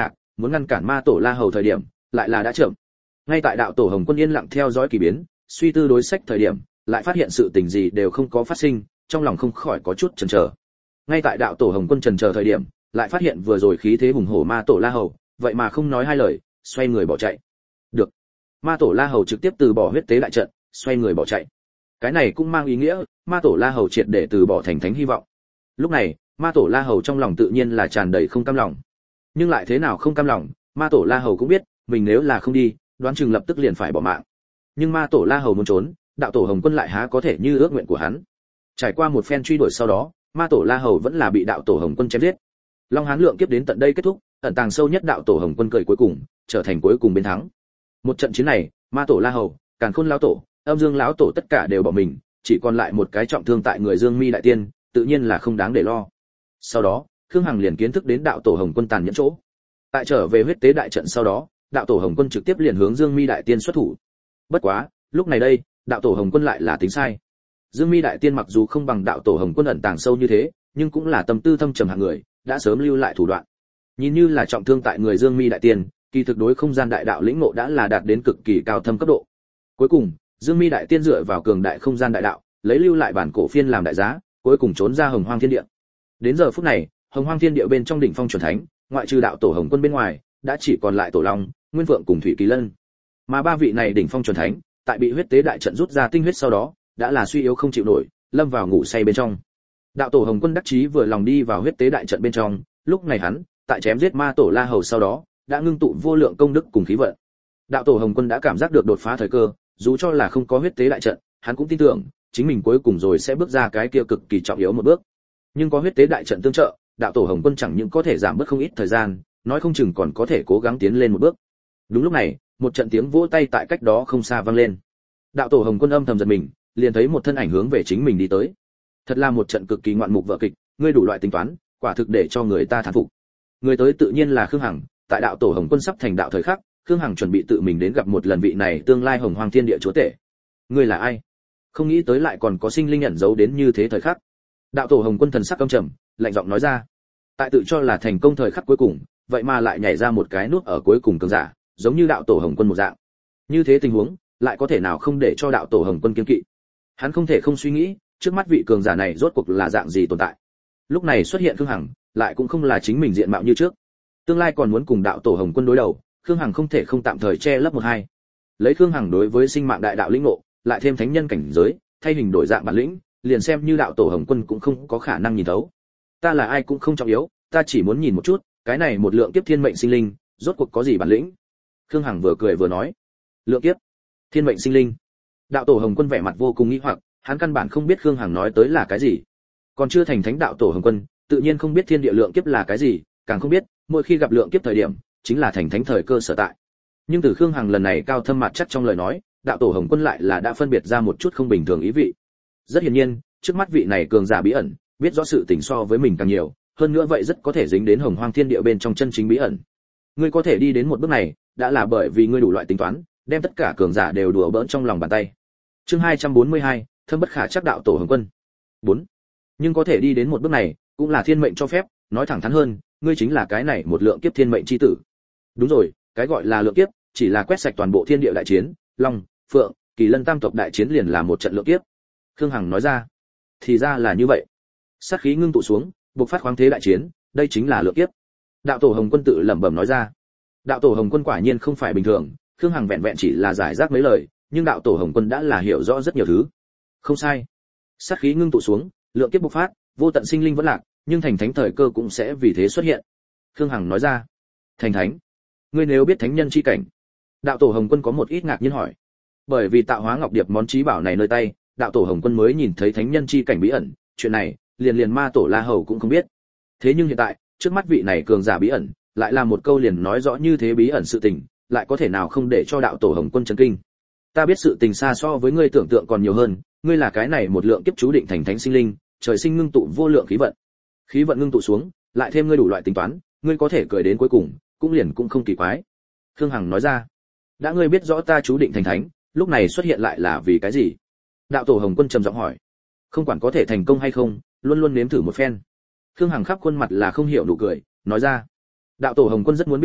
muốn ngăn cản ma tổ La Hầu thời điểm, lại là đã chậm. Ngay tại đạo tổ Hồng Quân yên lặng theo dõi kỳ biến, suy tư đối sách thời điểm, lại phát hiện sự tình gì đều không có phát sinh, trong lòng không khỏi có chút chần chờ. Ngay tại đạo tổ Hồng Quân chần chờ thời điểm, lại phát hiện vừa rồi khí thế hùng hổ ma tổ La Hầu, vậy mà không nói hai lời, xoay người bỏ chạy. Được. Ma tổ La Hầu trực tiếp từ bỏ huyết tế đại trận, xoay người bỏ chạy. Cái này cũng mang ý nghĩa, ma tổ La Hầu triệt để từ bỏ thành thánh hy vọng. Lúc này, ma tổ La Hầu trong lòng tự nhiên là tràn đầy không cam lòng. Nhưng lại thế nào không cam lòng, ma tổ La Hầu cũng biết, mình nếu là không đi, đoán chừng lập tức liền phải bỏ mạng. Nhưng ma tổ La Hầu muốn trốn, đạo tổ Hồng Quân lại há có thể như ước nguyện của hắn. Trải qua một phen truy đuổi sau đó, ma tổ La Hầu vẫn là bị đạo tổ Hồng Quân chém giết. Long Hán lượng kiếp đến tận đây kết thúc, ẩn tàng sâu nhất đạo tổ Hồng Quân cười cuối cùng, trở thành cuối cùng bên thắng. Một trận chiến này, ma tổ La Hầu, Càn Khôn lão tổ, Âm Dương lão tổ tất cả đều bỏ mình, chỉ còn lại một cái trọng thương tại người Dương Mi đại tiên, tự nhiên là không đáng để lo. Sau đó, Khương Hằng liền kiến thức đến đạo tổ Hồng Quân tàn nhẫn chỗ. Tại trở về huyết tế đại trận sau đó, đạo tổ Hồng Quân trực tiếp liền hướng Dương Mi đại tiên xuất thủ. Bất quá, lúc này đây, đạo tổ Hồng Quân lại là tính sai. Dương Mi đại tiên mặc dù không bằng đạo tổ Hồng Quân ẩn tàng sâu như thế, nhưng cũng là tâm tư thâm trầm hạng người, đã sớm lưu lại thủ đoạn. Nhìn như là trọng thương tại người Dương Mi đại tiên, kỳ thực đối không gian đại đạo lĩnh ngộ đã là đạt đến cực kỳ cao thâm cấp độ. Cuối cùng, Dương Mi đại tiên dựa vào cường đại không gian đại đạo, lấy lưu lại bản cổ phiên làm đại giá, cuối cùng trốn ra Hồng Hoang Thiên Địa. Đến giờ phút này, Hồng Hoang Thiên Địa bên trong đỉnh phong chuẩn thánh, ngoại trừ đạo tổ Hồng Quân bên ngoài, đã chỉ còn lại Tổ Long, Nguyên Phượng cùng Thủy Kỳ Lân. Mà ba vị này đỉnh phong chuẩn thánh, tại bị huyết tế đại trận rút ra tinh huyết sau đó, đã là suy yếu không chịu nổi, lâm vào ngủ say bên trong. Đạo tổ Hồng Quân đắc chí vừa lòng đi vào huyết tế đại trận bên trong, lúc này hắn, tại chém giết ma tổ La Hầu sau đó, đã ngưng tụ vô lượng công đức cùng khí vận. Đạo tổ Hồng Quân đã cảm giác được đột phá thời cơ, dù cho là không có huyết tế đại trận, hắn cũng tin tưởng, chính mình cuối cùng rồi sẽ bước ra cái kia cực kỳ trọng yếu một bước. Nhưng có huyết tế đại trận tương trợ, đạo tổ Hồng Quân chẳng những có thể giảm bớt không ít thời gian, nói không chừng còn có thể cố gắng tiến lên một bước. Đúng lúc này, một trận tiếng vỗ tay tại cách đó không xa vang lên. Đạo tổ Hồng Quân âm thầm giật mình, liền thấy một thân ảnh hướng về chính mình đi tới. Thật là một trận cực kỳ ngoạn mục vở kịch, ngươi đủ loại tính toán, quả thực để cho người ta thán phục. Người tới tự nhiên là Khương Hằng, tại đạo tổ Hồng Quân sắp thành đạo thời khắc, Khương Hằng chuẩn bị tự mình đến gặp một lần vị này tương lai Hồng Hoang Thiên Địa chúa tể. Ngươi là ai? Không nghĩ tới lại còn có sinh linh ẩn giấu đến như thế thời khắc. Đạo tổ Hồng Quân thần sắc căm trầm, lạnh giọng nói ra. Tại tự cho là thành công thời khắc cuối cùng, vậy mà lại nhảy ra một cái nút ở cuối cùng cường giả, giống như đạo tổ Hồng Quân một dạng. Như thế tình huống, lại có thể nào không để cho đạo tổ Hồng Quân kiêng kỵ. Hắn không thể không suy nghĩ, trước mắt vị cường giả này rốt cuộc là dạng gì tồn tại. Lúc này xuất hiện Khương Hằng, lại cũng không là chính mình diện mạo như trước. Tương lai còn muốn cùng đạo tổ Hồng Quân đối đầu, Khương Hằng không thể không tạm thời che lấp một hai. Lấy Khương Hằng đối với sinh mạng đại đạo lĩnh ngộ, lại thêm thánh nhân cảnh giới, thay hình đổi dạng bản lĩnh, liền xem như đạo tổ Hồng Quân cũng không có khả năng nhìn thấu. Ta là ai cũng không trọng yếu, ta chỉ muốn nhìn một chút, cái này một lượng kiếp thiên mệnh sinh linh, rốt cuộc có gì bản lĩnh. Khương Hằng vừa cười vừa nói, lượng kiếp, thiên mệnh sinh linh. Đạo tổ Hồng Quân vẻ mặt vô cùng nghi hoặc, hắn căn bản không biết Khương Hằng nói tới là cái gì. Còn chưa thành thánh đạo tổ Hồng Quân, tự nhiên không biết thiên địa lượng kiếp là cái gì, càng không biết, mỗi khi gặp lượng kiếp thời điểm, chính là thành thánh thời cơ sở tại. Nhưng từ Khương Hằng lần này cao thâm mặt chắc trong lời nói, đạo tổ Hồng Quân lại là đã phân biệt ra một chút không bình thường ý vị. Rất hiển nhiên, trước mắt vị này cường giả bí ẩn, biết rõ sự tình so với mình càng nhiều, hơn nữa vậy rất có thể dính đến Hồng Hoang Thiên Địa bên trong chân chính bí ẩn. Ngươi có thể đi đến một bước này, đã là bởi vì ngươi đủ loại tính toán, đem tất cả cường giả đều đùa bỡn trong lòng bàn tay. Chương hai trăm bốn mươi hai, thâm bất khả chắc đạo tổ Hồng Quân. bốn. Nhưng có thể đi đến một bước này, cũng là thiên mệnh cho phép, nói thẳng thắn hơn, ngươi chính là cái này một lượng kiếp thiên mệnh chi tử. Đúng rồi, cái gọi là lượng kiếp, chỉ là quét sạch toàn bộ thiên địa đại chiến, Long, Phượng, Kỳ Lân tam tộc đại chiến liền là một trận lượng kiếp. Khương Hằng nói ra. Thì ra là như vậy. Sát khí ngưng tụ xuống, bộc phát khoáng thế đại chiến, đây chính là lượng kiếp. Đạo tổ Hồng Quân tự lẩm bẩm nói ra. Đạo tổ Hồng Quân quả nhiên không phải bình thường, Khương Hằng vẹn vẹn chỉ là giải rác mấy lời, nhưng đạo tổ Hồng Quân đã là hiểu rõ rất nhiều thứ. Không sai. Sát khí ngưng tụ xuống, lượng kiếp bộc phát, vô tận sinh linh vẫn lạc, nhưng thành thánh thời cơ cũng sẽ vì thế xuất hiện. Khương Hằng nói ra. Thành thánh? Ngươi nếu biết thánh nhân chi cảnh? Đạo tổ Hồng Quân có một ít ngạc nhiên hỏi. Bởi vì tạo hóa ngọc điệp món trí bảo này nơi tay, đạo tổ Hồng Quân mới nhìn thấy thánh nhân chi cảnh bí ẩn, chuyện này, liền liền ma tổ La Hầu cũng không biết. Thế nhưng hiện tại, trước mắt vị này cường giả bí ẩn, lại là một câu liền nói rõ như thế bí ẩn sự tình, lại có thể nào không để cho đạo tổ Hồng Quân chấn kinh. Ta biết sự tình xa so với ngươi tưởng tượng còn nhiều hơn, ngươi là cái này một lượng kiếp chú định thành thánh sinh linh, trời sinh ngưng tụ vô lượng khí vận. Khí vận ngưng tụ xuống, lại thêm ngươi đủ loại tính toán, ngươi có thể cười đến cuối cùng, cũng liền cũng không kỳ quái. Khương Hằng nói ra. Đã ngươi biết rõ ta chú định thành thánh, lúc này xuất hiện lại là vì cái gì? Đạo tổ Hồng Quân trầm giọng hỏi. Không quản có thể thành công hay không, luôn luôn nếm thử một phen. Khương Hằng khắp khuôn mặt là không hiểu nụ cười, nói ra. Đạo tổ Hồng Quân rất muốn biết rõ,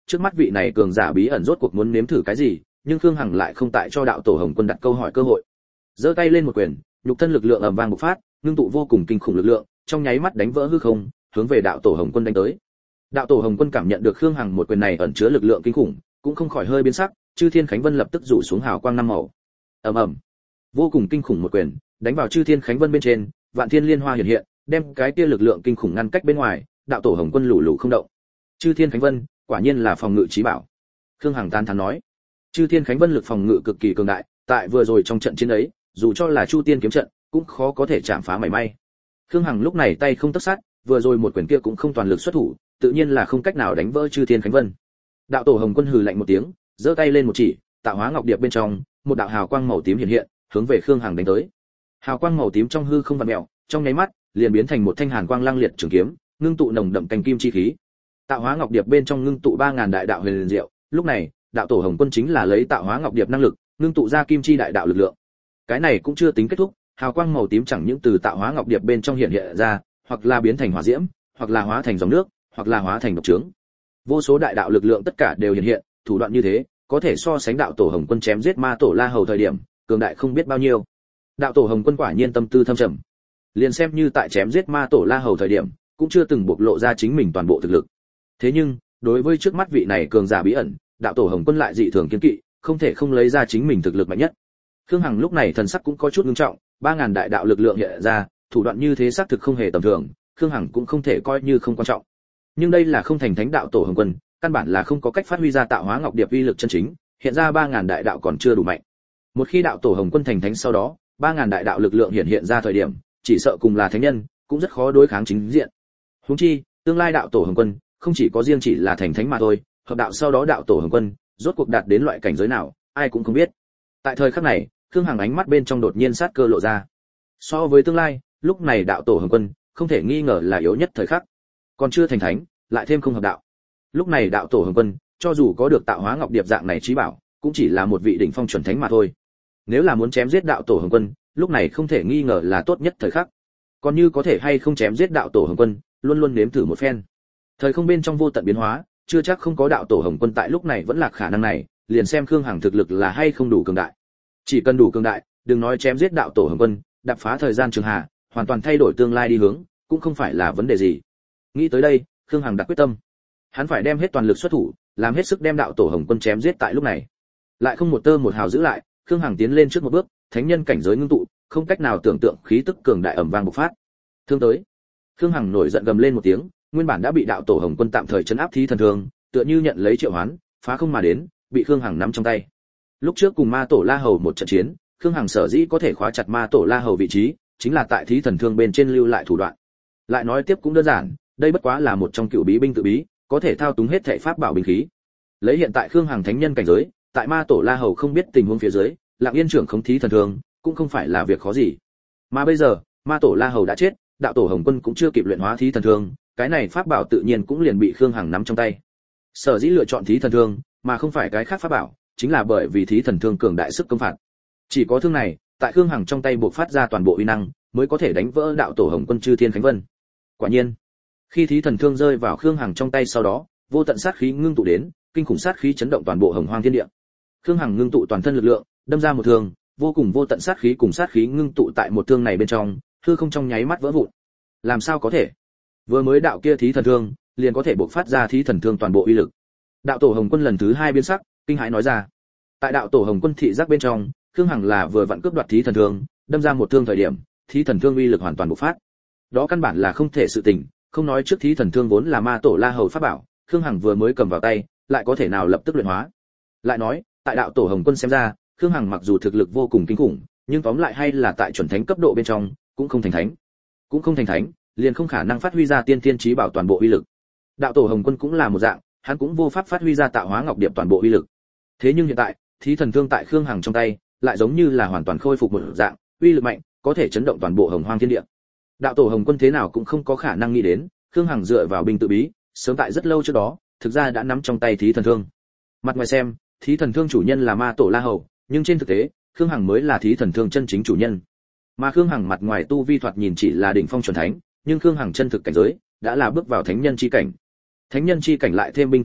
trước mắt vị này cường giả bí ẩn rốt cuộc muốn nếm thử cái gì, nhưng Khương Hằng lại không tại cho đạo tổ Hồng Quân đặt câu hỏi cơ hội. Giơ tay lên một quyền, nhục thân lực lượng ầm vang bộc phát, ngưng tụ vô cùng kinh khủng lực lượng, trong nháy mắt đánh vỡ hư không, hướng về đạo tổ Hồng Quân đánh tới. Đạo tổ Hồng Quân cảm nhận được Khương Hằng một quyền này ẩn chứa lực lượng kinh khủng, cũng không khỏi hơi biến sắc, Chư Thiên Khánh Vân lập tức rủ xuống hào quang năm màu. Ầm ầm. Vô cùng kinh khủng một quyền, đánh vào Chư Thiên Khánh Vân bên trên, Vạn Thiên Liên Hoa hiện hiện, đem cái kia lực lượng kinh khủng ngăn cách bên ngoài, đạo tổ Hồng Quân lù lù không động. Chư Thiên Khánh Vân, quả nhiên là phòng ngự chí bảo. Khương Hằng tán thán nói. Chư Thiên Khánh Vân lực phòng ngự cực kỳ cường đại, tại vừa rồi trong trận chiến ấy, dù cho là Chu Tiên kiếm trận, cũng khó có thể chạm phá mảy may. Khương Hằng lúc này tay không tấc sắt, vừa rồi một quyền kia cũng không toàn lực xuất thủ, tự nhiên là không cách nào đánh vỡ Chư Thiên Khánh Vân. Đạo tổ Hồng Quân hừ lạnh một tiếng, giơ tay lên một chỉ, tạo hóa ngọc điệp bên trong, một đạo hào quang màu tím hiện hiện, hướng về Khương Hằng đánh tới. Hào quang màu tím trong hư không vặn mèo, trong nháy mắt, liền biến thành một thanh hàn quang lăng liệt trường kiếm, ngưng tụ nồng đậm canh kim chi khí. Tạo hóa ngọc điệp bên trong ngưng tụ ba ngàn đại đạo huyền diệu, lúc này, đạo tổ Hồng Quân chính là lấy tạo hóa ngọc điệp năng lực, ngưng tụ ra kim chi đại đạo lực lượng. Cái này cũng chưa tính kết thúc, hào quang màu tím chẳng những từ tạo hóa ngọc điệp bên trong hiện hiện ra, hoặc là biến thành hỏa diễm, hoặc là hóa thành dòng nước, hoặc là hóa thành độc trướng. Vô số đại đạo lực lượng tất cả đều hiện hiện, thủ đoạn như thế, có thể so sánh đạo tổ Hồng Quân chém giết ma tổ La Hầu thời điểm, cường đại không biết bao nhiêu. Đạo tổ Hồng Quân quả nhiên tâm tư thâm trầm. Liền xem như tại chém giết ma tổ La Hầu thời điểm, cũng chưa từng bộc lộ ra chính mình toàn bộ thực lực. Thế nhưng, đối với trước mắt vị này cường giả bí ẩn, đạo tổ Hồng Quân lại dị thường kiên kỵ, không thể không lấy ra chính mình thực lực mạnh nhất. Khương Hằng lúc này thần sắc cũng có chút nghiêm trọng, ba ngàn đại đạo lực lượng hiện ra, thủ đoạn như thế xác thực không hề tầm thường, Khương Hằng cũng không thể coi như không quan trọng. Nhưng đây là không thành thánh đạo tổ Hồng Quân, căn bản là không có cách phát huy ra tạo hóa ngọc điệp uy lực chân chính, hiện ra ba ngàn đại đạo còn chưa đủ mạnh. Một khi đạo tổ Hồng Quân thành thánh sau đó, ba ngàn đại đạo lực lượng hiện hiện ra thời điểm, chỉ sợ cùng là thánh nhân, cũng rất khó đối kháng chính diện. Huống chi, tương lai đạo tổ Hồng Quân, không chỉ có riêng chỉ là thành thánh mà thôi, hợp đạo sau đó đạo tổ Hồng Quân, rốt cuộc đạt đến loại cảnh giới nào, ai cũng không biết. Tại thời khắc này, Khương Hằng ánh mắt bên trong đột nhiên sát cơ lộ ra. So với tương lai, lúc này đạo tổ Hồng Quân, không thể nghi ngờ là yếu nhất thời khắc. Còn chưa thành thánh, lại thêm không hợp đạo. Lúc này đạo tổ Hồng Quân, cho dù có được tạo hóa ngọc điệp dạng này chí bảo, cũng chỉ là một vị đỉnh phong chuẩn thánh mà thôi. Nếu là muốn chém giết đạo tổ Hồng Quân, lúc này không thể nghi ngờ là tốt nhất thời khắc. Còn như có thể hay không chém giết đạo tổ Hồng Quân, luôn luôn nếm thử một phen. Thời không bên trong vô tận biến hóa, chưa chắc không có đạo tổ Hồng Quân tại lúc này vẫn là khả năng này, liền xem Khương Hằng thực lực là hay không đủ cường đại. Chỉ cần đủ cường đại, đừng nói chém giết đạo tổ Hồng Quân, đạp phá thời gian trường hà, hoàn toàn thay đổi tương lai đi hướng, cũng không phải là vấn đề gì. Nghĩ tới đây, Khương Hằng đặt quyết tâm. Hắn phải đem hết toàn lực xuất thủ, làm hết sức đem đạo tổ Hồng Quân chém giết tại lúc này. Lại không một tơ một hào giữ lại, Khương Hằng tiến lên trước một bước, thánh nhân cảnh giới ngưng tụ, không cách nào tưởng tượng khí tức cường đại ầm vang bộc phát. Thương tới. Khương Hằng nổi giận gầm lên một tiếng, nguyên bản đã bị đạo tổ Hồng Quân tạm thời trấn áp thí thần thương, tựa như nhận lấy triệu hoán, phá không mà đến, bị Khương Hằng nắm trong tay. Lúc trước cùng ma tổ La Hầu một trận chiến, Khương Hằng sở dĩ có thể khóa chặt ma tổ La Hầu vị trí, chính là tại thí thần thương bên trên lưu lại thủ đoạn. Lại nói tiếp cũng đơn giản, đây bất quá là một trong cựu bí binh tự bí, có thể thao túng hết thảy pháp bảo binh khí. Lấy hiện tại Khương Hằng thánh nhân cảnh giới, tại ma tổ La Hầu không biết tình huống phía dưới, Lặng Yên trưởng khống thí thần thương, cũng không phải là việc khó gì. Mà bây giờ, ma tổ La Hầu đã chết, đạo tổ Hồng Quân cũng chưa kịp luyện hóa thí thần thương, cái này pháp bảo tự nhiên cũng liền bị Khương Hằng nắm trong tay. Sở dĩ lựa chọn thí thần thương, mà không phải cái khác pháp bảo, chính là bởi vì thí thần thương cường đại sức công phạt. Chỉ có thương này, tại Khương Hằng trong tay bộc phát ra toàn bộ uy năng, mới có thể đánh vỡ đạo tổ Hồng Quân Chư Thiên Khánh Vân. Quả nhiên, khi thí thần thương rơi vào Khương Hằng trong tay sau đó, vô tận sát khí ngưng tụ đến, kinh khủng sát khí chấn động toàn bộ Hồng Hoang Thiên Địa. Khương Hằng ngưng tụ toàn thân lực lượng, đâm ra một thương, vô cùng vô tận sát khí cùng sát khí ngưng tụ tại một thương này bên trong, hư không trong nháy mắt vỡ vụn. Làm sao có thể? Vừa mới đạo kia thí thần thương, liền có thể bộc phát ra thí thần thương toàn bộ uy lực. Đạo tổ Hồng Quân lần thứ hai biến sắc, kinh hãi nói ra. Tại đạo tổ Hồng Quân thị giác bên trong, Khương Hằng là vừa vặn cướp đoạt thí thần thương, đâm ra một thương thời điểm, thí thần thương uy lực hoàn toàn bộc phát. Đó căn bản là không thể sự tình, không nói trước thí thần thương vốn là ma tổ La Hầu pháp bảo, Khương Hằng vừa mới cầm vào tay, lại có thể nào lập tức luyện hóa. Lại nói, tại đạo tổ Hồng Quân xem ra, Khương Hằng mặc dù thực lực vô cùng kinh khủng, nhưng tóm lại hay là tại chuẩn thánh cấp độ bên trong, cũng không thành thánh. Cũng không thành thánh, liền không khả năng phát huy ra tiên thiên chí bảo toàn bộ uy lực. Đạo tổ Hồng Quân cũng là một dạng, hắn cũng vô pháp phát huy ra tạo hóa ngọc điệp toàn bộ uy lực. Thế nhưng hiện tại, thí thần thương tại Khương Hằng trong tay, lại giống như là hoàn toàn khôi phục một dạng, uy lực mạnh, có thể chấn động toàn bộ Hồng Hoang Thiên Địa. Đạo tổ Hồng Quân thế nào cũng không có khả năng nghĩ đến, Khương Hằng dựa vào binh tự bí, sớm tại rất lâu trước đó, thực ra đã nắm trong tay thí thần thương. Mặt ngoài xem, thí thần thương chủ nhân là ma tổ La Hầu, nhưng trên thực tế, Khương Hằng mới là thí thần thương chân chính chủ nhân. Mà Khương Hằng mặt ngoài tu vi thoạt nhìn chỉ là đỉnh phong chuẩn thánh, nhưng Khương Hằng chân thực cảnh giới đã là bước vào thánh nhân chi cảnh. Thánh nhân chi cảnh lại thêm binh tự bí,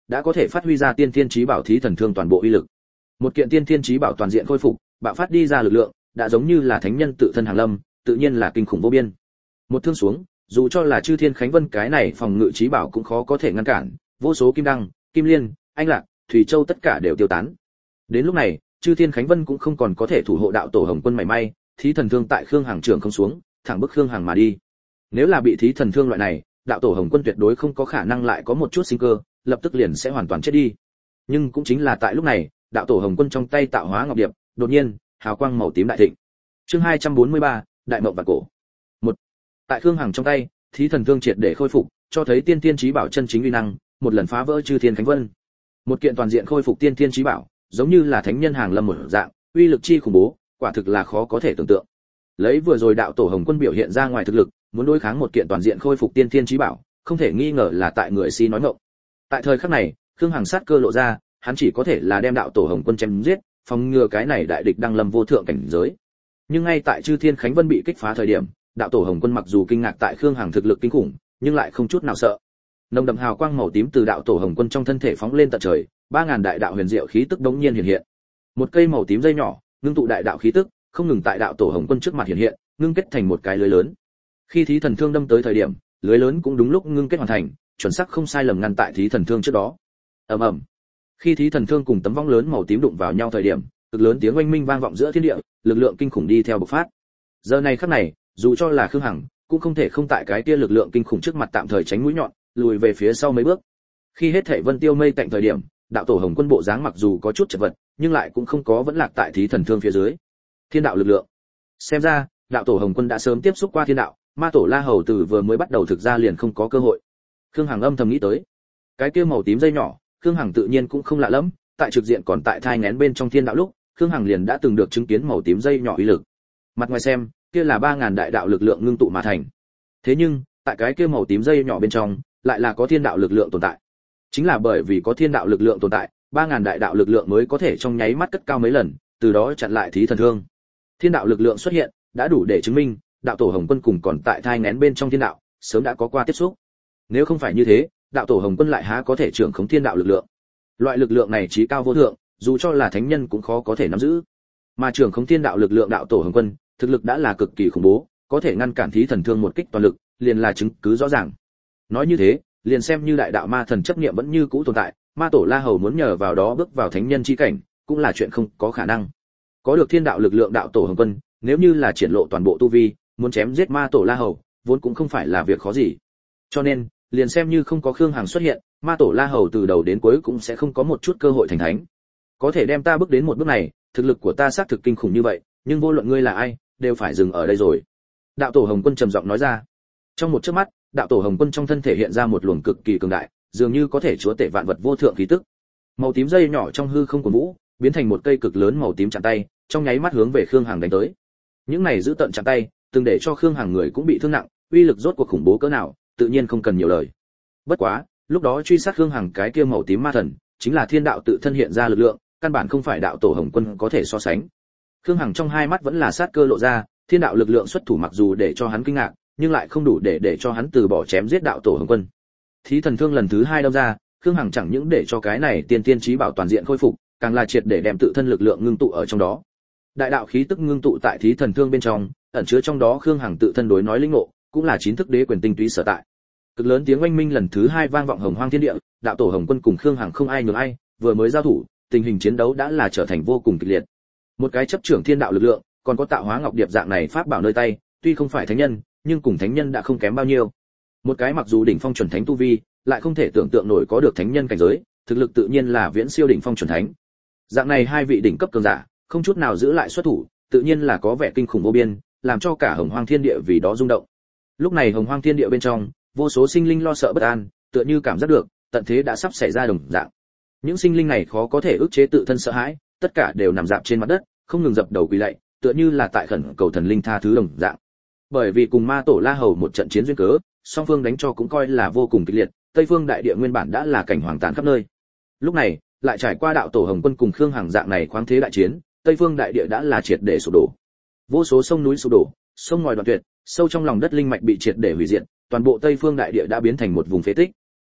đã có thể phát huy ra tiên thiên chí bảo thí thần thương toàn bộ uy lực. Một kiện tiên thiên chí bảo toàn diện khôi phục, bạo phát đi ra lực lượng, đã giống như là thánh nhân tự thân hàng lâm, tự nhiên là kinh khủng vô biên. Một thương xuống, dù cho là chư thiên khánh vân cái này phòng ngự chí bảo cũng khó có thể ngăn cản, vô số kim đăng, kim liên, anh lạc, thủy châu tất cả đều tiêu tán. Đến lúc này, chư thiên khánh vân cũng không còn có thể thủ hộ đạo tổ hồng quân mảy may, thí thần thương tại khương hàng trưởng không xuống, thẳng bức khương hàng mà đi. Nếu là bị thí thần thương loại này, đạo tổ hồng quân tuyệt đối không có khả năng lại có một chút sinh cơ, lập tức liền sẽ hoàn toàn chết đi. Nhưng cũng chính là tại lúc này, đạo tổ hồng quân trong tay tạo hóa ngọc điệp, đột nhiên, hào quang màu tím đại thịnh. Chương hai trăm bốn mươi ba, đại mộng vạn cổ. Một. Tại khương hằng trong tay, thí thần thương triệt để khôi phục, cho thấy tiên tiên chí bảo chân chính uy năng, một lần phá vỡ chư thiên khánh vân. Một kiện toàn diện khôi phục tiên tiên chí bảo, giống như là thánh nhân hàng lâm một dạng, uy lực chi khủng bố, quả thực là khó có thể tưởng tượng. Lấy vừa rồi đạo tổ hồng quân biểu hiện ra ngoài thực lực, muốn đối kháng một kiện toàn diện khôi phục tiên tiên chí bảo, không thể nghi ngờ là tại người si nói ngọng. Tại thời khắc này, khương hằng sát cơ lộ ra, hắn chỉ có thể là đem đạo tổ hồng quân chém giết, phòng ngừa cái này đại địch đang lâm vô thượng cảnh giới. Nhưng ngay tại chư thiên khánh vân bị kích phá thời điểm, đạo tổ hồng quân mặc dù kinh ngạc tại khương hằng thực lực kinh khủng, nhưng lại không chút nào sợ. Nồng đậm hào quang màu tím từ đạo tổ hồng quân trong thân thể phóng lên tận trời, ba ngàn đại đạo huyền diệu khí tức đống nhiên hiện hiện. Một cây màu tím dây nhỏ, ngưng tụ đại đạo khí tức, không ngừng tại đạo tổ hồng quân trước mặt hiện hiện, ngưng kết thành một cái lưới lớn. Khi thí thần thương đâm tới thời điểm, lưới lớn cũng đúng lúc ngưng kết hoàn thành, chuẩn xác không sai lầm ngăn tại thí thần thương trước đó. Ầm ầm. Khi thí thần thương cùng tấm vong lớn màu tím đụng vào nhau thời điểm, cực lớn tiếng oanh minh vang vọng giữa thiên địa, lực lượng kinh khủng đi theo bộc phát. Giờ này khắc này, dù cho là Khương Hằng, cũng không thể không tại cái kia lực lượng kinh khủng trước mặt tạm thời tránh mũi nhọn, lùi về phía sau mấy bước. Khi hết thảy vân tiêu mây tạnh thời điểm, đạo tổ hồng quân bộ dáng mặc dù có chút chật vật, nhưng lại cũng không có vẫn lạc tại thí thần thương phía dưới. Thiên đạo lực lượng. Xem ra, đạo tổ hồng quân đã sớm tiếp xúc qua thiên đạo, ma tổ La Hầu từ vừa mới bắt đầu thực ra liền không có cơ hội. Khương Hằng âm thầm nghĩ tới. Cái kia màu tím dây nhỏ, Khương Hằng tự nhiên cũng không lạ lắm, tại trực diện còn tại thai nghén bên trong thiên đạo lúc, Khương Hằng liền đã từng được chứng kiến màu tím dây nhỏ uy lực. Mặt ngoài xem, kia là ba ngàn đại đạo lực lượng ngưng tụ mà thành. Thế nhưng, tại cái kia màu tím dây nhỏ bên trong, lại là có thiên đạo lực lượng tồn tại. Chính là bởi vì có thiên đạo lực lượng tồn tại, ba ngàn đại đạo lực lượng mới có thể trong nháy mắt cất cao mấy lần, từ đó chặn lại thí thần thương. Thiên đạo lực lượng xuất hiện, đã đủ để chứng minh, đạo tổ Hồng Quân cùng còn tại thai nghén bên trong thiên đạo, sớm đã có qua tiếp xúc. Nếu không phải như thế, đạo tổ Hồng Quân lại há có thể trưởng khống thiên đạo lực lượng. Loại lực lượng này chí cao vô thượng, dù cho là thánh nhân cũng khó có thể nắm giữ. Mà trưởng khống thiên đạo lực lượng đạo tổ Hồng Quân, thực lực đã là cực kỳ khủng bố, có thể ngăn cản thí thần thương một kích toàn lực, liền là chứng cứ rõ ràng. Nói như thế, liền xem như đại đạo ma thần chấp niệm vẫn như cũ tồn tại, ma tổ La Hầu muốn nhờ vào đó bước vào thánh nhân chi cảnh, cũng là chuyện không có khả năng. Có được thiên đạo lực lượng đạo tổ Hồng Quân, nếu như là triển lộ toàn bộ tu vi, muốn chém giết ma tổ La Hầu, vốn cũng không phải là việc khó gì. Cho nên, liền xem như không có Khương Hằng xuất hiện, ma tổ La Hầu từ đầu đến cuối cũng sẽ không có một chút cơ hội thành thánh. Có thể đem ta bước đến một bước này, thực lực của ta xác thực kinh khủng như vậy, nhưng vô luận ngươi là ai, đều phải dừng ở đây rồi. Đạo tổ Hồng Quân trầm giọng nói ra. Trong một chớp mắt, đạo tổ Hồng Quân trong thân thể hiện ra một luồng cực kỳ cường đại, dường như có thể chúa tể vạn vật vô thượng khí tức. Màu tím dây nhỏ trong hư không của vũ, biến thành một cây cực lớn màu tím chạm tay, trong nháy mắt hướng về Khương Hằng đánh tới. Những này giữ tận chạm tay, từng để cho Khương Hằng người cũng bị thương nặng, uy lực rốt cuộc khủng bố cỡ nào, tự nhiên không cần nhiều lời. Bất quá, lúc đó truy sát Khương Hằng cái kia màu tím ma thần, chính là thiên đạo tự thân hiện ra lực lượng, căn bản không phải đạo tổ Hồng Quân có thể so sánh. Khương Hằng trong hai mắt vẫn là sát cơ lộ ra, thiên đạo lực lượng xuất thủ mặc dù để cho hắn kinh ngạc, nhưng lại không đủ để để cho hắn từ bỏ chém giết đạo tổ Hồng Quân. Thí thần thương lần thứ hai đâm ra, Khương Hằng chẳng những để cho cái này tiên tiên chí bảo toàn diện khôi phục, càng là triệt để đem tự thân lực lượng ngưng tụ ở trong đó. Đại đạo khí tức ngưng tụ tại thí thần thương bên trong, ẩn chứa trong đó Khương Hằng tự thân đối nói linh ngộ, cũng là chín thức đế quyền tinh túy sở tại. Cực lớn tiếng oanh minh lần thứ hai vang vọng hồng hoang thiên địa, đạo tổ Hồng Quân cùng Khương Hằng không ai nhường ai, vừa mới giao thủ, tình hình chiến đấu đã là trở thành vô cùng kịch liệt. Một cái chấp trưởng thiên đạo lực lượng, còn có tạo hóa ngọc điệp dạng này pháp bảo nơi tay, tuy không phải thánh nhân, nhưng cùng thánh nhân đã không kém bao nhiêu. Một cái mặc dù đỉnh phong chuẩn thánh tu vi, lại không thể tưởng tượng nổi có được thánh nhân cảnh giới, thực lực tự nhiên là viễn siêu đỉnh phong chuẩn thánh. Dạng này hai vị đỉnh cấp cường giả, không chút nào giữ lại xuất thủ, tự nhiên là có vẻ kinh khủng vô biên, làm cho cả hồng hoang thiên địa vì đó rung động. Lúc này hồng hoang thiên địa bên trong, vô số sinh linh lo sợ bất an, tựa như cảm giác được tận thế đã sắp xảy ra đồng dạng. Những sinh linh này khó có thể ức chế tự thân sợ hãi, tất cả đều nằm rạp trên mặt đất, không ngừng dập đầu quỳ lạy, tựa như là tại khẩn cầu thần linh tha thứ đồng dạng. Bởi vì cùng ma tổ La Hầu một trận chiến duyên cớ, song phương đánh cho cũng coi là vô cùng kịch liệt, Tây Phương đại địa nguyên bản đã là cảnh hoàng tàn khắp nơi. Lúc này, lại trải qua đạo tổ Hồng Quân cùng Khương Hằng dạng này khoáng thế đại chiến, Tây Phương đại địa đã là triệt để sụp đổ. Vô số sông núi sụp đổ, sông ngòi đoạn tuyệt, sâu trong lòng đất linh mạch bị triệt để hủy diệt, toàn bộ Tây Phương đại địa đã biến thành một vùng phế tích.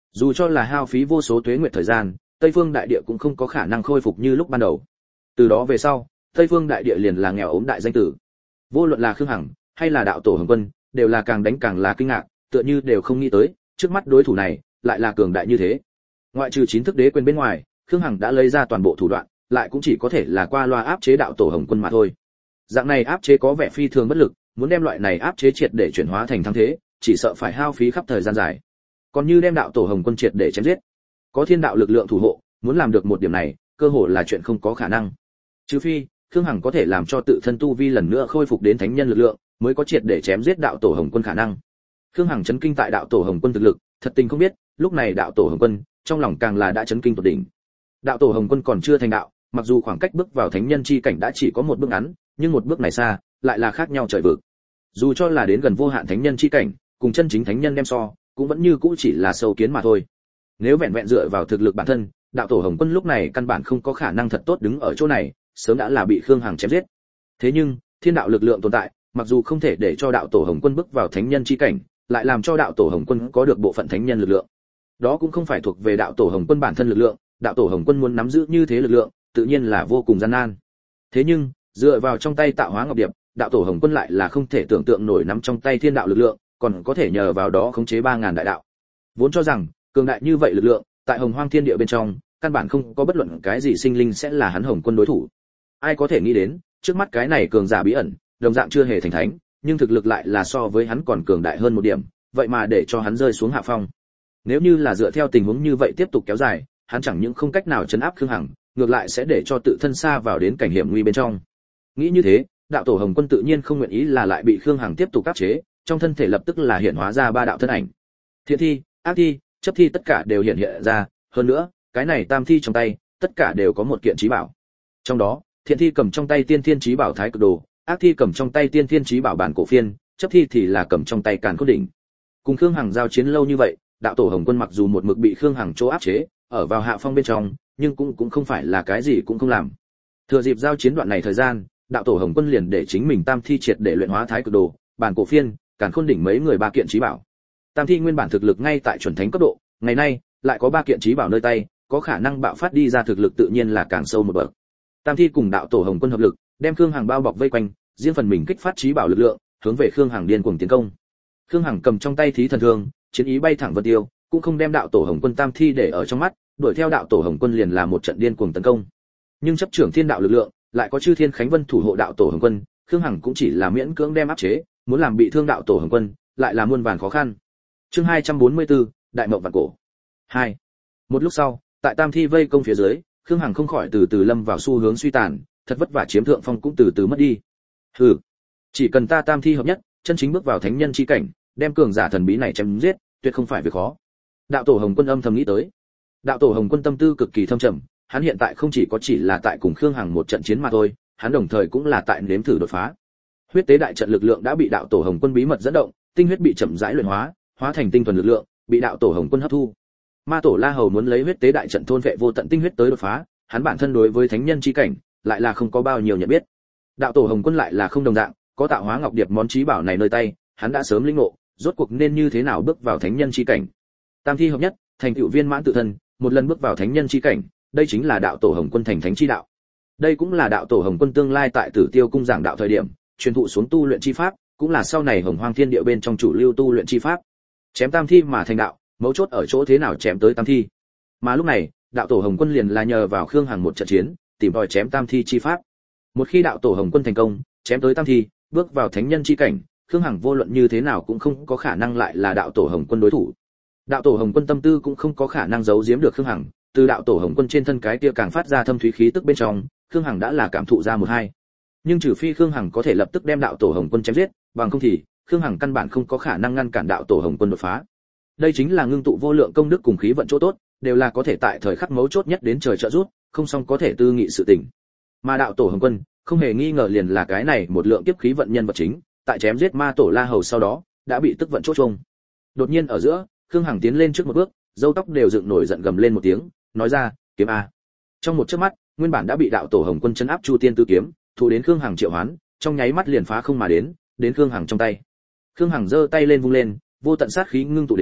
Dù cho là hao phí vô số tuế nguyệt thời gian, Tây Phương đại địa cũng không có khả năng khôi phục như lúc ban đầu. Từ đó về sau, Tây Phương đại địa liền là nghèo ốm đại danh tử. Vô luận là Khương Hằng hay là đạo tổ Hồng Quân, đều là càng đánh càng là kinh ngạc, tựa như đều không nghĩ tới, trước mắt đối thủ này lại là cường đại như thế. Ngoại trừ chín thức đế quyền bên ngoài, Khương Hằng đã lấy ra toàn bộ thủ đoạn, lại cũng chỉ có thể là qua loa áp chế đạo tổ Hồng Quân mà thôi. Dạng này áp chế có vẻ phi thường bất lực, muốn đem loại này áp chế triệt để chuyển hóa thành thắng thế, chỉ sợ phải hao phí khắp thời gian dài. Còn như đem đạo tổ Hồng Quân triệt để chém giết, có thiên đạo lực lượng thủ hộ, muốn làm được một điểm này, cơ hồ là chuyện không có khả năng. Trừ phi, Khương Hằng có thể làm cho tự thân tu vi lần nữa khôi phục đến thánh nhân lực lượng, mới có triệt để chém giết đạo tổ Hồng Quân khả năng. Khương Hằng chấn kinh tại đạo tổ Hồng Quân thực lực, thật tình không biết, lúc này đạo tổ Hồng Quân, trong lòng càng là đã chấn kinh tột đỉnh. Đạo tổ Hồng Quân còn chưa thành đạo, mặc dù khoảng cách bước vào thánh nhân chi cảnh đã chỉ có một bước ngắn, nhưng một bước này xa, lại là khác nhau trời vực. Dù cho là đến gần vô hạn thánh nhân chi cảnh, cùng chân chính thánh nhân đem so, cũng vẫn như cũ chỉ là sâu kiến mà thôi. Nếu vẹn vẹn dựa vào thực lực bản thân, đạo tổ Hồng Quân lúc này căn bản không có khả năng thật tốt đứng ở chỗ này, sớm đã là bị Khương Hằng chém giết. Thế nhưng, thiên đạo lực lượng tồn tại, mặc dù không thể để cho đạo tổ Hồng Quân bước vào thánh nhân chi cảnh, lại làm cho đạo tổ Hồng Quân có được bộ phận thánh nhân lực lượng. Đó cũng không phải thuộc về đạo tổ Hồng Quân bản thân lực lượng, đạo tổ Hồng Quân muốn nắm giữ như thế lực lượng, tự nhiên là vô cùng gian nan. Thế nhưng, dựa vào trong tay tạo hóa ngọc điệp, đạo tổ Hồng Quân lại là không thể tưởng tượng nổi nắm trong tay thiên đạo lực lượng, còn có thể nhờ vào đó khống chế ba ngàn đại đạo. Vốn cho rằng, cường đại như vậy lực lượng, tại Hồng Hoang Thiên Địa bên trong, căn bản không có bất luận cái gì sinh linh sẽ là hắn Hồng Quân đối thủ. Ai có thể nghĩ đến, trước mắt cái này cường giả bí ẩn, đồng dạng chưa hề thành thánh, nhưng thực lực lại là so với hắn còn cường đại hơn một điểm, vậy mà để cho hắn rơi xuống hạ phong. Nếu như là dựa theo tình huống như vậy tiếp tục kéo dài, hắn chẳng những không cách nào chấn áp Khương Hằng, ngược lại sẽ để cho tự thân xa vào đến cảnh hiểm nguy bên trong. Nghĩ như thế, đạo tổ Hồng Quân tự nhiên không nguyện ý là lại bị Khương Hằng tiếp tục áp chế, trong thân thể lập tức là hiện hóa ra ba đạo thân ảnh. Thiện thi, ác thi, chấp thi tất cả đều hiện hiện ra, hơn nữa, cái này tam thi trong tay, tất cả đều có một kiện chí bảo. Trong đó, thiện thi cầm trong tay tiên thiên chí bảo thái cực đồ, ác thi cầm trong tay tiên thiên chí bảo bản cổ phiên, chấp thi thì là cầm trong tay càn khôn đỉnh. Cùng Khương Hằng giao chiến lâu như vậy, đạo tổ Hồng Quân mặc dù một mực bị Khương Hằng chỗ áp chế, ở vào hạ phong bên trong, nhưng cũng cũng không phải là cái gì cũng không làm. Thừa dịp giao chiến đoạn này thời gian, đạo tổ Hồng Quân liền để chính mình tam thi triệt để luyện hóa thái cực đồ, bản cổ phiên, càn khôn đỉnh mấy người ba kiện chí bảo. Tam thi nguyên bản thực lực ngay tại chuẩn thánh cấp độ, ngày nay lại có ba kiện chí bảo nơi tay, có khả năng bạo phát đi ra thực lực tự nhiên là càng sâu một bậc. Tam thi cùng đạo tổ Hồng Quân hợp lực, đem Khương Hằng bao bọc vây quanh, riêng phần mình kích phát chí bảo lực lượng, hướng về Khương Hằng điên cuồng tiến công. Khương Hằng cầm trong tay thí thần thương, chiến ý bay thẳng vân tiêu, cũng không đem đạo tổ Hồng Quân tam thi để ở trong mắt, đuổi theo đạo tổ Hồng Quân liền là một trận điên cuồng tấn công. Nhưng chấp trưởng thiên đạo lực lượng, lại có chư thiên khánh vân thủ hộ đạo tổ Hồng Quân, Khương Hằng cũng chỉ là miễn cưỡng đem áp chế, muốn làm bị thương đạo tổ Hồng Quân, lại là muôn vàn khó khăn. Chương hai trăm bốn mươi tư, Đại Mộng Vạn Cổ. hai. Một lúc sau, tại tam thi vây công phía dưới, Khương Hằng không khỏi từ từ lâm vào xu hướng suy tàn, thật vất vả chiếm thượng phong cũng từ từ mất đi. Hừ, chỉ cần ta tam thi hợp nhất, chân chính bước vào thánh nhân chi cảnh, đem cường giả thần bí này chém giết, tuyệt không phải việc khó. Đạo tổ Hồng Quân âm thầm nghĩ tới. Đạo tổ Hồng Quân tâm tư cực kỳ thâm trầm, hắn hiện tại không chỉ có chỉ là tại cùng Khương Hằng một trận chiến mà thôi, hắn đồng thời cũng là tại nếm thử đột phá. Huyết tế đại trận lực lượng đã bị đạo tổ Hồng Quân bí mật dẫn động, tinh huyết bị chậm rãi luyện hóa, hóa thành tinh thuần lực lượng, bị đạo tổ Hồng Quân hấp thu. Ma tổ La Hầu muốn lấy huyết tế đại trận thôn vệ vô tận tinh huyết tới đột phá, hắn bản thân đối với thánh nhân chi cảnh, lại là không có bao nhiêu nhận biết. Đạo tổ Hồng Quân lại là không đồng dạng, có tạo hóa ngọc điệp món chí bảo này nơi tay, hắn đã sớm lĩnh ngộ, rốt cuộc nên như thế nào bước vào thánh nhân chi cảnh. Tam thi hợp nhất, thành tựu viên mãn tự thân, một lần bước vào thánh nhân chi cảnh, đây chính là đạo tổ Hồng Quân thành thánh chi đạo. Đây cũng là đạo tổ Hồng Quân tương lai tại Tử Tiêu cung giảng đạo thời điểm, truyền thụ xuống tu luyện chi pháp, cũng là sau này Hồng Hoang Thiên Địa bên trong chủ lưu tu luyện chi pháp. Chém tam thi mà thành đạo, mấu chốt ở chỗ thế nào chém tới tam thi. Mà lúc này, đạo tổ Hồng Quân liền là nhờ vào Khương Hằng một trận chiến, tìm tòi chém tam thi chi pháp. Một khi đạo tổ Hồng Quân thành công, chém tới tam thi, bước vào thánh nhân chi cảnh, Khương Hằng vô luận như thế nào cũng không có khả năng lại là đạo tổ Hồng Quân đối thủ. Đạo tổ Hồng Quân tâm tư cũng không có khả năng giấu giếm được Khương Hằng, từ đạo tổ Hồng Quân trên thân cái kia càng phát ra thâm thúy khí tức bên trong, Khương Hằng đã là cảm thụ ra một hai. Nhưng trừ phi Khương Hằng có thể lập tức đem đạo tổ Hồng Quân chém giết, bằng không thì Khương Hằng căn bản không có khả năng ngăn cản đạo tổ Hồng Quân đột phá. Đây chính là ngưng tụ vô lượng công đức cùng khí vận chỗ tốt, đều là có thể tại thời khắc mấu chốt nhất đến trời trợ giúp, không xong có thể tư nghị sự tình. Mà đạo tổ Hồng Quân, không hề nghi ngờ liền là cái này một lượng kiếp khí vận nhân vật chính, tại chém giết ma tổ La Hầu sau đó, đã bị tức vận chốt chung. Đột nhiên ở giữa, Khương Hằng tiến lên trước một bước, râu tóc đều dựng nổi giận gầm lên một tiếng, nói ra, kiếm a. Trong một chớp mắt, nguyên bản đã bị đạo tổ Hồng Quân chấn áp Chu Tiên Tứ kiếm, thủ đến Khương Hằng triệu hoán, trong nháy mắt liền phá không mà đến, đến Khương Hằng trong tay. Khương Hằng giơ tay lên vung lên, vô tận sát khí ngưng tụ đến,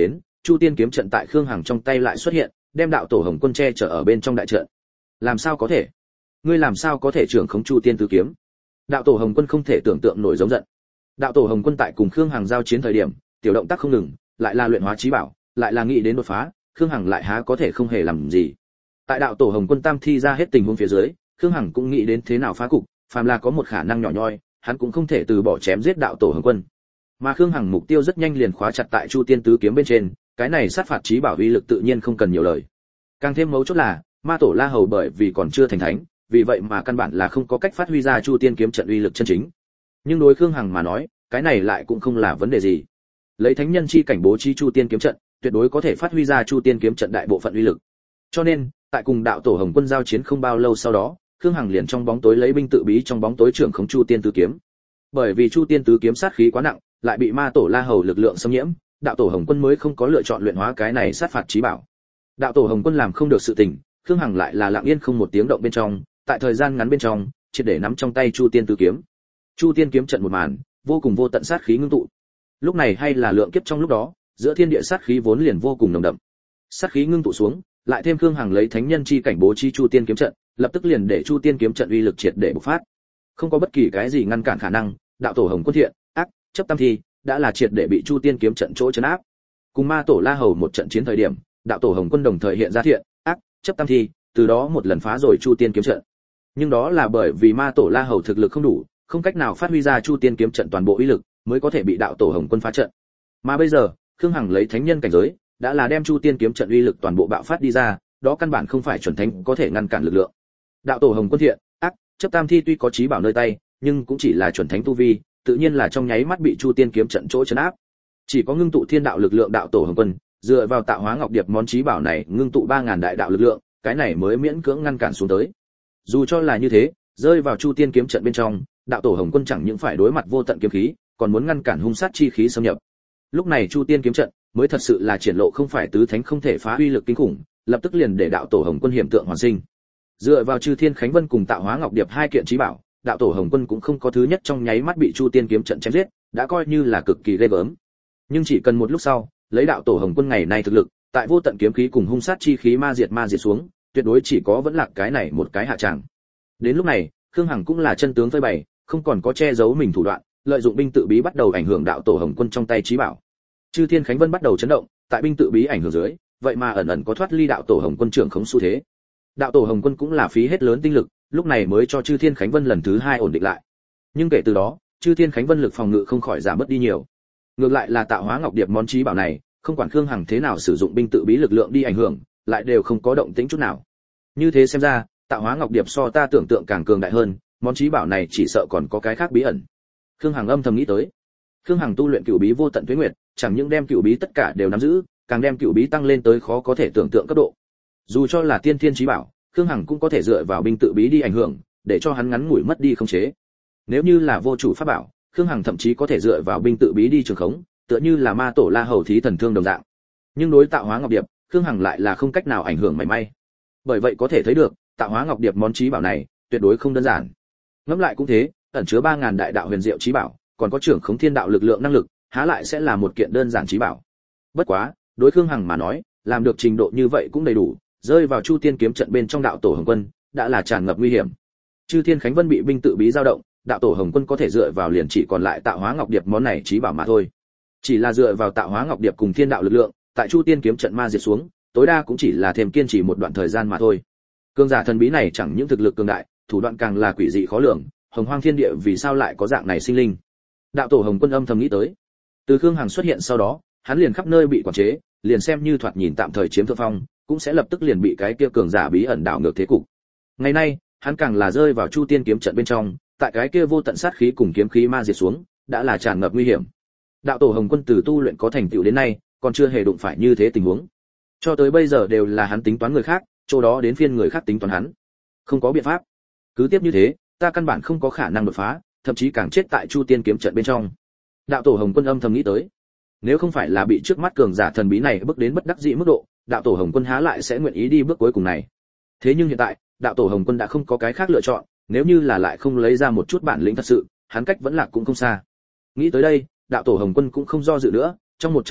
Chu Tiên kiếm trận tại Khương Hằng trong tay lại xuất hiện, đem đạo tổ Hồng Quân che chở ở bên trong đại trận. Làm sao có thể? Ngươi làm sao có thể trưởng khống Chu Tiên tứ kiếm? Đạo tổ Hồng Quân không thể tưởng tượng nổi giống giận. Đạo tổ Hồng Quân tại cùng Khương Hằng giao chiến thời điểm, tiểu động tác không ngừng, lại là luyện hóa trí bảo, lại là nghĩ đến đột phá, Khương Hằng lại há có thể không hề làm gì. Tại đạo tổ Hồng Quân tam thi ra hết tình huống phía dưới, Khương Hằng cũng nghĩ đến thế nào phá cục, phàm là có một khả năng nhỏ nhoi, hắn cũng không thể từ bỏ chém giết đạo tổ Hồng Quân. Mà Khương Hằng mục tiêu rất nhanh liền khóa chặt tại Chu Tiên tứ kiếm bên trên, cái này sát phạt trí bảo uy lực tự nhiên không cần nhiều lời. Càng thêm mấu chốt là, Ma Tổ La Hầu bởi vì còn chưa thành thánh, vì vậy mà căn bản là không có cách phát huy ra Chu Tiên kiếm trận uy lực chân chính. Nhưng đối Khương Hằng mà nói, cái này lại cũng không là vấn đề gì. Lấy thánh nhân chi cảnh bố trí Chu Tiên kiếm trận, tuyệt đối có thể phát huy ra Chu Tiên kiếm trận đại bộ phận uy lực. Cho nên, tại cùng đạo tổ Hồng Quân giao chiến không bao lâu sau đó, Khương Hằng liền trong bóng tối lấy binh tự bí trong bóng tối trưởng khống Chu Tiên tứ kiếm. Bởi vì Chu Tiên tứ kiếm sát khí quá nặng, lại bị Ma Tổ La Hầu lực lượng xâm nhiễm, đạo tổ Hồng Quân mới không có lựa chọn luyện hóa cái này sát phạt chí bảo. Đạo tổ Hồng Quân làm không được sự tình, Khương Hằng lại là lặng yên không một tiếng động bên trong, tại thời gian ngắn bên trong, triệt để nắm trong tay Chu Tiên tứ kiếm. Chu Tiên kiếm trận một màn, vô cùng vô tận sát khí ngưng tụ. Lúc này hay là lượng kiếp trong lúc đó, giữa thiên địa sát khí vốn liền vô cùng nồng đậm. Sát khí ngưng tụ xuống, lại thêm Khương Hằng lấy thánh nhân chi cảnh bố trí Chu Tiên kiếm trận, lập tức liền để Chu Tiên kiếm trận uy lực triệt để bộc phát. Không có bất kỳ cái gì ngăn cản khả năng, đạo tổ Hồng Quân thiện, ác, chấp tam thi, đã là triệt để bị Chu Tiên kiếm trận chỗ trấn áp. Cùng Ma Tổ La Hầu một trận chiến thời điểm, đạo tổ Hồng Quân đồng thời hiện ra thiện, ác, chấp tam thi, từ đó một lần phá rồi Chu Tiên kiếm trận. Nhưng đó là bởi vì Ma Tổ La Hầu thực lực không đủ, không cách nào phát huy ra Chu Tiên kiếm trận toàn bộ uy lực, mới có thể bị đạo tổ Hồng Quân phá trận. Mà bây giờ, Khương Hằng lấy thánh nhân cảnh giới, đã là đem Chu Tiên kiếm trận uy lực toàn bộ bạo phát đi ra, đó căn bản không phải chuẩn thánh có thể ngăn cản lực lượng. Đạo tổ Hồng Quân thiện, ác, chấp tam thi tuy có chí bảo nơi tay, nhưng cũng chỉ là chuẩn thánh tu vi, tự nhiên là trong nháy mắt bị Chu Tiên kiếm trận chỗ trấn áp. Chỉ có ngưng tụ thiên đạo lực lượng đạo tổ Hồng Quân, dựa vào tạo hóa ngọc điệp món chí bảo này, ngưng tụ ba ngàn đại đạo lực lượng, cái này mới miễn cưỡng ngăn cản xuống tới. Dù cho là như thế, rơi vào Chu Tiên kiếm trận bên trong, đạo tổ Hồng Quân chẳng những phải đối mặt vô tận kiếm khí, còn muốn ngăn cản hung sát chi khí xâm nhập. Lúc này Chu Tiên kiếm trận mới thật sự là triển lộ không phải tứ thánh không thể phá uy lực kinh khủng, lập tức liền để đạo tổ Hồng Quân hiểm tượng hoàn sinh. Dựa vào Chư Thiên Khánh Vân cùng tạo hóa ngọc điệp hai kiện chí bảo, đạo tổ Hồng Quân cũng không có thứ nhất trong nháy mắt bị Chu Tiên kiếm trận chém giết, đã coi như là cực kỳ ghê gớm. Nhưng chỉ cần một lúc sau, lấy đạo tổ Hồng Quân ngày nay thực lực, tại vô tận kiếm khí cùng hung sát chi khí ma diệt ma diệt xuống, tuyệt đối chỉ có vẫn là cái này một cái hạ tràng. Đến lúc này, Khương Hằng cũng là chân tướng phơi bày, không còn có che giấu mình thủ đoạn, lợi dụng binh tự bí bắt đầu ảnh hưởng đạo tổ Hồng Quân trong tay chí bảo. Chư Thiên Khánh Vân bắt đầu chấn động, tại binh tự bí ảnh hưởng dưới, vậy mà ẩn ẩn có thoát ly đạo tổ Hồng Quân trưởng khống xu thế. Đạo tổ Hồng Quân cũng là phí hết lớn tinh lực, lúc này mới cho Chư Thiên Khánh Vân lần thứ hai ổn định lại. Nhưng kể từ đó, Chư Thiên Khánh Vân lực phòng ngự không khỏi giảm bớt đi nhiều. Ngược lại là tạo hóa ngọc điệp món chí bảo này, không quản Khương Hằng thế nào sử dụng binh tự bí lực lượng đi ảnh hưởng, lại đều không có động tĩnh chút nào. Như thế xem ra, tạo hóa ngọc điệp so ta tưởng tượng càng cường đại hơn, món chí bảo này chỉ sợ còn có cái khác bí ẩn. Khương Hằng âm thầm nghĩ tới. Khương Hằng tu luyện cửu bí vô tận tuế nguyệt, chẳng những đem cửu bí tất cả đều nắm giữ, càng đem cửu bí tăng lên tới khó có thể tưởng tượng cấp độ. Dù cho là tiên thiên chí bảo, Khương Hằng cũng có thể dựa vào binh tự bí đi ảnh hưởng, để cho hắn ngắn ngủi mất đi không chế. Nếu như là vô chủ pháp bảo, Khương Hằng thậm chí có thể dựa vào binh tự bí đi trường khống, tựa như là Ma Tổ La Hầu thí thần thương đồng dạng. Nhưng đối tạo hóa ngọc điệp, Khương Hằng lại là không cách nào ảnh hưởng mảy may. Bởi vậy có thể thấy được, tạo hóa ngọc điệp món chí bảo này, tuyệt đối không đơn giản. Ngẫm lại cũng thế, ẩn chứa ba ngàn đại đạo huyền diệu chí bảo, còn có trưởng khống thiên đạo lực lượng năng lực, há lại sẽ là một kiện đơn giản chí bảo. Bất quá, đối Khương Hằng mà nói, làm được trình độ như vậy cũng đầy đủ, rơi vào Chu Tiên kiếm trận bên trong đạo tổ Hồng Quân, đã là tràn ngập nguy hiểm. Chư Thiên Khánh Vân bị binh tự bí dao động, đạo tổ Hồng Quân có thể dựa vào liền chỉ còn lại tạo hóa ngọc điệp món này chí bảo mà thôi. Chỉ là dựa vào tạo hóa ngọc điệp cùng thiên đạo lực lượng, tại Chu Tiên kiếm trận ma diệt xuống, tối đa cũng chỉ là thêm kiên trì một đoạn thời gian mà thôi. Cường giả thần bí này chẳng những thực lực cường đại, thủ đoạn càng là quỷ dị khó lường, hồng hoang thiên địa vì sao lại có dạng này sinh linh. Đạo tổ Hồng Quân âm thầm nghĩ tới. Từ Khương Hằng xuất hiện sau đó, hắn liền khắp nơi bị quản chế, liền xem như thoạt nhìn tạm thời chiếm thượng phong, cũng sẽ lập tức liền bị cái kia cường giả bí ẩn đảo ngược thế cục. Ngày nay, hắn càng là rơi vào Chu Tiên kiếm trận bên trong, tại cái kia vô tận sát khí cùng kiếm khí ma diệt xuống, đã là tràn ngập nguy hiểm. Đạo tổ Hồng Quân từ tu luyện có thành tựu đến nay, còn chưa hề đụng phải như thế tình huống. Cho tới bây giờ đều là hắn tính toán người khác, chỗ đó đến phiên người khác tính toán hắn. Không có biện pháp. Cứ tiếp như thế, ta căn bản không có khả năng đột phá, thậm chí càng chết tại Chu Tiên kiếm trận bên trong. Đạo tổ Hồng Quân âm thầm nghĩ tới. Nếu không phải là bị trước mắt cường giả thần bí này bước đến bất đắc dĩ mức độ, đạo tổ Hồng Quân há lại sẽ nguyện ý đi bước cuối cùng này. Thế nhưng hiện tại, đạo tổ Hồng Quân đã không có cái khác lựa chọn, nếu như là lại không lấy ra một chút bản lĩnh thật sự, hắn cách vẫn lạc cũng không xa. Nghĩ tới đây, đạo tổ Hồng Quân cũng không do dự nữa, trong một chớp mắt,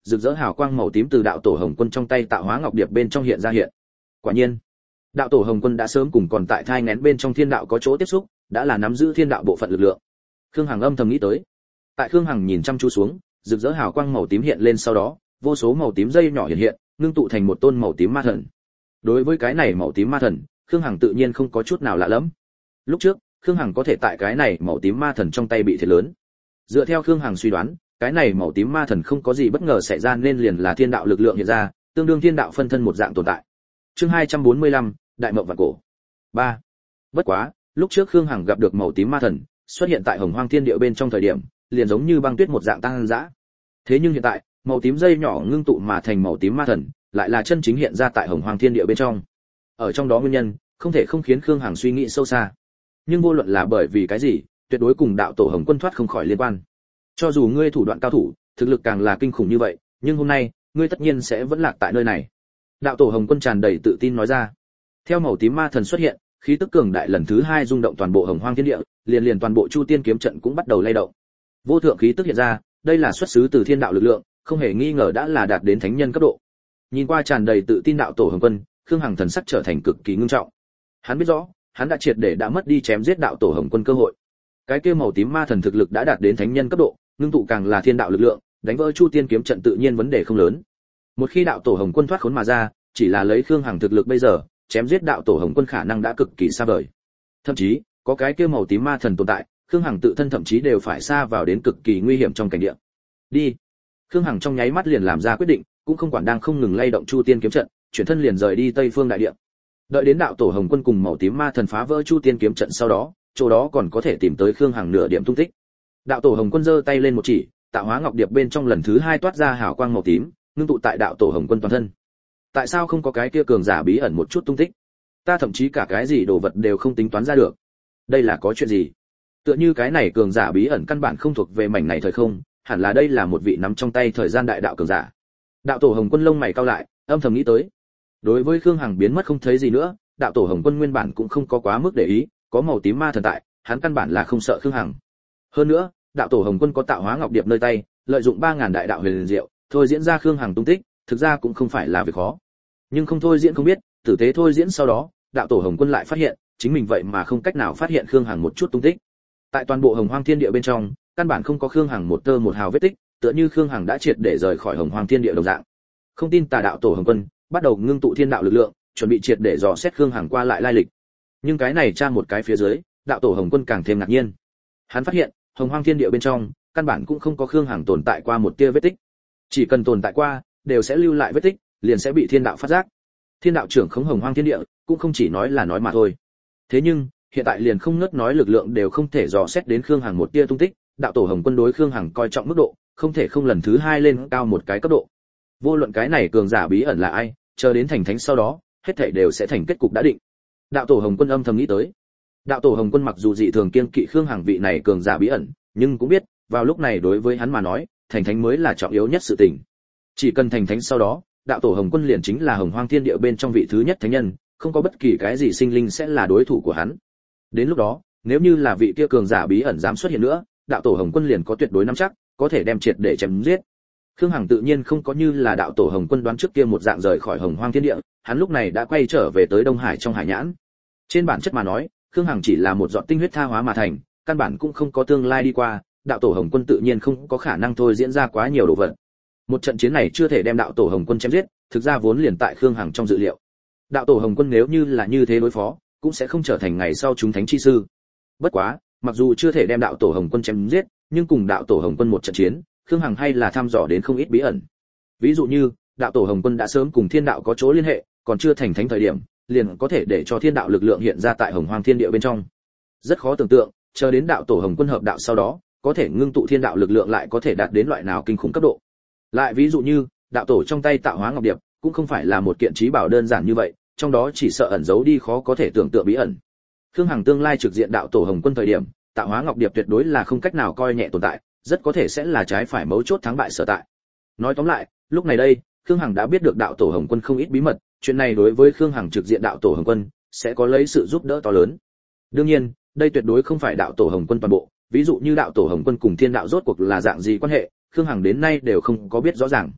rực rỡ hào quang màu tím từ đạo tổ hồng quân trong tay tạo hóa ngọc điệp bên trong hiện ra hiện. Quả nhiên, đạo tổ hồng quân đã sớm cùng còn tại thai nghén bên trong thiên đạo có chỗ tiếp xúc, đã là nắm giữ thiên đạo bộ phận lực lượng. Khương Hằng âm thầm nghĩ tới. Tại Khương Hằng nhìn chăm chú xuống, rực rỡ hào quang màu tím hiện lên, sau đó vô số màu tím dây nhỏ hiện hiện, ngưng tụ thành một tôn màu tím ma thần. Đối với cái này màu tím ma thần, Khương Hằng tự nhiên không có chút nào lạ lẫm. Lúc trước, Khương Hằng có thể tại cái này màu tím ma thần trong tay bị thiệt lớn. Dựa theo Khương Hằng suy đoán, cái này màu tím ma thần không có gì bất ngờ xảy ra nên liền là thiên đạo lực lượng hiện ra, tương đương thiên đạo phân thân một dạng tồn tại. Chương hai trăm bốn mươi lăm, Đại Mộng Vạn Cổ. ba. Bất quá, lúc trước Khương Hằng gặp được màu tím ma thần, xuất hiện tại Hồng Hoang Thiên Địa bên trong thời điểm, liền giống như băng tuyết một dạng tăng dã. Thế nhưng hiện tại, màu tím dây nhỏ ngưng tụ mà thành màu tím ma thần, lại là chân chính hiện ra tại Hồng Hoang Thiên Địa bên trong. Ở trong đó nguyên nhân, không thể không khiến Khương Hằng suy nghĩ sâu xa. Nhưng vô luận là bởi vì cái gì, tuyệt đối cùng đạo tổ Hồng Quân thoát không khỏi liên quan. Cho dù ngươi thủ đoạn cao thủ, thực lực càng là kinh khủng như vậy, nhưng hôm nay, ngươi tất nhiên sẽ vẫn lạc tại nơi này. Đạo tổ Hồng Quân tràn đầy tự tin nói ra. Theo màu tím ma thần xuất hiện, khí tức cường đại lần thứ hai rung động toàn bộ Hồng Hoang Thiên Địa, liền liền toàn bộ Chu Tiên kiếm trận cũng bắt đầu lay động. Vô thượng khí tức hiện ra, đây là xuất xứ từ thiên đạo lực lượng, không hề nghi ngờ đã là đạt đến thánh nhân cấp độ. Nhìn qua tràn đầy tự tin đạo tổ Hồng Quân, Khương Hằng thần sắc trở thành cực kỳ ngưng trọng. Hắn biết rõ, hắn đã triệt để đã mất đi chém giết đạo tổ Hồng Quân cơ hội. Cái kia màu tím ma thần thực lực đã đạt đến thánh nhân cấp độ, ngưng tụ càng là thiên đạo lực lượng, đánh vỡ Chu Tiên kiếm trận tự nhiên vấn đề không lớn. Một khi đạo tổ Hồng Quân thoát khốn mà ra, chỉ là lấy Khương Hằng thực lực bây giờ, chém giết đạo tổ Hồng Quân khả năng đã cực kỳ xa vời. Thậm chí, có cái kia màu tím ma thần tồn tại, Khương Hằng tự thân thậm chí đều phải xa vào đến cực kỳ nguy hiểm trong cảnh địa. Đi. Khương Hằng trong nháy mắt liền làm ra quyết định, cũng không quản đang không ngừng lay động Chu Tiên kiếm trận, chuyển thân liền rời đi Tây Phương đại địa. Đợi đến đạo tổ Hồng Quân cùng màu tím ma thần phá vỡ Chu Tiên kiếm trận sau đó, chỗ đó còn có thể tìm tới Khương Hằng nửa điểm tung tích. Đạo tổ Hồng Quân giơ tay lên một chỉ, tạo hóa ngọc điệp bên trong lần thứ hai toát ra hào quang màu tím, ngưng tụ tại đạo tổ Hồng Quân toàn thân. Tại sao không có cái kia cường giả bí ẩn một chút tung tích? Ta thậm chí cả cái gì đồ vật đều không tính toán ra được. Đây là có chuyện gì? Tựa như cái này cường giả bí ẩn căn bản không thuộc về mảnh này thời không, hẳn là đây là một vị nắm trong tay thời gian đại đạo cường giả. Đạo tổ Hồng Quân lông mày cau lại, âm thầm nghĩ tới. Đối với Khương Hằng biến mất không thấy gì nữa, đạo tổ Hồng Quân nguyên bản cũng không có quá mức để ý, có màu tím ma thần tại, hắn căn bản là không sợ Khương Hằng. Hơn nữa, đạo tổ Hồng Quân có tạo hóa ngọc điệp nơi tay, lợi dụng ba ngàn đại đạo huyền diệu, thôi diễn ra Khương Hằng tung tích, thực ra cũng không phải là việc khó. Nhưng không thôi diễn không biết, tử tế thôi diễn sau đó, đạo tổ Hồng Quân lại phát hiện, chính mình vậy mà không cách nào phát hiện Khương Hằng một chút tung tích. Tại toàn bộ Hồng Hoang Thiên Địa bên trong, căn bản không có Khương Hằng một tơ một hào vết tích, tựa như Khương Hằng đã triệt để rời khỏi Hồng Hoang Thiên Địa đồng dạng. Không tin tà đạo tổ Hồng Quân, bắt đầu ngưng tụ thiên đạo lực lượng, chuẩn bị triệt để dò xét Khương Hằng qua lại lai lịch. Nhưng cái này tra một cái phía dưới, đạo tổ Hồng Quân càng thêm ngạc nhiên. Hắn phát hiện, Hồng Hoang Thiên Địa bên trong, căn bản cũng không có Khương Hằng tồn tại qua một tia vết tích. Chỉ cần tồn tại qua, đều sẽ lưu lại vết tích, liền sẽ bị thiên đạo phát giác. Thiên đạo trưởng khống Hồng Hoang Thiên Địa, cũng không chỉ nói là nói mà thôi. Thế nhưng, hiện tại liền không ngớt nói lực lượng đều không thể dò xét đến Khương Hằng một tia tung tích, đạo tổ Hồng Quân đối Khương Hằng coi trọng mức độ, không thể không lần thứ hai lên cao một cái cấp độ. Vô luận cái này cường giả bí ẩn là ai, chờ đến thành thánh sau đó, hết thảy đều sẽ thành kết cục đã định. Đạo tổ Hồng Quân âm thầm nghĩ tới. Đạo tổ Hồng Quân mặc dù dị thường kiêng kỵ Khương Hằng vị này cường giả bí ẩn, nhưng cũng biết, vào lúc này đối với hắn mà nói, thành thánh mới là trọng yếu nhất sự tình. Chỉ cần thành thánh sau đó, đạo tổ Hồng Quân liền chính là Hồng Hoang Thiên Địa bên trong vị thứ nhất thánh nhân, không có bất kỳ cái gì sinh linh sẽ là đối thủ của hắn. Đến lúc đó, nếu như là vị kia cường giả bí ẩn dám xuất hiện nữa, đạo tổ Hồng Quân liền có tuyệt đối nắm chắc, có thể đem triệt để chém giết. Khương Hằng tự nhiên không có như là đạo tổ Hồng Quân đoán trước kia một dạng rời khỏi Hồng Hoang Thiên Địa, hắn lúc này đã quay trở về tới Đông Hải trong hải nhãn. Trên bản chất mà nói, Khương Hằng chỉ là một giọt tinh huyết tha hóa mà thành, căn bản cũng không có tương lai đi qua, đạo tổ Hồng Quân tự nhiên không có khả năng thôi diễn ra quá nhiều đồ vật. Một trận chiến này chưa thể đem đạo tổ Hồng Quân chém giết, thực ra vốn liền tại Khương Hằng trong dự liệu. Đạo tổ Hồng Quân nếu như là như thế đối phó, cũng sẽ không trở thành ngày sau chúng thánh chi sư. Bất quá, mặc dù chưa thể đem đạo tổ Hồng Quân chém giết, nhưng cùng đạo tổ Hồng Quân một trận chiến, Khương Hằng hay là thăm dò đến không ít bí ẩn. Ví dụ như, đạo tổ Hồng Quân đã sớm cùng thiên đạo có chỗ liên hệ, còn chưa thành thánh thời điểm, liền có thể để cho thiên đạo lực lượng hiện ra tại Hồng Hoang Thiên Địa bên trong. Rất khó tưởng tượng, chờ đến đạo tổ Hồng Quân hợp đạo sau đó, có thể ngưng tụ thiên đạo lực lượng lại có thể đạt đến loại nào kinh khủng cấp độ. Lại ví dụ như, đạo tổ trong tay tạo hóa ngọc điệp, cũng không phải là một kiện trí bảo đơn giản như vậy, trong đó chỉ sợ ẩn giấu đi khó có thể tưởng tượng bí ẩn. Khương Hằng tương lai trực diện đạo tổ Hồng Quân thời điểm, tạo hóa ngọc điệp tuyệt đối là không cách nào coi nhẹ tồn tại, rất có thể sẽ là trái phải mấu chốt thắng bại sở tại. Nói tóm lại, lúc này đây, Khương Hằng đã biết được đạo tổ Hồng Quân không ít bí mật, chuyện này đối với Khương Hằng trực diện đạo tổ Hồng Quân sẽ có lấy sự giúp đỡ to lớn. Đương nhiên, đây tuyệt đối không phải đạo tổ Hồng Quân toàn bộ, ví dụ như đạo tổ Hồng Quân cùng thiên đạo rốt cuộc là dạng gì quan hệ, Khương Hằng đến nay đều không có biết rõ ràng.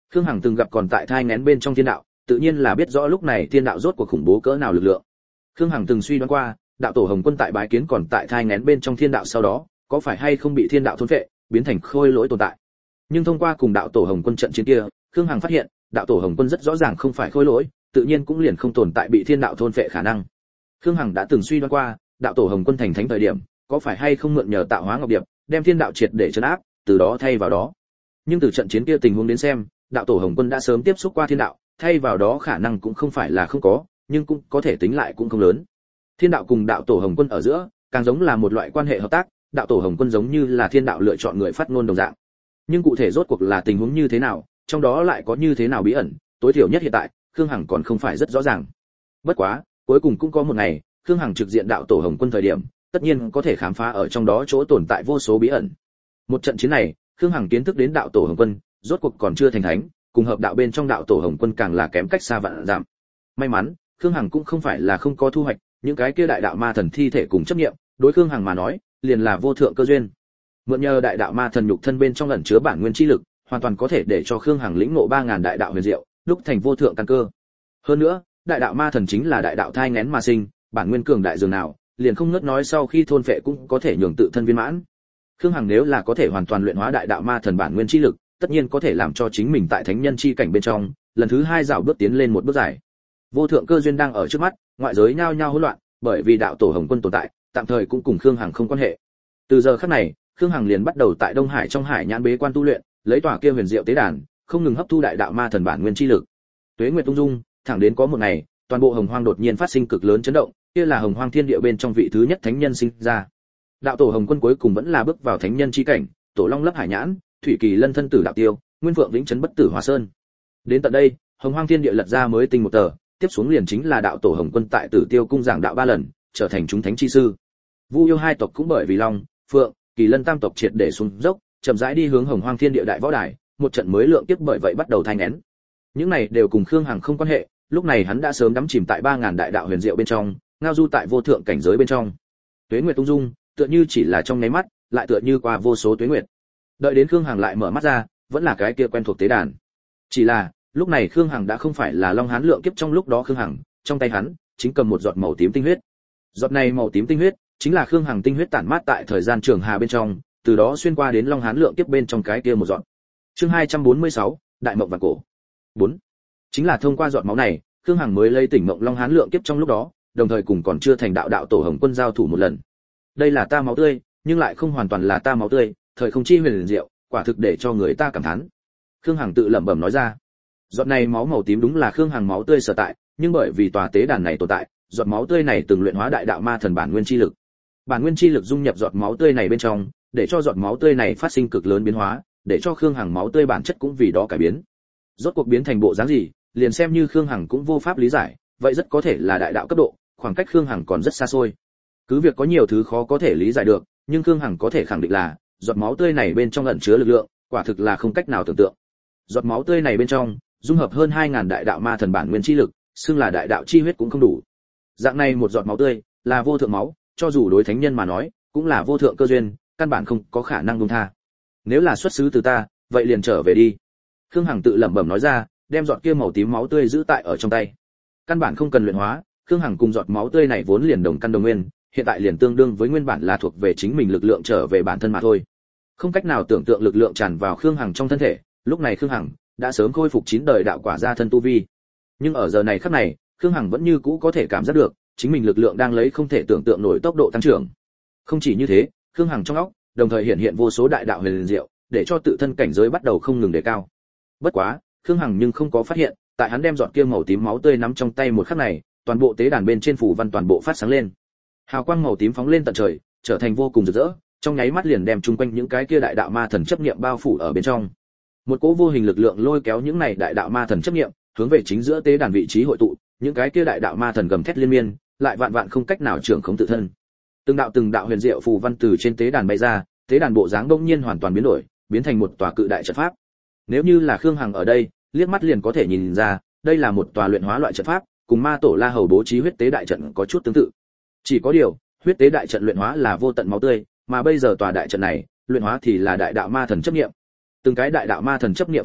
Khương Hằng từng gặp còn tại thai nghén bên trong thiên đạo, tự nhiên là biết rõ lúc này thiên đạo rốt cuộc khủng bố cỡ nào lực lượng. Khương Hằng từng suy đoán qua, đạo tổ Hồng Quân tại bái kiến còn tại thai nghén bên trong thiên đạo sau đó, có phải hay không bị thiên đạo thôn phệ, biến thành khôi lỗi tồn tại. Nhưng thông qua cùng đạo tổ Hồng Quân trận chiến kia, Khương Hằng phát hiện, đạo tổ Hồng Quân rất rõ ràng không phải khôi lỗi, tự nhiên cũng liền không tồn tại bị thiên đạo thôn phệ khả năng. Khương Hằng đã từng suy đoán qua, đạo tổ Hồng Quân thành thánh thời điểm, có phải hay không mượn nhờ tạo hóa ngọc điệp, đem thiên đạo triệt để trấn áp, từ đó thay vào đó. Nhưng từ trận chiến kia tình huống đến xem, đạo tổ Hồng Quân đã sớm tiếp xúc qua thiên đạo, thay vào đó khả năng cũng không phải là không có, nhưng cũng có thể tính lại cũng không lớn. Thiên đạo cùng đạo tổ Hồng Quân ở giữa, càng giống là một loại quan hệ hợp tác, đạo tổ Hồng Quân giống như là thiên đạo lựa chọn người phát ngôn đồng dạng. Nhưng cụ thể rốt cuộc là tình huống như thế nào, trong đó lại có như thế nào bí ẩn, tối thiểu nhất hiện tại, Khương Hằng còn không phải rất rõ ràng. Bất quá, cuối cùng cũng có một ngày, Khương Hằng trực diện đạo tổ Hồng Quân thời điểm, tất nhiên có thể khám phá ở trong đó chỗ tồn tại vô số bí ẩn. Một trận chiến này, Khương Hằng kiến thức đến đạo tổ Hồng Quân, rốt cuộc còn chưa thành thánh, cùng hợp đạo bên trong đạo tổ Hồng Quân càng là kém cách xa vạn dặm. May mắn, Khương Hằng cũng không phải là không có thu hoạch, những cái kia đại đạo ma thần thi thể cùng chấp niệm, đối Khương Hằng mà nói, liền là vô thượng cơ duyên. Mượn nhờ đại đạo ma thần nhục thân bên trong ẩn chứa bản nguyên chi lực, hoàn toàn có thể để cho Khương Hằng lĩnh ngộ ba ngàn đại đạo huyền diệu, đúc thành vô thượng căn cơ. Hơn nữa, đại đạo ma thần chính là đại đạo thai nghén mà sinh, bản nguyên cường đại dường nào, liền không ngớt nói sau khi thôn phệ cũng có thể nhường tự thân viên mãn. Khương Hằng nếu là có thể hoàn toàn luyện hóa đại đạo ma thần bản nguyên chi lực, tất nhiên có thể làm cho chính mình tại thánh nhân chi cảnh bên trong, lần thứ hai dạo bước tiến lên một bước dài. Vô thượng cơ duyên đang ở trước mắt, ngoại giới nhao nhao hỗn loạn, bởi vì đạo tổ Hồng Quân tồn tại, tạm thời cũng cùng Khương Hằng không quan hệ. Từ giờ khắc này, Khương Hằng liền bắt đầu tại Đông Hải trong hải nhãn bế quan tu luyện, lấy tòa kia huyền diệu tế đàn, không ngừng hấp thu đại đạo ma thần bản nguyên chi lực. Tuế nguyệt tung dung, thẳng đến có một ngày, toàn bộ Hồng Hoang đột nhiên phát sinh cực lớn chấn động, kia là Hồng Hoang thiên địa bên trong vị thứ nhất thánh nhân sinh ra. Đạo tổ Hồng Quân cuối cùng vẫn là bước vào thánh nhân chi cảnh, tổ long lấp hải nhãn, thủy kỳ lân thân tử đạo tiêu, nguyên vượng vĩnh chấn bất tử hóa sơn. Đến tận đây, Hồng Hoang thiên địa lật ra mới tinh một tờ, tiếp xuống liền chính là đạo tổ Hồng Quân tại Tử Tiêu cung giảng đạo ba lần, trở thành chúng thánh chi sư. Vu yêu hai tộc cũng bởi vì long, phượng, kỳ lân tam tộc triệt để xuống dốc, chậm rãi đi hướng Hồng Hoang thiên địa đại võ đài, một trận mới lượng tiếp bởi vậy bắt đầu thanh nén. Những này đều cùng Khương Hằng không quan hệ, lúc này hắn đã sớm đắm chìm tại ba ngàn đại đạo huyền diệu bên trong, ngao du tại vô thượng cảnh giới bên trong. Tuế nguyệt tung dung, tựa như chỉ là trong nháy mắt, lại tựa như qua vô số tuế nguyệt. Đợi đến Khương Hằng lại mở mắt ra, vẫn là cái kia quen thuộc tế đàn. Chỉ là, lúc này Khương Hằng đã không phải là Long Hán lượng kiếp trong lúc đó Khương Hằng, trong tay hắn chính cầm một giọt màu tím tinh huyết. Giọt này màu tím tinh huyết chính là Khương Hằng tinh huyết tản mát tại thời gian trường hà bên trong, từ đó xuyên qua đến Long Hán lượng kiếp bên trong cái kia một giọt. Chương hai trăm bốn mươi sáu, Đại mộng vạn cổ. bốn. Chính là thông qua giọt máu này, Khương Hằng mới lấy tỉnh mộng Long Hán lượng kiếp trong lúc đó, đồng thời cùng còn chưa thành đạo đạo tổ Hồng Quân giao thủ một lần. Đây là ta máu tươi, nhưng lại không hoàn toàn là ta máu tươi, thời không chi huyền diệu, quả thực để cho người ta cảm thán. Khương Hằng tự lẩm bẩm nói ra. Giọt này máu màu tím đúng là Khương Hằng máu tươi sở tại, nhưng bởi vì tòa tế đàn này tồn tại, giọt máu tươi này từng luyện hóa đại đạo ma thần bản nguyên chi lực. Bản nguyên chi lực dung nhập giọt máu tươi này bên trong, để cho giọt máu tươi này phát sinh cực lớn biến hóa, để cho Khương Hằng máu tươi bản chất cũng vì đó cải biến. Rốt cuộc biến thành bộ dáng gì, liền xem như Khương Hằng cũng vô pháp lý giải, vậy rất có thể là đại đạo cấp độ, khoảng cách Khương Hằng còn rất xa xôi. Cứ việc có nhiều thứ khó có thể lý giải được, nhưng Khương Hằng có thể khẳng định là, giọt máu tươi này bên trong ẩn chứa lực lượng, quả thực là không cách nào tưởng tượng. Giọt máu tươi này bên trong, dung hợp hơn hai ngàn đại đạo ma thần bản nguyên chi lực, xưng là đại đạo chi huyết cũng không đủ. Dạng này một giọt máu tươi, là vô thượng máu, cho dù đối thánh nhân mà nói, cũng là vô thượng cơ duyên, căn bản không có khả năng buông tha. Nếu là xuất xứ từ ta, vậy liền trở về đi. Khương Hằng tự lẩm bẩm nói ra, đem giọt kia màu tím máu tươi giữ tại ở trong tay. Căn bản không cần luyện hóa, Khương Hằng cùng giọt máu tươi này vốn liền đồng căn đồng nguyên, hiện tại liền tương đương với nguyên bản là thuộc về chính mình lực lượng trở về bản thân mà thôi. Không cách nào tưởng tượng lực lượng tràn vào Khương Hằng trong thân thể, lúc này Khương Hằng đã sớm khôi phục chín đời đạo quả gia thân tu vi. Nhưng ở giờ này khắc này, Khương Hằng vẫn như cũ có thể cảm giác được, chính mình lực lượng đang lấy không thể tưởng tượng nổi tốc độ tăng trưởng. Không chỉ như thế, Khương Hằng trong óc đồng thời hiện hiện vô số đại đạo huyền diệu, để cho tự thân cảnh giới bắt đầu không ngừng đề cao. Bất quá, Khương Hằng nhưng không có phát hiện, tại hắn đem giọt kia màu tím máu tươi nắm trong tay một khắc này, toàn bộ tế đàn bên trên phủ văn toàn bộ phát sáng lên. Hào quang màu tím phóng lên tận trời, trở thành vô cùng rực rỡ, trong nháy mắt liền đem chung quanh những cái kia đại đạo ma thần chấp niệm bao phủ ở bên trong. Một cỗ vô hình lực lượng lôi kéo những này đại đạo ma thần chấp niệm, hướng về chính giữa tế đàn vị trí hội tụ, những cái kia đại đạo ma thần gầm thét liên miên, lại vạn vạn không cách nào trưởng khống tự thân. Từng đạo từng đạo huyền diệu phù văn từ trên tế đàn bay ra, tế đàn bộ dáng bỗng nhiên hoàn toàn biến đổi, biến thành một tòa cự đại trận pháp. Nếu như là Khương Hằng ở đây, liếc mắt liền có thể nhìn ra, đây là một tòa luyện hóa loại trận pháp, cùng Ma Tổ La Hầu bố trí huyết tế đại trận có chút tương tự. Chỉ có điều, huyết tế đại trận luyện hóa là vô tận máu tươi, mà bây giờ tòa đại trận này, luyện hóa thì là đại đạo ma thần chấp niệm. Từng cái đại đạo ma thần chấp niệm giống giận,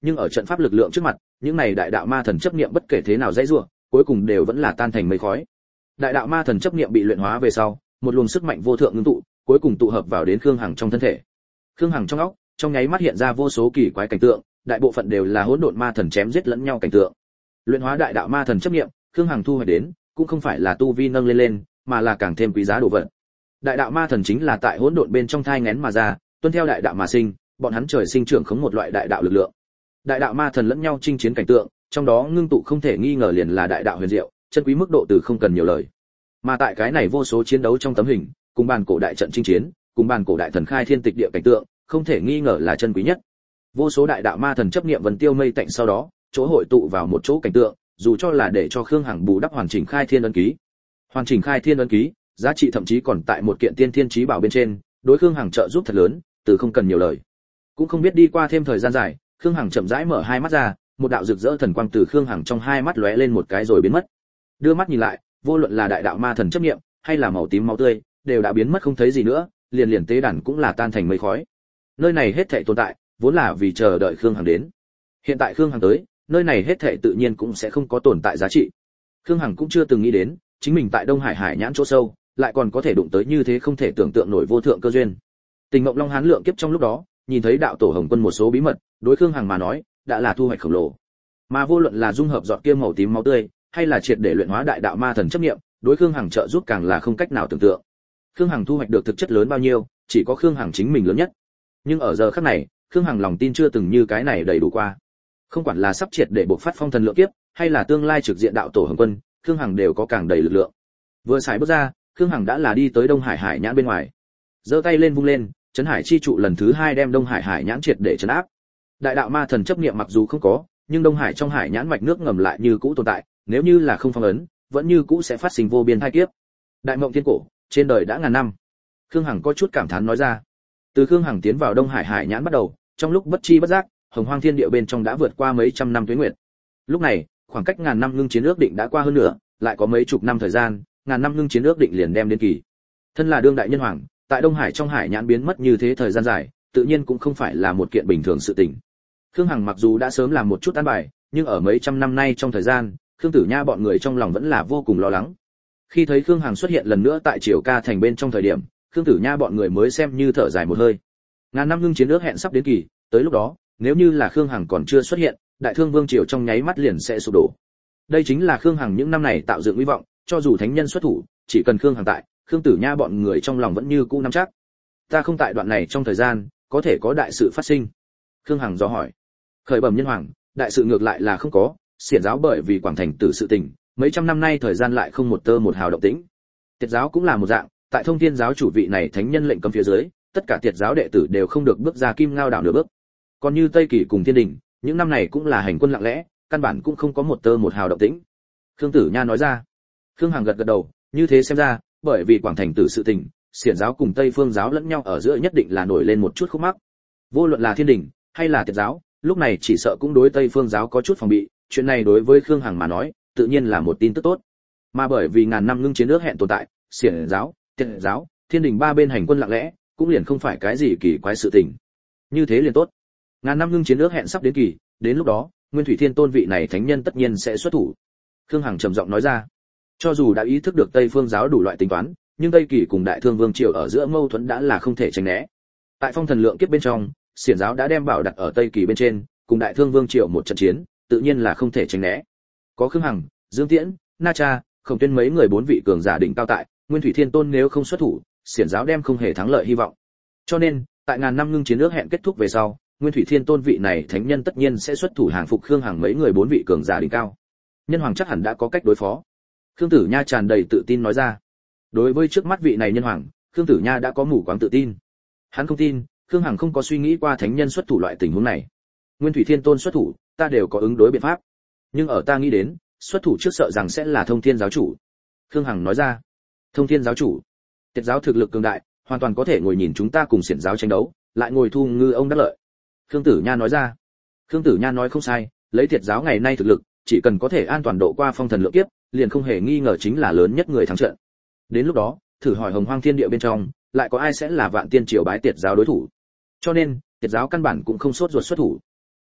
nhưng ở trận pháp lực lượng trước mặt, những này đại đạo ma thần chấp niệm bất kể thế nào dãy rủa, cuối cùng đều vẫn là tan thành mây khói. Đại đạo ma thần chấp niệm bị luyện hóa về sau, một luồng sức mạnh vô thượng ngưng tụ, cuối cùng tụ hợp vào đến Khương Hằng trong thân thể. Khương Hằng trong óc, trong nháy mắt hiện ra vô số kỳ quái cảnh tượng, đại bộ phận đều là hỗn độn ma thần chém giết lẫn nhau cảnh tượng. Luyện hóa đại đạo ma thần chấp niệm, Khương Hằng thu hoạch đến, cũng không phải là tu vi nâng lên lên, mà là càng thêm quý giá đồ vật. Đại đạo ma thần chính là tại hỗn độn bên trong thai nghén mà ra, tuân theo đại đạo mà sinh, bọn hắn trời sinh trưởng khống một loại đại đạo lực lượng. Đại đạo ma thần lẫn nhau chinh chiến cảnh tượng, trong đó ngưng tụ không thể nghi ngờ liền là đại đạo huyền diệu, chân quý mức độ từ không cần nhiều lời. Mà tại cái này vô số chiến đấu trong tấm hình, cùng bàn cổ đại trận chinh chiến, cùng bàn cổ đại thần khai thiên tịch địa cảnh tượng, không thể nghi ngờ là chân quý nhất. Vô số đại đạo ma thần chấp niệm vần tiêu mây tạnh sau đó, chỗ hội tụ vào một chỗ cảnh tượng, dù cho là để cho Khương Hằng bù đắp hoàn chỉnh khai thiên ấn ký. Hoàn chỉnh khai thiên ấn ký, giá trị thậm chí còn tại một kiện tiên thiên chí bảo bên trên, đối Khương Hằng trợ giúp thật lớn, từ không cần nhiều lời. Cũng không biết đi qua thêm thời gian dài, Khương Hằng chậm rãi mở hai mắt ra, một đạo rực rỡ thần quang từ Khương Hằng trong hai mắt lóe lên một cái rồi biến mất. Đưa mắt nhìn lại, vô luận là đại đạo ma thần chấp niệm, hay là màu tím máu tươi, đều đã biến mất không thấy gì nữa, liền liền tế đàn cũng là tan thành mây khói. Nơi này hết thảy tồn tại, vốn là vì chờ đợi Khương Hằng đến. Hiện tại Khương Hằng tới, nơi này hết thảy tự nhiên cũng sẽ không có tồn tại giá trị. Khương Hằng cũng chưa từng nghĩ đến, chính mình tại Đông Hải Hải nhãn chỗ sâu, lại còn có thể đụng tới như thế không thể tưởng tượng nổi vô thượng cơ duyên. Tình Mộng Long Hán lượng kiếp trong lúc đó, nhìn thấy đạo tổ Hồng Quân một số bí mật, đối Khương Hằng mà nói, đã là thu hoạch khổng lồ. Mà vô luận là dung hợp giọt kia màu tím máu tươi, hay là triệt để luyện hóa đại đạo ma thần chấp niệm, đối Khương Hằng trợ giúp càng là không cách nào tưởng tượng. Khương Hằng thu hoạch được thực chất lớn bao nhiêu, chỉ có Khương Hằng chính mình lớn nhất. Nhưng ở giờ khắc này, Khương Hằng lòng tin chưa từng như cái này đầy đủ qua. Không quản là sắp triệt để bộc phát phong thần lượng kiếp, hay là tương lai trực diện đạo tổ Hồng Quân, Khương Hằng đều có càng đầy lực lượng. Vừa xài bước ra, Khương Hằng đã là đi tới Đông Hải Hải nhãn bên ngoài. Giơ tay lên vung lên, Trấn Hải chi trụ lần thứ hai đem Đông Hải Hải nhãn triệt để trấn áp. Đại đạo ma thần chấp niệm mặc dù không có, nhưng Đông Hải trong hải nhãn mạch nước ngầm lại như cũ tồn tại, nếu như là không phong ấn, vẫn như cũ sẽ phát sinh vô biên thai kiếp. Đại mộng thiên cổ, trên đời đã ngàn năm. Khương Hằng có chút cảm thán nói ra. Từ Khương Hằng tiến vào Đông Hải Hải nhãn bắt đầu, trong lúc bất chi bất giác, Hồng Hoang Thiên Địa bên trong đã vượt qua mấy trăm năm tuế nguyệt. Lúc này, khoảng cách ngàn năm ngưng chiến ước định đã qua hơn nữa, lại có mấy chục năm thời gian, ngàn năm ngưng chiến ước định liền đem đến kỳ. Thân là đương đại nhân hoàng, tại Đông Hải trong hải nhãn biến mất như thế thời gian dài, tự nhiên cũng không phải là một kiện bình thường sự tình. Khương Hằng mặc dù đã sớm làm một chút an bài, nhưng ở mấy trăm năm nay trong thời gian, Khương Tử Nha bọn người trong lòng vẫn là vô cùng lo lắng. Khi thấy Khương Hằng xuất hiện lần nữa tại Triều Ca thành bên trong thời điểm, Khương Tử Nha bọn người mới xem như thở dài một hơi. Ngàn năm ngưng chiến ước hẹn sắp đến kỳ, tới lúc đó, nếu như là Khương Hằng còn chưa xuất hiện, Đại Thương Vương triều trong nháy mắt liền sẽ sụp đổ. Đây chính là Khương Hằng những năm này tạo dựng hy vọng, cho dù thánh nhân xuất thủ, chỉ cần Khương Hằng tại, Khương Tử Nha bọn người trong lòng vẫn như cũ nắm chắc. Ta không tại đoạn này trong thời gian, có thể có đại sự phát sinh. Khương Hằng do hỏi. Khởi bẩm nhân hoàng, đại sự ngược lại là không có, xiển giáo bởi vì Quảng Thành tử sự tình, mấy trăm năm nay thời gian lại không một tơ một hào động tĩnh. Tiệt giáo cũng là một dạng, tại Thông Thiên giáo chủ vị này thánh nhân lệnh cấm phía dưới, tất cả tiệt giáo đệ tử đều không được bước ra Kim Ngao đảo nửa bước. Còn như Tây Kỳ cùng Thiên Đình, những năm này cũng là hành quân lặng lẽ, căn bản cũng không có một tơ một hào động tĩnh. Khương Tử Nha nói ra. Khương Hằng gật gật đầu, như thế xem ra, bởi vì Quảng Thành tử sự tình, xiển giáo cùng Tây Phương giáo lẫn nhau ở giữa nhất định là nổi lên một chút khúc mắc. Vô luận là Thiên Đình hay là tiệt giáo, lúc này chỉ sợ cũng đối Tây Phương giáo có chút phòng bị, chuyện này đối với Khương Hằng mà nói, tự nhiên là một tin tức tốt. Mà bởi vì ngàn năm ngưng chiến ước hẹn tồn tại, xiển giáo, tiệt giáo, Thiên Đình ba bên hành quân lặng lẽ, cũng liền không phải cái gì kỳ quái sự tình. Như thế liền tốt. Ngàn năm ngưng chiến ước hẹn sắp đến kỳ, đến lúc đó, Nguyên Thủy Thiên Tôn vị này thánh nhân tất nhiên sẽ xuất thủ. Khương Hằng trầm giọng nói ra. Cho dù đã ý thức được Tây Phương giáo đủ loại tính toán, nhưng Tây Kỳ cùng Đại Thương Vương triều ở giữa mâu thuẫn đã là không thể tránh né. Tại phong thần lượng kiếp bên trong, xiển giáo đã đem bảo đặt ở Tây Kỳ bên trên, cùng Đại Thương Vương triều một trận chiến, tự nhiên là không thể tránh né. Có Khương Hằng, Dương Tiễn, Na Cha, Khổng Tuyên mấy người bốn vị cường giả đỉnh cao tại, Nguyên Thủy Thiên Tôn nếu không xuất thủ, xiển giáo đem không hề thắng lợi hy vọng. Cho nên, tại ngàn năm ngưng chiến ước hẹn kết thúc về sau, Nguyên Thủy Thiên Tôn vị này thánh nhân tất nhiên sẽ xuất thủ hàng phục Khương Hằng mấy người bốn vị cường giả đỉnh cao. Nhân hoàng chắc hẳn đã có cách đối phó. Khương Tử Nha tràn đầy tự tin nói ra. Đối với trước mắt vị này nhân hoàng, Khương Tử Nha đã có mù quáng tự tin. Hắn không tin, Khương Hằng không có suy nghĩ qua thánh nhân xuất thủ loại tình huống này. Nguyên Thủy Thiên Tôn xuất thủ, ta đều có ứng đối biện pháp. Nhưng ở ta nghĩ đến, xuất thủ trước sợ rằng sẽ là Thông Thiên giáo chủ. Khương Hằng nói ra. Thông Thiên giáo chủ? Tiệt giáo thực lực cường đại, hoàn toàn có thể ngồi nhìn chúng ta cùng xiển giáo tranh đấu, lại ngồi thu ngư ông đắc lợi. Khương Tử Nha nói ra. Khương Tử Nha nói không sai, lấy tiệt giáo ngày nay thực lực, chỉ cần có thể an toàn độ qua phong thần lượng kiếp, liền không hề nghi ngờ chính là lớn nhất người thắng trận. Đến lúc đó, thử hỏi Hồng Hoang Thiên Địa bên trong, lại có ai sẽ là Vạn Tiên triều bái tiệt giáo đối thủ? Cho nên, tiệt giáo căn bản cũng không sốt ruột xuất thủ.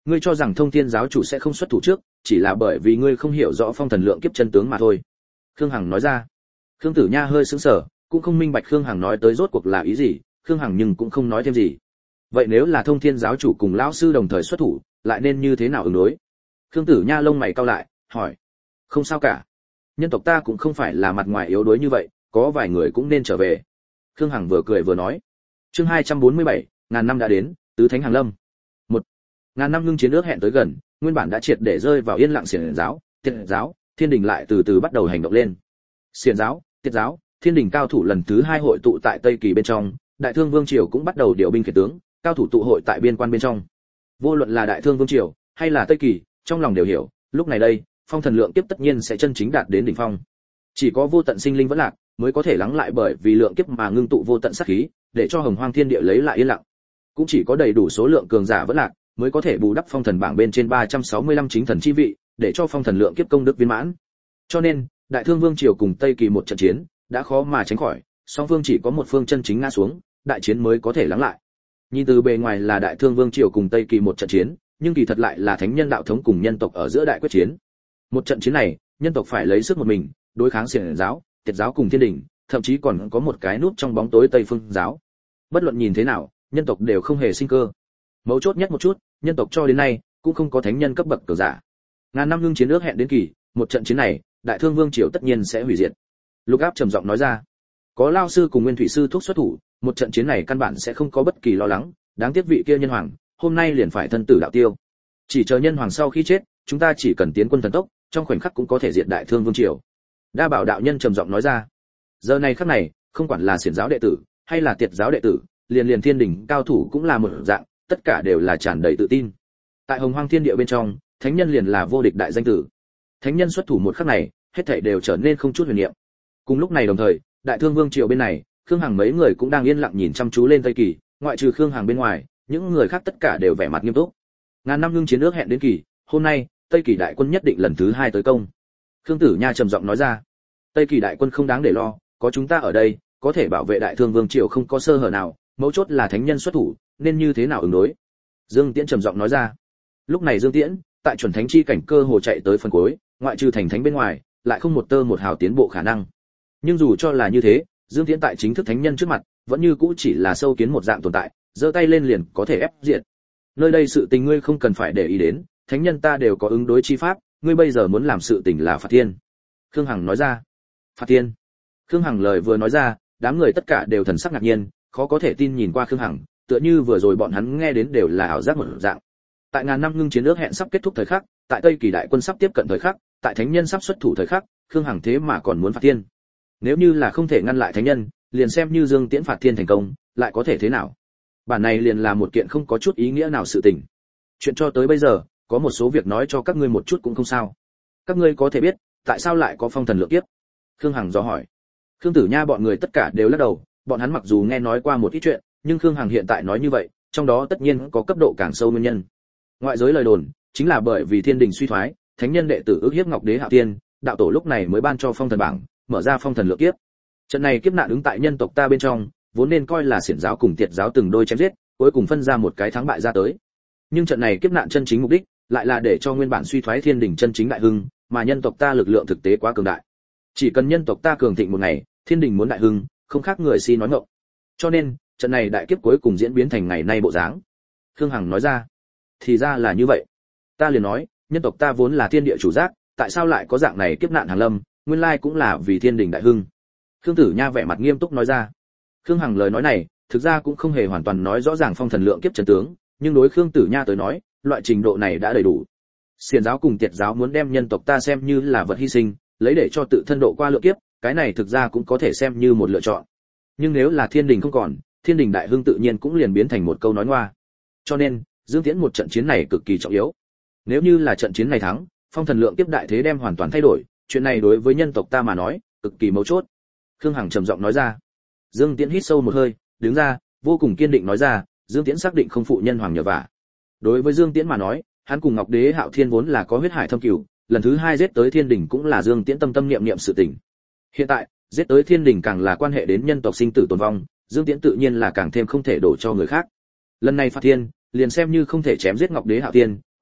Ngươi cho rằng Thông Thiên giáo chủ sẽ không xuất thủ trước, chỉ là bởi vì ngươi không hiểu rõ phong thần lượng kiếp chân tướng mà thôi." Khương Hằng nói ra. Khương Tử Nha hơi sững sờ, cũng không minh bạch Khương Hằng nói tới rốt cuộc là ý gì, Khương Hằng nhưng cũng không nói thêm gì. Vậy nếu là Thông Thiên giáo chủ cùng lão sư đồng thời xuất thủ, lại nên như thế nào ứng đối? Khương Tử Nha lông mày cau lại, hỏi. Không sao cả. Nhân tộc ta cũng không phải là mặt ngoài yếu đuối như vậy, có vài người cũng nên trở về. Khương Hằng vừa cười vừa nói. Chương hai trăm bốn mươi bảy, ngàn năm đã đến, tứ thánh hàng lâm. Một, ngàn năm ngưng chiến ước hẹn tới gần, nguyên bản đã triệt để rơi vào yên lặng xiển giáo, tiệt giáo, thiên đình lại từ từ bắt đầu hành động lên. Xiển giáo, tiệt giáo, thiên đình cao thủ lần thứ hai hội tụ tại Tây Kỳ bên trong, Đại Thương Vương triều cũng bắt đầu điều binh khiển tướng, cao thủ tụ hội tại biên quan bên trong. Vô luận là Đại Thương Vương triều hay là Tây Kỳ, trong lòng đều hiểu, lúc này đây, phong thần lượng kiếp tất nhiên sẽ chân chính đạt đến đỉnh phong. Chỉ có vô tận sinh linh vẫn lạc, mới có thể lắng lại bởi vì lượng kiếp mà ngưng tụ vô tận sát khí, để cho hồng hoang thiên địa lấy lại yên lặng. Cũng chỉ có đầy đủ số lượng cường giả vẫn lạc, mới có thể bù đắp phong thần bảng bên trên ba trăm sáu mươi lăm chính thần chi vị, để cho phong thần lượng kiếp công đức viên mãn. Cho nên, Đại Thương Vương triều cùng Tây Kỳ một trận chiến, đã khó mà tránh khỏi, song phương chỉ có một phương chân chính ngã xuống, đại chiến mới có thể lắng lại. Nhìn từ bề ngoài là Đại Thương Vương triều cùng Tây Kỳ một trận chiến, nhưng kỳ thật lại là thánh nhân đạo thống cùng nhân tộc ở giữa đại quyết chiến. Một trận chiến này, nhân tộc phải lấy sức một mình, đối kháng xiển giáo, tiệt giáo cùng thiên đình, thậm chí còn có một cái nút trong bóng tối Tây Phương giáo. Bất luận nhìn thế nào, nhân tộc đều không hề sinh cơ. Mấu chốt nhất một chút, nhân tộc cho đến nay cũng không có thánh nhân cấp bậc cường giả. Ngàn năm ngưng chiến ước hẹn đến kỳ, một trận chiến này, Đại Thương Vương triều tất nhiên sẽ hủy diệt. Lục Áp trầm giọng nói ra. Có Lao sư cùng Nguyên Thủy sư thúc xuất thủ, một trận chiến này căn bản sẽ không có bất kỳ lo lắng, đáng tiếc vị kia nhân hoàng, hôm nay liền phải thân tử đạo tiêu. Chỉ chờ nhân hoàng sau khi chết, chúng ta chỉ cần tiến quân thần tốc, trong khoảnh khắc cũng có thể diệt Đại Thương Vương triều. Đa Bảo đạo nhân trầm giọng nói ra. Giờ này khắc này, không quản là xiển giáo đệ tử hay là tiệt giáo đệ tử, liền liền thiên đỉnh cao thủ cũng là một dạng, tất cả đều là tràn đầy tự tin. Tại hồng hoang thiên địa bên trong, thánh nhân liền là vô địch đại danh tử. Thánh nhân xuất thủ một khắc này, hết thảy đều trở nên không chút huyền niệm. Cùng lúc này đồng thời, Đại Thương Vương triều bên này, Khương Hằng mấy người cũng đang yên lặng nhìn chăm chú lên Tây Kỳ, ngoại trừ Khương Hằng bên ngoài, những người khác tất cả đều vẻ mặt nghiêm túc. Ngàn năm ngưng chiến ước hẹn đến kỳ, hôm nay, Tây Kỳ đại quân nhất định lần thứ hai tới công. Khương Tử Nha trầm giọng nói ra. Tây Kỳ đại quân không đáng để lo, có chúng ta ở đây, có thể bảo vệ Đại Thương Vương triều không có sơ hở nào, mấu chốt là thánh nhân xuất thủ, nên như thế nào ứng đối? Dương Tiễn trầm giọng nói ra. Lúc này Dương Tiễn, tại chuẩn thánh chi cảnh cơ hồ chạy tới phần cuối, ngoại trừ thành thánh bên ngoài, lại không một tơ một hào tiến bộ khả năng. Nhưng dù cho là như thế, Dương Tiễn tại chính thức thánh nhân trước mặt, vẫn như cũ chỉ là sâu kiến một dạng tồn tại, giơ tay lên liền có thể ép diệt. Nơi đây sự tình ngươi không cần phải để ý đến, thánh nhân ta đều có ứng đối chi pháp, ngươi bây giờ muốn làm sự tình là phạt thiên. Khương Hằng nói ra. Phạt thiên. Khương Hằng lời vừa nói ra, đám người tất cả đều thần sắc ngạc nhiên, khó có thể tin nhìn qua Khương Hằng, tựa như vừa rồi bọn hắn nghe đến đều là ảo giác một dạng. Tại ngàn năm ngưng chiến ước hẹn sắp kết thúc thời khắc, tại Tây Kỳ đại quân sắp tiếp cận thời khắc, tại thánh nhân sắp xuất thủ thời khắc, Khương Hằng thế mà còn muốn phạt thiên. Nếu như là không thể ngăn lại thánh nhân, liền xem như Dương Tiễn phạt thiên thành công, lại có thể thế nào? Bản này liền là một kiện không có chút ý nghĩa nào sự tình. Chuyện cho tới bây giờ, có một số việc nói cho các ngươi một chút cũng không sao. Các ngươi có thể biết, tại sao lại có phong thần lượng kiếp? Khương Hằng dò hỏi. Khương Tử Nha bọn người tất cả đều lắc đầu, bọn hắn mặc dù nghe nói qua một ít chuyện, nhưng Khương Hằng hiện tại nói như vậy, trong đó tất nhiên có cấp độ càng sâu nguyên nhân. Ngoại giới lời đồn, chính là bởi vì thiên đình suy thoái, thánh nhân đệ tử ước hiếp Ngọc Đế Hạo Tiên, đạo tổ lúc này mới ban cho phong thần bảng, mở ra phong thần lượng kiếp. Trận này kiếp nạn ứng tại nhân tộc ta bên trong, vốn nên coi là xiển giáo cùng tiệt giáo từng đôi chém giết, cuối cùng phân ra một cái thắng bại ra tới. Nhưng trận này kiếp nạn chân chính mục đích, lại là để cho nguyên bản suy thoái thiên đình chân chính đại hưng, mà nhân tộc ta lực lượng thực tế quá cường đại. Chỉ cần nhân tộc ta cường thịnh một ngày, thiên đình muốn đại hưng, không khác người si nói ngọng. Cho nên, trận này đại kiếp cuối cùng diễn biến thành ngày nay bộ dáng. Khương Hằng nói ra. Thì ra là như vậy. Ta liền nói, nhân tộc ta vốn là thiên địa chủ giác, tại sao lại có dạng này kiếp nạn hàng lâm, nguyên lai cũng là vì thiên đình đại hưng. Khương Tử Nha vẻ mặt nghiêm túc nói ra. Khương Hằng lời nói này, thực ra cũng không hề hoàn toàn nói rõ ràng phong thần lượng kiếp chân tướng, nhưng đối Khương Tử Nha tới nói, loại trình độ này đã đầy đủ. Xiển giáo cùng tiệt giáo muốn đem nhân tộc ta xem như là vật hy sinh, lấy để cho tự thân độ qua lượng kiếp, cái này thực ra cũng có thể xem như một lựa chọn. Nhưng nếu là thiên đình không còn, thiên đình đại hưng tự nhiên cũng liền biến thành một câu nói ngoa. Cho nên, Dương Tiễn một trận chiến này cực kỳ trọng yếu. Nếu như là trận chiến này thắng, phong thần lượng kiếp đại thế đem hoàn toàn thay đổi, chuyện này đối với nhân tộc ta mà nói, cực kỳ mấu chốt. Khương Hằng trầm giọng nói ra. Dương Tiễn hít sâu một hơi, đứng ra, vô cùng kiên định nói ra, Dương Tiễn xác định không phụ nhân hoàng nhờ vả. Đối với Dương Tiễn mà nói, hắn cùng Ngọc Đế Hạo Thiên vốn là có huyết hải thâm cửu, lần thứ hai giết tới thiên đình cũng là Dương Tiễn tâm tâm niệm niệm sự tình. Hiện tại, giết tới thiên đình càng là quan hệ đến nhân tộc sinh tử tồn vong, Dương Tiễn tự nhiên là càng thêm không thể đổ cho người khác. Lần này phạt thiên, liền xem như không thể chém giết Ngọc Đế Hạo Thiên,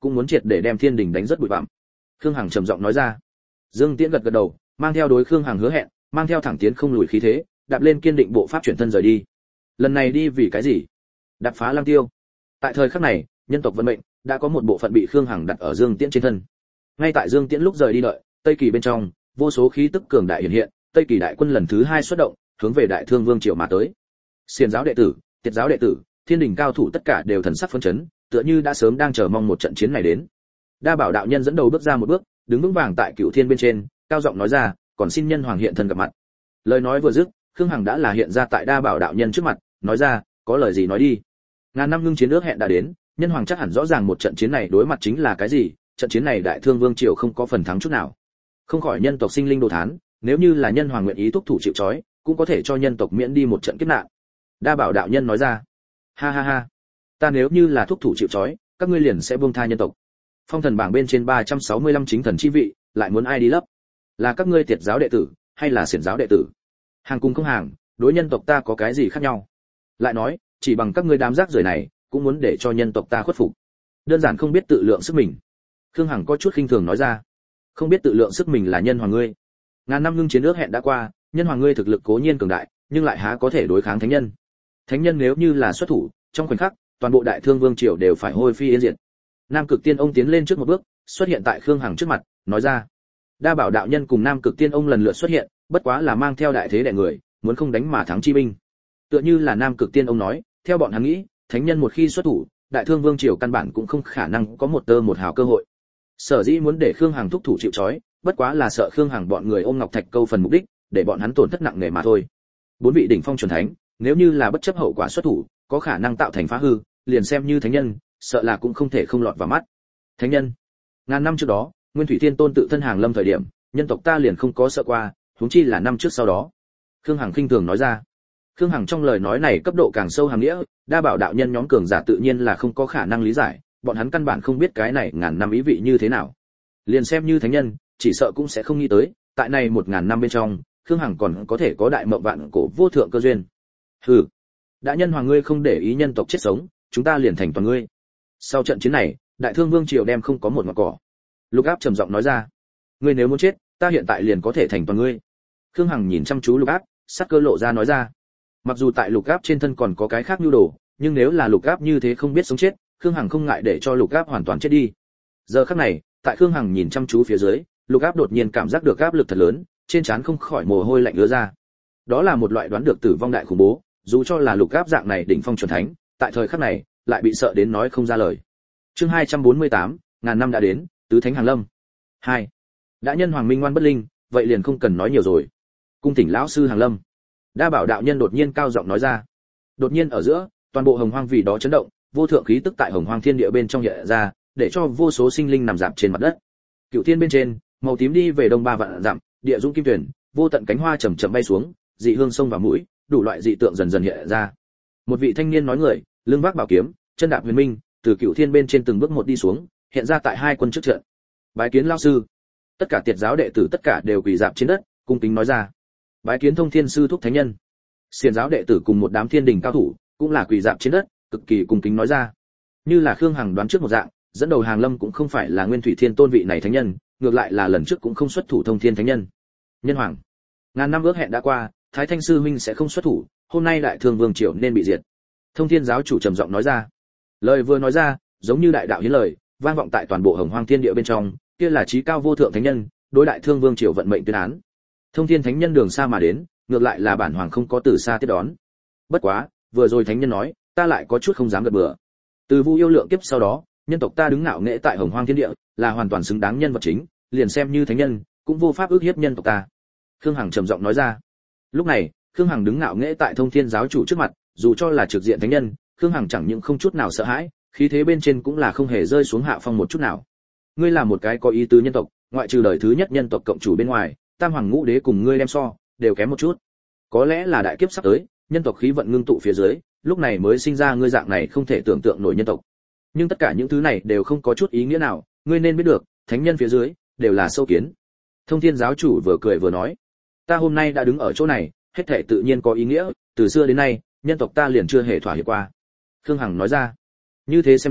cũng muốn triệt để đem thiên đình đánh rất bụi bặm. Khương Hằng trầm giọng nói ra. Dương Tiễn gật gật đầu, mang theo đối Khương Hằng hứa hẹn, mang theo thẳng tiến không lùi khí thế, đạp lên kiên định bộ pháp chuyển thân rời đi. Lần này đi vì cái gì? Đạp phá Lăng Tiêu. Tại thời khắc này, nhân tộc vận mệnh đã có một bộ phận bị Khương Hằng đặt ở Dương Tiễn trên thân. Ngay tại Dương Tiễn lúc rời đi đợi, Tây Kỳ bên trong, vô số khí tức cường đại hiện hiện, Tây Kỳ đại quân lần thứ hai xuất động, hướng về Đại Thương Vương triều mà tới. Xiển giáo đệ tử, Tiệt giáo đệ tử, Thiên đình cao thủ tất cả đều thần sắc phấn chấn, tựa như đã sớm đang chờ mong một trận chiến này đến. Đa Bảo đạo nhân dẫn đầu bước ra một bước, đứng vững vàng tại Cửu Thiên bên trên, cao giọng nói ra, còn xin nhân hoàng hiện thân gặp mặt. Lời nói vừa dứt, Khương Hằng đã là hiện ra tại Đa Bảo đạo nhân trước mặt, nói ra, có lời gì nói đi. Ngàn năm ngưng chiến ước hẹn đã đến, nhân hoàng chắc hẳn rõ ràng một trận chiến này đối mặt chính là cái gì, trận chiến này Đại Thương Vương triều không có phần thắng chút nào. Không khỏi nhân tộc sinh linh đồ thán, nếu như là nhân hoàng nguyện ý thúc thủ chịu trói, cũng có thể cho nhân tộc miễn đi một trận kiếp nạn. Đa Bảo đạo nhân nói ra, ha ha ha, ta nếu như là thúc thủ chịu trói, các ngươi liền sẽ buông tha nhân tộc. Phong thần bảng bên trên ba trăm sáu mươi lăm chính thần chi vị, lại muốn ai đi lấp? Là các ngươi Tiệt giáo đệ tử, hay là Xiển giáo đệ tử? Hàng cùng không hàng, đối nhân tộc ta có cái gì khác nhau? Lại nói, chỉ bằng các ngươi đám rác rưởi này, cũng muốn để cho nhân tộc ta khuất phục. Đơn giản không biết tự lượng sức mình. Khương Hằng có chút khinh thường nói ra, không biết tự lượng sức mình là nhân hoàng ngươi. Ngàn năm ngưng chiến ước hẹn đã qua, nhân hoàng ngươi thực lực cố nhiên cường đại, nhưng lại há có thể đối kháng thánh nhân. Thánh nhân nếu như là xuất thủ, trong khoảnh khắc, toàn bộ Đại Thương Vương triều đều phải hôi phi yên diệt. Nam Cực Tiên ông tiến lên trước một bước, xuất hiện tại Khương Hằng trước mặt, nói ra. Đa Bảo đạo nhân cùng Nam Cực Tiên ông lần lượt xuất hiện, bất quá là mang theo đại thế đại người, muốn không đánh mà thắng chi binh. Tựa như là Nam Cực Tiên ông nói, theo bọn hắn nghĩ, thánh nhân một khi xuất thủ, Đại Thương Vương triều căn bản cũng không khả năng có một tơ một hào cơ hội. Sở dĩ muốn để Khương Hằng thúc thủ chịu trói, bất quá là sợ Khương Hằng bọn người ôm Ngọc Thạch câu phần mục đích, để bọn hắn tổn thất nặng nề mà thôi. Bốn vị đỉnh phong chuẩn thánh, nếu như là bất chấp hậu quả xuất thủ, có khả năng tạo thành phá hư, liền xem như thánh nhân, sợ là cũng không thể không lọt vào mắt. Thánh nhân. Ngàn năm trước đó, Nguyên Thủy Thiên Tôn tự thân hàng lâm thời điểm, nhân tộc ta liền không có sợ qua, huống chi là năm trước sau đó. Khương Hằng khinh thường nói ra. Khương Hằng trong lời nói này cấp độ càng sâu hàm nghĩa, Đa Bảo đạo nhân nhóm cường giả tự nhiên là không có khả năng lý giải, bọn hắn căn bản không biết cái này ngàn năm ý vị như thế nào. Liền xem như thánh nhân, chỉ sợ cũng sẽ không nghĩ tới, tại này một ngàn năm bên trong, Khương Hằng còn có thể có đại mộng vạn cổ vô thượng cơ duyên. Hừ, đã nhân hoàng ngươi không để ý nhân tộc chết sống, chúng ta liền thành toàn ngươi. Sau trận chiến này, Đại Thương Vương triều đem không có một ngọn cỏ. Lục Áp trầm giọng nói ra, ngươi nếu muốn chết, ta hiện tại liền có thể thành toàn ngươi. Khương Hằng nhìn chăm chú Lục Áp, sắc cơ lộ ra nói ra. Mặc dù tại Lục Áp trên thân còn có cái khác nhu đồ, nhưng nếu là Lục Áp như thế không biết sống chết, Khương Hằng không ngại để cho Lục Áp hoàn toàn chết đi. Giờ khắc này, tại Khương Hằng nhìn chăm chú phía dưới, Lục Áp đột nhiên cảm giác được áp lực thật lớn, trên trán không khỏi mồ hôi lạnh ứa ra. Đó là một loại đoán được tử vong đại khủng bố, dù cho là Lục Áp dạng này đỉnh phong chuẩn thánh, tại thời khắc này, lại bị sợ đến nói không ra lời. Chương hai trăm bốn mươi tám, ngàn năm đã đến, tứ thánh hàng lâm. hai. Đã nhân hoàng minh ngoan bất linh, vậy liền không cần nói nhiều rồi. Cung thỉnh lão sư hàng lâm. Đa Bảo đạo nhân đột nhiên cao giọng nói ra. Đột nhiên ở giữa, toàn bộ Hồng Hoang vì đó chấn động, vô thượng khí tức tại Hồng Hoang thiên địa bên trong hiện ra, để cho vô số sinh linh nằm rạp trên mặt đất. Cửu thiên bên trên, màu tím đi về đông ba vạn dặm, địa dũng kim tuyển, vô tận cánh hoa chậm chậm bay xuống, dị hương sông vào mũi, đủ loại dị tượng dần dần hiện ra. Một vị thanh niên nói người, lưng vác bảo kiếm, chân đạp huyền minh, từ Cửu thiên bên trên từng bước một đi xuống, hiện ra tại hai quân trước trận. Bái kiến lão sư. Tất cả Tiệt giáo đệ tử tất cả đều quỳ rạp trên đất, cung kính nói ra. Bái kiến Thông Thiên sư thúc thánh nhân. Xiển giáo đệ tử cùng một đám thiên đình cao thủ, cũng là quỳ rạp trên đất, cực kỳ cung kính nói ra. Như là Khương Hằng đoán trước một dạng, dẫn đầu hàng lâm cũng không phải là Nguyên Thủy Thiên Tôn vị này thánh nhân, ngược lại là lần trước cũng không xuất thủ Thông Thiên thánh nhân. Nhân hoàng, ngàn năm ước hẹn đã qua, Thái Thanh sư huynh sẽ không xuất thủ, hôm nay Đại Thương Vương triều nên bị diệt. Thông Thiên giáo chủ trầm giọng nói ra. Lời vừa nói ra, giống như đại đạo hiến lời, vang vọng tại toàn bộ Hồng Hoang thiên địa bên trong, kia là chí cao vô thượng thánh nhân, đối Đại Thương Vương triều vận mệnh tuyên án. Thông Thiên thánh nhân đường xa mà đến, ngược lại là bản hoàng không có từ xa tiếp đón. Bất quá, vừa rồi thánh nhân nói, ta lại có chút không dám gật bừa. Từ Vu yêu lượng kiếp sau đó, nhân tộc ta đứng ngạo nghễ tại Hồng Hoang thiên địa, là hoàn toàn xứng đáng nhân vật chính, liền xem như thánh nhân, cũng vô pháp ước hiếp nhân tộc ta. Khương Hằng trầm giọng nói ra. Lúc này, Khương Hằng đứng ngạo nghễ tại Thông Thiên giáo chủ trước mặt, dù cho là trực diện thánh nhân, Khương Hằng chẳng những không chút nào sợ hãi, khí thế bên trên cũng là không hề rơi xuống hạ phong một chút nào. Ngươi là một cái có ý tứ nhân tộc, ngoại trừ đời thứ nhất nhân tộc cộng chủ bên ngoài, Tam Hoàng Ngũ Đế cùng ngươi đem so, đều kém một chút. Có lẽ là đại kiếp sắp tới, nhân tộc khí vận ngưng tụ phía dưới, lúc này mới sinh ra ngươi dạng này không thể tưởng tượng nổi nhân tộc. Nhưng tất cả những thứ này đều không có chút ý nghĩa nào, ngươi nên biết được, thánh nhân phía dưới đều là sâu kiến. Thông Thiên giáo chủ vừa cười vừa nói, ta hôm nay đã đứng ở chỗ này, hết thảy tự nhiên có ý nghĩa, từ xưa đến nay, nhân tộc ta liền chưa hề thỏa hiệp qua. Khương Hằng nói ra, như thế xem ra,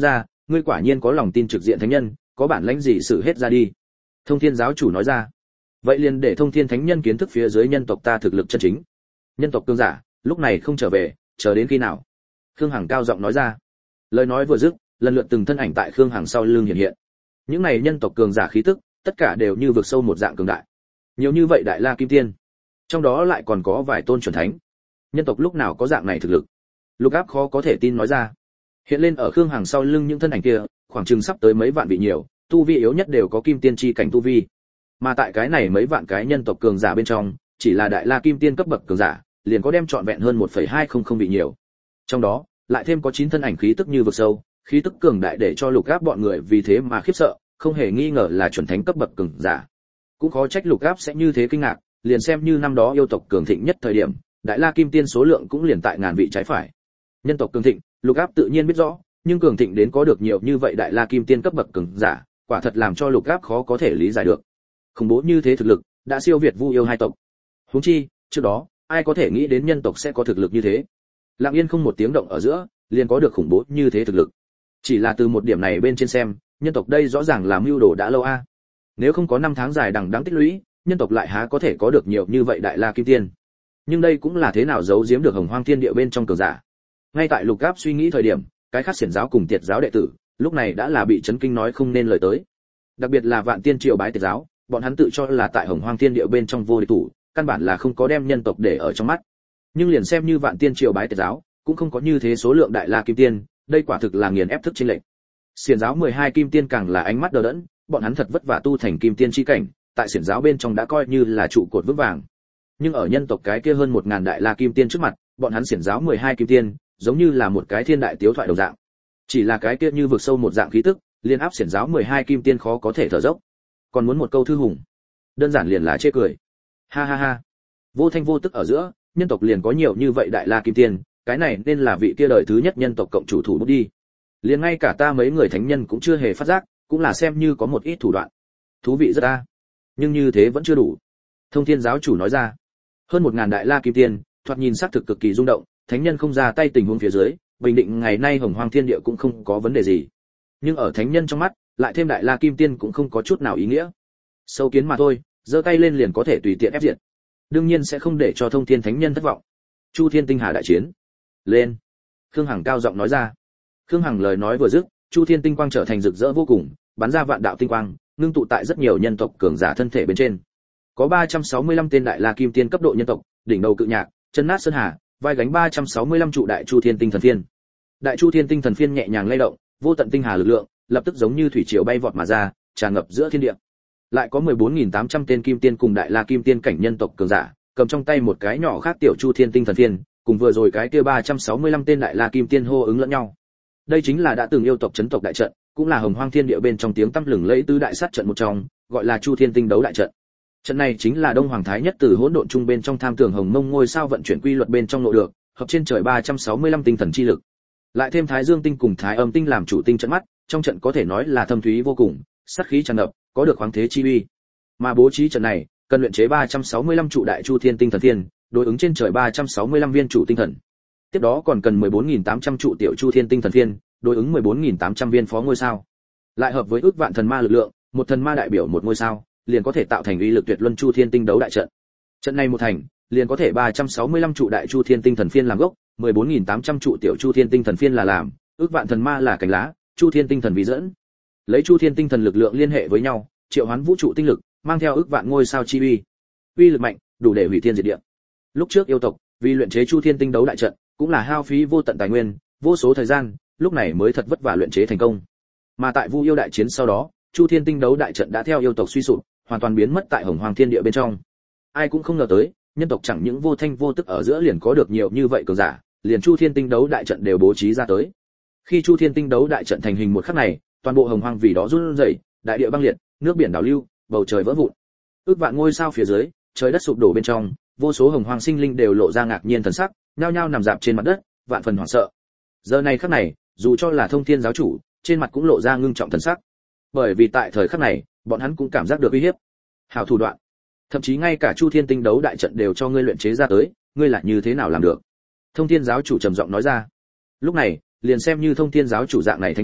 ngươi quả nhiên có lòng tin trực diện thánh nhân, có bản lãnh gì xử hết ra đi. Thông Thiên giáo chủ nói ra. Vậy liền để Thông Thiên thánh nhân kiến thức phía dưới nhân tộc ta thực lực chân chính. Nhân tộc cường giả, lúc này không trở về, chờ đến khi nào? Khương Hằng cao giọng nói ra. Lời nói vừa dứt, lần lượt từng thân ảnh tại Khương Hằng sau lưng hiện hiện. Những này nhân tộc cường giả khí tức, tất cả đều như vực sâu một dạng cường đại. Nhiều như vậy đại la kim tiên, trong đó lại còn có vài tôn chuẩn thánh. Nhân tộc lúc nào có dạng này thực lực? Lục Áp khó có thể tin nói ra. Hiện lên ở Khương Hằng sau lưng những thân ảnh kia, khoảng chừng sắp tới mấy vạn vị nhiều, tu vi yếu nhất đều có kim tiên chi cảnh tu vi. Mà tại cái này mấy vạn cái nhân tộc cường giả bên trong, chỉ là đại la kim tiên cấp bậc cường giả, liền có đem trọn vẹn hơn một phẩy hai không không vị nhiều. Trong đó, lại thêm có chín thân ảnh khí tức như vực sâu, khí tức cường đại để cho Lục Áp bọn người vì thế mà khiếp sợ, không hề nghi ngờ là chuẩn thánh cấp bậc cường giả. Cũng khó trách Lục Áp sẽ như thế kinh ngạc, liền xem như năm đó yêu tộc cường thịnh nhất thời điểm, đại la kim tiên số lượng cũng liền tại ngàn vị trái phải. Nhân tộc cường thịnh, Lục Áp tự nhiên biết rõ, nhưng cường thịnh đến có được nhiều như vậy đại la kim tiên cấp bậc cường giả, quả thật làm cho Lục Áp khó có thể lý giải được. Khủng bố như thế thực lực, đã siêu việt Vu yêu hai tộc. Huống chi, trước đó, ai có thể nghĩ đến nhân tộc sẽ có thực lực như thế? Lặng yên không một tiếng động ở giữa, liền có được khủng bố như thế thực lực. Chỉ là từ một điểm này bên trên xem, nhân tộc đây rõ ràng là mưu đồ đã lâu a. Nếu không có năm tháng dài đằng đẵng tích lũy, nhân tộc lại há có thể có được nhiều như vậy đại la kim tiên. Nhưng đây cũng là thế nào giấu giếm được Hồng Hoang Thiên Địa bên trong cường giả. Ngay tại Lục Áp suy nghĩ thời điểm, cái khác xiển giáo cùng Tiệt giáo đệ tử, lúc này đã là bị chấn kinh nói không nên lời tới. Đặc biệt là Vạn Tiên Triều bái Tiệt giáo, bọn hắn tự cho là tại Hồng Hoang Thiên Địa bên trong vô địch thủ, căn bản là không có đem nhân tộc để ở trong mắt. Nhưng liền xem như Vạn Tiên Triều bái Tiệt giáo, cũng không có như thế số lượng đại la kim tiên, đây quả thực là nghiền ép thức chênh lệch. Xiển giáo mười hai kim tiên càng là ánh mắt đờ đẫn, bọn hắn thật vất vả tu thành kim tiên chi cảnh, tại xiển giáo bên trong đã coi như là trụ cột vững vàng. Nhưng ở nhân tộc cái kia hơn một ngàn đại la kim tiên trước mặt, bọn hắn xiển giáo mười hai kim tiên, giống như là một cái thiên đại tiếu thoại đồng dạng. Chỉ là cái kia như vực sâu một dạng khí tức, liên áp xiển giáo mười hai kim tiên khó có thể thở dốc. Còn muốn một câu thư hùng, đơn giản liền là chê cười. Ha ha ha. Vô thanh vô tức ở giữa, nhân tộc liền có nhiều như vậy đại la kim tiên, cái này nên là vị kia đời thứ nhất nhân tộc cộng chủ thủ bút đi. Liền ngay cả ta mấy người thánh nhân cũng chưa hề phát giác, cũng là xem như có một ít thủ đoạn. Thú vị rất a. Nhưng như thế vẫn chưa đủ. Thông Thiên giáo chủ nói ra. Hơn một ngàn đại la kim tiên, thoạt nhìn xác thực cực kỳ rung động, thánh nhân không ra tay tình huống phía dưới, bình định ngày nay Hồng Hoang Thiên Địa cũng không có vấn đề gì. Nhưng ở thánh nhân trong mắt, lại thêm đại la kim tiên cũng không có chút nào ý nghĩa. Sâu kiến mà thôi, giơ tay lên liền có thể tùy tiện ép diệt. Đương nhiên sẽ không để cho Thông Thiên thánh nhân thất vọng. Chu Thiên tinh hà đại chiến. Lên. Khương Hằng cao giọng nói ra. Khương Hằng lời nói vừa dứt, Chu Thiên tinh quang trở thành rực rỡ vô cùng, bắn ra vạn đạo tinh quang, ngưng tụ tại rất nhiều nhân tộc cường giả thân thể bên trên. Có ba trăm sáu mươi lăm tên đại la kim tiên cấp độ nhân tộc, đỉnh đầu cự nhạc, chân nát sơn hà, vai gánh ba trăm sáu mươi lăm trụ đại Chu Thiên tinh thần phiên. Đại Chu Thiên tinh thần phiên nhẹ nhàng lay động, vô tận tinh hà lực lượng, lập tức giống như thủy triều bay vọt mà ra, tràn ngập giữa thiên địa. Lại có mười bốn nghìn tám trăm tên kim tiên cùng đại la kim tiên cảnh nhân tộc cường giả, cầm trong tay một cái nhỏ khác tiểu Chu Thiên tinh thần phiên, cùng vừa rồi cái kia ba trăm sáu mươi lăm tên đại la kim tiên hô ứng lẫn nhau. Đây chính là đã từng yêu tộc chấn tộc đại trận, cũng là Hồng Hoang Thiên Địa bên trong tiếng tăm lừng lẫy tứ đại sát trận một trong, gọi là Chu Thiên tinh đấu đại trận. Trận này chính là Đông Hoàng Thái Nhất từ hỗn độn trung bên trong tham tưởng Hồng Mông ngôi sao vận chuyển quy luật bên trong nội được, hợp trên trời ba trăm sáu mươi lăm tinh thần chi lực. Lại thêm Thái Dương tinh cùng Thái Âm tinh làm chủ tinh trận mắt, trong trận có thể nói là thâm thúy vô cùng, sát khí tràn ngập, có được khoáng thế chi uy. Mà bố trí trận này, cần luyện chế ba trăm sáu mươi lăm trụ đại Chu Thiên tinh thần thiên, đối ứng trên trời ba trăm sáu mươi lăm viên chủ tinh thần. Tiếp đó còn cần mười bốn nghìn tám trăm trụ tiểu Chu Thiên tinh thần thiên, đối ứng mười bốn nghìn tám trăm viên phó ngôi sao. Lại hợp với ước vạn thần ma lực lượng, một thần ma đại biểu một ngôi sao, liền có thể tạo thành uy lực tuyệt luân Chu Thiên tinh đấu đại trận. Trận này một thành, liền có thể ba trăm sáu mươi lăm trụ đại Chu Thiên tinh thần phiên làm gốc, mười bốn nghìn tám trăm trụ tiểu Chu Thiên tinh thần phiên là làm, ước vạn thần ma là cánh lá, Chu Thiên tinh thần vì dẫn. Lấy Chu Thiên tinh thần lực lượng liên hệ với nhau, triệu hoán vũ trụ tinh lực, mang theo ước vạn ngôi sao chi uy. Uy lực mạnh, đủ để hủy thiên diệt địa. Lúc trước yêu tộc, vì luyện chế Chu Thiên tinh đấu đại trận, cũng là hao phí vô tận tài nguyên, vô số thời gian, lúc này mới thật vất vả luyện chế thành công. Mà tại Vu yêu đại chiến sau đó, Chu Thiên tinh đấu đại trận đã theo yêu tộc suy sụp, hoàn toàn biến mất tại Hồng Hoang Thiên Địa bên trong. Ai cũng không ngờ tới, nhân tộc chẳng những vô thanh vô tức ở giữa liền có được nhiều như vậy cường giả, liền Chu Thiên tinh đấu đại trận đều bố trí ra tới. Khi Chu Thiên tinh đấu đại trận thành hình một khắc này, toàn bộ Hồng Hoang vì đó run rẩy, đại địa băng liệt, nước biển đảo lưu, bầu trời vỡ vụn. Ước vạn ngôi sao phía dưới, trời đất sụp đổ bên trong, vô số Hồng Hoang sinh linh đều lộ ra ngạc nhiên thần sắc, nhao nhao nằm dạp trên mặt đất, vạn phần hoảng sợ. Giờ này khắc này, dù cho là Thông Thiên giáo chủ, trên mặt cũng lộ ra ngưng trọng thần sắc. Bởi vì tại thời khắc này, bọn hắn cũng cảm giác được uy hiếp. Hảo thủ đoạn, thậm chí ngay cả Chu Thiên tinh đấu đại trận đều cho ngươi luyện chế ra tới, ngươi lại như thế nào làm được? Thông Thiên giáo chủ trầm giọng nói ra. Lúc này, liền xem như Thông Thiên giáo chủ dạng này thánh nhân,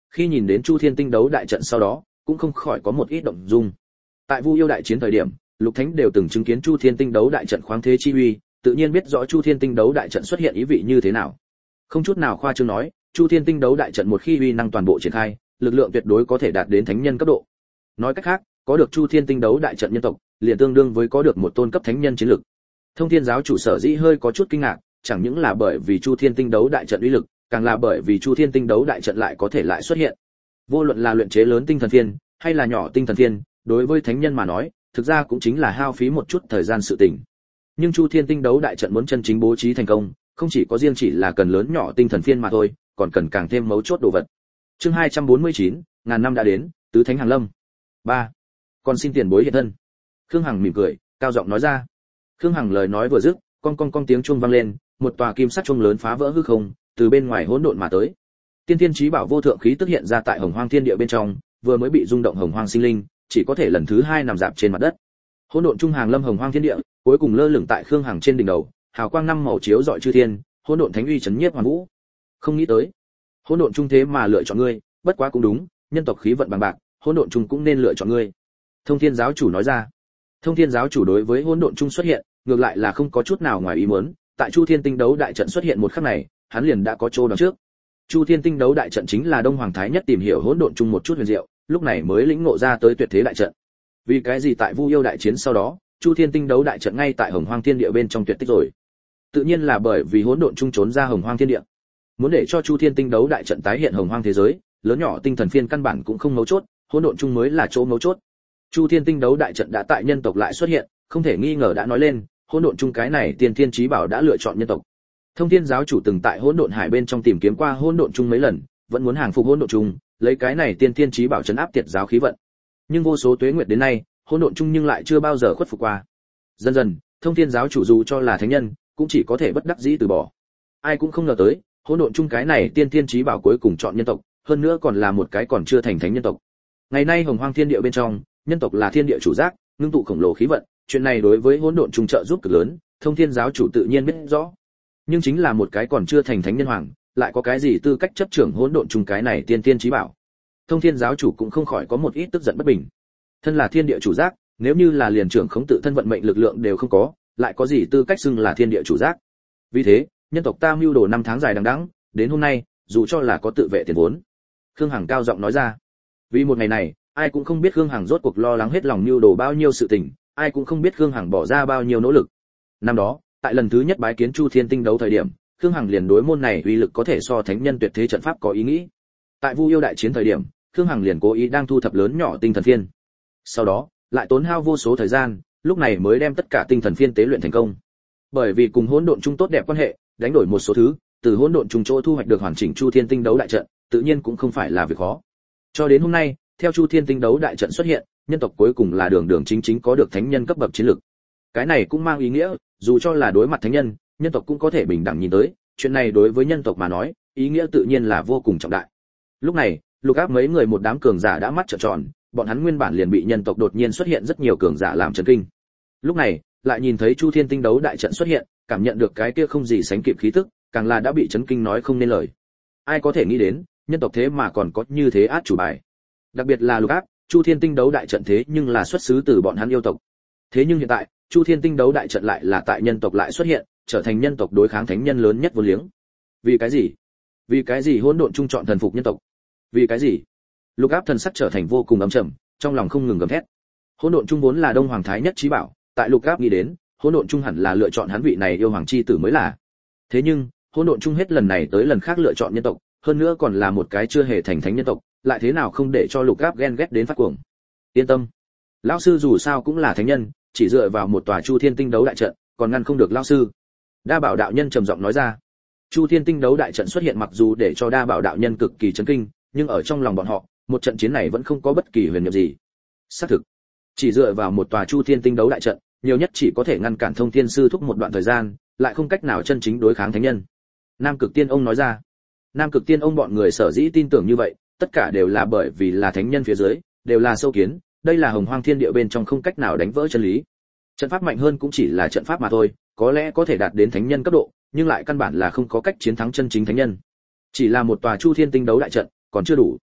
khi nhìn đến Chu Thiên Tinh đấu đại trận sau đó, cũng không khỏi có một ít động dung. Tại Vu Yêu đại chiến thời điểm, Lục Thánh đều từng chứng kiến Chu Thiên Tinh đấu đại trận khoáng thế chi uy, tự nhiên biết rõ Chu Thiên Tinh đấu đại trận xuất hiện ý vị như thế nào. Không chút nào khoa trương nói, Chu Thiên Tinh đấu đại trận một khi uy năng toàn bộ triển khai, lực lượng tuyệt đối có thể đạt đến thánh nhân cấp độ. Nói cách khác, có được Chu Thiên Tinh đấu đại trận nhân tộc, liền tương đương với có được một tôn cấp thánh nhân chiến lực. Thông Thiên giáo chủ sở dĩ hơi có chút kinh ngạc, chẳng những là bởi vì Chu Thiên Tinh đấu đại trận uy lực, càng là bởi vì Chu Thiên Tinh đấu đại trận lại có thể lại xuất hiện. Vô luận là luyện chế lớn tinh thần phiên, hay là nhỏ tinh thần phiên, đối với thánh nhân mà nói, thực ra cũng chính là hao phí một chút thời gian sự tình. Nhưng Chu Thiên Tinh đấu đại trận muốn chân chính bố trí thành công, không chỉ có riêng chỉ là cần lớn nhỏ tinh thần phiên mà thôi, còn cần càng thêm mấu chốt đồ vật. Chương hai trăm bốn mươi chín, ngàn năm đã đến, tứ thánh hàng lâm. ba. Còn xin tiền bối hiện thân. Khương Hằng mỉm cười, cao giọng nói ra. Khương Hằng lời nói vừa dứt, con con con tiếng chuông vang lên, một tòa kim sắc chuông lớn phá vỡ hư không, từ bên ngoài hỗn độn mà tới. Tiên Thiên Chí Bảo vô thượng khí tức hiện ra tại Hồng Hoang Thiên Địa bên trong, vừa mới bị rung động Hồng Hoang sinh linh, chỉ có thể lần thứ hai nằm dạp trên mặt đất. Hỗn độn trung hàng lâm Hồng Hoang Thiên Địa, cuối cùng lơ lửng tại Khương Hằng trên đỉnh đầu, hào quang năm màu chiếu rọi chư thiên, hỗn độn thánh uy chấn nhiếp hoàn vũ. Không nghĩ tới, hỗn độn trung thế mà lựa chọn ngươi, bất quá cũng đúng, nhân tộc khí vận bằng bạc, hỗn độn trung cũng nên lựa chọn ngươi. Thông Thiên giáo chủ nói ra. Thông Thiên giáo chủ đối với hỗn độn trung xuất hiện, ngược lại là không có chút nào ngoài ý muốn, tại Chu Thiên Tinh đấu đại trận xuất hiện một khắc này, hắn liền đã có chỗ đoán trước. Chu Thiên Tinh đấu đại trận chính là Đông Hoàng Thái Nhất tìm hiểu hỗn độn chung một chút huyền diệu, lúc này mới lĩnh ngộ ra tới tuyệt thế đại trận. Vì cái gì tại Vu Yêu đại chiến sau đó, Chu Thiên Tinh đấu đại trận ngay tại Hồng Hoang Thiên Địa bên trong tuyệt tích rồi? Tự nhiên là bởi vì hỗn độn chung trốn ra Hồng Hoang Thiên Địa. Muốn để cho Chu Thiên Tinh đấu đại trận tái hiện Hồng Hoang thế giới, lớn nhỏ tinh thần phiên căn bản cũng không mấu chốt, hỗn độn chung mới là chỗ mấu chốt. Chu Thiên Tinh đấu đại trận đã tại nhân tộc lại xuất hiện, không thể nghi ngờ đã nói lên, hỗn độn chung cái này Tiên Thiên Chí Bảo đã lựa chọn nhân tộc. Thông Thiên giáo chủ từng tại hỗn độn hải bên trong tìm kiếm qua hỗn độn chung mấy lần, vẫn muốn hàng phục hỗn độn chung, lấy cái này Tiên Thiên Chí Bảo trấn áp tiệt giáo khí vận. Nhưng vô số tuế nguyệt đến nay, hỗn độn chung nhưng lại chưa bao giờ khuất phục qua. Dần dần, Thông Thiên giáo chủ dù cho là thánh nhân, cũng chỉ có thể bất đắc dĩ từ bỏ. Ai cũng không ngờ tới, hỗn độn chung cái này Tiên Thiên Chí Bảo cuối cùng chọn nhân tộc, hơn nữa còn là một cái còn chưa thành thánh nhân tộc. Ngày nay Hồng Hoang Thiên Địa bên trong, nhân tộc là thiên địa chủ giác, ngưng tụ khổng lồ khí vận, chuyện này đối với hỗn độn chung trợ giúp cực lớn, Thông Thiên giáo chủ tự nhiên biết rõ. Nhưng chính là một cái còn chưa thành thánh nhân hoàng, lại có cái gì tư cách chấp trưởng hỗn độn chung cái này Tiên Tiên Chí Bảo? Thông Thiên giáo chủ cũng không khỏi có một ít tức giận bất bình. Thân là thiên địa chủ giác, nếu như là liền trưởng khống tự thân vận mệnh lực lượng đều không có, lại có gì tư cách xưng là thiên địa chủ giác? Vì thế, nhân tộc ta mưu đồ năm tháng dài đằng đẵng, đến hôm nay, dù cho là có tự vệ tiền vốn. Khương Hằng cao giọng nói ra. Vì một ngày này, ai cũng không biết Khương Hằng rốt cuộc lo lắng hết lòng mưu đồ bao nhiêu sự tình, ai cũng không biết Khương Hằng bỏ ra bao nhiêu nỗ lực. Năm đó, tại lần thứ nhất bái kiến Chu Thiên Tinh đấu thời điểm, Khương Hằng liền đối môn này uy lực có thể so thánh nhân tuyệt thế trận pháp có ý nghĩ. Tại Vu Yêu đại chiến thời điểm, Khương Hằng liền cố ý đang thu thập lớn nhỏ tinh thần phiên. Sau đó, lại tốn hao vô số thời gian, lúc này mới đem tất cả tinh thần phiên tế luyện thành công. Bởi vì cùng hỗn độn chung tốt đẹp quan hệ, đánh đổi một số thứ, từ hỗn độn chung chỗ thu hoạch được hoàn chỉnh Chu Thiên Tinh đấu đại trận, tự nhiên cũng không phải là việc khó. Cho đến hôm nay, theo Chu Thiên Tinh đấu đại trận xuất hiện, nhân tộc cuối cùng là đường đường chính chính có được thánh nhân cấp bậc chiến lực. Cái này cũng mang ý nghĩa, dù cho là đối mặt thánh nhân, nhân tộc cũng có thể bình đẳng nhìn tới, chuyện này đối với nhân tộc mà nói, ý nghĩa tự nhiên là vô cùng trọng đại. Lúc này, Lục Áp mấy người một đám cường giả đã mắt trợn tròn, bọn hắn nguyên bản liền bị nhân tộc đột nhiên xuất hiện rất nhiều cường giả làm chấn kinh. Lúc này, lại nhìn thấy Chu Thiên Tinh đấu đại trận xuất hiện, cảm nhận được cái kia không gì sánh kịp khí tức, càng là đã bị chấn kinh nói không nên lời. Ai có thể nghĩ đến, nhân tộc thế mà còn có như thế át chủ bài. Đặc biệt là Lục Áp, Chu Thiên Tinh đấu đại trận thế nhưng là xuất xứ từ bọn hắn yêu tộc. Thế nhưng hiện tại, Chu Thiên Tinh đấu đại trận lại là tại nhân tộc lại xuất hiện, trở thành nhân tộc đối kháng thánh nhân lớn nhất vô liếng. Vì cái gì? Vì cái gì hỗn độn trung chọn thần phục nhân tộc? Vì cái gì? Lục Áp thần sắc trở thành vô cùng ấm trầm, trong lòng không ngừng gầm thét. Hỗn độn trung vốn là Đông Hoàng Thái Nhất chí bảo, tại Lục Áp nghĩ đến, hỗn độn trung hẳn là lựa chọn hắn vị này yêu hoàng chi tử mới là. Thế nhưng, hỗn độn trung hết lần này tới lần khác lựa chọn nhân tộc, hơn nữa còn là một cái chưa hề thành thánh nhân tộc, lại thế nào không để cho Lục Áp ghen ghét đến phát cuồng. Yên tâm, lão sư dù sao cũng là thánh nhân, chỉ dựa vào một tòa Chu Thiên Tinh đấu đại trận, còn ngăn không được lão sư. Đa Bảo đạo nhân trầm giọng nói ra. Chu Thiên Tinh đấu đại trận xuất hiện mặc dù để cho Đa Bảo đạo nhân cực kỳ chấn kinh, nhưng ở trong lòng bọn họ, một trận chiến này vẫn không có bất kỳ huyền nhiệm gì. Xác thực, chỉ dựa vào một tòa Chu Thiên Tinh đấu đại trận, nhiều nhất chỉ có thể ngăn cản Thông Thiên sư thúc một đoạn thời gian, lại không cách nào chân chính đối kháng thánh nhân. Nam Cực Tiên ông nói ra. Nam Cực Tiên ông bọn người sở dĩ tin tưởng như vậy, tất cả đều là bởi vì là thánh nhân phía dưới, đều là sâu kiến, đây là Hồng Hoang Thiên Địa bên trong không cách nào đánh vỡ chân lý. Trận pháp mạnh hơn cũng chỉ là trận pháp mà thôi, có lẽ có thể đạt đến thánh nhân cấp độ, nhưng lại căn bản là không có cách chiến thắng chân chính thánh nhân. Chỉ là một tòa Chu Thiên Tinh đấu đại trận, còn chưa đủ.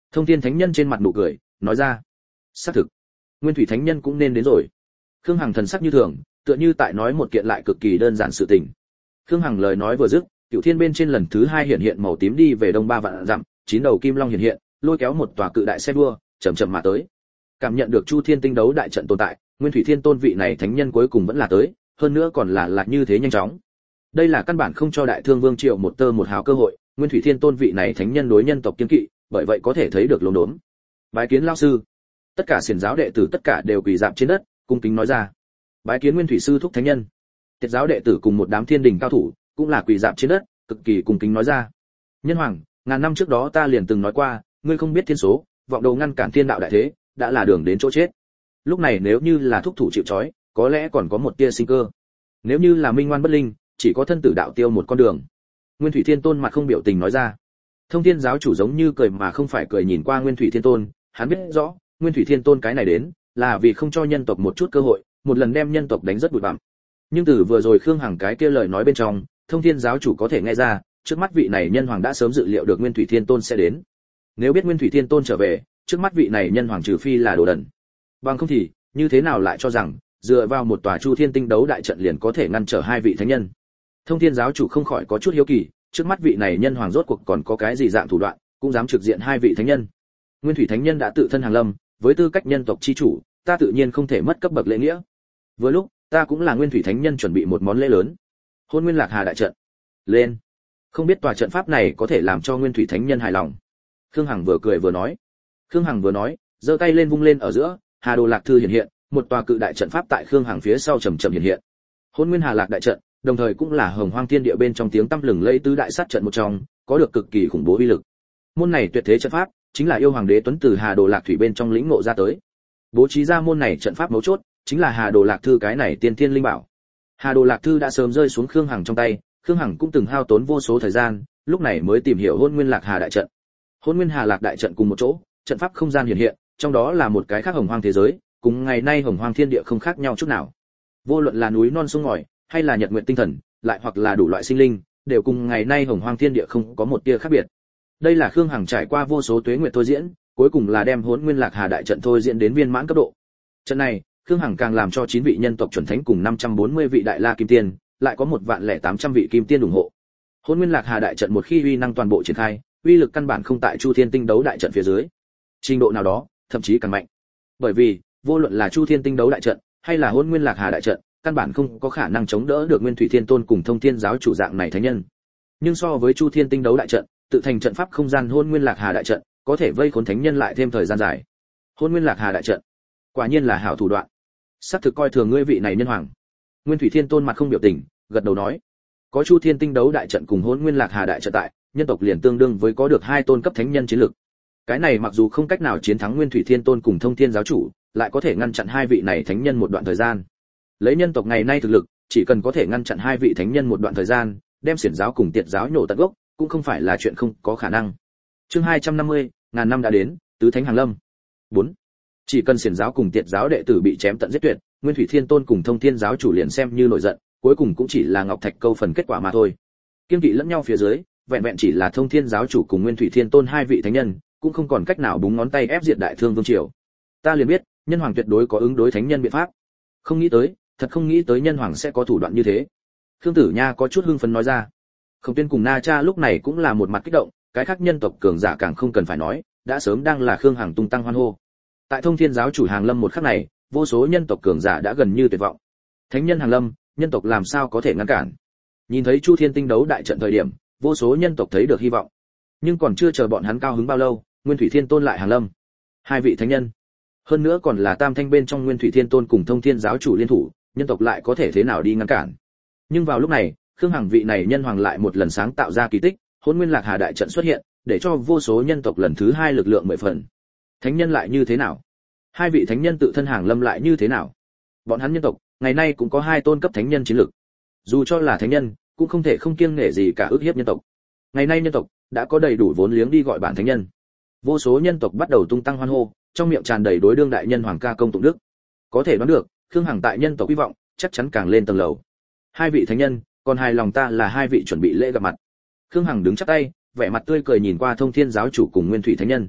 Thông Thiên Thánh Nhân trên mặt nụ cười, nói ra: "Xác thực, Nguyên Thủy Thánh Nhân cũng nên đến rồi." Khương Hằng thần sắc như thường, tựa như tại nói một kiện lại cực kỳ đơn giản sự tình. Khương Hằng lời nói vừa dứt, Cửu Thiên bên trên lần thứ hai hiện hiện màu tím đi về đông ba vạn dặm, chín đầu kim long hiện hiện, lôi kéo một tòa cự đại xe đua, chậm chậm mà tới. Cảm nhận được Chu Thiên Tinh Đấu đại trận tồn tại, Nguyên Thủy Thiên Tôn vị này thánh nhân cuối cùng vẫn là tới, hơn nữa còn là là như thế nhanh chóng. Đây là căn bản không cho Đại Thương Vương Triệu một tơ một hào cơ hội, Nguyên Thủy Thiên Tôn vị này thánh nhân đối nhân tộc kiên kỵ, bởi vậy có thể thấy được lồn đốn. Bái kiến lão sư. Tất cả xiển giáo đệ tử tất cả đều quỳ rạp trên đất, cung kính nói ra: Bái kiến Nguyên Thủy sư thúc thánh nhân. Tiệt giáo đệ tử cùng một đám thiên đình cao thủ, cũng là quỳ rạp trên đất, cực kỳ cung kính nói ra: Nhân hoàng, ngàn năm trước đó ta liền từng nói qua, ngươi không biết thiên số, vọng đầu ngăn cản thiên đạo đại thế, đã là đường đến chỗ chết. Lúc này nếu như là thúc thủ chịu trói, có lẽ còn có một tia sinh cơ. Nếu như là minh ngoan bất linh, chỉ có thân tử đạo tiêu một con đường. Nguyên Thủy Thiên Tôn mặt không biểu tình nói ra. Thông Thiên giáo chủ giống như cười mà không phải cười nhìn qua Nguyên Thủy Thiên Tôn, hắn biết rõ, Nguyên Thủy Thiên Tôn cái này đến, là vì không cho nhân tộc một chút cơ hội, một lần đem nhân tộc đánh rất bụi bặm. Nhưng từ vừa rồi Khương Hằng cái kia lời nói bên trong, Thông Thiên giáo chủ có thể nghe ra, trước mắt vị này nhân hoàng đã sớm dự liệu được Nguyên Thủy Thiên Tôn sẽ đến. Nếu biết Nguyên Thủy Thiên Tôn trở về, trước mắt vị này nhân hoàng trừ phi là đồ đần. Bằng không thì, như thế nào lại cho rằng, dựa vào một tòa Chu Thiên Tinh Đấu đại trận liền có thể ngăn trở hai vị thánh nhân. Thông Thiên giáo chủ không khỏi có chút hiếu kỳ, trước mắt vị này nhân hoàng rốt cuộc còn có cái gì dạng thủ đoạn, cũng dám trực diện hai vị thánh nhân. Nguyên Thủy Thánh Nhân đã tự thân hàng lâm, với tư cách nhân tộc chi chủ, ta tự nhiên không thể mất cấp bậc lễ nghĩa. Vừa lúc, ta cũng là Nguyên Thủy Thánh Nhân chuẩn bị một món lễ lớn. Hôn Nguyên Lạc Hà đại trận. Lên. Không biết tòa trận pháp này có thể làm cho Nguyên Thủy Thánh Nhân hài lòng. Khương Hằng vừa cười vừa nói. Khương Hằng vừa nói, giơ tay lên vung lên ở giữa, Hà Đồ Lạc Thư hiện hiện, một tòa cự đại trận pháp tại Khương Hằng phía sau chậm chậm hiện hiện. Hôn Nguyên Hà Lạc đại trận, đồng thời cũng là Hồng Hoang Thiên Địa bên trong tiếng tăm lừng lẫy tứ đại sát trận một trong, có được cực kỳ khủng bố uy lực. Môn này tuyệt thế trận pháp, chính là yêu hoàng đế Tuấn từ Hà Đồ Lạc Thủy bên trong lĩnh ngộ ra tới. Bố trí ra môn này trận pháp mấu chốt, chính là Hà Đồ Lạc Thư cái này tiên thiên linh bảo. Hà Đồ Lạc Thư đã sớm rơi xuống Khương Hằng trong tay, Khương Hằng cũng từng hao tốn vô số thời gian, lúc này mới tìm hiểu Hôn Nguyên Lạc Hà đại trận. Hôn Nguyên Hà Lạc đại trận cùng một chỗ, trận pháp không gian hiện hiện, trong đó là một cái khác Hồng Hoang thế giới, cùng ngày nay Hồng Hoang Thiên Địa không khác nhau chút nào. Vô luận là núi non sông ngòi, hay là nhật nguyệt tinh thần, lại hoặc là đủ loại sinh linh, đều cùng ngày nay Hồng Hoang Thiên Địa không có một tia khác biệt. Đây là Khương Hằng trải qua vô số tuế nguyệt thôi diễn, cuối cùng là đem Hỗn Nguyên Lạc Hà đại trận thôi diễn đến viên mãn cấp độ. Trận này, Khương Hằng càng làm cho chín vị nhân tộc chuẩn thánh cùng năm trăm bốn mươi vị đại la kim tiên, lại có một vạn lẻ tám trăm vị kim tiên ủng hộ. Hỗn Nguyên Lạc Hà đại trận một khi uy năng toàn bộ triển khai, uy lực căn bản không tại Chu Thiên Tinh Đấu đại trận phía dưới. Trình độ nào đó, thậm chí càng mạnh. Bởi vì, vô luận là Chu Thiên Tinh Đấu đại trận, hay là Hỗn Nguyên Lạc Hà đại trận, căn bản không có khả năng chống đỡ được Nguyên Thủy Thiên Tôn cùng Thông Thiên giáo chủ dạng này thánh nhân. Nhưng so với Chu Thiên Tinh Đấu đại trận, tự thành trận pháp không gian Hỗn Nguyên Lạc Hà đại trận, có thể vây khốn thánh nhân lại thêm thời gian dài. Hỗn Nguyên Lạc Hà đại trận, quả nhiên là hảo thủ đoạn. Sắp thực coi thường ngươi vị này nhân hoàng. Nguyên Thủy Thiên Tôn mặt không biểu tình, gật đầu nói: có Chu Thiên Tinh Đấu đại trận cùng Hỗn Nguyên Lạc Hà đại trận tại, nhân tộc liền tương đương với có được hai tôn cấp thánh nhân chiến lực. Cái này mặc dù không cách nào chiến thắng Nguyên Thủy Thiên Tôn cùng Thông Thiên giáo chủ, lại có thể ngăn chặn hai vị này thánh nhân một đoạn thời gian. Lấy nhân tộc ngày nay thực lực, chỉ cần có thể ngăn chặn hai vị thánh nhân một đoạn thời gian, đem xiển giáo cùng tiệt giáo nhổ tận gốc, cũng không phải là chuyện không có khả năng. Chương hai trăm năm mươi, ngàn năm đã đến, tứ thánh hàng lâm. bốn. Chỉ cần xiển giáo cùng tiệt giáo đệ tử bị chém tận giết tuyệt, Nguyên Thủy Thiên Tôn cùng Thông Thiên giáo chủ liền xem như nổi giận, cuối cùng cũng chỉ là ngọc thạch câu phần kết quả mà thôi. Kiên kỵ lẫn nhau phía dưới, vẹn vẹn chỉ là Thông Thiên giáo chủ cùng Nguyên Thủy Thiên Tôn hai vị thánh nhân, cũng không còn cách nào búng ngón tay ép diệt Đại Thương Vương triều. Ta liền biết, nhân hoàng tuyệt đối có ứng đối thánh nhân biện pháp. Không nghĩ tới, thật không nghĩ tới nhân hoàng sẽ có thủ đoạn như thế. Khương Tử Nha có chút hưng phấn nói ra. Khổng Tuyên cùng Na Cha lúc này cũng là một mặt kích động, cái khác nhân tộc cường giả càng không cần phải nói, đã sớm đang là Khương Hằng tung tăng hoan hô. Tại Thông Thiên giáo chủ hàng lâm một khắc này, vô số nhân tộc cường giả đã gần như tuyệt vọng. Thánh nhân hàng lâm, nhân tộc làm sao có thể ngăn cản? Nhìn thấy Chu Thiên Tinh Đấu đại trận thời điểm, vô số nhân tộc thấy được hy vọng. Nhưng còn chưa chờ bọn hắn cao hứng bao lâu, Nguyên Thủy Thiên Tôn lại hàng lâm. Hai vị thánh nhân, hơn nữa còn là tam thanh bên trong Nguyên Thủy Thiên Tôn cùng Thông Thiên giáo chủ liên thủ, nhân tộc lại có thể thế nào đi ngăn cản? Nhưng vào lúc này, Khương Hằng vị này nhân hoàng lại một lần sáng tạo ra kỳ tích, Hỗn Nguyên Lạc Hà đại trận xuất hiện, để cho vô số nhân tộc lần thứ hai lực lượng mười phần. Thánh nhân lại như thế nào? Hai vị thánh nhân tự thân hàng lâm lại như thế nào? Bọn hắn nhân tộc, ngày nay cũng có hai tôn cấp thánh nhân chiến lực. Dù cho là thánh nhân, cũng không thể không kiêng nể gì cả ức hiếp nhân tộc. Ngày nay nhân tộc đã có đầy đủ vốn liếng đi gọi bản thánh nhân. Vô số nhân tộc bắt đầu tung tăng hoan hô, trong miệng tràn đầy đối đương đại nhân hoàng ca công tụng đức. Có thể đoán được, Khương Hằng tại nhân tộc hy vọng, chắc chắn càng lên tầng lầu. Hai vị thánh nhân, còn hài lòng ta là hai vị chuẩn bị lễ gặp mặt. Khương Hằng đứng chắp tay, vẻ mặt tươi cười nhìn qua Thông Thiên giáo chủ cùng Nguyên Thủy thánh nhân.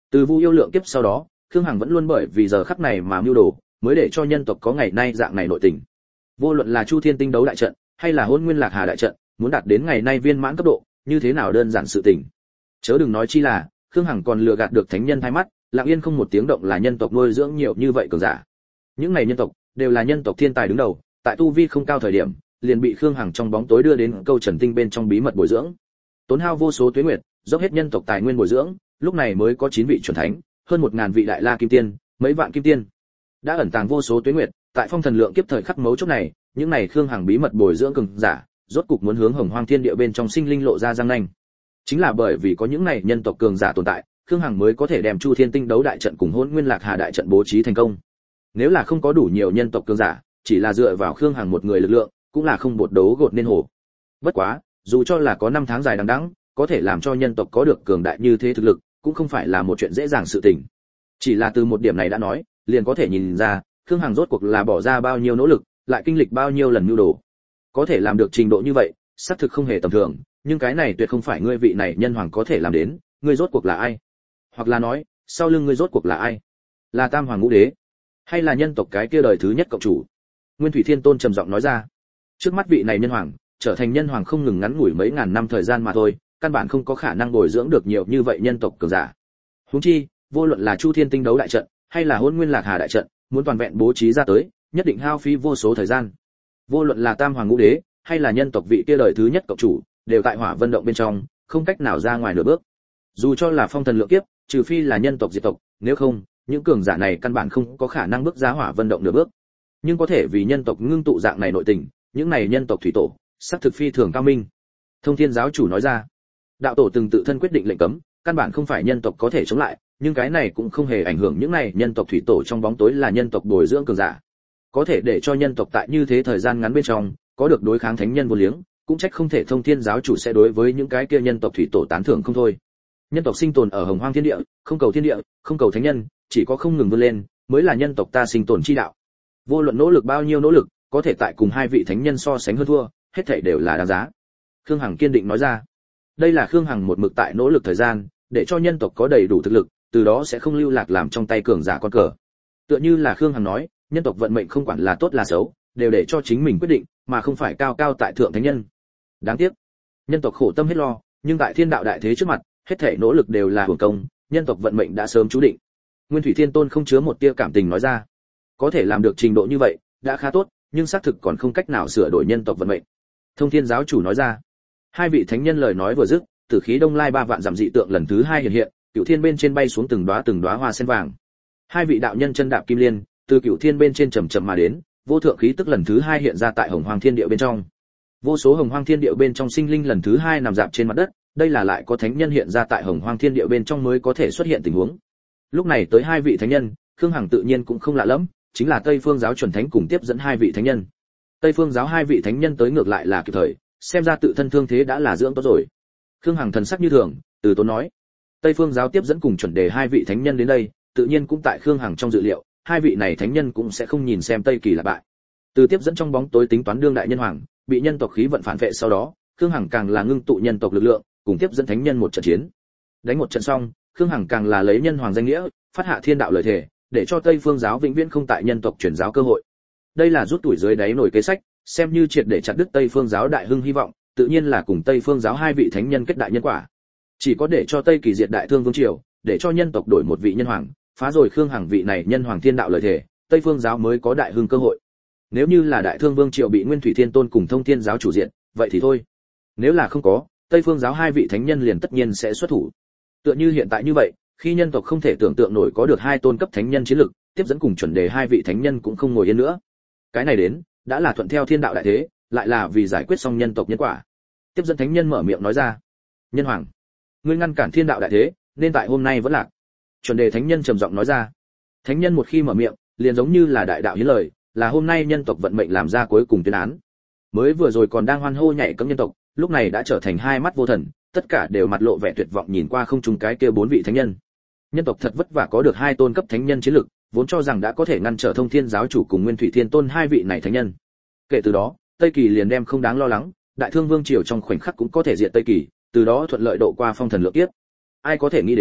Từ Vu Yêu Lượng kiếp sau đó, Khương Hằng vẫn luôn bởi vì giờ khắc này mà mưu đồ, mới để cho nhân tộc có ngày nay dạng này nội tình. Vô luận là Chu Thiên Tinh đấu đại trận, hay là Hỗn Nguyên Lạc Hà đại trận, muốn đạt đến ngày nay viên mãn cấp độ, như thế nào đơn giản sự tình. Chớ đừng nói chi là, Khương Hằng còn lừa gạt được thánh nhân hai mắt, lặng yên không một tiếng động là nhân tộc nuôi dưỡng nhiều như vậy cường giả. Những này nhân tộc đều là nhân tộc thiên tài đứng đầu, tại tu vi không cao thời điểm, liền bị Khương Hằng trong bóng tối đưa đến câu Trần Tinh bên trong bí mật bồi dưỡng. Tốn hao vô số tuế nguyệt, dốc hết nhân tộc tài nguyên bồi dưỡng, lúc này mới có chín vị chuẩn thánh, hơn một ngàn vị đại la kim tiên, mấy vạn kim tiên. Đã ẩn tàng vô số tuế nguyệt, tại phong thần lượng kiếp thời khắc mấu chốt này, những này Khương Hằng bí mật bồi dưỡng cường giả, rốt cục muốn hướng Hồng Hoang Thiên Địa bên trong sinh linh lộ ra răng nanh. Chính là bởi vì có những này nhân tộc cường giả tồn tại, Khương Hằng mới có thể đem Chu Thiên Tinh đấu đại trận cùng Hỗn Nguyên Lạc Hà đại trận bố trí thành công. Nếu là không có đủ nhiều nhân tộc cường giả, chỉ là dựa vào Khương Hằng một người lực lượng, cũng là không bột đấu gột nên hổ. Bất quá, dù cho là có năm tháng dài đằng đẵng, có thể làm cho nhân tộc có được cường đại như thế thực lực, cũng không phải là một chuyện dễ dàng sự tình. Chỉ là từ một điểm này đã nói, liền có thể nhìn ra, Khương Hằng rốt cuộc là bỏ ra bao nhiêu nỗ lực, lại kinh lịch bao nhiêu lần mưu đồ. Có thể làm được trình độ như vậy, xác thực không hề tầm thường, nhưng cái này tuyệt không phải ngươi vị này nhân hoàng có thể làm đến, ngươi rốt cuộc là ai? Hoặc là nói, sau lưng ngươi rốt cuộc là ai? Là Tam Hoàng Ngũ Đế, hay là nhân tộc cái kia đời thứ nhất cộng chủ? Nguyên Thủy Thiên Tôn trầm giọng nói ra. Trước mắt vị này nhân hoàng, trở thành nhân hoàng không ngừng ngắn ngủi mấy ngàn năm thời gian mà thôi, căn bản không có khả năng bồi dưỡng được nhiều như vậy nhân tộc cường giả. Huống chi, vô luận là Chu Thiên Tinh đấu đại trận, hay là Hỗn Nguyên Lạc Hà đại trận, muốn toàn vẹn bố trí ra tới, nhất định hao phí vô số thời gian. Vô luận là Tam Hoàng Ngũ Đế, hay là nhân tộc vị kia đời thứ nhất cộng chủ, đều tại Hỏa Vân động bên trong, không cách nào ra ngoài nửa bước. Dù cho là phong thần lượng kiếp, trừ phi là nhân tộc diệt tộc, nếu không, những cường giả này căn bản không có khả năng bước ra Hỏa Vân động nửa bước. Nhưng có thể vì nhân tộc ngưng tụ dạng này nội tình, những này nhân tộc thủy tổ, sắc thực phi thường cao minh. Thông Thiên giáo chủ nói ra, đạo tổ từng tự thân quyết định lệnh cấm, căn bản không phải nhân tộc có thể chống lại, nhưng cái này cũng không hề ảnh hưởng những này nhân tộc thủy tổ trong bóng tối là nhân tộc bồi dưỡng cường giả, có thể để cho nhân tộc tại như thế thời gian ngắn bên trong có được đối kháng thánh nhân vô liếng, cũng trách không thể Thông Thiên giáo chủ sẽ đối với những cái kia nhân tộc thủy tổ tán thưởng không thôi. Nhân tộc sinh tồn ở Hồng Hoang Thiên Địa, không cầu thiên địa, không cầu thánh nhân, chỉ có không ngừng vươn lên, mới là nhân tộc ta sinh tồn chi đạo. Vô luận nỗ lực bao nhiêu nỗ lực, có thể tại cùng hai vị thánh nhân so sánh hơn thua, hết thảy đều là đáng giá. Khương Hằng kiên định nói ra. Đây là Khương Hằng một mực tại nỗ lực thời gian, để cho nhân tộc có đầy đủ thực lực, từ đó sẽ không lưu lạc làm trong tay cường giả con cờ. Tựa như là Khương Hằng nói, nhân tộc vận mệnh không quản là tốt là xấu, đều để cho chính mình quyết định, mà không phải cao cao tại thượng thánh nhân. Đáng tiếc, nhân tộc khổ tâm hết lo, nhưng tại thiên đạo đại thế trước mặt, hết thảy nỗ lực đều là hưởng công, nhân tộc vận mệnh đã sớm chú định. Nguyên Thủy Thiên Tôn không chứa một tia cảm tình nói ra, có thể làm được trình độ như vậy, đã khá tốt, nhưng xác thực còn không cách nào sửa đổi nhân tộc vận mệnh. Thông Thiên giáo chủ nói ra. Hai vị thánh nhân lời nói vừa dứt, tử khí đông lai ba vạn dặm dị tượng lần thứ hai hiện hiện, cửu thiên bên trên bay xuống từng đóa từng đóa hoa sen vàng. Hai vị đạo nhân chân đạp kim liên, từ cửu thiên bên trên chậm chậm mà đến, vô thượng khí tức lần thứ hai hiện ra tại Hồng Hoang Thiên Địa bên trong. Vô số Hồng Hoang Thiên Địa bên trong sinh linh lần thứ hai nằm dạp trên mặt đất, đây là lại có thánh nhân hiện ra tại Hồng Hoang Thiên Địa bên trong mới có thể xuất hiện tình huống. Lúc này tới hai vị thánh nhân, Khương Hằng tự nhiên cũng không lạ lẫm, chính là Tây Phương giáo chuẩn thánh cùng tiếp dẫn hai vị thánh nhân. Tây Phương giáo hai vị thánh nhân tới ngược lại là kịp thời, xem ra tự thân thương thế đã là dưỡng tốt rồi. Khương Hằng thần sắc như thường, từ tốn nói. Tây Phương giáo tiếp dẫn cùng chuẩn đề hai vị thánh nhân đến đây, tự nhiên cũng tại Khương Hằng trong dự liệu, hai vị này thánh nhân cũng sẽ không nhìn xem Tây Kỳ là bại. Từ tiếp dẫn trong bóng tối tính toán đương đại nhân hoàng, bị nhân tộc khí vận phản vệ sau đó, Khương Hằng càng là ngưng tụ nhân tộc lực lượng, cùng tiếp dẫn thánh nhân một trận chiến. Đánh một trận xong, Khương Hằng càng là lấy nhân hoàng danh nghĩa, phát hạ thiên đạo lời thề, để cho Tây Phương giáo vĩnh viễn không tại nhân tộc chuyển giáo cơ hội. Đây là rút tuổi dưới đáy nổi kế sách, xem như triệt để chặt đứt Tây Phương giáo đại hưng hy vọng, tự nhiên là cùng Tây Phương giáo hai vị thánh nhân kết đại nhân quả. Chỉ có để cho Tây Kỳ diệt đại thương vương triều, để cho nhân tộc đổi một vị nhân hoàng, phá rồi Khương Hằng vị này nhân hoàng thiên đạo lời thề, Tây Phương giáo mới có đại hưng cơ hội. Nếu như là đại thương vương triều bị Nguyên Thủy Thiên Tôn cùng Thông Thiên giáo chủ diện, vậy thì thôi. Nếu là không có, Tây Phương giáo hai vị thánh nhân liền tất nhiên sẽ xuất thủ. Tựa như hiện tại như vậy, khi nhân tộc không thể tưởng tượng nổi có được hai tôn cấp thánh nhân chiến lực, tiếp dẫn cùng chuẩn đề hai vị thánh nhân cũng không ngồi yên nữa. Cái này đến, đã là thuận theo thiên đạo đại thế, lại là vì giải quyết xong nhân tộc nhân quả. Tiếp dẫn thánh nhân mở miệng nói ra: "Nhân hoàng, ngươi ngăn cản thiên đạo đại thế, nên tại hôm nay vẫn lạc." Chuẩn đề thánh nhân trầm giọng nói ra. Thánh nhân một khi mở miệng, liền giống như là đại đạo hiến lời, là hôm nay nhân tộc vận mệnh làm ra cuối cùng tuyên án. Mới vừa rồi còn đang hoan hô nhảy cẫng nhân tộc, lúc này đã trở thành hai mắt vô thần, tất cả đều mặt lộ vẻ tuyệt vọng nhìn qua không trung cái kia bốn vị thánh nhân. Nhân tộc thật vất vả có được hai tôn cấp thánh nhân chiến lực, vốn cho rằng đã có thể ngăn trở Thông Thiên giáo chủ cùng Nguyên Thủy Thiên Tôn hai vị này thánh nhân. Kể từ đó, Tây Kỳ liền đem không đáng lo lắng, Đại Thương Vương triều trong khoảnh khắc cũng có thể diệt Tây Kỳ, từ đó thuận lợi độ qua phong thần lượng kiếp. Ai có thể nghĩ đến,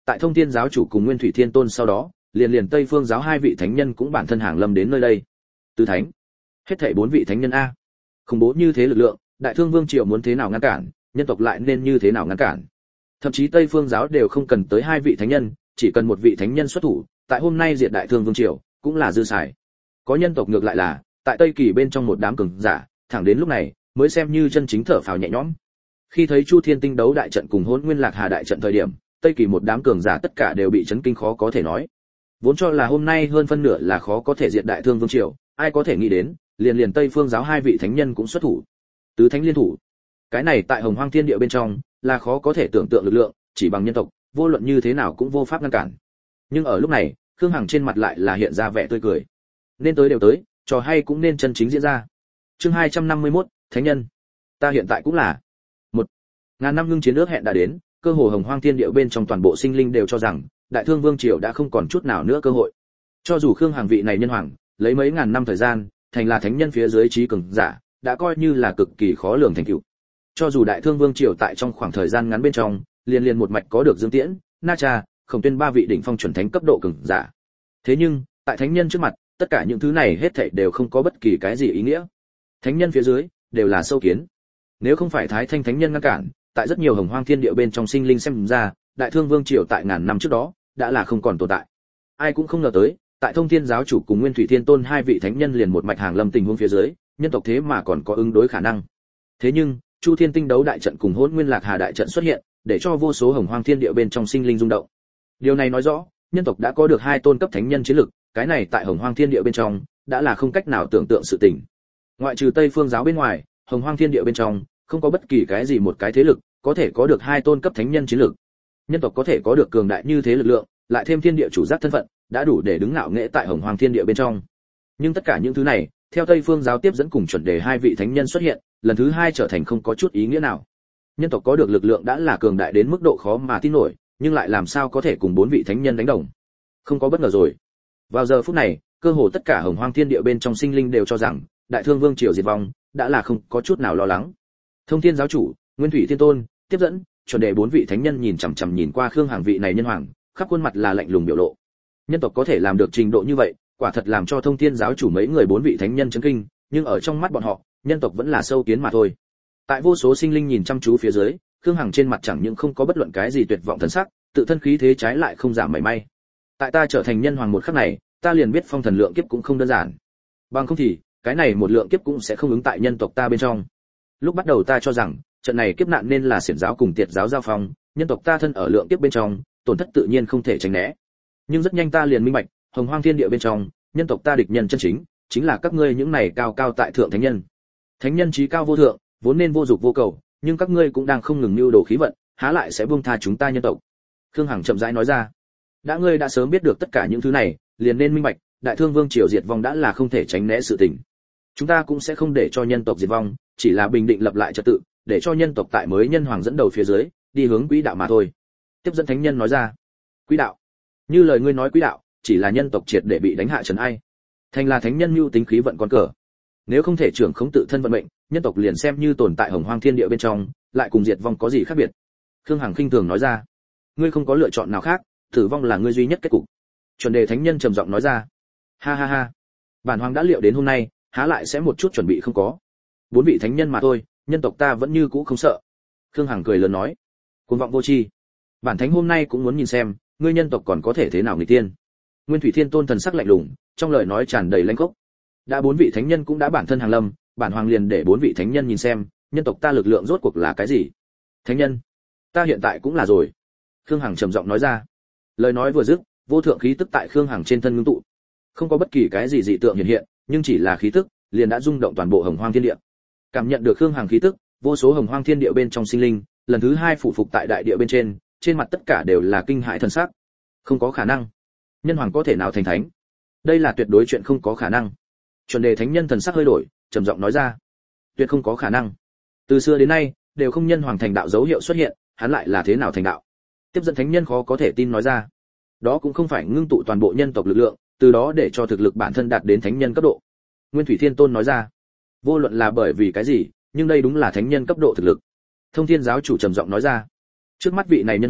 tại Thông Thiên giáo chủ cùng Nguyên Thủy Thiên Tôn sau đó, liền liền Tây Phương giáo hai vị thánh nhân cũng bản thân hàng lâm đến nơi đây. Tứ thánh, hết thảy bốn vị thánh nhân a. Khủng bố như thế lực lượng, Đại Thương Vương triều muốn thế nào ngăn cản, nhân tộc lại nên như thế nào ngăn cản. Thậm chí Tây Phương giáo đều không cần tới hai vị thánh nhân, chỉ cần một vị thánh nhân xuất thủ, tại hôm nay diệt Đại Thương Vương triều, cũng là dư xài. Có nhân tộc ngược lại là, tại Tây Kỳ bên trong một đám cường giả, thẳng đến lúc này mới xem như chân chính thở phào nhẹ nhõm. Khi thấy Chu Thiên Tinh đấu đại trận cùng Hỗn Nguyên Lạc Hà đại trận thời điểm, Tây Kỳ một đám cường giả tất cả đều bị chấn kinh khó có thể nói. Vốn cho là hôm nay hơn phân nửa là khó có thể diệt Đại Thương Vương triều, ai có thể nghĩ đến, liền liền Tây Phương giáo hai vị thánh nhân cũng xuất thủ. Tứ thánh liên thủ. Cái này tại Hồng Hoang Thiên Địa bên trong, là khó có thể tưởng tượng lực lượng, chỉ bằng nhân tộc, vô luận như thế nào cũng vô pháp ngăn cản. Nhưng ở lúc này, Khương Hằng trên mặt lại là hiện ra vẻ tươi cười. Nên tới đều tới, trò hay cũng nên chân chính diễn ra. Chương hai trăm năm mươi mốt, Thánh nhân. Ta hiện tại cũng là một ngàn năm ngưng chiến ước hẹn đã đến, cơ hồ Hồng Hoang Thiên Địa bên trong toàn bộ sinh linh đều cho rằng, Đại Thương Vương triều đã không còn chút nào nữa cơ hội. Cho dù Khương Hằng vị này nhân hoàng, lấy mấy ngàn năm thời gian, thành là thánh nhân phía dưới trí cường giả, đã coi như là cực kỳ khó lường thành tựu. Cho dù Đại Thương Vương triều tại trong khoảng thời gian ngắn bên trong, liên liên một mạch có được Dương Tiễn, Na Cha, Khổng Tuyên ba vị đỉnh phong chuẩn thánh cấp độ cường giả. Thế nhưng, tại thánh nhân trước mặt, tất cả những thứ này hết thảy đều không có bất kỳ cái gì ý nghĩa. Thánh nhân phía dưới đều là sâu kiến. Nếu không phải Thái Thanh thánh nhân ngăn cản, tại rất nhiều Hồng Hoang Thiên Địa bên trong sinh linh xem ra, Đại Thương Vương triều tại ngàn năm trước đó đã là không còn tồn tại. Ai cũng không ngờ tới, tại Thông Thiên giáo chủ cùng Nguyên Thủy Thiên Tôn hai vị thánh nhân liền một mạch hàng lâm tình huống phía dưới, nhân tộc thế mà còn có ứng đối khả năng. Thế nhưng, Chu Thiên Tinh đấu đại trận cùng Hỗn Nguyên Lạc Hà đại trận xuất hiện, để cho vô số Hồng Hoang Thiên Địa bên trong sinh linh rung động. Điều này nói rõ, nhân tộc đã có được hai tôn cấp thánh nhân chiến lực, cái này tại Hồng Hoang Thiên Địa bên trong đã là không cách nào tưởng tượng sự tình. Ngoại trừ Tây Phương giáo bên ngoài, Hồng Hoang Thiên Địa bên trong không có bất kỳ cái gì một cái thế lực có thể có được hai tôn cấp thánh nhân chiến lực. Nhân tộc có thể có được cường đại như thế lực lượng, lại thêm thiên địa chủ giác thân phận, đã đủ để đứng ngạo nghễ tại Hồng Hoang Thiên Địa bên trong. Nhưng tất cả những thứ này, theo Tây Phương giáo tiếp dẫn cùng chuẩn đề hai vị thánh nhân xuất hiện, lần thứ hai trở thành không có chút ý nghĩa nào. Nhân tộc có được lực lượng đã là cường đại đến mức độ khó mà tin nổi, nhưng lại làm sao có thể cùng bốn vị thánh nhân đánh đồng? Không có bất ngờ rồi. Vào giờ phút này, cơ hồ tất cả Hồng Hoang Thiên Địa bên trong sinh linh đều cho rằng, Đại Thương Vương triều diệt vong, đã là không có chút nào lo lắng. Thông Thiên giáo chủ, Nguyên Thủy Thiên Tôn, tiếp dẫn, chuẩn đề bốn vị thánh nhân nhìn chằm chằm nhìn qua Khương Hằng vị này nhân hoàng, khắp khuôn mặt là lạnh lùng biểu lộ. Nhân tộc có thể làm được trình độ như vậy, quả thật làm cho Thông Thiên giáo chủ mấy người bốn vị thánh nhân chấn kinh, nhưng ở trong mắt bọn họ, nhân tộc vẫn là sâu kiến mà thôi. Tại vô số sinh linh nhìn chăm chú phía dưới, Khương Hằng trên mặt chẳng những không có bất luận cái gì tuyệt vọng thần sắc, tự thân khí thế trái lại không giảm mảy may. Tại ta trở thành nhân hoàng một khắc này, ta liền biết phong thần lượng kiếp cũng không đơn giản. Bằng không thì, cái này một lượng kiếp cũng sẽ không ứng tại nhân tộc ta bên trong. Lúc bắt đầu ta cho rằng, trận này kiếp nạn nên là xiển giáo cùng tiệt giáo giao phong, nhân tộc ta thân ở lượng kiếp bên trong, tổn thất tự nhiên không thể tránh né. Nhưng rất nhanh ta liền minh bạch, Hồng Hoang Thiên Địa bên trong, nhân tộc ta địch nhân chân chính, chính là các ngươi những này cao cao tại thượng thánh nhân. Thánh nhân chí cao vô thượng, vốn nên vô dục vô cầu, nhưng các ngươi cũng đang không ngừng mưu đồ khí vận, há lại sẽ buông tha chúng ta nhân tộc? Khương Hằng chậm rãi nói ra. Đã ngươi đã sớm biết được tất cả những thứ này, liền nên minh bạch, Đại Thương Vương triều diệt vong đã là không thể tránh né sự tình. Chúng ta cũng sẽ không để cho nhân tộc diệt vong, chỉ là bình định lập lại trật tự, để cho nhân tộc tại mới nhân hoàng dẫn đầu phía dưới, đi hướng quỹ đạo mà thôi. Tiếp dẫn thánh nhân nói ra. Quỹ đạo? Như lời ngươi nói quỹ đạo, chỉ là nhân tộc triệt để bị đánh hạ trấn ai? Thành là thánh nhân mưu tính khí vận con cờ. Nếu không thể trưởng khống tự thân vận mệnh, nhân tộc liền xem như tồn tại Hồng Hoang Thiên Địa bên trong, lại cùng diệt vong có gì khác biệt? Khương Hằng khinh thường nói ra. Ngươi không có lựa chọn nào khác, tử vong là ngươi duy nhất kết cục. Chuẩn đề thánh nhân trầm giọng nói ra. Ha ha ha, bản hoàng đã liệu đến hôm nay, há lại sẽ một chút chuẩn bị không có. Bốn vị thánh nhân mà thôi, nhân tộc ta vẫn như cũ không sợ. Khương Hằng cười lớn nói. Cuồng vọng vô tri, bản thánh hôm nay cũng muốn nhìn xem, ngươi nhân tộc còn có thể thế nào nghịch tiên. Nguyên Thủy Thiên Tôn thần sắc lạnh lùng, trong lời nói tràn đầy lãnh khốc. Đã bốn vị thánh nhân cũng đã bản thân hàng lâm, bản hoàng liền để bốn vị thánh nhân nhìn xem, nhân tộc ta lực lượng rốt cuộc là cái gì. Thánh nhân, ta hiện tại cũng là rồi. Khương Hằng trầm giọng nói ra. Lời nói vừa dứt, vô thượng khí tức tại Khương Hằng trên thân ngưng tụ. Không có bất kỳ cái gì dị tượng hiện hiện, nhưng chỉ là khí tức, liền đã rung động toàn bộ Hồng Hoang Thiên Địa. Cảm nhận được Khương Hằng khí tức, vô số Hồng Hoang Thiên Địa bên trong sinh linh, lần thứ hai phụ phục tại đại địa bên trên, trên mặt tất cả đều là kinh hãi thần sắc. Không có khả năng, nhân hoàng có thể nào thành thánh? Đây là tuyệt đối chuyện không có khả năng. Chuẩn đề thánh nhân thần sắc hơi đổi, trầm giọng nói ra. Tuyệt không có khả năng. Từ xưa đến nay, đều không nhân hoàng thành đạo dấu hiệu xuất hiện, hắn lại là thế nào thành đạo? Tiếp dẫn thánh nhân khó có thể tin nói ra. Đó cũng không phải ngưng tụ toàn bộ nhân tộc lực lượng, từ đó để cho thực lực bản thân đạt đến thánh nhân cấp độ. Nguyên Thủy Thiên Tôn nói ra. Vô luận là bởi vì cái gì, nhưng đây đúng là thánh nhân cấp độ thực lực. Thông Thiên giáo chủ trầm giọng nói ra. Trước mắt vị này nhân hoàng,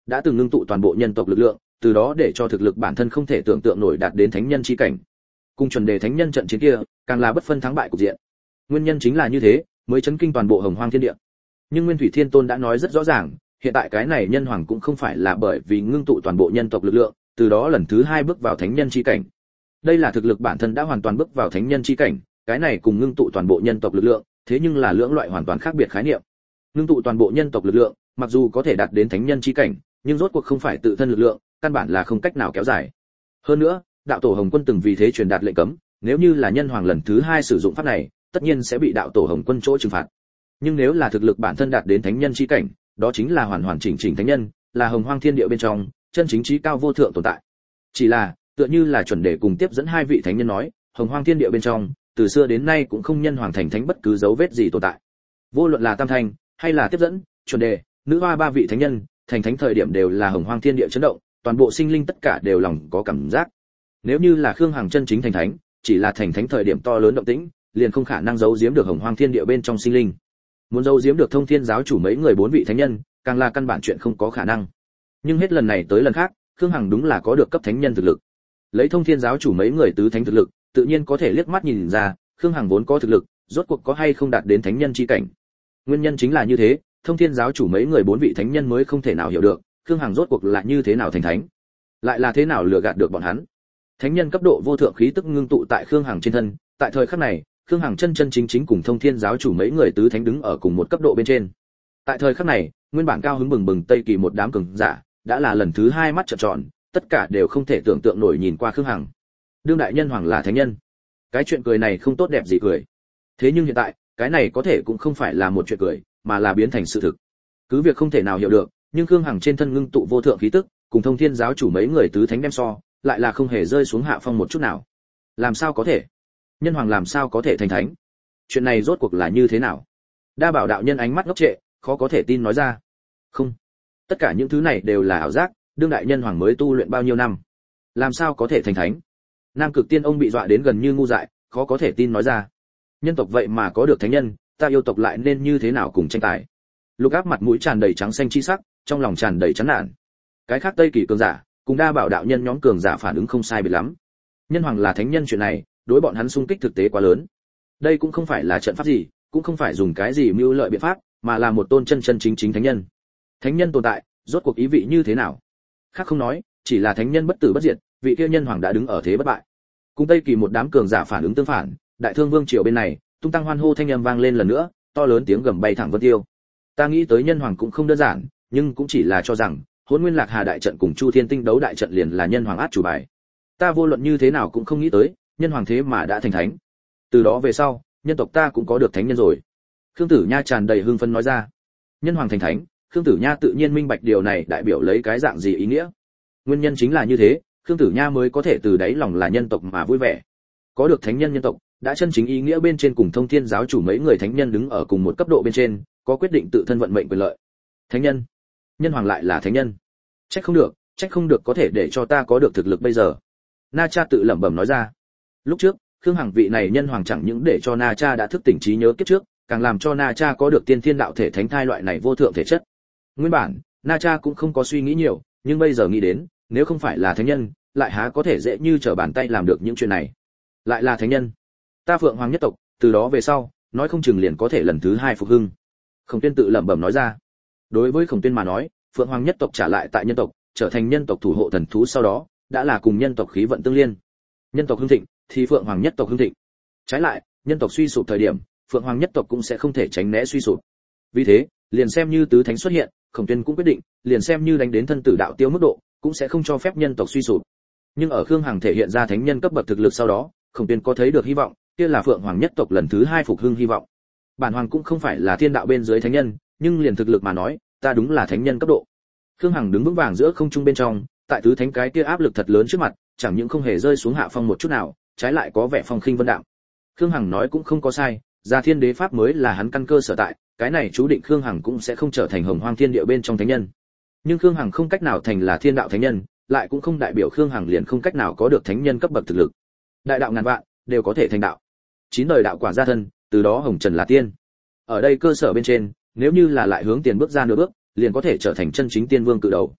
đã từng ngưng tụ toàn bộ nhân tộc lực lượng, từ đó để cho thực lực bản thân không thể tưởng tượng nổi đạt đến thánh nhân chi cảnh. Cùng chuẩn đề thánh nhân trận chiến kia, càng là bất phân thắng bại cục diện. Nguyên nhân chính là như thế, mới chấn kinh toàn bộ Hồng Hoang thiên địa. Nhưng Nguyên Thủy Thiên Tôn đã nói rất rõ ràng, hiện tại cái này nhân hoàng cũng không phải là bởi vì ngưng tụ toàn bộ nhân tộc lực lượng, từ đó lần thứ hai bước vào thánh nhân chi cảnh. Đây là thực lực bản thân đã hoàn toàn bước vào thánh nhân chi cảnh, cái này cùng ngưng tụ toàn bộ nhân tộc lực lượng, thế nhưng là lưỡng loại hoàn toàn khác biệt khái niệm. Ngưng tụ toàn bộ nhân tộc lực lượng, mặc dù có thể đạt đến thánh nhân chi cảnh, nhưng rốt cuộc không phải tự thân lực lượng, căn bản là không cách nào kéo dài. Hơn nữa, đạo tổ Hồng Quân từng vì thế truyền đạt lệnh cấm, nếu như là nhân hoàng lần thứ hai sử dụng pháp này, tất nhiên sẽ bị đạo tổ Hồng Quân chỗ trừng phạt. Nhưng nếu là thực lực bản thân đạt đến thánh nhân chi cảnh, đó chính là hoàn hoàn chỉnh chỉnh thánh nhân, là Hồng Hoang thiên địa bên trong chân chính trí cao vô thượng tồn tại. Chỉ là, tựa như là chuẩn đề cùng tiếp dẫn hai vị thánh nhân nói, Hồng Hoang thiên địa bên trong, từ xưa đến nay cũng không nhân hoàng thành thánh bất cứ dấu vết gì tồn tại. Vô luận là Tam Thanh, hay là tiếp dẫn, chuẩn đề, nữ hoa ba vị thánh nhân, thành thánh thời điểm đều là Hồng Hoang thiên địa chấn động, toàn bộ sinh linh tất cả đều lòng có cảm giác. Nếu như là Khương Hằng chân chính thành thánh, chỉ là thành thánh thời điểm to lớn động tĩnh, liền không khả năng giấu giếm được Hồng Hoang thiên địa bên trong sinh linh. Muốn giấu giếm được Thông Thiên giáo chủ mấy người bốn vị thánh nhân, càng là căn bản chuyện không có khả năng. Nhưng hết lần này tới lần khác, Khương Hằng đúng là có được cấp thánh nhân thực lực. Lấy Thông Thiên giáo chủ mấy người tứ thánh thực lực, tự nhiên có thể liếc mắt nhìn ra, Khương Hằng vốn có thực lực, rốt cuộc có hay không đạt đến thánh nhân chi cảnh. Nguyên nhân chính là như thế, Thông Thiên giáo chủ mấy người bốn vị thánh nhân mới không thể nào hiểu được, Khương Hằng rốt cuộc là như thế nào thành thánh, lại là thế nào lừa gạt được bọn hắn. Thánh nhân cấp độ vô thượng khí tức ngưng tụ tại Khương Hằng trên thân, tại thời khắc này, Khương Hằng chân chân chính chính cùng Thông Thiên giáo chủ mấy người tứ thánh đứng ở cùng một cấp độ bên trên. Tại thời khắc này, nguyên bản cao hứng bừng bừng Tây Kỳ một đám cường giả, đã là lần thứ hai mắt trợn tròn, tất cả đều không thể tưởng tượng nổi nhìn qua Khương Hằng. Đương đại nhân hoàng là thánh nhân, cái chuyện cười này không tốt đẹp gì cười. Thế nhưng hiện tại, cái này có thể cũng không phải là một chuyện cười, mà là biến thành sự thực. Cứ việc không thể nào hiểu được, nhưng Khương Hằng trên thân ngưng tụ vô thượng khí tức, cùng Thông Thiên giáo chủ mấy người tứ thánh đem so, lại là không hề rơi xuống hạ phong một chút nào. Làm sao có thể? Nhân hoàng làm sao có thể thành thánh? Chuyện này rốt cuộc là như thế nào? Đa Bảo đạo nhân ánh mắt ngốc trệ, khó có thể tin nói ra. Không, tất cả những thứ này đều là ảo giác, đương đại nhân hoàng mới tu luyện bao nhiêu năm, làm sao có thể thành thánh? Nam Cực Tiên ông bị dọa đến gần như ngu dại, khó có thể tin nói ra. Nhân tộc vậy mà có được thánh nhân, ta yêu tộc lại nên như thế nào cùng tranh tài? Lục Áp mặt mũi tràn đầy trắng xanh chi sắc, trong lòng tràn đầy chán nản. Cái khác Tây Kỳ cường giả, cùng Đa Bảo đạo nhân nhóm cường giả phản ứng không sai biệt lắm. Nhân hoàng là thánh nhân chuyện này, đối bọn hắn xung kích thực tế quá lớn. Đây cũng không phải là trận pháp gì, cũng không phải dùng cái gì mưu lợi biện pháp, mà là một tôn chân chân chính chính thánh nhân. Thánh nhân tồn tại, rốt cuộc ý vị như thế nào? Khác không nói, chỉ là thánh nhân bất tử bất diệt, vị kia nhân hoàng đã đứng ở thế bất bại. Cùng Tây Kỳ một đám cường giả phản ứng tương phản, Đại Thương Vương triều bên này, tung tăng hoan hô thanh âm vang lên lần nữa, to lớn tiếng gầm bay thẳng vân tiêu. Ta nghĩ tới nhân hoàng cũng không đơn giản, nhưng cũng chỉ là cho rằng, Hỗn Nguyên Lạc Hà đại trận cùng Chu Thiên Tinh đấu đại trận liền là nhân hoàng át chủ bài. Ta vô luận như thế nào cũng không nghĩ tới, nhân hoàng thế mà đã thành thánh. Từ đó về sau, nhân tộc ta cũng có được thánh nhân rồi. Khương Tử Nha tràn đầy hưng phấn nói ra. Nhân hoàng thành thánh, Khương Tử Nha tự nhiên minh bạch điều này đại biểu lấy cái dạng gì ý nghĩa. Nguyên nhân chính là như thế, Khương Tử Nha mới có thể từ đáy lòng là nhân tộc mà vui vẻ. Có được thánh nhân nhân tộc, đã chân chính ý nghĩa bên trên cùng Thông Thiên giáo chủ mấy người thánh nhân đứng ở cùng một cấp độ bên trên, có quyết định tự thân vận mệnh quyền lợi. Thánh nhân, nhân hoàng lại là thánh nhân. Trách không được, trách không được có thể để cho ta có được thực lực bây giờ. Na Cha tự lẩm bẩm nói ra. Lúc trước, Khương Hằng vị này nhân hoàng chẳng những để cho Na Cha đã thức tỉnh trí nhớ kiếp trước, càng làm cho Na Cha có được tiên thiên đạo thể thánh thai loại này vô thượng thể chất. Nguyên bản, Na Cha cũng không có suy nghĩ nhiều, nhưng bây giờ nghĩ đến, nếu không phải là thánh nhân, lại há có thể dễ như trở bàn tay làm được những chuyện này. Lại là thánh nhân, ta Phượng Hoàng nhất tộc, từ đó về sau, nói không chừng liền có thể lần thứ hai phục hưng. Khổng Tuyên tự lẩm bẩm nói ra. Đối với Khổng Tuyên mà nói, Phượng Hoàng nhất tộc trả lại tại nhân tộc, trở thành nhân tộc thủ hộ thần thú sau đó, đã là cùng nhân tộc khí vận tương liên. Nhân tộc hưng thịnh, thì Phượng Hoàng nhất tộc hưng thịnh. Trái lại, nhân tộc suy sụp thời điểm, Phượng Hoàng nhất tộc cũng sẽ không thể tránh né suy sụp. Vì thế, liền xem như tứ thánh xuất hiện, Khổng Tuyên cũng quyết định, liền xem như đánh đến thân tử đạo tiêu mức độ, cũng sẽ không cho phép nhân tộc suy sụp. Nhưng ở Khương Hằng thể hiện ra thánh nhân cấp bậc thực lực sau đó, Khổng Tuyên có thấy được hy vọng, kia là Phượng Hoàng nhất tộc lần thứ hai phục hưng hy vọng. Bản hoàng cũng không phải là thiên đạo bên dưới thánh nhân, nhưng liền thực lực mà nói, ta đúng là thánh nhân cấp độ. Khương Hằng đứng vững vàng giữa không trung bên trong, tại tứ thánh cái kia áp lực thật lớn trước mặt, chẳng những không hề rơi xuống hạ phong một chút nào, trái lại có vẻ phong khinh vân đạm. Khương Hằng nói cũng không có sai, Gia Thiên Đế pháp mới là hắn căn cơ sở tại, cái này chú định Khương Hằng cũng sẽ không trở thành Hồng Hoang Thiên Địa bên trong thánh nhân. Nhưng Khương Hằng không cách nào thành là thiên đạo thánh nhân, lại cũng không đại biểu Khương Hằng liền không cách nào có được thánh nhân cấp bậc thực lực. Đại đạo ngàn vạn đều có thể thành đạo. Chín đời đạo quả gia thân, từ đó hồng trần là tiên. Ở đây cơ sở bên trên, nếu như là lại hướng tiền bước ra nửa bước, liền có thể trở thành chân chính tiên vương cự đầu.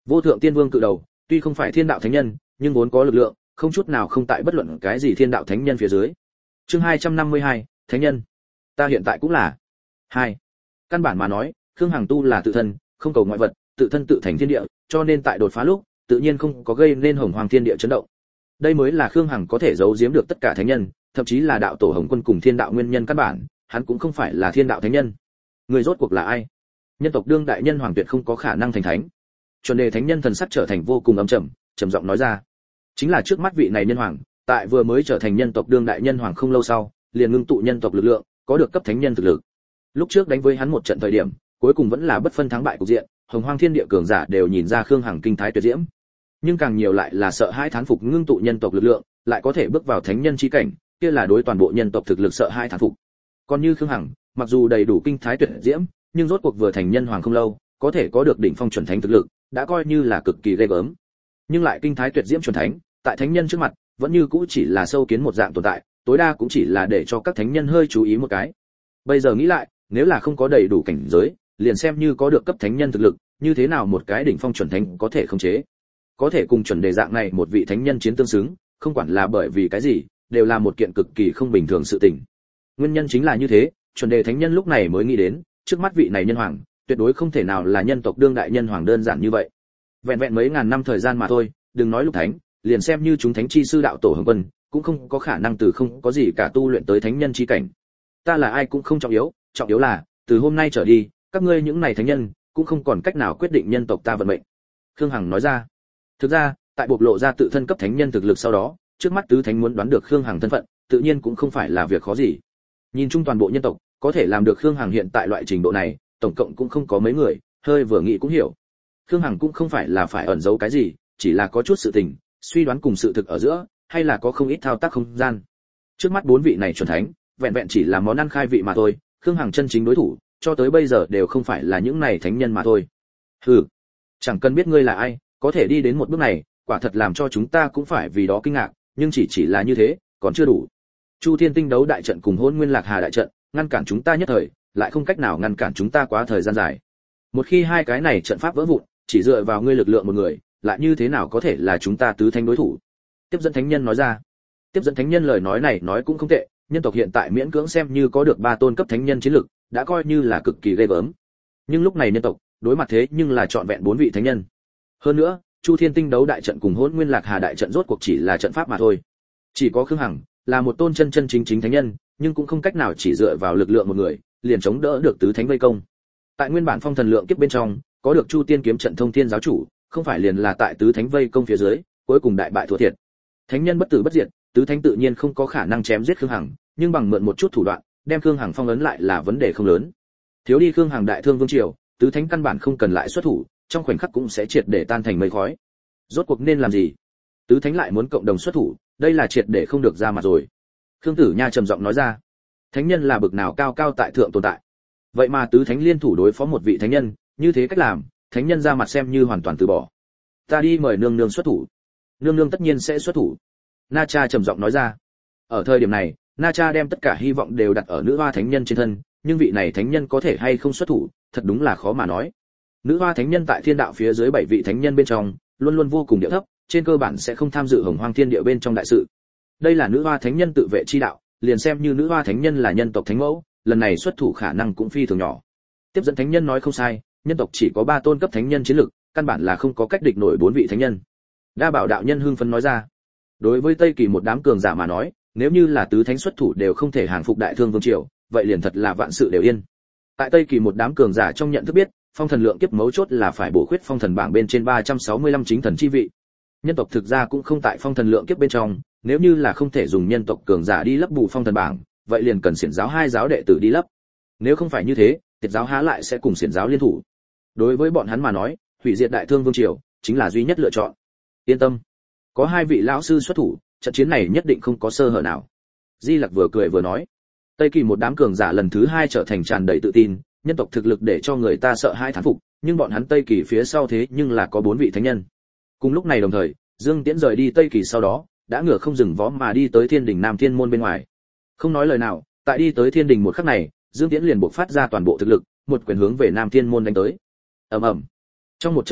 Vô thượng tiên vương cự đầu, tuy không phải thiên đạo thánh nhân, nhưng vốn có lực lượng, không chút nào không tại bất luận cái gì thiên đạo thánh nhân phía dưới. Chương hai trăm năm mươi hai, thánh nhân. Ta hiện tại cũng là. Hai. Căn bản mà nói, Khương Hằng tu là tự thân, không cầu ngoại vật, tự thân tự thành thiên địa, cho nên tại đột phá lúc, tự nhiên không có gây nên hồng hoàng thiên địa chấn động. Đây mới là Khương Hằng có thể giấu giếm được tất cả thánh nhân, thậm chí là đạo tổ Hồng Quân cùng thiên đạo nguyên nhân căn bản, hắn cũng không phải là thiên đạo thánh nhân. Người rốt cuộc là ai? Nhân tộc đương đại nhân hoàng tuyệt không có khả năng thành thánh. Chuẩn đề thánh nhân thần sắc trở thành vô cùng âm trầm, trầm giọng nói ra. Chính là trước mắt vị này nhân hoàng, tại vừa mới trở thành nhân tộc đương đại nhân hoàng không lâu sau, liền ngưng tụ nhân tộc lực lượng, có được cấp thánh nhân thực lực. Lúc trước đánh với hắn một trận thời điểm, cuối cùng vẫn là bất phân thắng bại cục diện, hồng hoang thiên địa cường giả đều nhìn ra Khương Hằng kinh thái tuyệt diễm, nhưng càng nhiều lại là sợ hãi thán phục ngưng tụ nhân tộc lực lượng, lại có thể bước vào thánh nhân chi cảnh, kia là đối toàn bộ nhân tộc thực lực sợ hãi thán phục. Còn như Khương Hằng, mặc dù đầy đủ kinh thái tuyệt diễm, nhưng rốt cuộc vừa thành nhân hoàng không lâu, có thể có được đỉnh phong chuẩn thánh thực lực, đã coi như là cực kỳ ghê gớm. Nhưng lại kinh thái tuyệt diễm chuẩn thánh, tại thánh nhân trước mặt, vẫn như cũ chỉ là sâu kiến một dạng tồn tại, tối đa cũng chỉ là để cho các thánh nhân hơi chú ý một cái. Bây giờ nghĩ lại, nếu là không có đầy đủ cảnh giới, liền xem như có được cấp thánh nhân thực lực, như thế nào một cái đỉnh phong chuẩn thánh có thể khống chế? Có thể cùng chuẩn đề dạng này một vị thánh nhân chiến tương xứng, không quản là bởi vì cái gì, đều là một kiện cực kỳ không bình thường sự tình. Nguyên nhân chính là như thế, chuẩn đề thánh nhân lúc này mới nghĩ đến, trước mắt vị này nhân hoàng, tuyệt đối không thể nào là nhân tộc đương đại nhân hoàng đơn giản như vậy. Vẹn vẹn mấy ngàn năm thời gian mà thôi, đừng nói lục thánh, liền xem như chúng thánh chi sư đạo tổ Hồng Quân, cũng không có khả năng từ không có gì cả tu luyện tới thánh nhân chi cảnh. Ta là ai cũng không trọng yếu, trọng yếu là, từ hôm nay trở đi, các ngươi những này thánh nhân, cũng không còn cách nào quyết định nhân tộc ta vận mệnh. Khương Hằng nói ra. Thực ra, tại bộc lộ ra tự thân cấp thánh nhân thực lực sau đó, trước mắt tứ thánh muốn đoán được Khương Hằng thân phận, tự nhiên cũng không phải là việc khó gì. Nhìn chung toàn bộ nhân tộc, có thể làm được Khương Hằng hiện tại loại trình độ này, tổng cộng cũng không có mấy người, hơi vừa nghĩ cũng hiểu. Khương Hằng cũng không phải là phải ẩn giấu cái gì, chỉ là có chút sự tình, suy đoán cùng sự thực ở giữa, hay là có không ít thao tác không gian. Trước mắt bốn vị này chuẩn thánh, vẹn vẹn chỉ là món ăn khai vị mà thôi, Khương Hằng chân chính đối thủ, cho tới bây giờ đều không phải là những này thánh nhân mà thôi. Hừ, chẳng cần biết ngươi là ai, có thể đi đến một bước này, quả thật làm cho chúng ta cũng phải vì đó kinh ngạc, nhưng chỉ chỉ là như thế, còn chưa đủ. Chu Thiên Tinh đấu đại trận cùng Hỗn Nguyên Lạc Hà đại trận, ngăn cản chúng ta nhất thời, lại không cách nào ngăn cản chúng ta quá thời gian dài. Một khi hai cái này trận pháp vỡ vụn, chỉ dựa vào ngươi lực lượng một người, lại như thế nào có thể là chúng ta tứ thánh đối thủ? Tiếp dẫn thánh nhân nói ra. Tiếp dẫn thánh nhân lời nói này nói cũng không tệ, nhân tộc hiện tại miễn cưỡng xem như có được ba tôn cấp thánh nhân chiến lực, đã coi như là cực kỳ ghê gớm. Nhưng lúc này nhân tộc, đối mặt thế nhưng là trọn vẹn bốn vị thánh nhân. Hơn nữa, Chu Thiên Tinh đấu đại trận cùng Hỗn Nguyên Lạc Hà đại trận rốt cuộc chỉ là trận pháp mà thôi. Chỉ có Khương Hằng là một tôn chân chân chính chính thánh nhân, nhưng cũng không cách nào chỉ dựa vào lực lượng một người, liền chống đỡ được tứ thánh vây công. Tại nguyên bản phong thần lượng kiếp bên trong, có được Chu Tiên kiếm trận thông thiên giáo chủ, không phải liền là tại tứ thánh vây công phía dưới, cuối cùng đại bại thua thiệt. Thánh nhân bất tử bất diệt, tứ thánh tự nhiên không có khả năng chém giết Khương Hằng, nhưng bằng mượn một chút thủ đoạn, đem Khương Hằng phong ấn lại là vấn đề không lớn. Thiếu đi Khương Hằng đại thương vương triều, tứ thánh căn bản không cần lại xuất thủ, trong khoảnh khắc cũng sẽ triệt để tan thành mây khói. Rốt cuộc nên làm gì? Tứ thánh lại muốn cộng đồng xuất thủ, đây là triệt để không được ra mặt rồi. Khương Tử Nha trầm giọng nói ra. Thánh nhân là bực nào cao cao tại thượng tồn tại. Vậy mà tứ thánh liên thủ đối phó một vị thánh nhân, như thế cách làm, thánh nhân ra mặt xem như hoàn toàn từ bỏ. Ta đi mời nương nương xuất thủ. Nương nương tất nhiên sẽ xuất thủ. Na Cha trầm giọng nói ra. Ở thời điểm này, Na Cha đem tất cả hy vọng đều đặt ở nữ hoa thánh nhân trên thân, nhưng vị này thánh nhân có thể hay không xuất thủ, thật đúng là khó mà nói. Nữ hoa thánh nhân tại thiên đạo phía dưới bảy vị thánh nhân bên trong, luôn luôn vô cùng điệu thấp, trên cơ bản sẽ không tham dự hồng hoang thiên địa bên trong đại sự. Đây là nữ hoa thánh nhân tự vệ chi đạo, liền xem như nữ hoa thánh nhân là nhân tộc thánh mẫu, lần này xuất thủ khả năng cũng phi thường nhỏ. Tiếp dẫn thánh nhân nói không sai, nhân tộc chỉ có ba tôn cấp thánh nhân chiến lực, căn bản là không có cách địch nổi bốn vị thánh nhân. Đa Bảo đạo nhân hưng phấn nói ra. Đối với Tây Kỳ một đám cường giả mà nói, nếu như là tứ thánh xuất thủ đều không thể hàng phục đại thương vương triều, vậy liền thật là vạn sự đều yên. Tại Tây Kỳ một đám cường giả trong nhận thức biết, phong thần lượng kiếp mấu chốt là phải bổ khuyết phong thần bảng bên trên ba trăm sáu mươi lăm chính thần chi vị. Nhân tộc thực ra cũng không tại phong thần lượng kiếp bên trong, nếu như là không thể dùng nhân tộc cường giả đi lấp bù phong thần bảng, vậy liền cần xiển giáo hai giáo đệ tử đi lấp. Nếu không phải như thế, tiệt giáo há lại sẽ cùng xiển giáo liên thủ. Đối với bọn hắn mà nói, hủy diệt đại thương vương triều chính là duy nhất lựa chọn. Yên tâm, có hai vị lão sư xuất thủ, trận chiến này nhất định không có sơ hở nào. Di Lặc vừa cười vừa nói. Tây Kỳ một đám cường giả lần thứ hai trở thành tràn đầy tự tin, nhân tộc thực lực để cho người ta sợ hãi thán phục, nhưng bọn hắn Tây Kỳ phía sau thế nhưng là có bốn vị thánh nhân. Cùng lúc này đồng thời, Dương Tiễn rời đi Tây Kỳ sau đó, đã ngựa không dừng vó mà đi tới Thiên Đình Nam Thiên môn bên ngoài. Không nói lời nào, tại đi tới Thiên Đình một khắc này, Dương Tiễn liền bộc phát ra toàn bộ thực lực, một quyền hướng về Nam Thiên môn đánh tới. Ầm ầm. Trong một chớp mắt,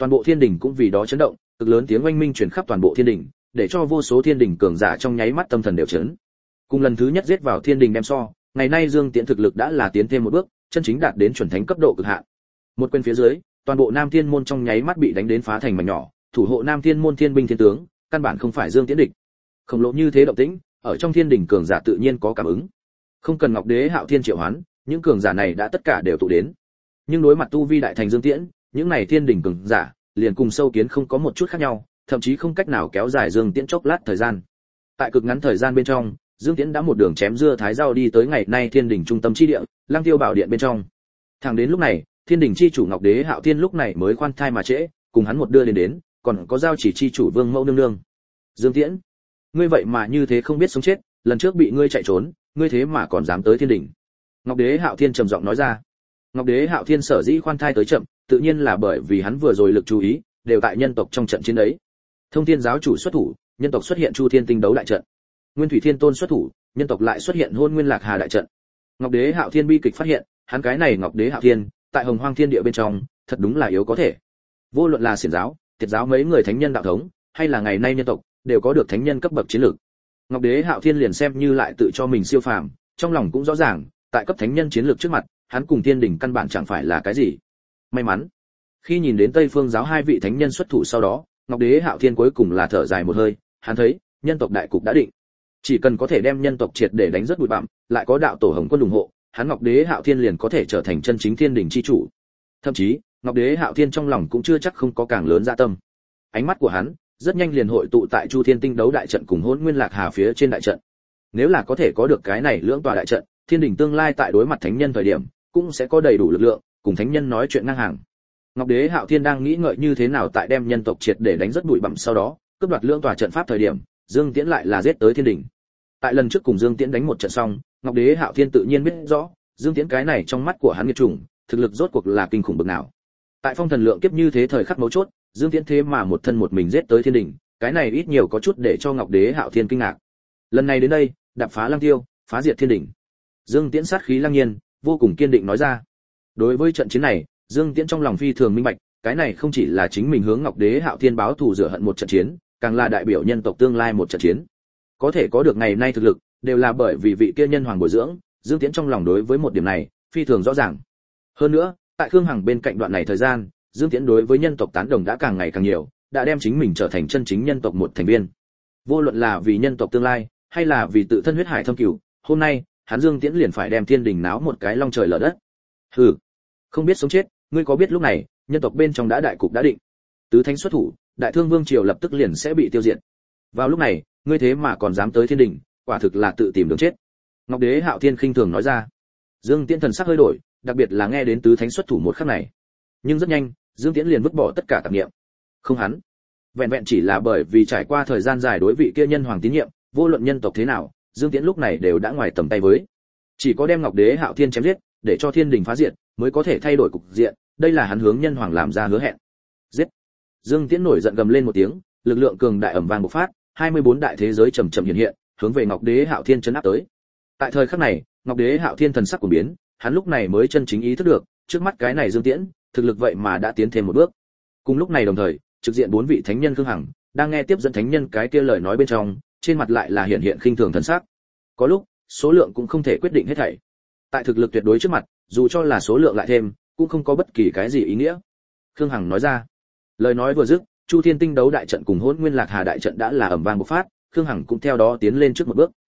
Toàn bộ thiên đình cũng vì đó chấn động, cực lớn tiếng oanh minh truyền khắp toàn bộ thiên đình, để cho vô số thiên đình cường giả trong nháy mắt tâm thần đều chấn. Cùng lần thứ nhất giết vào thiên đình đem so, ngày nay Dương Tiễn thực lực đã là tiến thêm một bước, chân chính đạt đến chuẩn thánh cấp độ cực hạn. Một quyền phía dưới, toàn bộ Nam Thiên môn trong nháy mắt bị đánh đến phá thành mảnh nhỏ, thủ hộ Nam Thiên môn thiên binh thiên tướng, căn bản không phải Dương Tiễn địch. Khổng lồ như thế động tĩnh, ở trong thiên đình cường giả tự nhiên có cảm ứng. Không cần Ngọc Đế Hạo Thiên triệu hoán, những cường giả này đã tất cả đều tụ đến. Nhưng đối mặt tu vi đại thành Dương Tiễn, những này thiên đình cường giả liền cùng sâu kiến không có một chút khác nhau, thậm chí không cách nào kéo dài Dương Tiễn chốc lát thời gian. Tại cực ngắn thời gian bên trong, Dương Tiễn đã một đường chém dưa thái rau đi tới ngày nay thiên đình trung tâm chi địa, Lăng Tiêu Bảo điện bên trong. Thẳng đến lúc này, thiên đình chi chủ Ngọc Đế Hạo Thiên lúc này mới khoan thai mà trễ, cùng hắn một đưa đến đến, còn có giao chỉ chi chủ Vương Mẫu nương nương. Dương Tiễn, ngươi vậy mà như thế không biết sống chết, lần trước bị ngươi chạy trốn, ngươi thế mà còn dám tới thiên đình. Ngọc Đế Hạo Thiên trầm giọng nói ra. Ngọc Đế Hạo Thiên sở dĩ khoan thai tới chậm, tự nhiên là bởi vì hắn vừa rồi lực chú ý đều tại nhân tộc trong trận chiến đấy. Thông Thiên giáo chủ xuất thủ, nhân tộc xuất hiện Chu Thiên tinh đấu đại trận. Nguyên Thủy Thiên Tôn xuất thủ, nhân tộc lại xuất hiện Hôn Nguyên Lạc Hà đại trận. Ngọc Đế Hạo Thiên bi kịch phát hiện, hắn cái này Ngọc Đế Hạo Thiên, tại Hồng Hoang Thiên địa bên trong, thật đúng là yếu có thể. Vô luận là xiển giáo, tiệt giáo mấy người thánh nhân đạo thống, hay là ngày nay nhân tộc, đều có được thánh nhân cấp bậc chiến lược. Ngọc Đế Hạo Thiên liền xem như lại tự cho mình siêu phàm, trong lòng cũng rõ ràng, tại cấp thánh nhân chiến lược trước mặt, hắn cùng thiên đỉnh căn bản chẳng phải là cái gì. May mắn, khi nhìn đến Tây Phương giáo hai vị thánh nhân xuất thủ sau đó, Ngọc Đế Hạo Thiên cuối cùng là thở dài một hơi, hắn thấy, nhân tộc đại cục đã định. Chỉ cần có thể đem nhân tộc triệt để đánh rất bụi bặm, lại có đạo tổ Hồng Quân ủng hộ, hắn Ngọc Đế Hạo Thiên liền có thể trở thành chân chính thiên đỉnh chi chủ. Thậm chí, Ngọc Đế Hạo Thiên trong lòng cũng chưa chắc không có càng lớn dạ tâm. Ánh mắt của hắn rất nhanh liền hội tụ tại Chu Thiên tinh đấu đại trận cùng Hỗn Nguyên Lạc Hà phía trên đại trận. Nếu là có thể có được cái này lưỡng tòa đại trận, thiên đỉnh tương lai tại đối mặt thánh nhân thời điểm, cũng sẽ có đầy đủ lực lượng, cùng thánh nhân nói chuyện ngang hàng. Ngọc Đế Hạo Thiên đang nghĩ ngợi như thế nào tại đem nhân tộc triệt để đánh rất bụi bặm sau đó, cướp đoạt lưỡng tòa trận pháp thời điểm, Dương Tiễn lại là giết tới thiên đỉnh. Tại lần trước cùng Dương Tiễn đánh một trận xong, Ngọc Đế Hạo Thiên tự nhiên biết rõ, Dương Tiễn cái này trong mắt của hắn nghiệt chủng, thực lực rốt cuộc là kinh khủng bậc nào. Tại phong thần lượng kiếp như thế thời khắc mấu chốt, Dương Tiễn thế mà một thân một mình giết tới thiên đỉnh, cái này ít nhiều có chút để cho Ngọc Đế Hạo Thiên kinh ngạc. Lần này đến đây, đạp phá Lăng Tiêu, phá diệt thiên đỉnh. Dương Tiễn sát khí lăng nhiên, vô cùng kiên định nói ra. Đối với trận chiến này, Dương Tiễn trong lòng phi thường minh bạch, cái này không chỉ là chính mình hướng Ngọc Đế Hạo Thiên báo thù rửa hận một trận chiến, càng là đại biểu nhân tộc tương lai một trận chiến. Có thể có được ngày nay thực lực, đều là bởi vì vị kia nhân hoàng bồi dưỡng, Dương Tiễn trong lòng đối với một điểm này phi thường rõ ràng. Hơn nữa, tại Khương Hằng bên cạnh đoạn này thời gian, Dương Tiễn đối với nhân tộc tán đồng đã càng ngày càng nhiều, đã đem chính mình trở thành chân chính nhân tộc một thành viên. Vô luận là vì nhân tộc tương lai, hay là vì tự thân huyết hải thâm cửu, hôm nay, hắn Dương Tiễn liền phải đem thiên đình náo một cái long trời lở đất. Hừ, không biết sống chết, ngươi có biết lúc này, nhân tộc bên trong đã đại cục đã định. Tứ thánh xuất thủ, Đại Thương Vương triều lập tức liền sẽ bị tiêu diệt. Vào lúc này, ngươi thế mà còn dám tới thiên đình, quả thực là tự tìm đường chết. Ngọc Đế Hạo Thiên khinh thường nói ra. Dương Tiễn thần sắc hơi đổi, đặc biệt là nghe đến tứ thánh xuất thủ một khắc này. Nhưng rất nhanh, Dương Tiễn liền vứt bỏ tất cả tạp niệm. Không hắn, vẹn vẹn chỉ là bởi vì trải qua thời gian dài đối vị kia nhân hoàng tín nhiệm, vô luận nhân tộc thế nào, Dương Tiễn lúc này đều đã ngoài tầm tay với. Chỉ có đem Ngọc Đế Hạo Thiên chém giết, để cho thiên đình phá diệt, mới có thể thay đổi cục diện, đây là hắn hướng nhân hoàng làm ra hứa hẹn. Giết! Dương Tiễn nổi giận gầm lên một tiếng, lực lượng cường đại ầm vang bộc phát, hai mươi bốn đại thế giới chậm chậm hiện hiện, hướng về Ngọc Đế Hạo Thiên chấn áp tới. Tại thời khắc này, Ngọc Đế Hạo Thiên thần sắc của biến, hắn lúc này mới chân chính ý thức được, trước mắt cái này Dương Tiễn, thực lực vậy mà đã tiến thêm một bước. Cùng lúc này đồng thời, trực diện bốn vị thánh nhân Khương Hằng, đang nghe tiếp dẫn thánh nhân cái kia lời nói bên trong, trên mặt lại là hiện hiện khinh thường thần sắc. Có lúc, số lượng cũng không thể quyết định hết thảy. Tại thực lực tuyệt đối trước mặt, dù cho là số lượng lại thêm, cũng không có bất kỳ cái gì ý nghĩa. Khương Hằng nói ra. Lời nói vừa dứt, Chu Thiên tinh đấu đại trận cùng Hỗn Nguyên Lạc Hà đại trận đã là ầm vang bộc phát, Khương Hằng cũng theo đó tiến lên trước một bước.